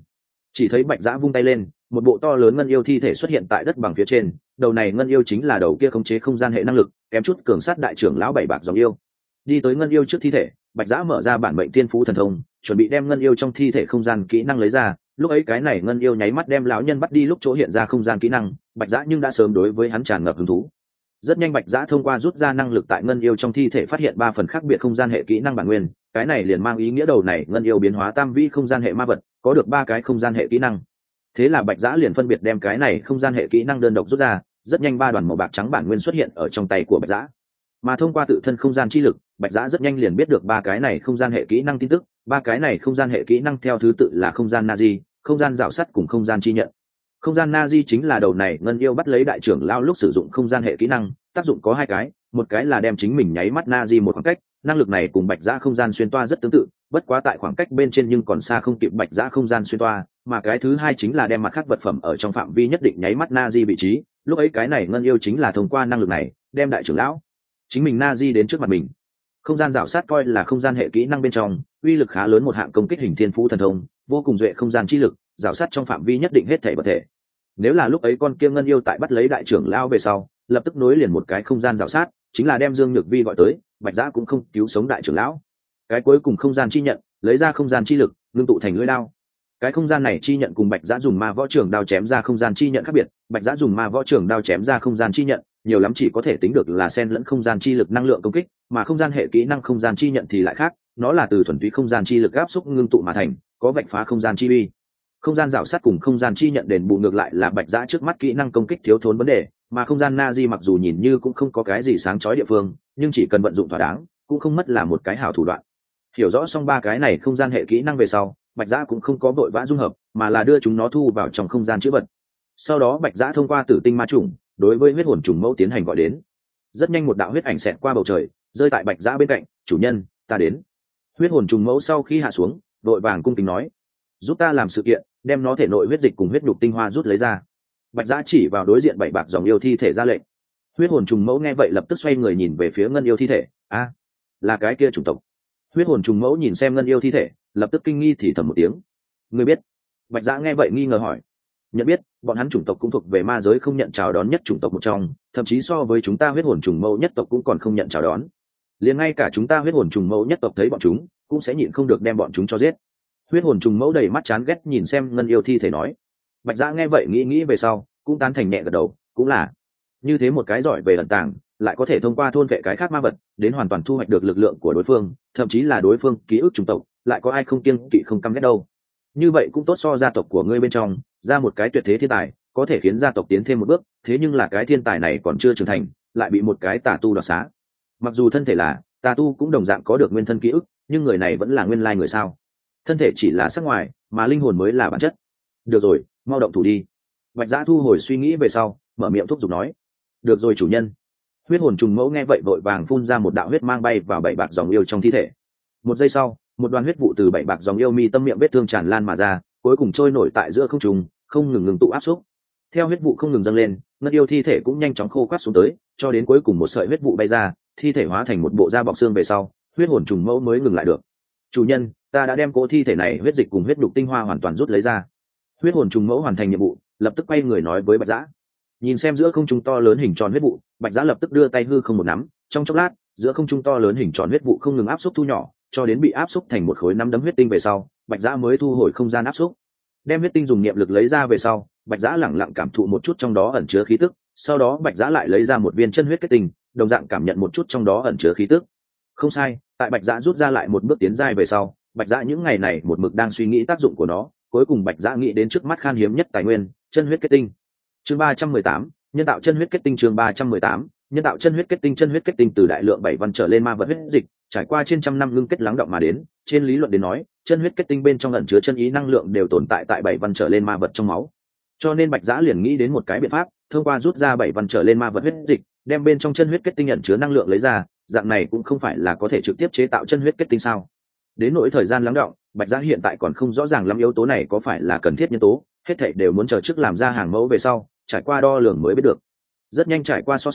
Chỉ thấy bạch giã vung tay lên, một bộ to lớn ngân yêu thi thể xuất hiện tại đất bằng phía trên. Đầu này ngân yêu chính là đầu kia khống chế không gian hệ năng lực kém chút cường sát đại trưởng lão bảy bạc dòng yêu. Đi tới ngân yêu trước thi thể, bạch giã mở ra bản mệnh tiên phú thần thông, chuẩn bị đem ngân yêu trong thi thể không gian kỹ năng lấy ra. Lúc ấy cái này ngân yêu nháy mắt đem lão nhân bắt đi lúc chỗ hiện ra không gian kỹ năng, bạch giã nhưng đã sớm đối với hắn tràn ngập hứng thú. Rất nhanh bạch giã thông qua rút ra năng lực tại ngân yêu trong thi thể phát hiện 3 phần khác biệt không gian hệ kỹ năng bản nguyên. Cái này liền mang ý nghĩa đầu này ngân yêu biến hóa tam vĩ không gian hệ ma vật, có được 3 cái không gian hệ kỹ năng. Thế là bạch giã liền phân biệt đem cái này không gian hệ kỹ năng đơn độc rút ra. Rất nhanh 3 đoàn màu bạc trắng bản nguyên xuất hiện ở trong tay của bạch giã, mà thông qua tự thân không gian chi lực, bạch giã rất nhanh liền biết được 3 cái này không gian hệ kỹ năng tin tức. 3 cái này không gian hệ kỹ năng theo thứ tự là không gian Nazi, không gian rào sắt cùng không gian chi nhận. Không gian Nazi chính là đầu này ngân yêu bắt lấy đại trưởng lao lúc sử dụng không gian hệ kỹ năng, tác dụng có 2 cái, một cái là đem chính mình nháy mắt Nazi một khoảng cách, năng lực này cùng bạch giã không gian xuyên toa rất tương tự, bất quá tại khoảng cách bên trên nhưng còn xa không kịp bạch giã không gian xuyên toa, mà cái thứ 2 chính là đem mặt khác vật phẩm ở trong phạm vi nhất định nháy mắt Nazi vị trí. Lúc ấy cái này ngân yêu chính là thông qua năng lực này đem đại trưởng lão chính mình Nazi đến trước mặt mình. Không gian rào sát coi là không gian hệ kỹ năng bên trong uy lực khá lớn một hạng công kích hình thiên phú thần thông, vô cùng duệ không gian chi lực, rào sát trong phạm vi nhất định hết thể vật thể. Nếu là lúc ấy con kia ngân yêu tại bắt lấy đại trưởng lão về sau lập tức nối liền một cái không gian rào sát, chính là đem Dương Nhược Vi gọi tới, bạch giã cũng không cứu sống đại trưởng lão. Cái cuối cùng không gian chi nhận, lấy ra không gian chi lực ngưng tụ thành lưỡi đao. Cái không gian này chi nhận cùng bạch giã dùng ma võ trưởng đao chém ra không gian chi nhận khác biệt, bạch giã dùng ma võ trưởng đao chém ra không gian chi nhận nhiều lắm chỉ có thể tính được là xen lẫn không gian chi lực năng lượng công kích, mà không gian hệ kỹ năng không gian chi nhận thì lại khác, nó là từ thuần túy không gian chi lực áp xúc ngưng tụ mà thành, có vạch phá không gian chi uy. Không gian rào sát cùng không gian chi nhận đền bù ngược lại là bạch giã trước mắt kỹ năng công kích thiếu thốn vấn đề, mà không gian Nazi mặc dù nhìn như cũng không có cái gì sáng chói địa phương, nhưng chỉ cần vận dụng thỏa đáng cũng không mất là một cái hảo thủ đoạn. Hiểu rõ xong 3 cái này không gian hệ kỹ năng về sau, bạch giã cũng không có vội vã dung hợp, mà là đưa chúng nó thu vào trong không gian chữ vật. Sau đó bạch giã thông qua tử tinh ma trùng đối với huyết hồn trùng mẫu tiến hành gọi đến. Rất nhanh một đạo huyết ảnh xẹt qua bầu trời rơi tại bạch giã bên cạnh. Chủ nhân, ta đến. Huyết hồn trùng mẫu sau khi hạ xuống đội vàng cung kính nói, giúp ta làm sự kiện, đem nó thể nội huyết dịch cùng huyết nhục tinh hoa rút lấy ra. Bạch giã chỉ vào đối diện 7 bạc dòng yêu thi thể ra lệnh. Huyết hồn trùng mẫu nghe vậy lập tức xoay người nhìn về phía ngân yêu thi thể. Là cái kia chủng tộc. Huyết hồn trùng mẫu nhìn xem ngân yêu thi thể lập tức kinh nghi thì thầm một tiếng. Ngươi biết? Bạch giã nghe vậy nghi ngờ hỏi. Nhận biết, bọn hắn chủng tộc cũng thuộc về ma giới không nhận chào đón nhất chủng tộc một trong, thậm chí so với chúng ta huyết hồn trùng mẫu nhất tộc cũng còn không nhận chào đón. Liền ngay cả chúng ta huyết hồn trùng mẫu nhất tộc thấy bọn chúng cũng sẽ nhịn không được đem bọn chúng cho giết. Huyết hồn trùng mẫu đầy mắt chán ghét nhìn xem ngân yêu thi thể nói. Bạch giã nghe vậy nghĩ về sau cũng tán thành nhẹ gật đầu, cũng là như thế một cái giỏi về ẩn tàng, lại có thể thông qua thôn vệ cái khác ma vật đến hoàn toàn thu hoạch được lực lượng của đối phương, thậm chí là đối phương ký ức chủng tộc, lại có ai không kiêng kỵ không căm ghét đâu. Như vậy cũng tốt so gia tộc của ngươi bên trong ra một cái tuyệt thế thiên tài, có thể khiến gia tộc tiến thêm một bước, thế nhưng là cái thiên tài này còn chưa trưởng thành lại bị một cái tà tu đoạt xá. Mặc dù thân thể là tà tu cũng đồng dạng có được nguyên thân ký ức, nhưng người này vẫn là nguyên lai người sao. Thân thể chỉ là sắc ngoài mà linh hồn mới là bản chất. Được rồi, mau động thủ đi. Bạch giã thu hồi suy nghĩ về sau mở miệng thúc giục nói. Được rồi chủ nhân. Huyết hồn trùng mẫu nghe vậy vội vàng phun ra một đạo huyết mang bay vào 7 bạc dòng yêu trong thi thể. Một giây sau một đoàn huyết vụ từ 7 bạc dòng yêu mi tâm miệng vết thương tràn lan mà ra, cuối cùng trôi nổi tại giữa không trung, không ngừng tụ áp xúc. Theo huyết vụ không ngừng dâng lên, ngân yêu thi thể cũng nhanh chóng khô quắt xuống tới, cho đến cuối cùng một sợi huyết vụ bay ra, thi thể hóa thành một bộ da bọc xương về sau, huyết hồn trùng mẫu mới ngừng lại được. Chủ nhân, ta đã đem cỗ thi thể này huyết dịch cùng huyết đục tinh hoa hoàn toàn rút lấy ra. Huyết hồn trùng mẫu hoàn thành nhiệm vụ, lập tức quay người nói với Bạch Giã. Nhìn xem giữa không trung to lớn hình tròn huyết vụ, Bạch Giã lập tức đưa tay hư không một nắm, trong chốc lát, giữa không trung to lớn hình tròn huyết vụ không ngừng áp xúc thu nhỏ, cho đến bị áp xúc thành một khối 5 đấm huyết tinh về sau, Bạch Giã mới thu hồi không gian áp xúc. Đem huyết tinh dùng niệm lực lấy ra về sau, Bạch Giã lẳng lặng cảm thụ một chút trong đó ẩn chứa khí tức, sau đó Bạch Giã lại lấy ra một viên chân huyết kết tinh, đồng dạng cảm nhận một chút trong đó ẩn chứa khí tức. Không sai, tại Bạch Giã rút ra lại một bước tiến giai về sau, Bạch Giã những ngày này một mực đang suy nghĩ tác dụng của nó, cuối cùng Bạch Giã nghĩ đến trước mắt khan hiếm nhất tài nguyên, chân huyết kết tinh. Chương 318, nhân tạo chân huyết kết tinh. Chương 318, nhân tạo chân huyết kết tinh. Chân huyết kết tinh từ đại lượng 7 văn trở lên ma vật huyết dịch, trải qua trên trăm năm ngưng kết lắng động mà đến, trên lý luận đến nói, chân huyết kết tinh bên trong ẩn chứa chân ý năng lượng đều tồn tại tại 7 văn trở lên ma vật trong máu. Cho nên Bạch Giã liền nghĩ đến một cái biện pháp, thông qua rút ra 7 văn trở lên ma vật huyết dịch, đem bên trong chân huyết kết tinh ẩn chứa năng lượng lấy ra, dạng này cũng không phải là có thể trực tiếp chế tạo chân huyết kết tinh sao? Đến nỗi thời gian lắng đọng, Bạch Giã hiện tại còn không rõ ràng lắm yếu tố này có phải là cần thiết nhân tố, hết thảy đều muốn chờ trước làm ra hàng mẫu về sau, trải qua đo lường mới biết được. Rất nhanh trải qua so sánh,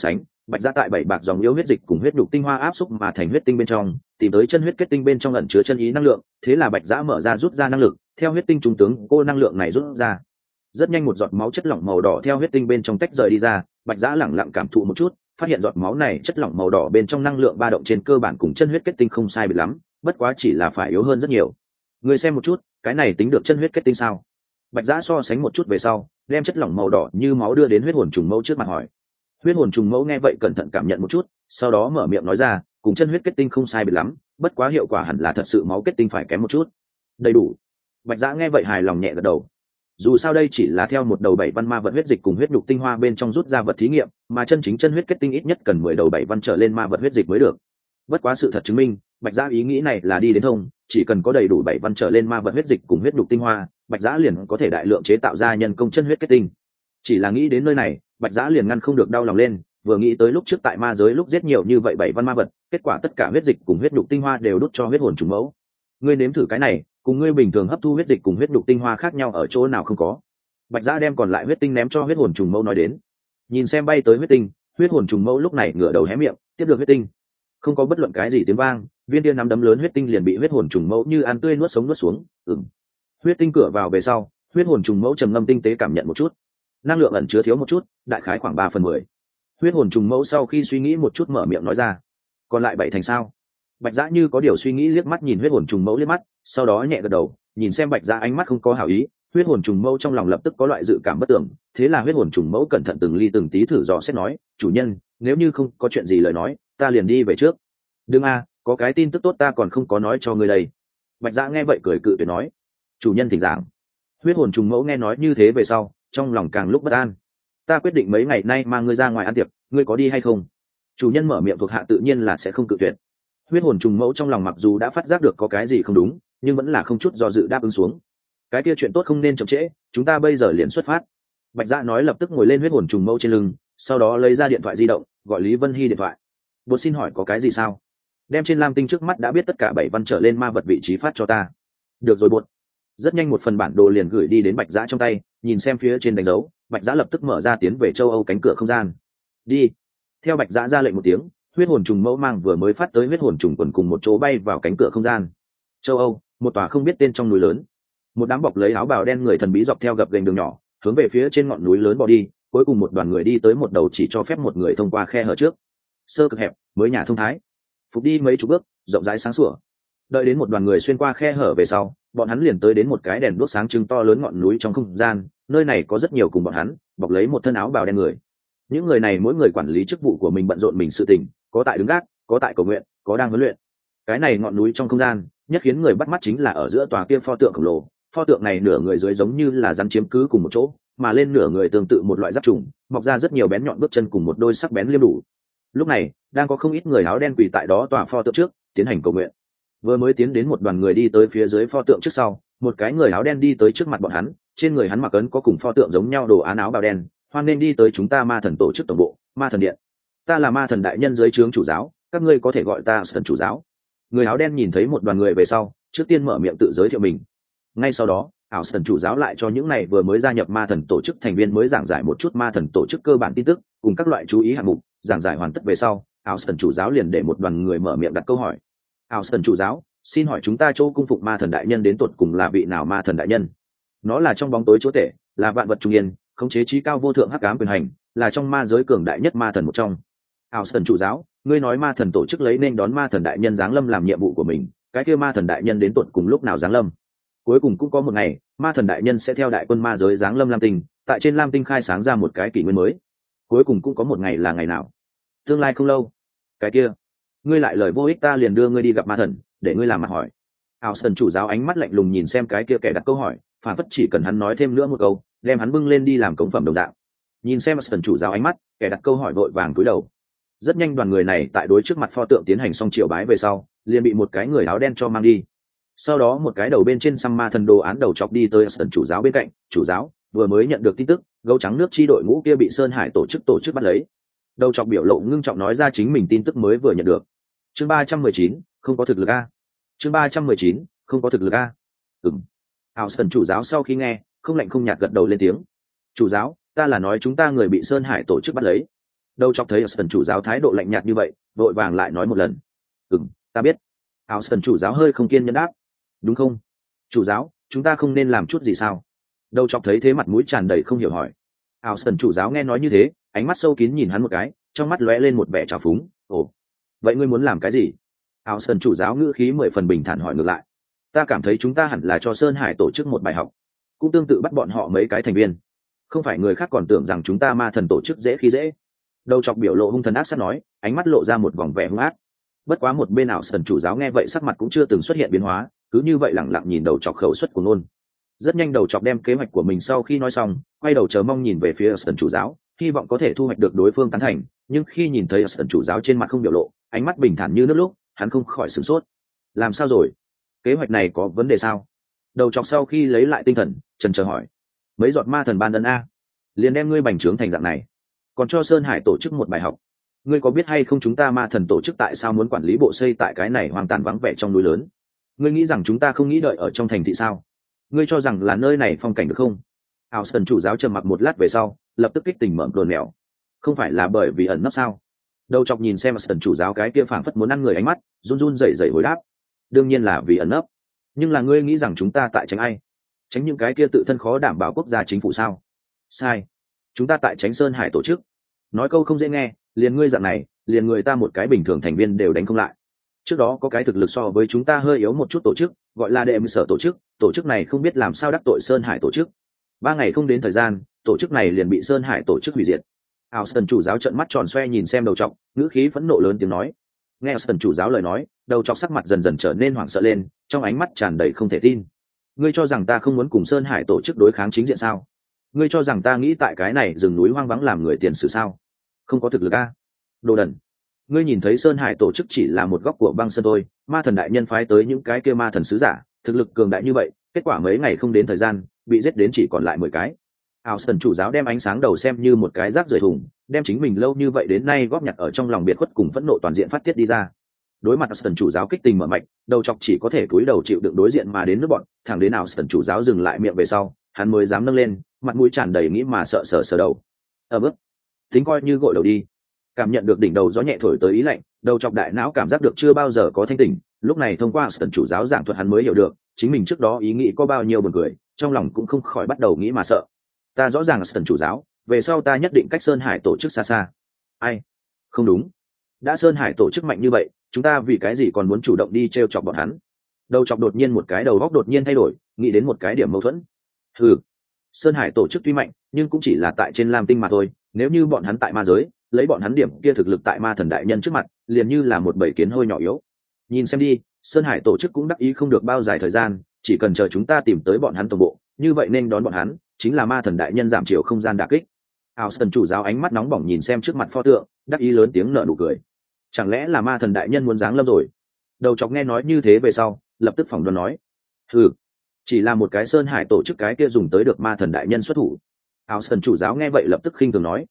Bạch Giã tại bảy bạc dòng yếu huyết dịch cùng huyết nhục tinh hoa áp xúc mà thành huyết tinh bên trong, tìm tới chân huyết kết tinh bên trong ẩn chứa chân ý năng lượng, thế là Bạch Giã mở ra rút ra năng lực, theo huyết tinh trung tướng cô năng lượng này rút ra. Rất nhanh một giọt máu chất lỏng màu đỏ theo huyết tinh bên trong tách rời đi ra, Bạch Giã lẳng lặng cảm thụ một chút, phát hiện giọt máu này chất lỏng màu đỏ bên trong năng lượng ba động trên cơ bản cùng chân huyết kết tinh không sai biệt lắm, bất quá chỉ là phải yếu hơn rất nhiều. Người xem một chút, cái này tính được chân huyết kết tinh sao? Bạch Giã so sánh một chút về sau, đem chất lỏng màu đỏ như máu đưa đến huyết hồn trùng mẫu trước mặt hỏi. Huyết hồn trùng mẫu nghe vậy cẩn thận cảm nhận một chút, sau đó mở miệng nói ra, cùng chân huyết kết tinh không sai biệt lắm, bất quá hiệu quả hẳn là thật sự máu kết tinh phải kém một chút. Đầy đủ. Bạch Giã nghe vậy hài lòng nhẹ gật đầu. Dù sao đây chỉ là theo một đầu bảy văn ma vật huyết dịch cùng huyết nhục tinh hoa bên trong rút ra vật thí nghiệm, mà chân chính chân huyết kết tinh ít nhất cần 10 đầu bảy văn trở lên ma vật huyết dịch mới được. Bất quá sự thật chứng minh, Bạch Giã ý nghĩ này là đi đến thông, chỉ cần có đầy đủ bảy văn trở lên ma vật huyết dịch cùng huyết nhục tinh hoa, Bạch Giã liền có thể đại lượng chế tạo ra nhân công chân huyết kết tinh. Chỉ là nghĩ đến nơi này, Bạch Giã liền ngăn không được đau lòng lên, vừa nghĩ tới lúc trước tại ma giới lúc giết nhiều như vậy bảy văn ma vật, kết quả tất cả huyết dịch cùng huyết nhục tinh hoa đều đút cho huyết hồn trùng mẫu. Ngươi nếm thử cái này, cùng ngươi bình thường hấp thu huyết dịch cùng huyết nhục tinh hoa khác nhau ở chỗ nào không có. Bạch Giã đem còn lại huyết tinh ném cho huyết hồn trùng mẫu nói đến. Nhìn xem bay tới huyết tinh, huyết hồn trùng mẫu lúc này ngửa đầu hé miệng, tiếp được huyết tinh. Không có bất luận cái gì tiếng vang, viên tia nắm đấm lớn huyết tinh liền bị huyết hồn trùng mẫu như ăn tươi nuốt sống nuốt xuống. Huyết tinh cửa vào về sau, huyết hồn trùng mẫu trầm ngâm tinh tế cảm nhận một chút, năng lượng ẩn chứa thiếu một chút, đại khái khoảng 3/10. Huyết hồn trùng mẫu sau khi suy nghĩ một chút mở miệng nói ra, còn lại 7 thành sao? Bạch Giã như có điều suy nghĩ liếc mắt nhìn huyết hồn trùng mẫu liếc mắt, sau đó nhẹ gật đầu, nhìn xem Bạch Giã ánh mắt không có hảo ý, huyết hồn trùng mẫu trong lòng lập tức có loại dự cảm bất tưởng, thế là huyết hồn trùng mẫu cẩn thận từng ly từng tí thử dò xét nói, chủ nhân, nếu như không có chuyện gì lời nói, ta liền đi về trước. Đừng có cái tin tức tốt ta còn không có nói cho ngươi đây. Bạch Giã nghe vậy cười cự tuyệt nói, chủ nhân thỉnh giảng. Huyết hồn trùng mẫu nghe nói như thế về sau, trong lòng càng lúc bất an. Ta quyết định mấy ngày nay mang ngươi ra ngoài ăn tiệc, ngươi có đi hay không? Chủ nhân mở miệng thuộc hạ tự nhiên là sẽ không cự tuyệt. Huyết hồn trùng mẫu trong lòng mặc dù đã phát giác được có cái gì không đúng, nhưng vẫn là không chút do dự đáp ứng xuống. Cái kia chuyện tốt không nên chậm trễ, chúng ta bây giờ liền xuất phát. Bạch Giã nói lập tức ngồi lên huyết hồn trùng mẫu trên lưng, sau đó lấy ra điện thoại di động, gọi Lý Vân Hy điện thoại. Bột xin hỏi có cái gì sao? Đem trên lam tinh trước mắt đã biết tất cả 7 văn trở lên ma vật vị trí phát cho ta. Được rồi bột. Rất nhanh một phần bản đồ liền gửi đi đến Bạch Giã trong tay, nhìn xem phía trên đánh dấu, Bạch Giã lập tức mở ra tiến về châu Âu cánh cửa không gian. Đi. Theo Bạch Giã ra lệnh một tiếng, huyết hồn trùng mẫu mang vừa mới phát tới huyết hồn trùng quần cùng một chỗ bay vào cánh cửa không gian. Châu Âu, một tòa không biết tên trong núi lớn. Một đám bọc lấy áo bào đen người thần bí dọc theo gập ghềnh đường nhỏ, hướng về phía trên ngọn núi lớn bỏ đi, cuối cùng một đoàn người đi tới một đầu chỉ cho phép một người thông qua khe hở trước. Sơ cực hẹp, mới nhà thông thái. Phục đi mấy chục bước, rộng rãi sáng sủa. Đợi đến một đoàn người xuyên qua khe hở về sau, bọn hắn liền tới đến một cái đèn đuốc sáng trưng to lớn ngọn núi trong không gian, nơi này có rất nhiều cùng bọn hắn bọc lấy một thân áo bào đen người. Những người này mỗi người quản lý chức vụ của mình, bận rộn mình sự tình, có tại đứng gác, có tại cầu nguyện, có đang huấn luyện. Cái này ngọn núi trong không gian nhất khiến người bắt mắt chính là ở giữa tòa kia pho tượng khổng lồ. Pho tượng này nửa người dưới giống như là rắn chiếm cứ cùng một chỗ, mà lên nửa người tương tự một loại giáp trùng, mọc ra rất nhiều bén nhọn bước chân cùng một đôi sắc bén liêm đủ. Lúc này đang có không ít người áo đen quỳ tại đó tòa pho tượng trước tiến hành cầu nguyện. Vừa mới tiến đến một đoàn người đi tới phía dưới pho tượng trước sau, một cái người áo đen đi tới trước mặt bọn hắn, trên người hắn mặc ấn có cùng pho tượng giống nhau đồ án áo bào đen, hoan nên đi tới chúng ta ma thần tổ chức tổng bộ, ma thần điện. Ta là ma thần đại nhân dưới trướng chủ giáo, các ngươi có thể gọi ta thần chủ giáo. Người áo đen nhìn thấy một đoàn người về sau, trước tiên mở miệng tự giới thiệu mình. Ngay sau đó, ảo thần chủ giáo lại cho những này vừa mới gia nhập ma thần tổ chức thành viên mới giảng giải một chút ma thần tổ chức cơ bản tin tức cùng các loại chú ý hạng mục. Giảng giải hoàn tất về sau, ảo thần chủ giáo liền để một đoàn người mở miệng đặt câu hỏi. Ảo thần chủ giáo, xin hỏi chúng ta chỗ cung phục ma thần đại nhân đến tột cùng là vị nào ma thần đại nhân? Nó là trong bóng tối chúa tể, là vạn vật trung yên, khống chế trí cao vô thượng hắc ám quyền hành, là trong ma giới cường đại nhất ma thần một trong. Ảo thần chủ giáo, ngươi nói ma thần tổ chức lấy nên đón ma thần đại nhân giáng lâm làm nhiệm vụ của mình, cái kia ma thần đại nhân đến tột cùng lúc nào giáng lâm? Cuối cùng cũng có một ngày, ma thần đại nhân sẽ theo đại quân ma giới giáng lâm lam tinh, tại trên lam tinh khai sáng ra một cái kỷ nguyên mới. Cuối cùng cũng có một ngày là ngày nào? Tương lai không lâu. Cái kia, ngươi lại lời vô ích, ta liền đưa ngươi đi gặp ma thần, để ngươi làm mặt hỏi. Ảo thần chủ giáo ánh mắt lạnh lùng nhìn xem cái kia kẻ đặt câu hỏi, phản phất chỉ cần hắn nói thêm nữa một câu, đem hắn bưng lên đi làm cống phẩm đồng dạng. Nhìn xem thần chủ giáo ánh mắt, kẻ đặt câu hỏi vội vàng cúi đầu. Rất nhanh đoàn người này tại đối trước mặt pho tượng tiến hành xong triều bái về sau, liền bị một cái người áo đen cho mang đi. Sau đó một cái đầu bên trên xăm ma thần đồ án đầu chọc đi tới thần chủ giáo bên cạnh. Chủ giáo vừa mới nhận được tin tức, gấu trắng nước chi đội ngũ kia bị Sơn Hải tổ chức bắt lấy. Đầu chọc biểu lộ ngưng trọng nói ra chính mình tin tức mới vừa nhận được. Chương 319, không có thực lực a. Chương 319, không có thực lực a. Ảo thần chủ giáo sau khi nghe, không lạnh không nhạt gật đầu lên tiếng. Chủ giáo, ta là nói chúng ta người bị Sơn Hải tổ chức bắt lấy. Đầu chọc thấy Austin chủ giáo thái độ lạnh nhạt như vậy, vội vàng lại nói một lần. Ta biết. Austin chủ giáo hơi không kiên nhẫn đáp. Đúng không? Chủ giáo, chúng ta không nên làm chút gì sao? Đầu chọc thấy thế mặt mũi tràn đầy không hiểu hỏi. Austin chủ giáo nghe nói như thế, ánh mắt sâu kín nhìn hắn một cái, trong mắt lóe lên một vẻ trào phúng. Ồ, vậy ngươi muốn làm cái gì? Austin chủ giáo ngữ khí 10 phần bình thản hỏi ngược lại. Ta cảm thấy chúng ta hẳn là cho Sơn Hải tổ chức một bài học, cũng tương tự bắt bọn họ mấy cái thành viên. Không phải người khác còn tưởng rằng chúng ta ma thần tổ chức dễ khi dễ. Đầu chọc biểu lộ hung thần ác sát nói, ánh mắt lộ ra một vòng vẻ hung ác. Bất quá một bên Austin chủ giáo nghe vậy sắc mặt cũng chưa từng xuất hiện biến hóa, cứ như vậy lẳng lặng nhìn đầu chọc khẩu suất của nôn. Rất nhanh đầu chọc đem kế hoạch của mình sau khi nói xong, quay đầu chờ mong nhìn về phía Austin chủ giáo, hy vọng có thể thu hoạch được đối phương tán thành, nhưng khi nhìn thấy Austin chủ giáo trên mặt không biểu lộ, ánh mắt bình thản như nước lúc, hắn không khỏi sửng sốt. Làm sao rồi? Kế hoạch này có vấn đề sao? Đầu chọc sau khi lấy lại tinh thần, chần chờ hỏi. Mấy giọt ma thần ban ân a, liền đem ngươi bành trướng thành dạng này, còn cho Sơn Hải tổ chức một bài học. Ngươi có biết hay không chúng ta ma thần tổ chức tại sao muốn quản lý bộ xây tại cái này hoang tàn vắng vẻ trong núi lớn? Ngươi nghĩ rằng chúng ta không nghĩ đợi ở trong thành thị sao? Ngươi cho rằng là nơi này phong cảnh được không? Austin chủ giáo trầm mặc một lát về sau, lập tức kích tình mở đồn mèo. Không phải là bởi vì ẩn nấp sao? Đầu chọc nhìn xem Austin chủ giáo cái kia phảng phất muốn ăn người ánh mắt, run run rẩy rẩy hồi đáp. Đương nhiên là vì ẩn nấp. Nhưng là ngươi nghĩ rằng chúng ta tại tránh ai? Tránh những cái kia tự thân khó đảm bảo quốc gia chính phủ sao? Sai. Chúng ta tại tránh Sơn Hải tổ chức. Nói câu không dễ nghe, liền ngươi dạng này, liền người ta một cái bình thường thành viên đều đánh không lại. Trước đó có cái thực lực so với chúng ta hơi yếu một chút tổ chức, gọi là đệ mưu sở tổ chức này không biết làm sao đắc tội Sơn Hải tổ chức. 3 ngày không đến thời gian, tổ chức này liền bị Sơn Hải tổ chức hủy diệt. Austin chủ giáo trợn mắt tròn xoe nhìn xem đầu trọc, ngữ khí phẫn nộ lớn tiếng nói. Nghe Austin chủ giáo lời nói, đầu trọc sắc mặt dần dần trở nên hoảng sợ lên, trong ánh mắt tràn đầy không thể tin. Ngươi cho rằng ta không muốn cùng Sơn Hải tổ chức đối kháng chính diện sao? Ngươi cho rằng ta nghĩ tại cái này rừng núi hoang vắng làm người tiền sử sao? Không có thực lực a, đồ đần. Ngươi nhìn thấy Sơn Hải tổ chức chỉ là một góc của băng sơn thôi, ma thần đại nhân phái tới những cái kia ma thần sứ giả, thực lực cường đại như vậy, kết quả mấy ngày không đến thời gian, bị giết đến chỉ còn lại 10 cái. Austin chủ giáo đem ánh sáng đầu xem như một cái rác rưởi thùng, đem chính mình lâu như vậy đến nay góp nhặt ở trong lòng biệt khuất cùng phẫn nộ toàn diện phát tiết đi ra. Đối mặt Austin chủ giáo kích tình mở mạch, đầu chọc chỉ có thể cúi đầu chịu đựng đối diện mà đến nước bọn, thẳng đến Austin chủ giáo dừng lại miệng về sau, hắn mới dám nâng lên, mặt mũi tràn đầy nghĩ mà sợ sờ đầu. Bước, tính coi như gội đầu đi. Cảm nhận được đỉnh đầu gió nhẹ thổi tới ý lạnh, đầu chọc đại não cảm giác được chưa bao giờ có thanh tỉnh, lúc này thông qua Austin chủ giáo giảng thuật hắn mới hiểu được, chính mình trước đó ý nghĩ có bao nhiêu buồn cười, trong lòng cũng không khỏi bắt đầu nghĩ mà sợ. Ta rõ ràng Austin chủ giáo, về sau ta nhất định cách Sơn Hải tổ chức xa xa. Ai? Không đúng. Đã Sơn Hải tổ chức mạnh như vậy, chúng ta vì cái gì còn muốn chủ động đi trêu chọc bọn hắn? Đầu chọc đột nhiên một cái đầu góc đột nhiên thay đổi, nghĩ đến một cái điểm mâu thuẫn. Sơn Hải tổ chức tuy mạnh, nhưng cũng chỉ là tại trên Lam Tinh mà thôi, nếu như bọn hắn tại ma giới, lấy bọn hắn điểm kia thực lực tại ma thần đại nhân trước mặt, liền như là một bầy kiến hôi nhỏ yếu. Nhìn xem đi, Sơn Hải tổ chức cũng đắc ý không được bao dài thời gian, chỉ cần chờ chúng ta tìm tới bọn hắn tổng bộ, như vậy nên đón bọn hắn, chính là ma thần đại nhân giảm chiều không gian đả kích. Austin chủ giáo ánh mắt nóng bỏng nhìn xem trước mặt pho tượng, đắc ý lớn tiếng nở nụ cười. Chẳng lẽ là ma thần đại nhân muốn giáng lâm rồi? Đầu chọc nghe nói như thế về sau, lập tức phỏng đoán nói. Chỉ là một cái Sơn Hải tổ chức cái kia dùng tới được ma thần đại nhân xuất thủ. Austin chủ giáo nghe vậy lập tức khinh thường nói.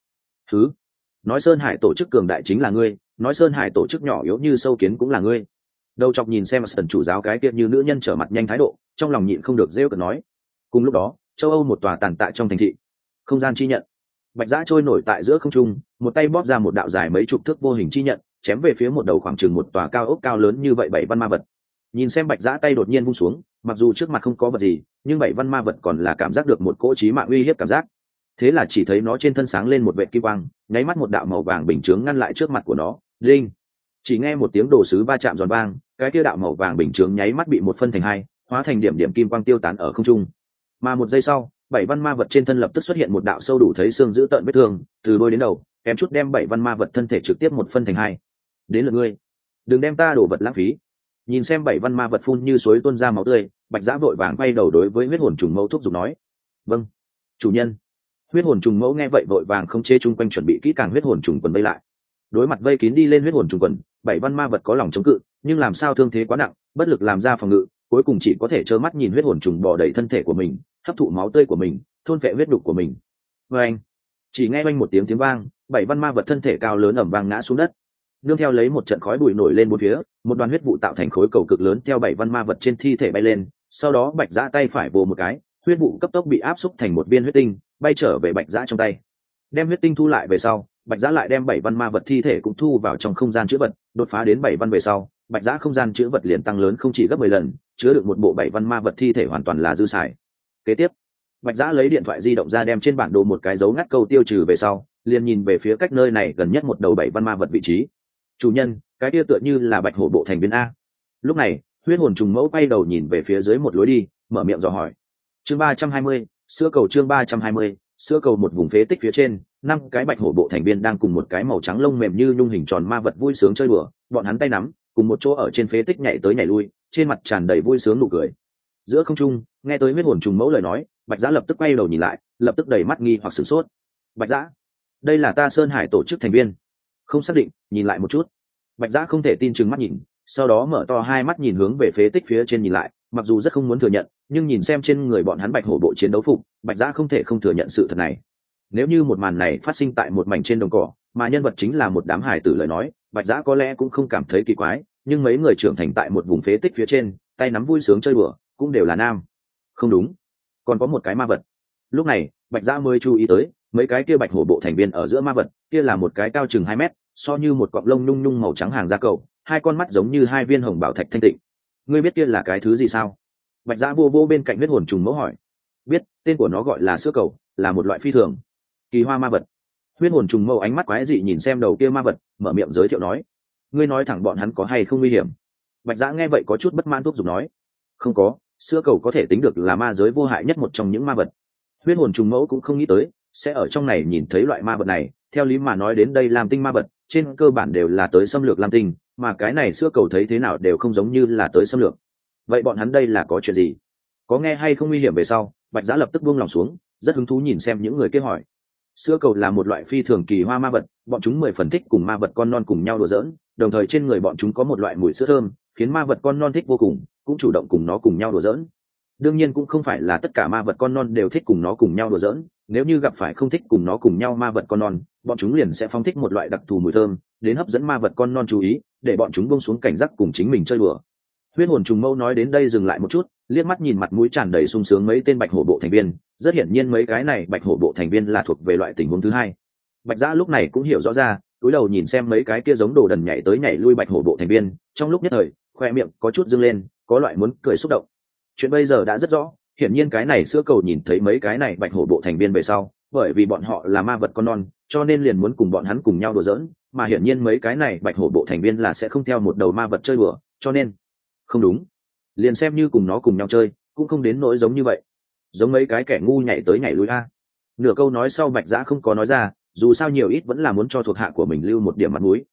Nói Sơn Hải tổ chức cường đại chính là ngươi, nói Sơn Hải tổ chức nhỏ yếu như sâu kiến cũng là ngươi. Đầu chọc nhìn xem Austin chủ giáo cái kia như nữ nhân trở mặt nhanh thái độ, trong lòng nhịn không được rêu cợt nói. Cùng lúc đó, châu Âu một tòa tàn tạ trong thành thị, không gian chi nhận, bạch dã trôi nổi tại giữa không trung, một tay bóp ra một đạo dài mấy chục thước vô hình chi nhận, chém về phía một đầu khoảng chừng một tòa cao ốc cao lớn như vậy 7 văn ma vật. Nhìn xem bạch dã tay đột nhiên vung xuống, mặc dù trước mặt không có vật gì, nhưng 7 văn ma vật còn là cảm giác được một cỗ chí mạng uy hiếp cảm giác. Thế là chỉ thấy nó trên thân sáng lên một vệt kim quang, nháy mắt một đạo màu vàng bình chướng ngăn lại trước mặt của nó. Linh, chỉ nghe một tiếng đồ sứ va chạm giòn vang, cái kia đạo màu vàng bình chướng nháy mắt bị một phân thành hai, hóa thành điểm điểm kim quang tiêu tán ở không trung. Mà một giây sau, 7 văn ma vật trên thân lập tức xuất hiện một đạo sâu đủ thấy xương dữ tợn vết thương, từ đôi đến đầu, kém chút đem 7 văn ma vật thân thể trực tiếp một phân thành hai. Đến lượt ngươi, đừng đem ta đổ vật lãng phí. Nhìn xem 7 văn ma vật phun như suối tuôn ra máu tươi, bạch dã vội vàng quay đầu đối với huyết hồn trùng mẫu thúc giục nói. Vâng, chủ nhân. Huyết hồn trùng mẫu nghe vậy vội vàng không chế chung quanh chuẩn bị kỹ càng huyết hồn trùng quần vây lại. Đối mặt vây kín đi lên huyết hồn trùng quần, 7 văn ma vật có lòng chống cự, nhưng làm sao thương thế quá nặng, bất lực làm ra phòng ngự, cuối cùng chỉ có thể trơ mắt nhìn huyết hồn trùng bò đầy thân thể của mình, hấp thụ máu tươi của mình, thôn phệ huyết đục của mình. Oeng! Chỉ nghe oanh một tiếng vang, 7 văn ma vật thân thể cao lớn ầm vang ngã xuống đất. Nương theo lấy một trận khói bụi nổi lên bốn phía, một đoàn huyết vụ tạo thành khối cầu cực lớn theo 7 văn ma vật trên thi thể bay lên, sau đó bạch dã tay phải vồ một cái, huyết vụ cấp tốc bị áp xúc thành một viên huyết tinh, bay trở về bạch dã trong tay. Đem huyết tinh thu lại về sau, Bạch Giã lại đem 7 văn ma vật thi thể cũng thu vào trong không gian chữ vật, đột phá đến 7 văn về sau, Bạch Giã không gian chữ vật liền tăng lớn không chỉ gấp 10 lần, chứa được một bộ 7 văn ma vật thi thể hoàn toàn là dư xài. Kế tiếp, Bạch Giã lấy điện thoại di động ra đem trên bản đồ một cái dấu ngắt câu tiêu trừ về sau, liền nhìn về phía cách nơi này gần nhất một đầu 7 văn ma vật vị trí. Chủ nhân, cái kia tựa như là Bạch Hổ bộ thành viên a. Lúc này, huyết hồn trùng mẫu quay đầu nhìn về phía dưới một lối đi, mở miệng dò hỏi. Chương 320, sữa cầu chương 320, sữa cầu. Một vùng phế tích phía trên, 5 cái Bạch Hổ bộ thành viên đang cùng một cái màu trắng lông mềm như nhung hình tròn ma vật vui sướng chơi đùa, bọn hắn tay nắm, cùng một chỗ ở trên phế tích nhảy tới nhảy lui, trên mặt tràn đầy vui sướng nụ cười. Giữa không trung, nghe tới huyết hồn trùng mẫu lời nói, Bạch Giã lập tức quay đầu nhìn lại, lập tức đầy mắt nghi hoặc sửng sốt. Bạch Giã, đây là ta Sơn Hải tổ chức thành viên. Không xác định, nhìn lại một chút. Bạch Giã không thể tin chừng mắt nhìn, sau đó mở to hai mắt nhìn hướng về phế tích phía trên nhìn lại, mặc dù rất không muốn thừa nhận, nhưng nhìn xem trên người bọn hắn Bạch Hổ bộ chiến đấu phục, Bạch Giã không thể không thừa nhận sự thật này. Nếu như một màn này phát sinh tại một mảnh trên đồng cỏ, mà nhân vật chính là một đám hải tử lời nói, Bạch Giã có lẽ cũng không cảm thấy kỳ quái, nhưng mấy người trưởng thành tại một vùng phế tích phía trên, tay nắm vui sướng chơi đùa, cũng đều là nam. Không đúng, còn có một cái ma vật. Lúc này, Bạch Giã mới chú ý tới, mấy cái kia Bạch Hổ bộ thành viên ở giữa ma vật, kia là một cái cao chừng 2 mét, so như một cọng lông nhung nhung màu trắng hàng da cầu, hai con mắt giống như hai viên hồng bảo thạch thanh tịnh. Ngươi biết kia là cái thứ gì sao? Bạch Giã vô vô bên cạnh huyết hồn trùng mẫu hỏi. Biết, tên của nó gọi là sữa cầu, là một loại phi thường kỳ hoa ma vật. Huyết hồn trùng mẫu ánh mắt quái dị nhìn xem đầu kia ma vật, mở miệng giới thiệu nói. Ngươi nói thẳng bọn hắn có hay không nguy hiểm? Bạch Giã nghe vậy có chút bất mãn thúc giục nói. Không có, sữa cầu có thể tính được là ma giới vô hại nhất một trong những ma vật. Huyết hồn trùng mẫu cũng không nghĩ tới sẽ ở trong này nhìn thấy loại ma vật này. Theo lý mà nói đến đây Lam Tinh ma vật trên cơ bản đều là tới xâm lược Lam Tinh, mà cái này sữa cầu thấy thế nào đều không giống như là tới xâm lược. Vậy bọn hắn đây là có chuyện gì? Có nghe hay không nguy hiểm về sau, Bạch Giã lập tức buông lòng xuống, rất hứng thú nhìn xem những người kia hỏi. Sữa cầu là một loại phi thường kỳ hoa ma vật, bọn chúng 10 phần thích cùng ma vật con non cùng nhau đùa giỡn, đồng thời trên người bọn chúng có một loại mùi sữa thơm, khiến ma vật con non thích vô cùng, cũng chủ động cùng nó cùng nhau đùa giỡn. Đương nhiên cũng không phải là tất cả ma vật con non đều thích cùng nó cùng nhau đùa giỡn, nếu như gặp phải không thích cùng nó cùng nhau ma vật con non, bọn chúng liền sẽ phóng thích một loại đặc thù mùi thơm, đến hấp dẫn ma vật con non chú ý, để bọn chúng buông xuống cảnh giác cùng chính mình chơi đùa. Huyết hồn trùng mâu nói đến đây dừng lại một chút, liếc mắt nhìn mặt mũi tràn đầy sung sướng mấy tên Bạch Hổ bộ thành viên, rất hiển nhiên mấy cái này Bạch Hổ bộ thành viên là thuộc về loại tình huống thứ hai. Bạch Giã lúc này cũng hiểu rõ ra, cúi đầu nhìn xem mấy cái kia giống đồ đần nhảy tới nhảy lui Bạch Hổ bộ thành viên, trong lúc nhất thời, khoe miệng có chút dâng lên, có loại muốn cười xúc động. Chuyện bây giờ đã rất rõ, hiển nhiên cái này sữa cầu nhìn thấy mấy cái này Bạch Hổ bộ thành viên về sau, bởi vì bọn họ là ma vật con non, cho nên liền muốn cùng bọn hắn cùng nhau đùa giỡn, mà hiển nhiên mấy cái này Bạch Hổ bộ thành viên là sẽ không theo một đầu ma vật chơi đùa, cho nên không đúng, liền xem như cùng nó cùng nhau chơi, cũng không đến nỗi giống như vậy, giống mấy cái kẻ ngu nhảy tới nhảy lui a. Nửa câu nói sau Bạch Giã không có nói ra, dù sao nhiều ít vẫn là muốn cho thuộc hạ của mình lưu một điểm mặt mũi.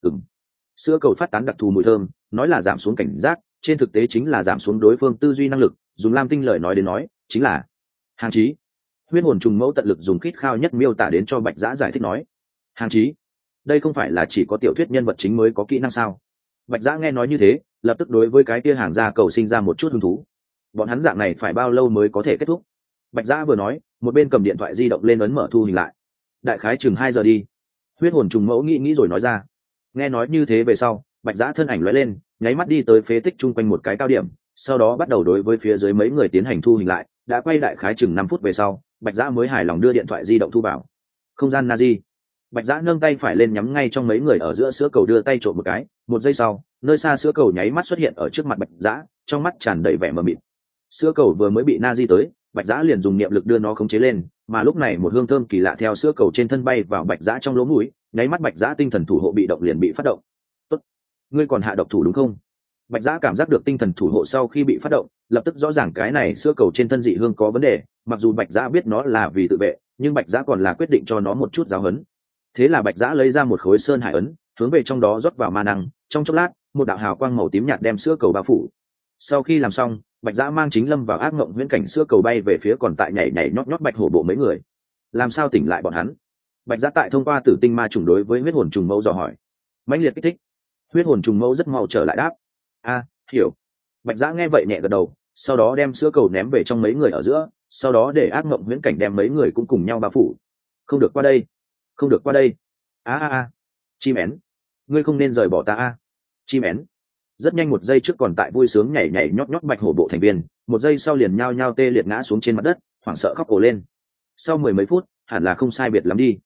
Sữa cầu phát tán đặc thù mùi thơm, nói là giảm xuống cảnh giác, trên thực tế chính là giảm xuống đối phương tư duy năng lực, dùng Lam Tinh lời nói đến nói, chính là hàng trí. Huyết hồn trùng mẫu tận lực dùng khít khao nhất miêu tả đến cho Bạch Giã giải thích nói. Hàng trí? Đây không phải là chỉ có tiểu thuyết nhân vật chính mới có kỹ năng sao? Bạch Giã nghe nói như thế, lập tức đối với cái kia hàng gia cầu sinh ra một chút hứng thú. Bọn hắn dạng này phải bao lâu mới có thể kết thúc? Bạch Giã vừa nói, một bên cầm điện thoại di động lên ấn mở thu hình lại. Đại khái chừng 2 giờ đi. Huyết hồn trùng mẫu nghĩ rồi nói ra. Nghe nói như thế về sau, Bạch Giã thân ảnh lóe lên, nháy mắt đi tới phế tích chung quanh một cái cao điểm, sau đó bắt đầu đối với phía dưới mấy người tiến hành thu hình lại. Đã quay đại khái chừng 5 phút về sau, Bạch Giã mới hài lòng đưa điện thoại di động thu vào không gian Nazi. Bạch Giã nâng tay phải lên nhắm ngay trong mấy người ở giữa sữa cầu, đưa tay trộm một cái, một giây sau, nơi xa sữa cầu nháy mắt xuất hiện ở trước mặt Bạch Giã, trong mắt tràn đầy vẻ mờ mịt. Sữa cầu vừa mới bị Nazi tới, Bạch Giã liền dùng niệm lực đưa nó khống chế lên, mà lúc này một hương thơm kỳ lạ theo sữa cầu trên thân bay vào Bạch Giã trong lỗ mũi, nháy mắt Bạch Giã tinh thần thủ hộ bị động liền bị phát động. Tốt, ngươi còn hạ độc thủ đúng không? Bạch Giã cảm giác được tinh thần thủ hộ sau khi bị phát động, lập tức rõ ràng cái này sữa cầu trên thân dị hương có vấn đề, mặc dù Bạch Giã biết nó là vì tự vệ, nhưng Bạch Giã còn là quyết định cho nó một chút giáo huấn. Thế là Bạch Giã lấy ra một khối sơn hải ấn, hướng về trong đó rót vào ma năng, trong chốc lát, một đạo hào quang màu tím nhạt đem sữa cầu bao phủ. Sau khi làm xong, Bạch Giã mang chính lâm vào ác mộng huyễn cảnh, sữa cầu bay về phía còn tại nhảy nhảy nhót nhót Bạch Hổ bộ mấy người. Làm sao tỉnh lại bọn hắn? Bạch Giã tại thông qua tử tinh ma trùng đối với huyết hồn trùng mẫu dò hỏi. Mãnh liệt kích thích. Huyết hồn trùng mẫu rất mau trở lại đáp. A, hiểu. Bạch Giã nghe vậy nhẹ gật đầu, sau đó đem sữa cầu ném về trong mấy người ở giữa, sau đó để ác mộng huyễn cảnh đem mấy người cũng cùng nhau bao phủ. Không được qua đây, không được qua đây. A. Chim én, ngươi không nên rời bỏ ta a. Chim én. Rất nhanh, một giây trước còn tại vui sướng nhảy nhảy nhót nhót Bạch Hổ bộ thành viên, một giây sau liền nhao nhao tê liệt ngã xuống trên mặt đất, hoảng sợ khóc ồ lên. Sau 10 mấy phút, hẳn là không sai biệt lắm đi.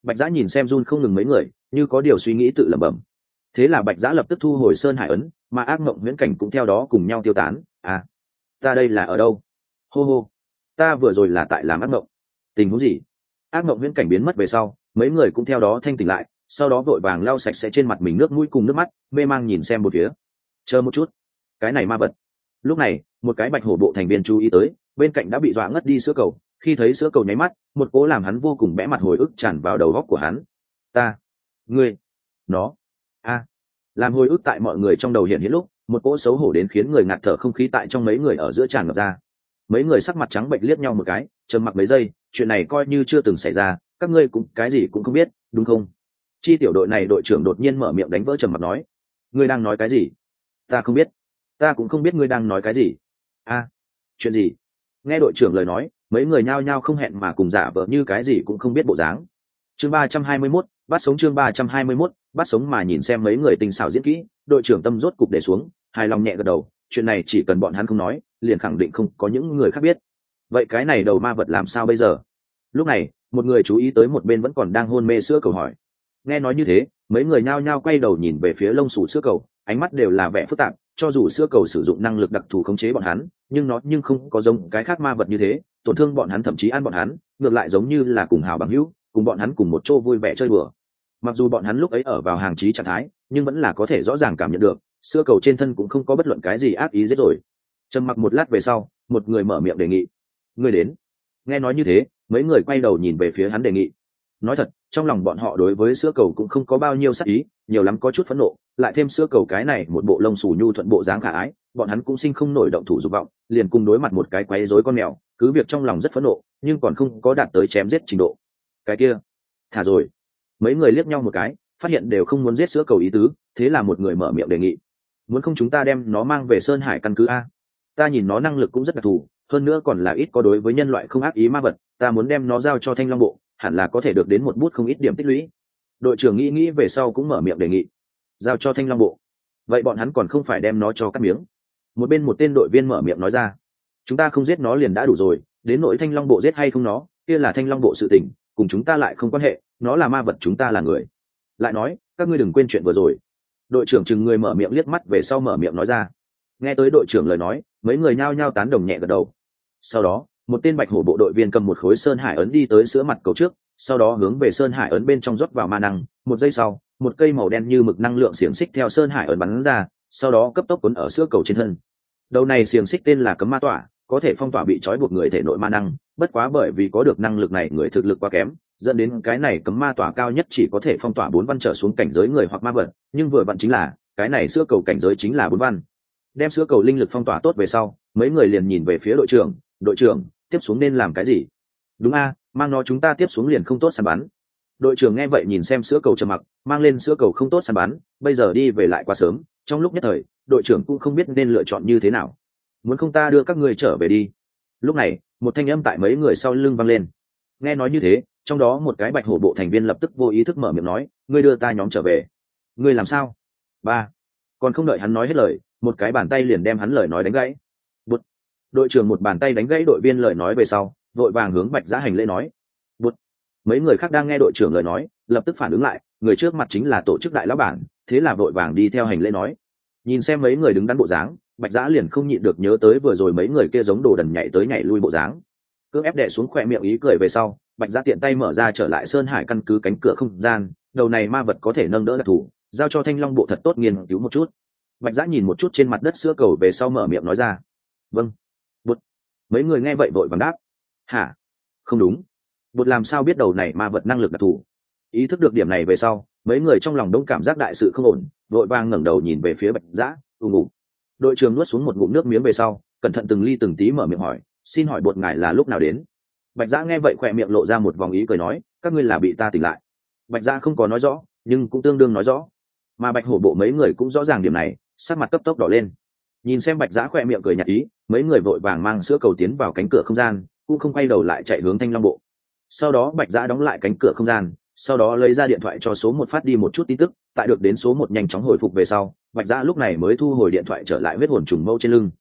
Bạch Giã nhìn xem run không ngừng mấy người, như có điều suy nghĩ tự lẩm bẩm. Thế là Bạch Giã lập tức thu hồi sơn hải ấn, mà ác mộng huyễn cảnh cũng theo đó cùng nhau tiêu tán. À, ta đây là ở đâu? Hô hô, ta vừa rồi là tại làm ác mộng. Tình huống gì? Ác mộng huyễn cảnh biến mất về sau, mấy người cũng theo đó thanh tỉnh lại, sau đó vội vàng lau sạch sẽ trên mặt mình nước mũi cùng nước mắt, mê mang nhìn xem một phía. Chờ một chút, cái này ma vật. Lúc này, một cái bạch hổ bộ thành viên chú ý tới, bên cạnh đã bị dọa ngất đi sữa cầu. Khi thấy sữa cầu nháy mắt, một cố làm hắn vô cùng bẽ mặt hồi ức tràn vào đầu óc của hắn. Ta, ngươi, nó, a, làm hồi ức tại mọi người trong đầu hiện lúc, một cỗ xấu hổ đến khiến người ngạt thở không khí tại trong mấy người ở giữa tràn ngập ra. Mấy người sắc mặt trắng bệch liếc nhau một cái, trầm mặc mấy giây, chuyện này coi như chưa từng xảy ra, các ngươi cũng cái gì cũng không biết, đúng không? Chi tiểu đội này đội trưởng đột nhiên mở miệng đánh vỡ trầm mặc nói, ngươi đang nói cái gì? Ta không biết, ta cũng không biết ngươi đang nói cái gì. A, chuyện gì? Nghe đội trưởng lời nói, mấy người nhao nhao không hẹn mà cùng giả vờ như cái gì cũng không biết bộ dáng. Chương 321, bắt sống chương 321, bắt sống mà nhìn xem mấy người tinh xảo diễn kỹ, đội trưởng tâm rốt cục để xuống, hài lòng nhẹ gật đầu, chuyện này chỉ cần bọn hắn không nói, liền khẳng định không có những người khác biết. Vậy cái này đầu ma vật làm sao bây giờ? Lúc này, một người chú ý tới một bên vẫn còn đang hôn mê sữa cầu hỏi. Nghe nói như thế, mấy người nhao nhao quay đầu nhìn về phía lông xù sữa cầu, ánh mắt đều là vẻ phức tạp, cho dù sữa cầu sử dụng năng lực đặc thù khống chế bọn hắn, nhưng nó không có giống cái khác ma vật như thế, tổn thương bọn hắn thậm chí ăn bọn hắn, ngược lại giống như là cùng hào bằng hữu, cùng bọn hắn cùng một chỗ vui vẻ chơi đùa. Mặc dù bọn hắn lúc ấy ở vào hàng trí trạng thái, nhưng vẫn là có thể rõ ràng cảm nhận được, sữa cầu trên thân cũng không có bất luận cái gì ác ý giết rồi. Trầm mặc một lát về sau, một người mở miệng đề nghị. Ngươi đến. Nghe nói như thế, mấy người quay đầu nhìn về phía hắn đề nghị. Nói thật, trong lòng bọn họ đối với sữa cầu cũng không có bao nhiêu sắc ý, nhiều lắm có chút phẫn nộ, lại thêm sữa cầu cái này một bộ lông xù nhu thuận bộ dáng khả ái, bọn hắn cũng sinh không nổi động thủ dục vọng, liền cùng đối mặt một cái quấy rối con mèo, cứ việc trong lòng rất phẫn nộ, nhưng còn không có đạt tới chém giết trình độ. Cái kia, thả rồi. Mấy người liếc nhau một cái, phát hiện đều không muốn giết sữa cầu ý tứ, thế là một người mở miệng đề nghị. Muốn không chúng ta đem nó mang về Sơn Hải căn cứ a? Ta nhìn nó năng lực cũng rất đặc thù, hơn nữa còn là ít có đối với nhân loại không ác ý ma vật, ta muốn đem nó giao cho Thanh Long bộ, hẳn là có thể được đến một bút không ít điểm tích lũy. Đội trưởng nghĩ về sau cũng mở miệng đề nghị. Giao cho Thanh Long bộ? Vậy bọn hắn còn không phải đem nó cho cắt miếng? Một bên một tên đội viên mở miệng nói ra. Chúng ta không giết nó liền đã đủ rồi, đến nỗi Thanh Long bộ giết hay không nó, kia là Thanh Long bộ sự tình, cùng chúng ta lại không quan hệ, nó là ma vật chúng ta là người. Lại nói, các ngươi đừng quên chuyện vừa rồi. Đội trưởng chừng người mở miệng liếc mắt về sau mở miệng nói ra. Nghe tới đội trưởng lời nói, mấy người nhao nhao tán đồng nhẹ gật đầu. Sau đó, một tên bạch hổ bộ đội viên cầm một khối sơn hải ấn đi tới sữa mặt cầu trước, sau đó hướng về sơn hải ấn bên trong rót vào ma năng. Một giây sau, một cây màu đen như mực năng lượng xiềng xích theo sơn hải ấn bắn ra, sau đó cấp tốc cuốn ở sữa cầu trên thân. Đầu này xiềng xích tên là cấm ma tỏa, có thể phong tỏa bị trói buộc người thể nội ma năng, bất quá bởi vì có được năng lực này người thực lực quá kém, dẫn đến cái này cấm ma tỏa cao nhất chỉ có thể phong tỏa 4 văn trở xuống cảnh giới người hoặc ma vật, nhưng vừa vặn chính là cái này sữa cầu cảnh giới chính là 4 văn. Đem sữa cầu linh lực phong tỏa tốt về sau, mấy người liền nhìn về phía đội trưởng, tiếp xuống nên làm cái gì? Đúng a, mang nó chúng ta tiếp xuống liền không tốt săn bắn. Đội trưởng nghe vậy nhìn xem sữa cầu trầm mặc, mang lên sữa cầu không tốt săn bắn, bây giờ đi về lại quá sớm, trong lúc nhất thời, đội trưởng cũng không biết nên lựa chọn như thế nào. Muốn không ta đưa các người trở về đi. Lúc này, một thanh âm tại mấy người sau lưng vang lên. Nghe nói như thế, trong đó một cái bạch hổ bộ thành viên lập tức vô ý thức mở miệng nói, ngươi đưa ta nhóm trở về. Ngươi làm sao? Ba. Còn không đợi hắn nói hết lời, một cái bàn tay liền đem hắn lời nói đánh gãy. Bụt. Đội trưởng một bàn tay đánh gãy đội viên lời nói về sau, vội vàng hướng Bạch Giã hành lễ nói. Bụt. Mấy người khác đang nghe đội trưởng lời nói, lập tức phản ứng lại, người trước mặt chính là tổ chức đại lão bản, thế là vội vàng đi theo hành lễ nói. Nhìn xem mấy người đứng đắn bộ dáng, Bạch Giã liền không nhịn được nhớ tới vừa rồi mấy người kia giống đồ đần nhảy tới nhảy lui bộ dáng. Cưỡng ép đè xuống khỏe miệng ý cười về sau, Bạch Giã tiện tay mở ra trở lại Sơn Hải căn cứ cánh cửa không gian, đầu này ma vật có thể nâng đỡ đặc thủ, giao cho Thanh Long bộ thật tốt nghiên cứu một chút. Bạch Giã nhìn một chút trên mặt đất sữa cầu về sau mở miệng nói ra. Vâng. Bụt. Mấy người nghe vậy vội vàng đáp. Hả? Không đúng. Bụt làm sao biết đầu này ma vật năng lực đặc thù? Ý thức được điểm này về sau, mấy người trong lòng đông cảm giác đại sự không ổn, vội vàng ngẩng đầu nhìn về phía Bạch Giã, ngủ. Đội trưởng nuốt xuống một ngụm nước miếng về sau, cẩn thận từng ly từng tí mở miệng hỏi, xin hỏi Bụt ngài là lúc nào đến? Bạch Giã nghe vậy khỏe miệng lộ ra một vòng ý cười nói, các ngươi là bị ta tỉnh lại. Bạch Giã không có nói rõ, nhưng cũng tương đương nói rõ. Mà Bạch hổ bộ mấy người cũng rõ ràng điểm này, sắc mặt cấp tốc đỏ lên. Nhìn xem Bạch Giã khỏe miệng cười nhạt ý, mấy người vội vàng mang sữa cầu tiến vào cánh cửa không gian, cũng không quay đầu lại chạy hướng Thanh Long bộ. Sau đó Bạch Giã đóng lại cánh cửa không gian, sau đó lấy ra điện thoại cho số 1 phát đi một chút tin tức, tại được đến số 1 nhanh chóng hồi phục về sau, Bạch Giã lúc này mới thu hồi điện thoại trở lại huyết hồn trùng mâu trên lưng.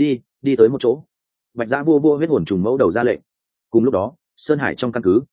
Đi tới một chỗ. Bạch Giã vô huyết hồn trùng mâu đầu ra lệnh. Cùng lúc đó, Sơn Hải trong căn cứ,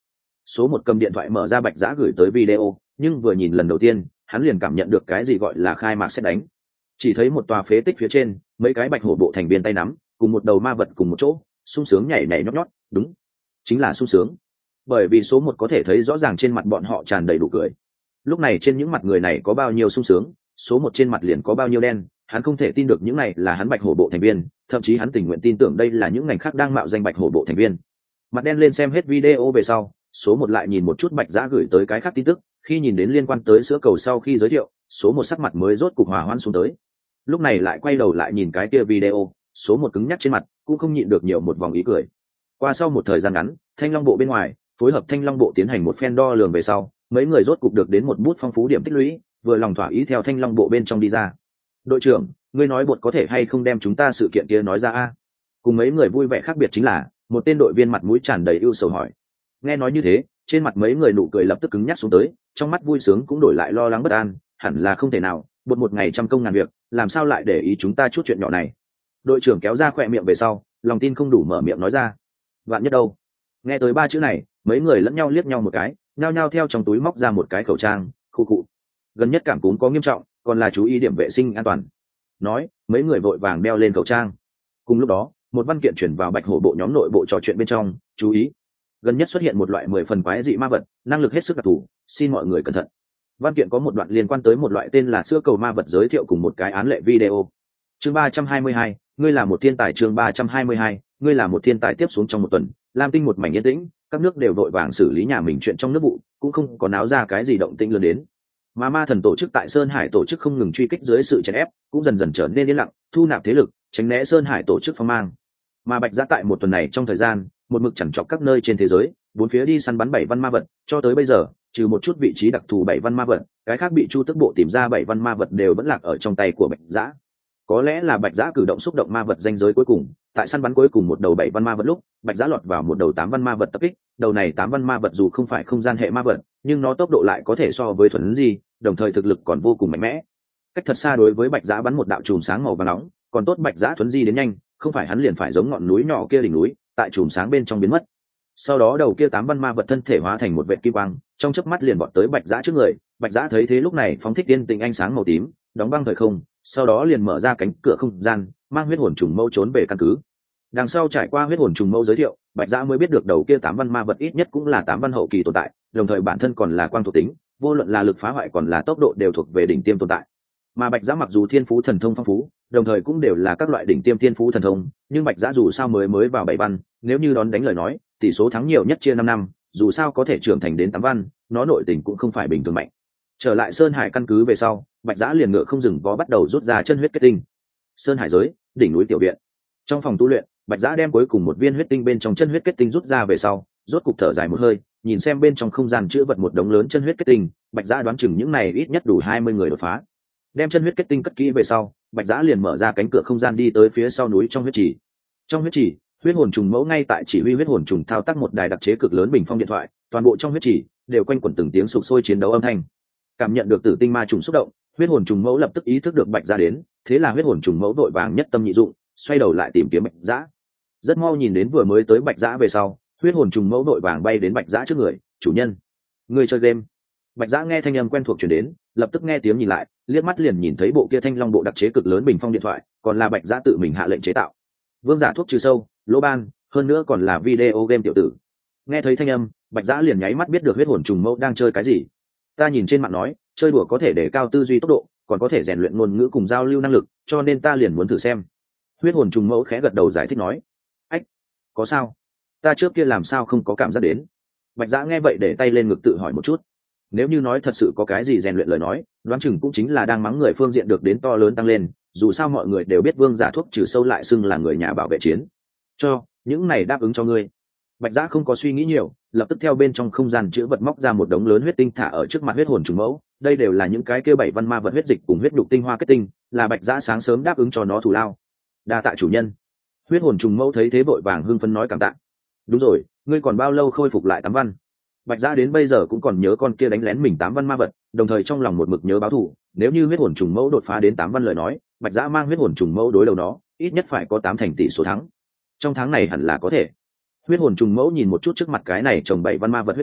số một cầm điện thoại mở ra Bạch Giã gửi tới video, nhưng vừa nhìn lần đầu tiên hắn liền cảm nhận được cái gì gọi là khai mạc xét đánh. Chỉ thấy một tòa phế tích phía trên, mấy cái bạch hổ bộ thành viên tay nắm cùng một đầu ma vật cùng một chỗ, sung sướng nhảy nhảy nhót nhót, đúng, chính là sung sướng. Bởi vì số một có thể thấy rõ ràng trên mặt bọn họ tràn đầy đủ cười. Lúc này trên những mặt người này có bao nhiêu sung sướng, số một trên mặt liền có bao nhiêu đen. Hắn không thể tin được những này là hắn bạch hổ bộ thành viên, thậm chí hắn tình nguyện tin tưởng đây là những ngành khác đang mạo danh bạch hổ bộ thành viên. Mặt đen lên xem hết video về sau, số một lại nhìn một chút Bạch Giã gửi tới cái khác tin tức. Khi nhìn đến liên quan tới sữa cầu sau khi giới thiệu, số một sắc mặt mới rốt cục hòa hoãn xuống tới. Lúc này lại quay đầu lại nhìn cái kia video, số một cứng nhắc trên mặt cũng không nhịn được nhiều một vòng ý cười. Qua sau một thời gian ngắn, Thanh Long bộ bên ngoài phối hợp Thanh Long bộ tiến hành một phen đo lường về sau, mấy người rốt cục được đến một bút phong phú điểm tích lũy, vừa lòng thỏa ý theo Thanh Long bộ bên trong đi ra. Đội trưởng, ngươi nói bột có thể hay không đem chúng ta sự kiện kia nói ra a? Cùng mấy người vui vẻ khác biệt chính là, một tên đội viên mặt mũi tràn đầy ưu sầu hỏi. Nghe nói như thế, trên mặt mấy người nụ cười lập tức cứng nhắc xuống tới, trong mắt vui sướng cũng đổi lại lo lắng bất an. Hẳn là không thể nào, bột một ngày trăm công ngàn việc, làm sao lại để ý chúng ta chút chuyện nhỏ này? Đội trưởng kéo ra khỏe miệng về sau, lòng tin không đủ mở miệng nói ra. Vạn nhất đâu? Nghe tới ba chữ này, mấy người lẫn nhau liếc nhau một cái, nhao nhao theo trong túi móc ra một cái khẩu trang, khu cụ. Gần nhất cảm cúm có nghiêm trọng, còn là chú ý điểm vệ sinh an toàn. Nói, mấy người vội vàng đeo lên khẩu trang. Cùng lúc đó, một văn kiện chuyển vào bạch hổ bộ nhóm nội bộ trò chuyện bên trong, chú ý. Gần nhất xuất hiện một loại 10 phần quái dị ma vật, năng lực hết sức đặc thù, xin mọi người cẩn thận. Văn kiện có một đoạn liên quan tới một loại tên là sữa cầu ma vật giới thiệu cùng một cái án lệ video. Chương 322, ngươi là một thiên tài. Chương 322, ngươi là một thiên tài. Tiếp xuống trong một tuần, Lam Tinh một mảnh yên tĩnh, các nước đều vội vàng xử lý nhà mình chuyện trong nước vụ, cũng không có náo ra cái gì động tĩnh lớn đến. Mà ma thần tổ chức tại Sơn Hải tổ chức không ngừng truy kích dưới sự chèn ép, cũng dần dần trở nên yên lặng, thu nạp thế lực, tránh né Sơn Hải tổ chức phong mang. Mà Bạch Giã tại một tuần này trong thời gian, một mực chẳng chọc các nơi trên thế giới, bốn phía đi săn bắn 7 văn ma vật, cho tới bây giờ, trừ một chút vị trí đặc thù 7 văn ma vật, cái khác bị Chu Tức bộ tìm ra 7 văn ma vật đều vẫn lạc ở trong tay của Bạch Giã. Có lẽ là Bạch Giã cử động xúc động ma vật danh giới cuối cùng, tại săn bắn cuối cùng một đầu 7 văn ma vật lúc, Bạch Giã lọt vào một đầu 8 văn ma vật tập kích. Đầu này 8 văn ma vật dù không phải không gian hệ ma vật, nhưng nó tốc độ lại có thể so với thuần di, đồng thời thực lực còn vô cùng mạnh mẽ. Cách thật xa đối với Bạch Giã bắn một đạo chùm sáng màu vàng nóng, còn tốt Bạch Giã thuần di đến nhanh, không phải hắn liền phải giống ngọn núi nhỏ kia đỉnh núi, tại chùm sáng bên trong biến mất. Sau đó đầu kia 8 văn ma vật thân thể hóa thành một vệt kim quang, trong chớp mắt liền vọt tới Bạch Giã trước người. Bạch Giã thấy thế lúc này phóng thích tiên tình ánh sáng màu tím, đóng băng thời không, sau đó liền mở ra cánh cửa không gian, mang huyết hồn trùng mâu trốn về căn cứ. Đằng sau trải qua huyết hồn trùng mâu giới thiệu, Bạch Giã mới biết được đầu kia 8 văn ma vật ít nhất cũng là 8 văn hậu kỳ tồn tại, đồng thời bản thân còn là quang thuộc tính, vô luận là lực phá hoại còn là tốc độ đều thuộc về đỉnh tiêm tồn tại. Mà Bạch Giã mặc dù thiên phú thần thông phong phú, đồng thời cũng đều là các loại đỉnh tiêm thiên phú thần thông, nhưng Bạch Giã dù sao mới vào 7 văn, nếu như đón đánh lời nói, tỷ số thắng nhiều nhất chia 5 năm, dù sao có thể trưởng thành đến 8 văn, nó nội tình cũng không phải bình thường mạnh. Trở lại Sơn Hải căn cứ về sau, Bạch Giã liền ngựa không dừng vó bắt đầu rút ra chân huyết kết tinh. Sơn Hải giới, đỉnh núi tiểu viện. Trong phòng tu luyện, Bạch Giã đem cuối cùng một viên huyết tinh bên trong chân huyết kết tinh rút ra về sau, rốt cục thở dài một hơi, nhìn xem bên trong không gian chứa vật một đống lớn chân huyết kết tinh, Bạch Giã đoán chừng những này ít nhất đủ 20 người đột phá. Đem chân huyết kết tinh cất kỹ về sau, Bạch Giã liền mở ra cánh cửa không gian đi tới phía sau núi trong huyết trì. Trong huyết trì, huyết hồn trùng mẫu ngay tại chỉ huy huyết hồn trùng thao tác một đài đặc chế cực lớn bình phong điện thoại, toàn bộ trong huyết trì đều quanh quẩn từng tiếng sục sôi chiến đấu âm thanh. Cảm nhận được tử tinh ma trùng xúc động, huyết hồn trùng mẫu lập tức ý thức được Bạch Giã đến, thế là huyết hồn trùng mẫu vội vàng nhất tâm nhị dụng, xoay đầu lại tìm kiếm Bạch Giã. Rất mau nhìn đến vừa mới tới Bạch Giã về sau, huyết hồn trùng mẫu vội vàng bay đến Bạch Giã trước người. Chủ nhân, người chơi game. Bạch Giã nghe thanh âm quen thuộc truyền đến, lập tức nghe tiếng nhìn lại, liếc mắt liền nhìn thấy bộ kia thanh long bộ đặc chế cực lớn bình phong điện thoại, còn là Bạch Giã tự mình hạ lệnh chế tạo. Vương giả thuốc trừ sâu, lỗ ban, hơn nữa còn là video game tiểu tử. Nghe thấy thanh âm, Bạch Giã liền nháy mắt biết được huyết hồn trùng mẫu đang chơi cái gì. Ta nhìn trên mạng nói, chơi đùa có thể để cao tư duy tốc độ, còn có thể rèn luyện ngôn ngữ cùng giao lưu năng lực, cho nên ta liền muốn thử xem. Huyết hồn trùng mẫu khẽ gật đầu giải thích nói. Ách, có sao? Ta trước kia làm sao không có cảm giác đến? Bạch Giã nghe vậy để tay lên ngực tự hỏi một chút. Nếu như nói thật sự có cái gì rèn luyện lời nói, đoán chừng cũng chính là đang mắng người phương diện được đến to lớn tăng lên, dù sao mọi người đều biết vương giả thuốc trừ sâu lại xưng là người nhà bảo vệ chiến. Cho, những này đáp ứng cho ngươi. Bạch Giã không có suy nghĩ nhiều, lập tức theo bên trong không gian chữ vật móc ra một đống lớn huyết tinh thả ở trước mặt huyết hồn trùng mẫu. Đây đều là những cái kêu 7 văn ma vật huyết dịch cùng huyết đục tinh hoa kết tinh, là Bạch Giã sáng sớm đáp ứng cho nó thù lao. Đa tạ chủ nhân. Huyết hồn trùng mẫu thấy thế vội vàng hưng phấn nói cảm tạ. Đúng rồi, ngươi còn bao lâu khôi phục lại 8 văn? Bạch Giã đến bây giờ cũng còn nhớ con kia đánh lén mình 8 văn ma vật, đồng thời trong lòng một mực nhớ báo thù. Nếu như huyết hồn trùng mẫu đột phá đến 8 văn lời nói, Bạch Giã mang huyết hồn trùng mẫu đối đầu nó, ít nhất phải có 8 thành tỷ số thắng. Trong tháng này hẳn là có thể. Huyết hồn trùng mẫu nhìn một chút trước mặt cái này trồng 7 văn ma vật huyết tinh,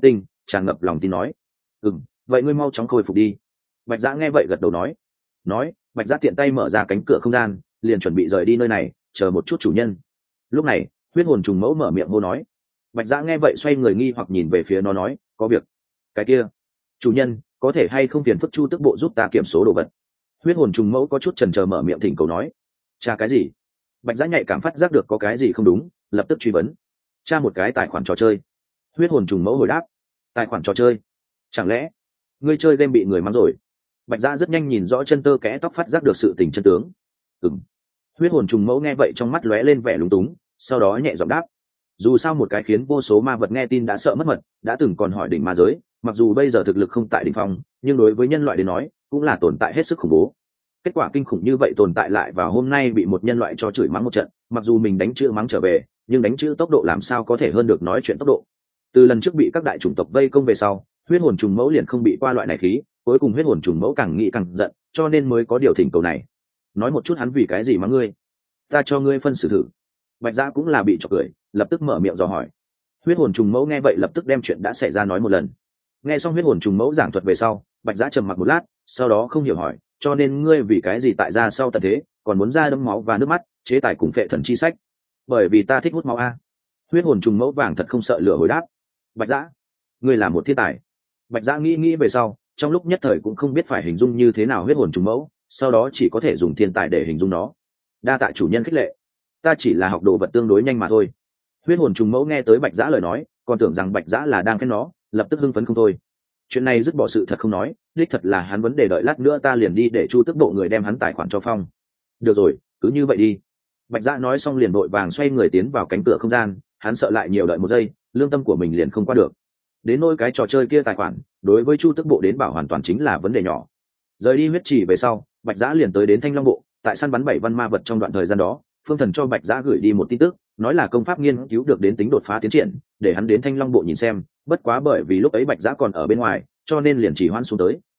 tràn ngập lòng tin nói. Vậy ngươi mau chóng khôi phục đi. Bạch Giã nghe vậy gật đầu nói. Bạch Giã tiện tay mở ra cánh cửa không gian, liền chuẩn bị rời đi nơi này, chờ một chút chủ nhân. Lúc này huyết hồn trùng mẫu mở miệng hô nói. Bạch Giã nghe vậy xoay người nghi hoặc nhìn về phía nó nói, có việc. Cái kia, chủ nhân, có thể hay không phiền phức Chu Tước Bộ giúp ta kiểm số đồ vật? Huyết hồn trùng mẫu có chút chần chờ mở miệng thỉnh cầu nói. Cha cái gì? Bạch Giã nhạy cảm phát giác được có cái gì không đúng, lập tức truy vấn. Cha một cái tài khoản trò chơi. Huyết hồn trùng mẫu hồi đáp. Tài khoản trò chơi? Chẳng lẽ ngươi chơi game bị người mắng rồi? Bạch Giã rất nhanh nhìn rõ chân tơ kẽ tóc phát giác được sự tình chân tướng. Huyết hồn trùng mẫu nghe vậy trong mắt lóe lên vẻ lúng túng, sau đó nhẹ giọng đáp. Dù sao một cái khiến vô số ma vật nghe tin đã sợ mất mật, đã từng còn hỏi đỉnh ma giới, mặc dù bây giờ thực lực không tại đỉnh phong, nhưng đối với nhân loại đến nói cũng là tồn tại hết sức khủng bố. Kết quả kinh khủng như vậy tồn tại lại vào hôm nay bị một nhân loại cho chửi mắng một trận, mặc dù mình đánh chữ mắng trở về, nhưng đánh chữ tốc độ làm sao có thể hơn được nói chuyện tốc độ. Từ lần trước bị các đại chủng tộc vây công về sau, huyết hồn trùng mẫu liền không bị qua loại này khí, cuối cùng huyết hồn trùng mẫu càng nghĩ càng giận, cho nên mới có điều thỉnh cầu này. Nói một chút hắn vì cái gì mắng ngươi? Ta cho ngươi phân xử thử. Bạch Giã cũng là bị chọc cười, lập tức mở miệng dò hỏi. Huyết hồn trùng mẫu nghe vậy lập tức đem chuyện đã xảy ra nói một lần. Nghe xong huyết hồn trùng mẫu giảng thuật về sau, Bạch Giã trầm mặc một lát, sau đó không hiểu hỏi, cho nên ngươi vì cái gì tại ra sau tận thế còn muốn ra đẫm máu và nước mắt, chế tài cùng phệ thần chi sách? Bởi vì ta thích hút máu a. Huyết hồn trùng mẫu vàng thật không sợ lửa hồi đáp. Bạch Giã, ngươi là một thiên tài. Bạch Giã nghĩ về sau, trong lúc nhất thời cũng không biết phải hình dung như thế nào huyết hồn trùng mẫu, sau đó chỉ có thể dùng thiên tài để hình dung nó. Đa tạ chủ nhân khích lệ, ta chỉ là học đồ vật tương đối nhanh mà thôi. Huyết hồn trùng mẫu nghe tới Bạch Giã lời nói, còn tưởng rằng Bạch Giã là đang khen nó, lập tức hưng phấn không thôi. Chuyện này dứt bỏ sự thật không nói, đích thật là hắn vấn đề, đợi lát nữa ta liền đi để Chu Tước Bộ người đem hắn tài khoản cho phong. Được rồi, cứ như vậy đi. Bạch Giã nói xong liền vội vàng xoay người tiến vào cánh cửa không gian, hắn sợ lại nhiều đợi một giây, lương tâm của mình liền không qua được. Đến nỗi cái trò chơi kia tài khoản, đối với Chu Tước Bộ đến bảo hoàn toàn chính là vấn đề nhỏ. Rời đi huyết trì về sau, Bạch Giã liền tới đến Thanh Long Bộ, tại săn bắn 7 văn ma vật trong đoạn thời gian đó, Phương Thần cho Bạch Giã gửi đi một tin tức, nói là công pháp nghiên cứu được đến tính đột phá tiến triển, để hắn đến Thanh Long Bộ nhìn xem, bất quá bởi vì lúc ấy Bạch Giã còn ở bên ngoài, cho nên liền chỉ hoãn xuống tới.